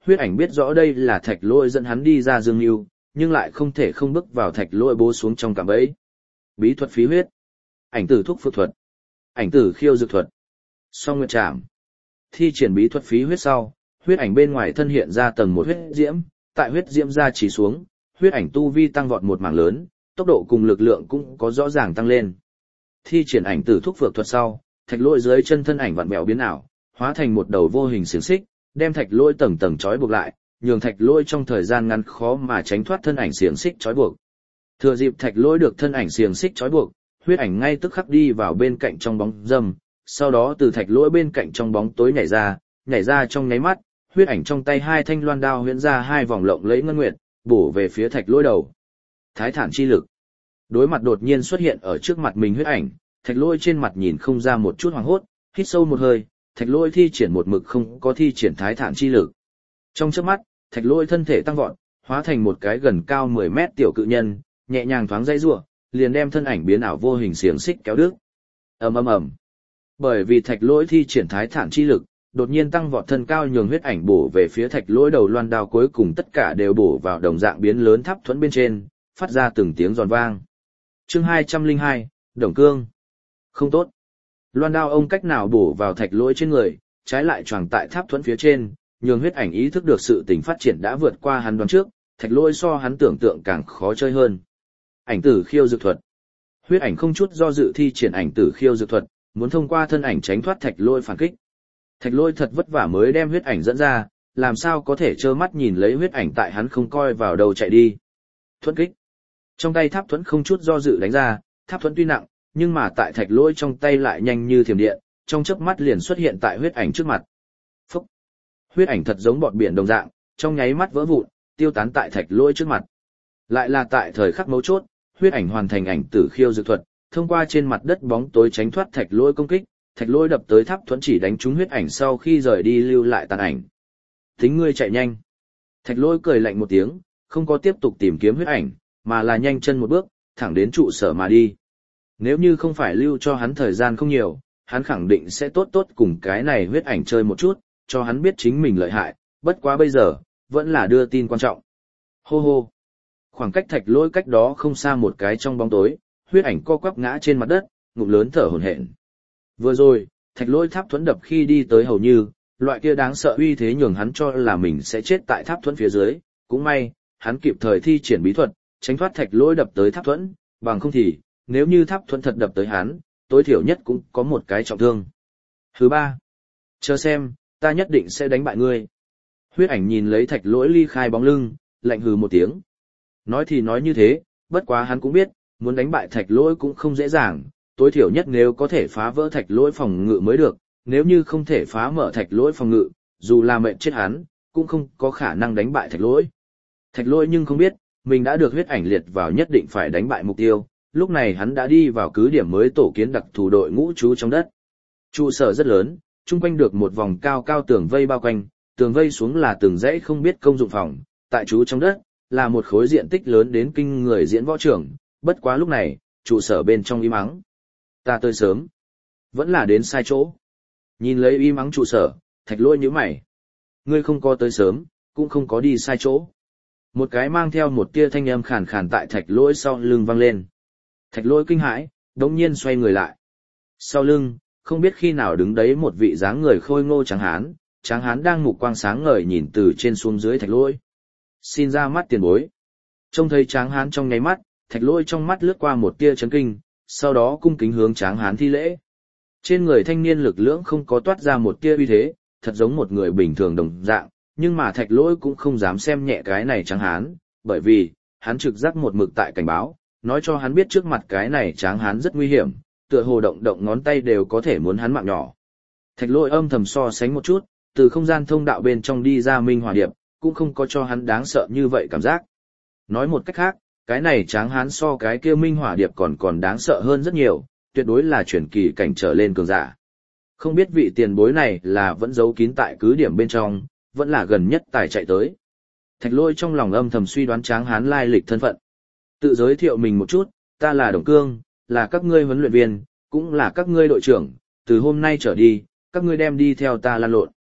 huyết ảnh biết rõ đây là thạch lỗi dẫn hắn đi ra dương mưu, nhưng lại không thể không bước vào thạch lỗi bố xuống trong cạm bẫy. Bí thuật phí huyết, ảnh tử thuốc phược thuật, ảnh tử khiêu dược thuật, song nguyệt trảm. Thi triển bí thuật phí huyết sau, huyết ảnh bên ngoài thân hiện ra tầng một huyết diễm, tại huyết diễm ra chỉ xuống, huyết ảnh tu vi tăng vọt một mảng lớn, tốc độ cùng lực lượng cũng có rõ ràng tăng lên. Thi triển ảnh tử thuốc phược thuật sau, thạch lỗi dưới chân thân ảnh vặn vẹo biến ảo, hóa thành một đầu vô hình xiềng xích, đem thạch lỗi tầng tầng trói buộc lại, nhường thạch lỗi trong thời gian ngắn khó mà tránh thoát thân ảnh xiềng xích trói buộc. Thừa dịp thạch lỗi được thân ảnh xiềng xích trói buộc, huyết ảnh ngay tức khắc đi vào bên cạnh trong bóng râm, sau đó từ thạch lỗi bên cạnh trong bóng tối nhảy ra trong nháy mắt, huyết ảnh trong tay hai thanh loan đao huyễn ra hai vòng lộng lẫy ngân nguyệt, bổ về phía thạch lỗi đầu. Thái thản chi lực. Đối mặt đột nhiên xuất hiện ở trước mặt mình huyết ảnh, thạch lỗi trên mặt nhìn không ra một chút hoảng hốt, hít sâu một hơi, thạch lỗi thi triển một mực không có thi triển thái thản chi lực. Trong chớp mắt, thạch lỗi thân thể tăng vọt, hóa thành một cái gần cao 10 mét tiểu cự nhân, nhẹ nhàng thoáng dây rủa, liền đem thân ảnh biến ảo vô hình xiềng xích kéo đứt. Ầm ầm ầm. Bởi vì thạch lỗi thi triển thái thản chi lực, đột nhiên tăng vọt thân cao nhường huyết ảnh bổ về phía thạch lỗi đầu loan đao, cuối cùng tất cả đều bổ vào đồng dạng biến lớn tháp thuẫn bên trên, phát ra từng tiếng giòn vang. Chương 202, Đồng Cương. Không tốt. Loan đao ông cách nào bổ vào thạch lỗi trên người, trái lại choàng tại tháp thuẫn phía trên, nhường huyết ảnh ý thức được sự tình phát triển đã vượt qua hắn đoán trước, thạch lỗi so hắn tưởng tượng càng khó chơi hơn. Ảnh tử khiêu dược thuật. Huyết ảnh không chút do dự thi triển ảnh tử khiêu dược thuật, muốn thông qua thân ảnh tránh thoát thạch lỗi phản kích. Thạch lỗi thật vất vả mới đem huyết ảnh dẫn ra, làm sao có thể trơ mắt nhìn lấy huyết ảnh tại hắn không coi vào đầu chạy đi. Thuẫn kích. Trong tay tháp thuẫn không chút do dự đánh ra, tháp thuẫn tuy nặng, nhưng mà tại thạch lỗi trong tay lại nhanh như thiểm điện, trong chớp mắt liền xuất hiện tại huyết ảnh trước mặt. Phúc! Huyết ảnh thật giống bọt biển đồng dạng, trong nháy mắt vỡ vụn, tiêu tán tại thạch lỗi trước mặt. Lại là tại thời khắc mấu chốt, huyết ảnh hoàn thành ảnh tử khiêu dược thuật, thông qua trên mặt đất bóng tối tránh thoát thạch lỗi công kích, thạch lỗi đập tới tháp thuẫn chỉ đánh trúng huyết ảnh sau khi rời đi lưu lại tàn ảnh. Tính ngươi chạy nhanh. Thạch lỗi cười lạnh một tiếng, không có tiếp tục tìm kiếm huyết ảnh, mà là nhanh chân một bước, thẳng đến trụ sở mà đi. Nếu như không phải lưu cho hắn thời gian không nhiều, hắn khẳng định sẽ tốt tốt cùng cái này huyết ảnh chơi một chút, cho hắn biết chính mình lợi hại, bất quá bây giờ, vẫn là đưa tin quan trọng. Hô hô. Khoảng cách thạch lỗi cách đó không xa một cái trong bóng tối, huyết ảnh co quắp ngã trên mặt đất, ngụm lớn thở hổn hển. Vừa rồi, thạch lỗi tháp thuẫn đập khi đi tới hầu như, loại kia đáng sợ uy thế nhường hắn cho là mình sẽ chết tại tháp thuẫn phía dưới, cũng may, hắn kịp thời thi triển bí thuật, tránh thoát thạch lỗi đập tới tháp thuẫn, bằng không thì, nếu như tháp thuẫn thật đập tới hắn, tối thiểu nhất cũng có một cái trọng thương. Thứ ba, chờ xem, ta nhất định sẽ đánh bại ngươi. Huyết ảnh nhìn lấy thạch lỗi ly khai bóng lưng, lạnh hừ một tiếng. Nói thì nói như thế, bất quá hắn cũng biết, muốn đánh bại thạch lỗi cũng không dễ dàng, tối thiểu nhất nếu có thể phá vỡ thạch lỗi phòng ngự mới được, nếu như không thể phá mở thạch lỗi phòng ngự, dù là mệnh chết hắn, cũng không có khả năng đánh bại thạch lỗi. Thạch lỗi nhưng không biết, mình đã được huyết ảnh liệt vào nhất định phải đánh bại mục tiêu, lúc này hắn đã đi vào cứ điểm mới tổ kiến đặc thù đội ngũ trú trong đất. Trụ sở rất lớn, chung quanh được một vòng cao cao tường vây bao quanh, tường vây xuống là từng dãy không biết công dụng phòng, tại trú trong đất, là một khối diện tích lớn đến kinh người diễn võ trưởng, bất quá lúc này, trụ sở bên trong im ắng. Ta tới sớm, vẫn là đến sai chỗ. Nhìn lấy im ắng trụ sở, thạch lỗi nhíu mày. Ngươi không có tới sớm, cũng không có đi sai chỗ. Một cái mang theo một tia thanh âm khàn khàn tại thạch lỗi sau lưng vang lên. Thạch lỗi kinh hãi, đống nhiên xoay người lại. Sau lưng, không biết khi nào đứng đấy một vị dáng người khôi ngô tráng hán đang mục quang sáng ngời nhìn từ trên xuống dưới thạch lỗi. Xin ra mắt tiền bối. Trông thấy tráng hán trong nháy mắt, thạch lỗi trong mắt lướt qua một tia chấn kinh, sau đó cung kính hướng tráng hán thi lễ. Trên người thanh niên lực lưỡng không có toát ra một tia uy thế, thật giống một người bình thường đồng dạng, nhưng mà thạch lỗi cũng không dám xem nhẹ cái này tráng hán, bởi vì, hắn trực giác một mực tại cảnh báo, nói cho hắn biết trước mặt cái này tráng hán rất nguy hiểm, tựa hồ động động ngón tay đều có thể muốn hắn mạng nhỏ. Thạch lỗi âm thầm so sánh một chút, từ không gian thông đạo bên trong đi ra Minh Hỏa Điệp, cũng không có cho hắn đáng sợ như vậy cảm giác. Nói một cách khác, cái này tráng hán so cái kia Minh Hỏa Điệp còn đáng sợ hơn rất nhiều, tuyệt đối là chuyển kỳ cảnh trở lên cường giả. Không biết vị tiền bối này là vẫn giấu kín tại cứ điểm bên trong, vẫn là gần nhất tài chạy tới. Thạch lỗi trong lòng âm thầm suy đoán tráng hán lai lịch thân phận. Tự giới thiệu mình một chút, ta là Đồng Cương, là các ngươi huấn luyện viên, cũng là các ngươi đội trưởng, từ hôm nay trở đi, các ngươi đem đi theo ta lan lộn.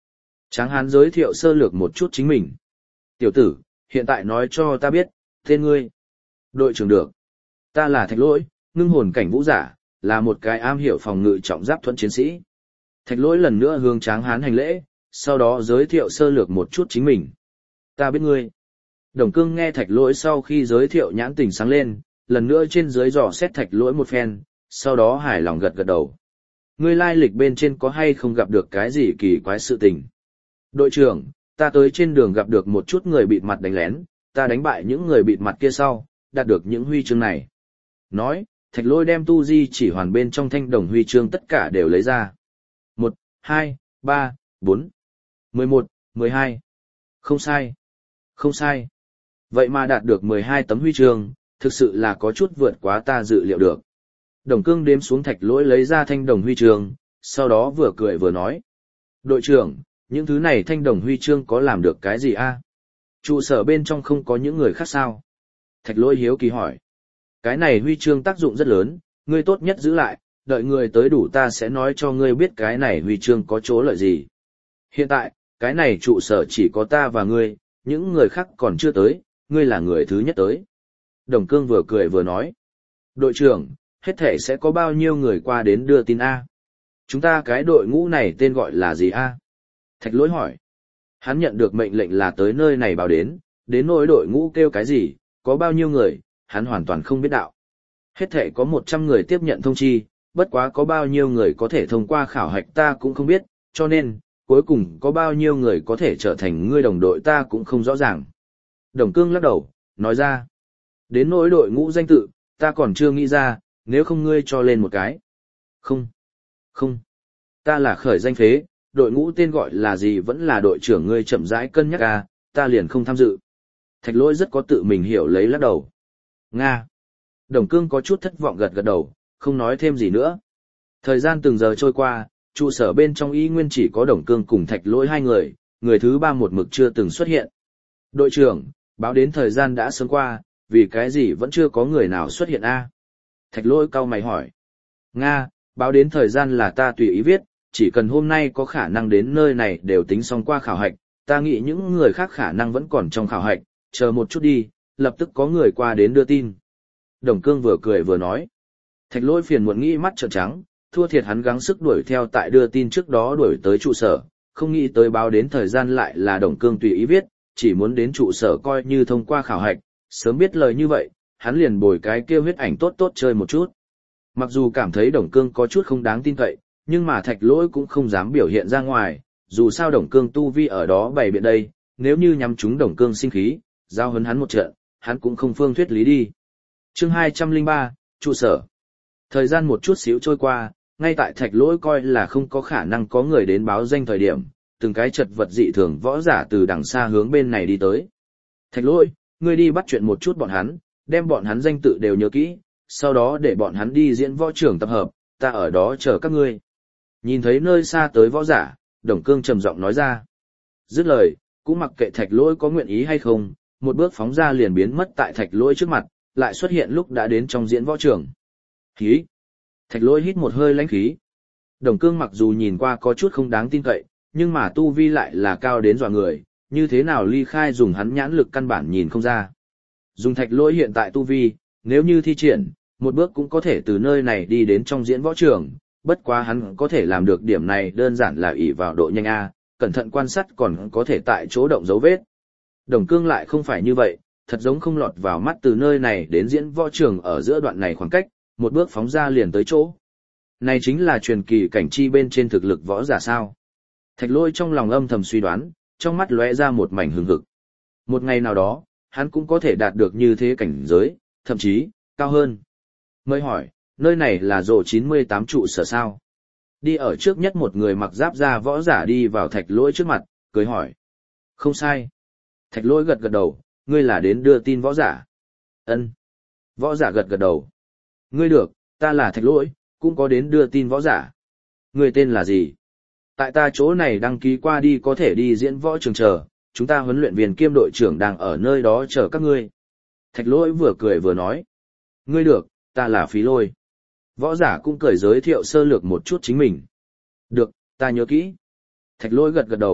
Tráng hán giới thiệu sơ lược một chút chính mình. Tiểu tử, hiện tại nói cho ta biết, tên ngươi. Đội trưởng được. Ta là Thạch Lỗi, ngưng hồn cảnh vũ giả, là một cái am hiểu phòng ngự trọng giáp thuẫn chiến sĩ. Thạch Lỗi lần nữa hướng Tráng hán hành lễ, sau đó giới thiệu sơ lược một chút chính mình. Ta biết ngươi. Đồng Cương nghe Thạch Lỗi sau khi giới thiệu nhãn tình sáng lên, lần nữa trên dưới dò xét Thạch Lỗi một phen, sau đó hài lòng gật gật đầu. Ngươi lai lịch bên trên có hay không gặp được cái gì kỳ quái sự tình? Đội trưởng, ta tới trên đường gặp được một chút người bịt mặt đánh lén, ta đánh bại những người bịt mặt kia sau, đạt được những huy chương này. Nói, Thạch Lỗi đem tu di chỉ hoàn bên trong thanh đồng huy chương tất cả đều lấy ra. 1, 2, 3, 4, 11, 12. Không sai. Không sai. Vậy mà đạt được 12 tấm huy chương, thực sự là có chút vượt quá ta dự liệu được. Đồng Cương đếm xuống Thạch Lỗi lấy ra thanh đồng huy chương, sau đó vừa cười vừa nói. Đội trưởng, những thứ này thanh đồng huy chương có làm được cái gì a? Trụ sở bên trong không có những người khác sao? Thạch Lỗi hiếu kỳ hỏi. Cái này huy chương tác dụng rất lớn, ngươi tốt nhất giữ lại, đợi người tới đủ ta sẽ nói cho ngươi biết cái này huy chương có chỗ lợi gì. Hiện tại, cái này trụ sở chỉ có ta và ngươi, những người khác còn chưa tới, ngươi là người thứ nhất tới. Đồng Cương vừa cười vừa nói. Đội trưởng, hết thể sẽ có bao nhiêu người qua đến đưa tin A? Chúng ta cái đội ngũ này tên gọi là gì A? Thạch Lỗi hỏi. Hắn nhận được mệnh lệnh là tới nơi này báo đến nỗi đội ngũ kêu cái gì, có bao nhiêu người, hắn hoàn toàn không biết đạo. Hết thể có 100 người tiếp nhận thông chi, bất quá có bao nhiêu người có thể thông qua khảo hạch ta cũng không biết, cho nên, cuối cùng có bao nhiêu người có thể trở thành ngươi đồng đội ta cũng không rõ ràng. Đồng Cương lắc đầu, nói ra. Đến nỗi đội ngũ danh tự, ta còn chưa nghĩ ra, nếu không ngươi cho lên một cái. Không. Không. Ta là khởi danh phế, đội ngũ tên gọi là gì vẫn là đội trưởng ngươi chậm rãi cân nhắc à, ta liền không tham dự. Thạch Lỗi rất có tự mình hiểu lấy lắc đầu. Nga. Đồng Cương có chút thất vọng gật gật đầu, không nói thêm gì nữa. Thời gian từng giờ trôi qua, trụ sở bên trong y nguyên chỉ có Đồng Cương cùng Thạch Lỗi hai người, người thứ ba một mực chưa từng xuất hiện. Đội trưởng, báo đến thời gian đã sớm qua, vì cái gì vẫn chưa có người nào xuất hiện a? Thạch Lỗi cau mày hỏi. Nga, báo đến thời gian là ta tùy ý viết, chỉ cần hôm nay có khả năng đến nơi này đều tính xong qua khảo hạch, ta nghĩ những người khác khả năng vẫn còn trong khảo hạch, chờ một chút đi, lập tức có người qua đến đưa tin. Đồng Cương vừa cười vừa nói. Thạch Lỗi phiền muộn nghĩ mắt trợn trắng, thua thiệt hắn gắng sức đuổi theo tại đưa tin trước đó đuổi tới trụ sở, không nghĩ tới báo đến thời gian lại là Đồng Cương tùy ý viết, chỉ muốn đến trụ sở coi như thông qua khảo hạch, sớm biết lời như vậy, hắn liền bồi cái kia huyết ảnh tốt tốt chơi một chút. Mặc dù cảm thấy Đồng Cương có chút không đáng tin cậy, nhưng mà Thạch Lỗi cũng không dám biểu hiện ra ngoài, dù sao Đồng Cương tu vi ở đó bày biện đây, nếu như nhắm trúng Đồng Cương sinh khí, giao hấn hắn một trận, hắn cũng không phương thuyết lý đi. Chương 203, trụ sở. Thời gian một chút xíu trôi qua, ngay tại Thạch Lỗi coi là không có khả năng có người đến báo danh thời điểm, từng cái chật vật dị thường võ giả từ đằng xa hướng bên này đi tới. Thạch Lỗi, ngươi đi bắt chuyện một chút bọn hắn, đem bọn hắn danh tự đều nhớ kỹ, sau đó để bọn hắn đi diễn võ trường tập hợp, ta ở đó chờ các ngươi. Nhìn thấy nơi xa tới võ giả, Đồng Cương trầm giọng nói ra. Dứt lời, cũng mặc kệ Thạch Lỗi có nguyện ý hay không, một bước phóng ra liền biến mất tại Thạch Lỗi trước mặt, lại xuất hiện lúc đã đến trong diễn võ trường. Khí. Thạch Lỗi hít một hơi lãnh khí. Đồng Cương mặc dù nhìn qua có chút không đáng tin cậy, nhưng mà tu vi lại là cao đến dọa người, như thế nào ly khai dùng hắn nhãn lực căn bản nhìn không ra. Dùng Thạch Lỗi hiện tại tu vi, nếu như thi triển, một bước cũng có thể từ nơi này đi đến trong diễn võ trường, bất quá hắn có thể làm được điểm này đơn giản là ỷ vào độ nhanh A, cẩn thận quan sát còn có thể tại chỗ động dấu vết. Đồng Cương lại không phải như vậy, thật giống không lọt vào mắt từ nơi này đến diễn võ trường ở giữa đoạn này khoảng cách, một bước phóng ra liền tới chỗ. Này chính là truyền kỳ cảnh chi bên trên thực lực võ giả sao. Thạch Lỗi trong lòng âm thầm suy đoán, trong mắt lóe ra một mảnh hừng hực. Một ngày nào đó, hắn cũng có thể đạt được như thế cảnh giới, thậm chí, cao hơn. Mới hỏi, nơi này là rộ 98 trụ sở sao? Đi ở trước nhất một người mặc giáp da võ giả đi vào Thạch Lỗi trước mặt, cười hỏi. Không sai. Thạch Lỗi gật gật đầu, ngươi là đến đưa tin võ giả. Ân. Võ giả gật gật đầu. Ngươi được, ta là Thạch Lỗi, cũng có đến đưa tin võ giả. Ngươi tên là gì? Tại ta chỗ này đăng ký qua đi có thể đi diễn võ trường chờ, chúng ta huấn luyện viên kiêm đội trưởng đang ở nơi đó chờ các ngươi. Thạch Lỗi vừa cười vừa nói. Ngươi được, ta là Phí Lôi. Võ giả cũng cười giới thiệu sơ lược một chút chính mình. Được, ta nhớ kỹ. Thạch Lỗi gật gật đầu,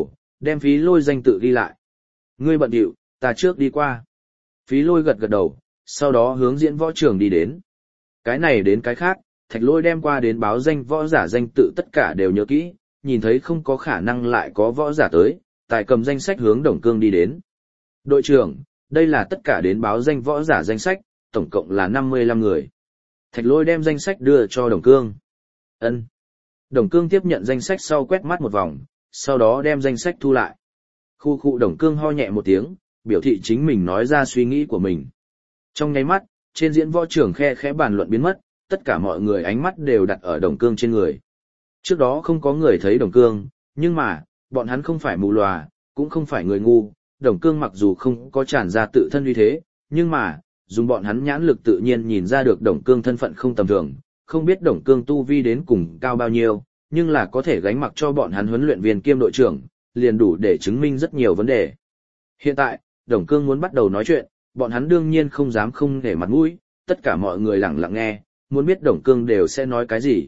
đem Phí Lôi danh tự ghi lại. Ngươi bận điệu, ta trước đi qua. Phí Lôi gật gật đầu, sau đó hướng diễn võ trường đi đến. Cái này đến cái khác, Thạch Lôi đem qua đến báo danh võ giả danh tự tất cả đều nhớ kỹ, nhìn thấy không có khả năng lại có võ giả tới, tài cầm danh sách hướng Đồng Cương đi đến. Đội trưởng, đây là tất cả đến báo danh võ giả danh sách, tổng cộng là 55 người. Thạch Lôi đem danh sách đưa cho Đồng Cương. Ân. Đồng Cương tiếp nhận danh sách sau quét mắt một vòng, sau đó đem danh sách thu lại. Khu khu Đồng Cương ho nhẹ một tiếng, biểu thị chính mình nói ra suy nghĩ của mình. Trong nháy mắt, trên diễn võ trường khe khẽ bàn luận biến mất, tất cả mọi người ánh mắt đều đặt ở Đồng Cương trên người. Trước đó không có người thấy Đồng Cương, nhưng mà, bọn hắn không phải mù lòa, cũng không phải người ngu. Đồng Cương mặc dù không có tràn ra tự thân uy thế, nhưng mà, dùng bọn hắn nhãn lực tự nhiên nhìn ra được Đồng Cương thân phận không tầm thường, không biết Đồng Cương tu vi đến cùng cao bao nhiêu, nhưng là có thể gánh mặc cho bọn hắn huấn luyện viên kiêm đội trưởng, liền đủ để chứng minh rất nhiều vấn đề. Hiện tại, Đồng Cương muốn bắt đầu nói chuyện, bọn hắn đương nhiên không dám không để mặt mũi, tất cả mọi người lặng lặng nghe, muốn biết Đồng Cương đều sẽ nói cái gì.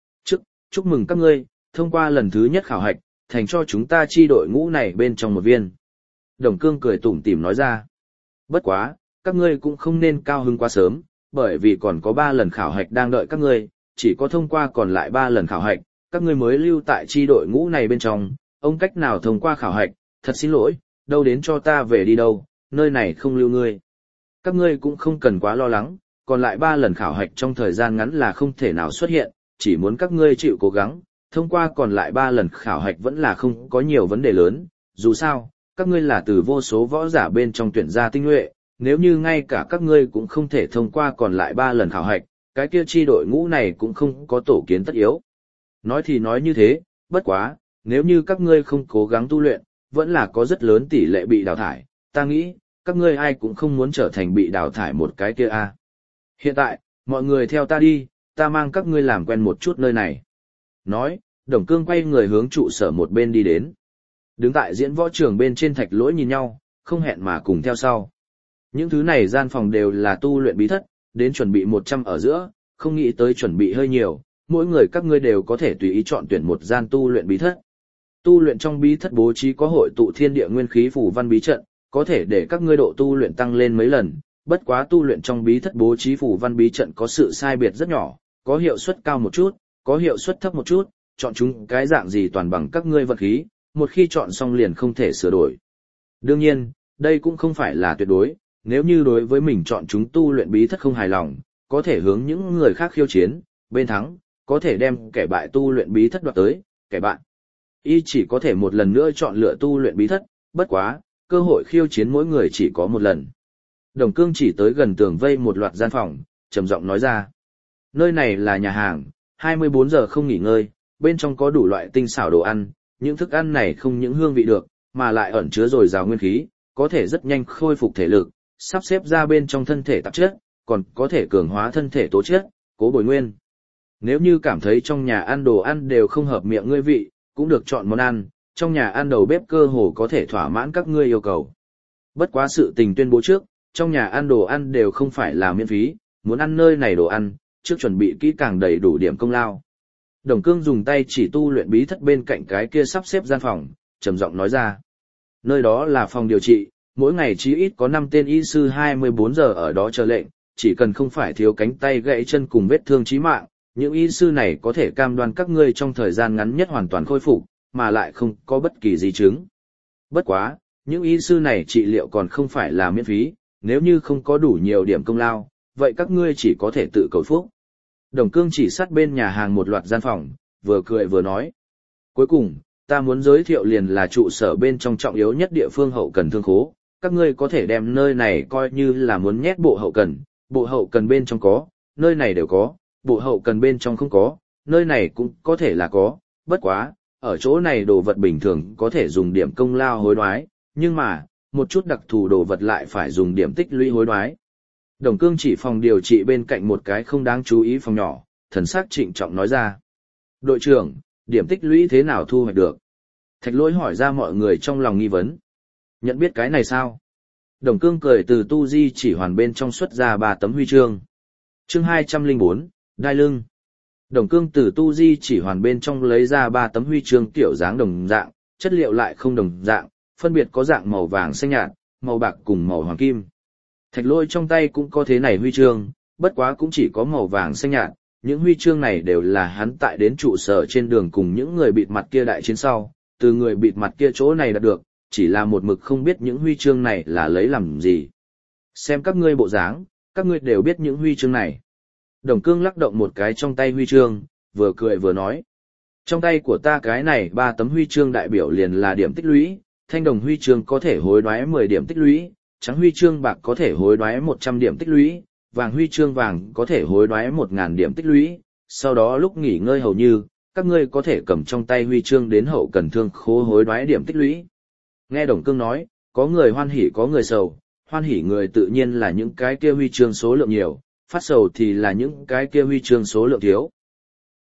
Chúc mừng các ngươi, thông qua lần thứ nhất khảo hạch, thành cho chúng ta chi đội ngũ này bên trong một viên. Đồng Cương cười tủm tỉm nói ra. Bất quá, các ngươi cũng không nên cao hứng quá sớm, bởi vì còn có 3 lần khảo hạch đang đợi các ngươi, chỉ có thông qua còn lại 3 lần khảo hạch, các ngươi mới lưu tại chi đội ngũ này bên trong, ông cách nào thông qua khảo hạch, thật xin lỗi, đâu đến cho ta về đi đâu, nơi này không lưu ngươi. Các ngươi cũng không cần quá lo lắng, còn lại 3 lần khảo hạch trong thời gian ngắn là không thể nào xuất hiện, chỉ muốn các ngươi chịu cố gắng, thông qua còn lại 3 lần khảo hạch vẫn là không có nhiều vấn đề lớn, dù sao, các ngươi là từ vô số võ giả bên trong tuyển ra tinh nhuệ, nếu như ngay cả các ngươi cũng không thể thông qua còn lại 3 lần khảo hạch, cái kia chi đội ngũ này cũng không có tổ kiến tất yếu. Nói thì nói như thế, bất quá, nếu như các ngươi không cố gắng tu luyện, vẫn là có rất lớn tỷ lệ bị đào thải, ta nghĩ, các ngươi ai cũng không muốn trở thành bị đào thải một cái kia a. Hiện tại, mọi người theo ta đi, ta mang các ngươi làm quen một chút nơi này. Nói, Đồng Cương quay người hướng trụ sở một bên đi đến. Đứng tại diễn võ trường bên trên Thạch Lỗi nhìn nhau, không hẹn mà cùng theo sau. Những thứ này gian phòng đều là tu luyện bí thất, đến chuẩn bị 100 ở giữa, không nghĩ tới chuẩn bị hơi nhiều, mỗi người các ngươi đều có thể tùy ý chọn tuyển một gian tu luyện bí thất. Tu luyện trong bí thất bố trí có hội tụ thiên địa nguyên khí phù văn bí trận, có thể để các ngươi độ tu luyện tăng lên mấy lần, bất quá tu luyện trong bí thất bố trí phù văn bí trận có sự sai biệt rất nhỏ, có hiệu suất cao một chút, có hiệu suất thấp một chút, chọn chúng cái dạng gì toàn bằng các ngươi vật khí, một khi chọn xong liền không thể sửa đổi. Đương nhiên, đây cũng không phải là tuyệt đối, nếu như đối với mình chọn chúng tu luyện bí thất không hài lòng, có thể hướng những người khác khiêu chiến, bên thắng, có thể đem kẻ bại tu luyện bí thất đoạt tới, kẻ bại. Y chỉ có thể một lần nữa chọn lựa tu luyện bí thất, bất quá, cơ hội khiêu chiến mỗi người chỉ có một lần. Đồng Cương chỉ tới gần tường vây một loạt gian phòng, trầm giọng nói ra. Nơi này là nhà hàng, 24 giờ không nghỉ ngơi, bên trong có đủ loại tinh xảo đồ ăn, những thức ăn này không những hương vị được, mà lại ẩn chứa dồi dào nguyên khí, có thể rất nhanh khôi phục thể lực, sắp xếp ra bên trong thân thể tạp chất, còn có thể cường hóa thân thể tố chất, cố bồi nguyên. Nếu như cảm thấy trong nhà ăn đồ ăn đều không hợp miệng ngươi vị, cũng được chọn món ăn, trong nhà ăn đầu bếp cơ hồ có thể thỏa mãn các ngươi yêu cầu. Bất quá sự tình tuyên bố trước, trong nhà ăn đồ ăn đều không phải là miễn phí, muốn ăn nơi này đồ ăn, trước chuẩn bị kỹ càng đầy đủ điểm công lao. Đồng Cương dùng tay chỉ tu luyện bí thất bên cạnh cái kia sắp xếp gian phòng, trầm giọng nói ra. Nơi đó là phòng điều trị, mỗi ngày chí ít có 5 tên y sư 24 giờ ở đó chờ lệnh, chỉ cần không phải thiếu cánh tay gãy chân cùng vết thương chí mạng, những y sư này có thể cam đoan các ngươi trong thời gian ngắn nhất hoàn toàn khôi phục, mà lại không có bất kỳ di chứng. Bất quá, những y sư này trị liệu còn không phải là miễn phí, nếu như không có đủ nhiều điểm công lao, vậy các ngươi chỉ có thể tự cầu phúc. Đồng Cương chỉ sát bên nhà hàng một loạt gian phòng, vừa cười vừa nói. Cuối cùng, ta muốn giới thiệu liền là trụ sở bên trong trọng yếu nhất địa phương hậu cần thương khố, các ngươi có thể đem nơi này coi như là muốn nhét bộ hậu cần bên trong có, nơi này đều có, bộ hậu cần bên trong không có, nơi này cũng có thể là có, bất quá, ở chỗ này đồ vật bình thường có thể dùng điểm công lao hối đoái, nhưng mà, một chút đặc thù đồ vật lại phải dùng điểm tích lũy hối đoái. Đồng Cương chỉ phòng điều trị bên cạnh một cái không đáng chú ý phòng nhỏ, thần sắc trịnh trọng nói ra. Đội trưởng, điểm tích lũy thế nào thu hoạch được? Thạch Lỗi hỏi ra mọi người trong lòng nghi vấn. Nhận biết cái này sao? Đồng Cương cười từ tu di chỉ hoàn bên trong xuất ra 3 tấm huy chương. Chương 204, đai lưng. Đồng Cương từ tu di chỉ hoàn bên trong lấy ra 3 tấm huy chương kiểu dáng đồng dạng, chất liệu lại không đồng dạng, phân biệt có dạng màu vàng xanh nhạt, màu bạc cùng màu hoàng kim. Thạch Lỗi trong tay cũng có thế này huy chương, bất quá cũng chỉ có màu vàng xanh nhạt, những huy chương này đều là hắn tại đến trụ sở trên đường cùng những người bịt mặt kia đại chiến sau, từ người bịt mặt kia chỗ này đạt được, chỉ là một mực không biết những huy chương này là lấy làm gì. Xem các ngươi bộ dáng, các ngươi đều biết những huy chương này. Đồng Cương lắc động một cái trong tay huy chương, vừa cười vừa nói. Trong tay của ta cái này 3 tấm huy chương đại biểu liền là điểm tích lũy, thanh đồng huy chương có thể hối đoái 10 điểm tích lũy, trắng huy chương bạc có thể hối đoái 100 điểm tích lũy, vàng huy chương vàng có thể hối đoái 1000 điểm tích lũy, sau đó lúc nghỉ ngơi hầu như, các ngươi có thể cầm trong tay huy chương đến hậu cần thương khố hối đoái điểm tích lũy. Nghe Đồng Cương nói, có người hoan hỉ có người sầu, hoan hỉ người tự nhiên là những cái kia huy chương số lượng nhiều, phát sầu thì là những cái kia huy chương số lượng thiếu,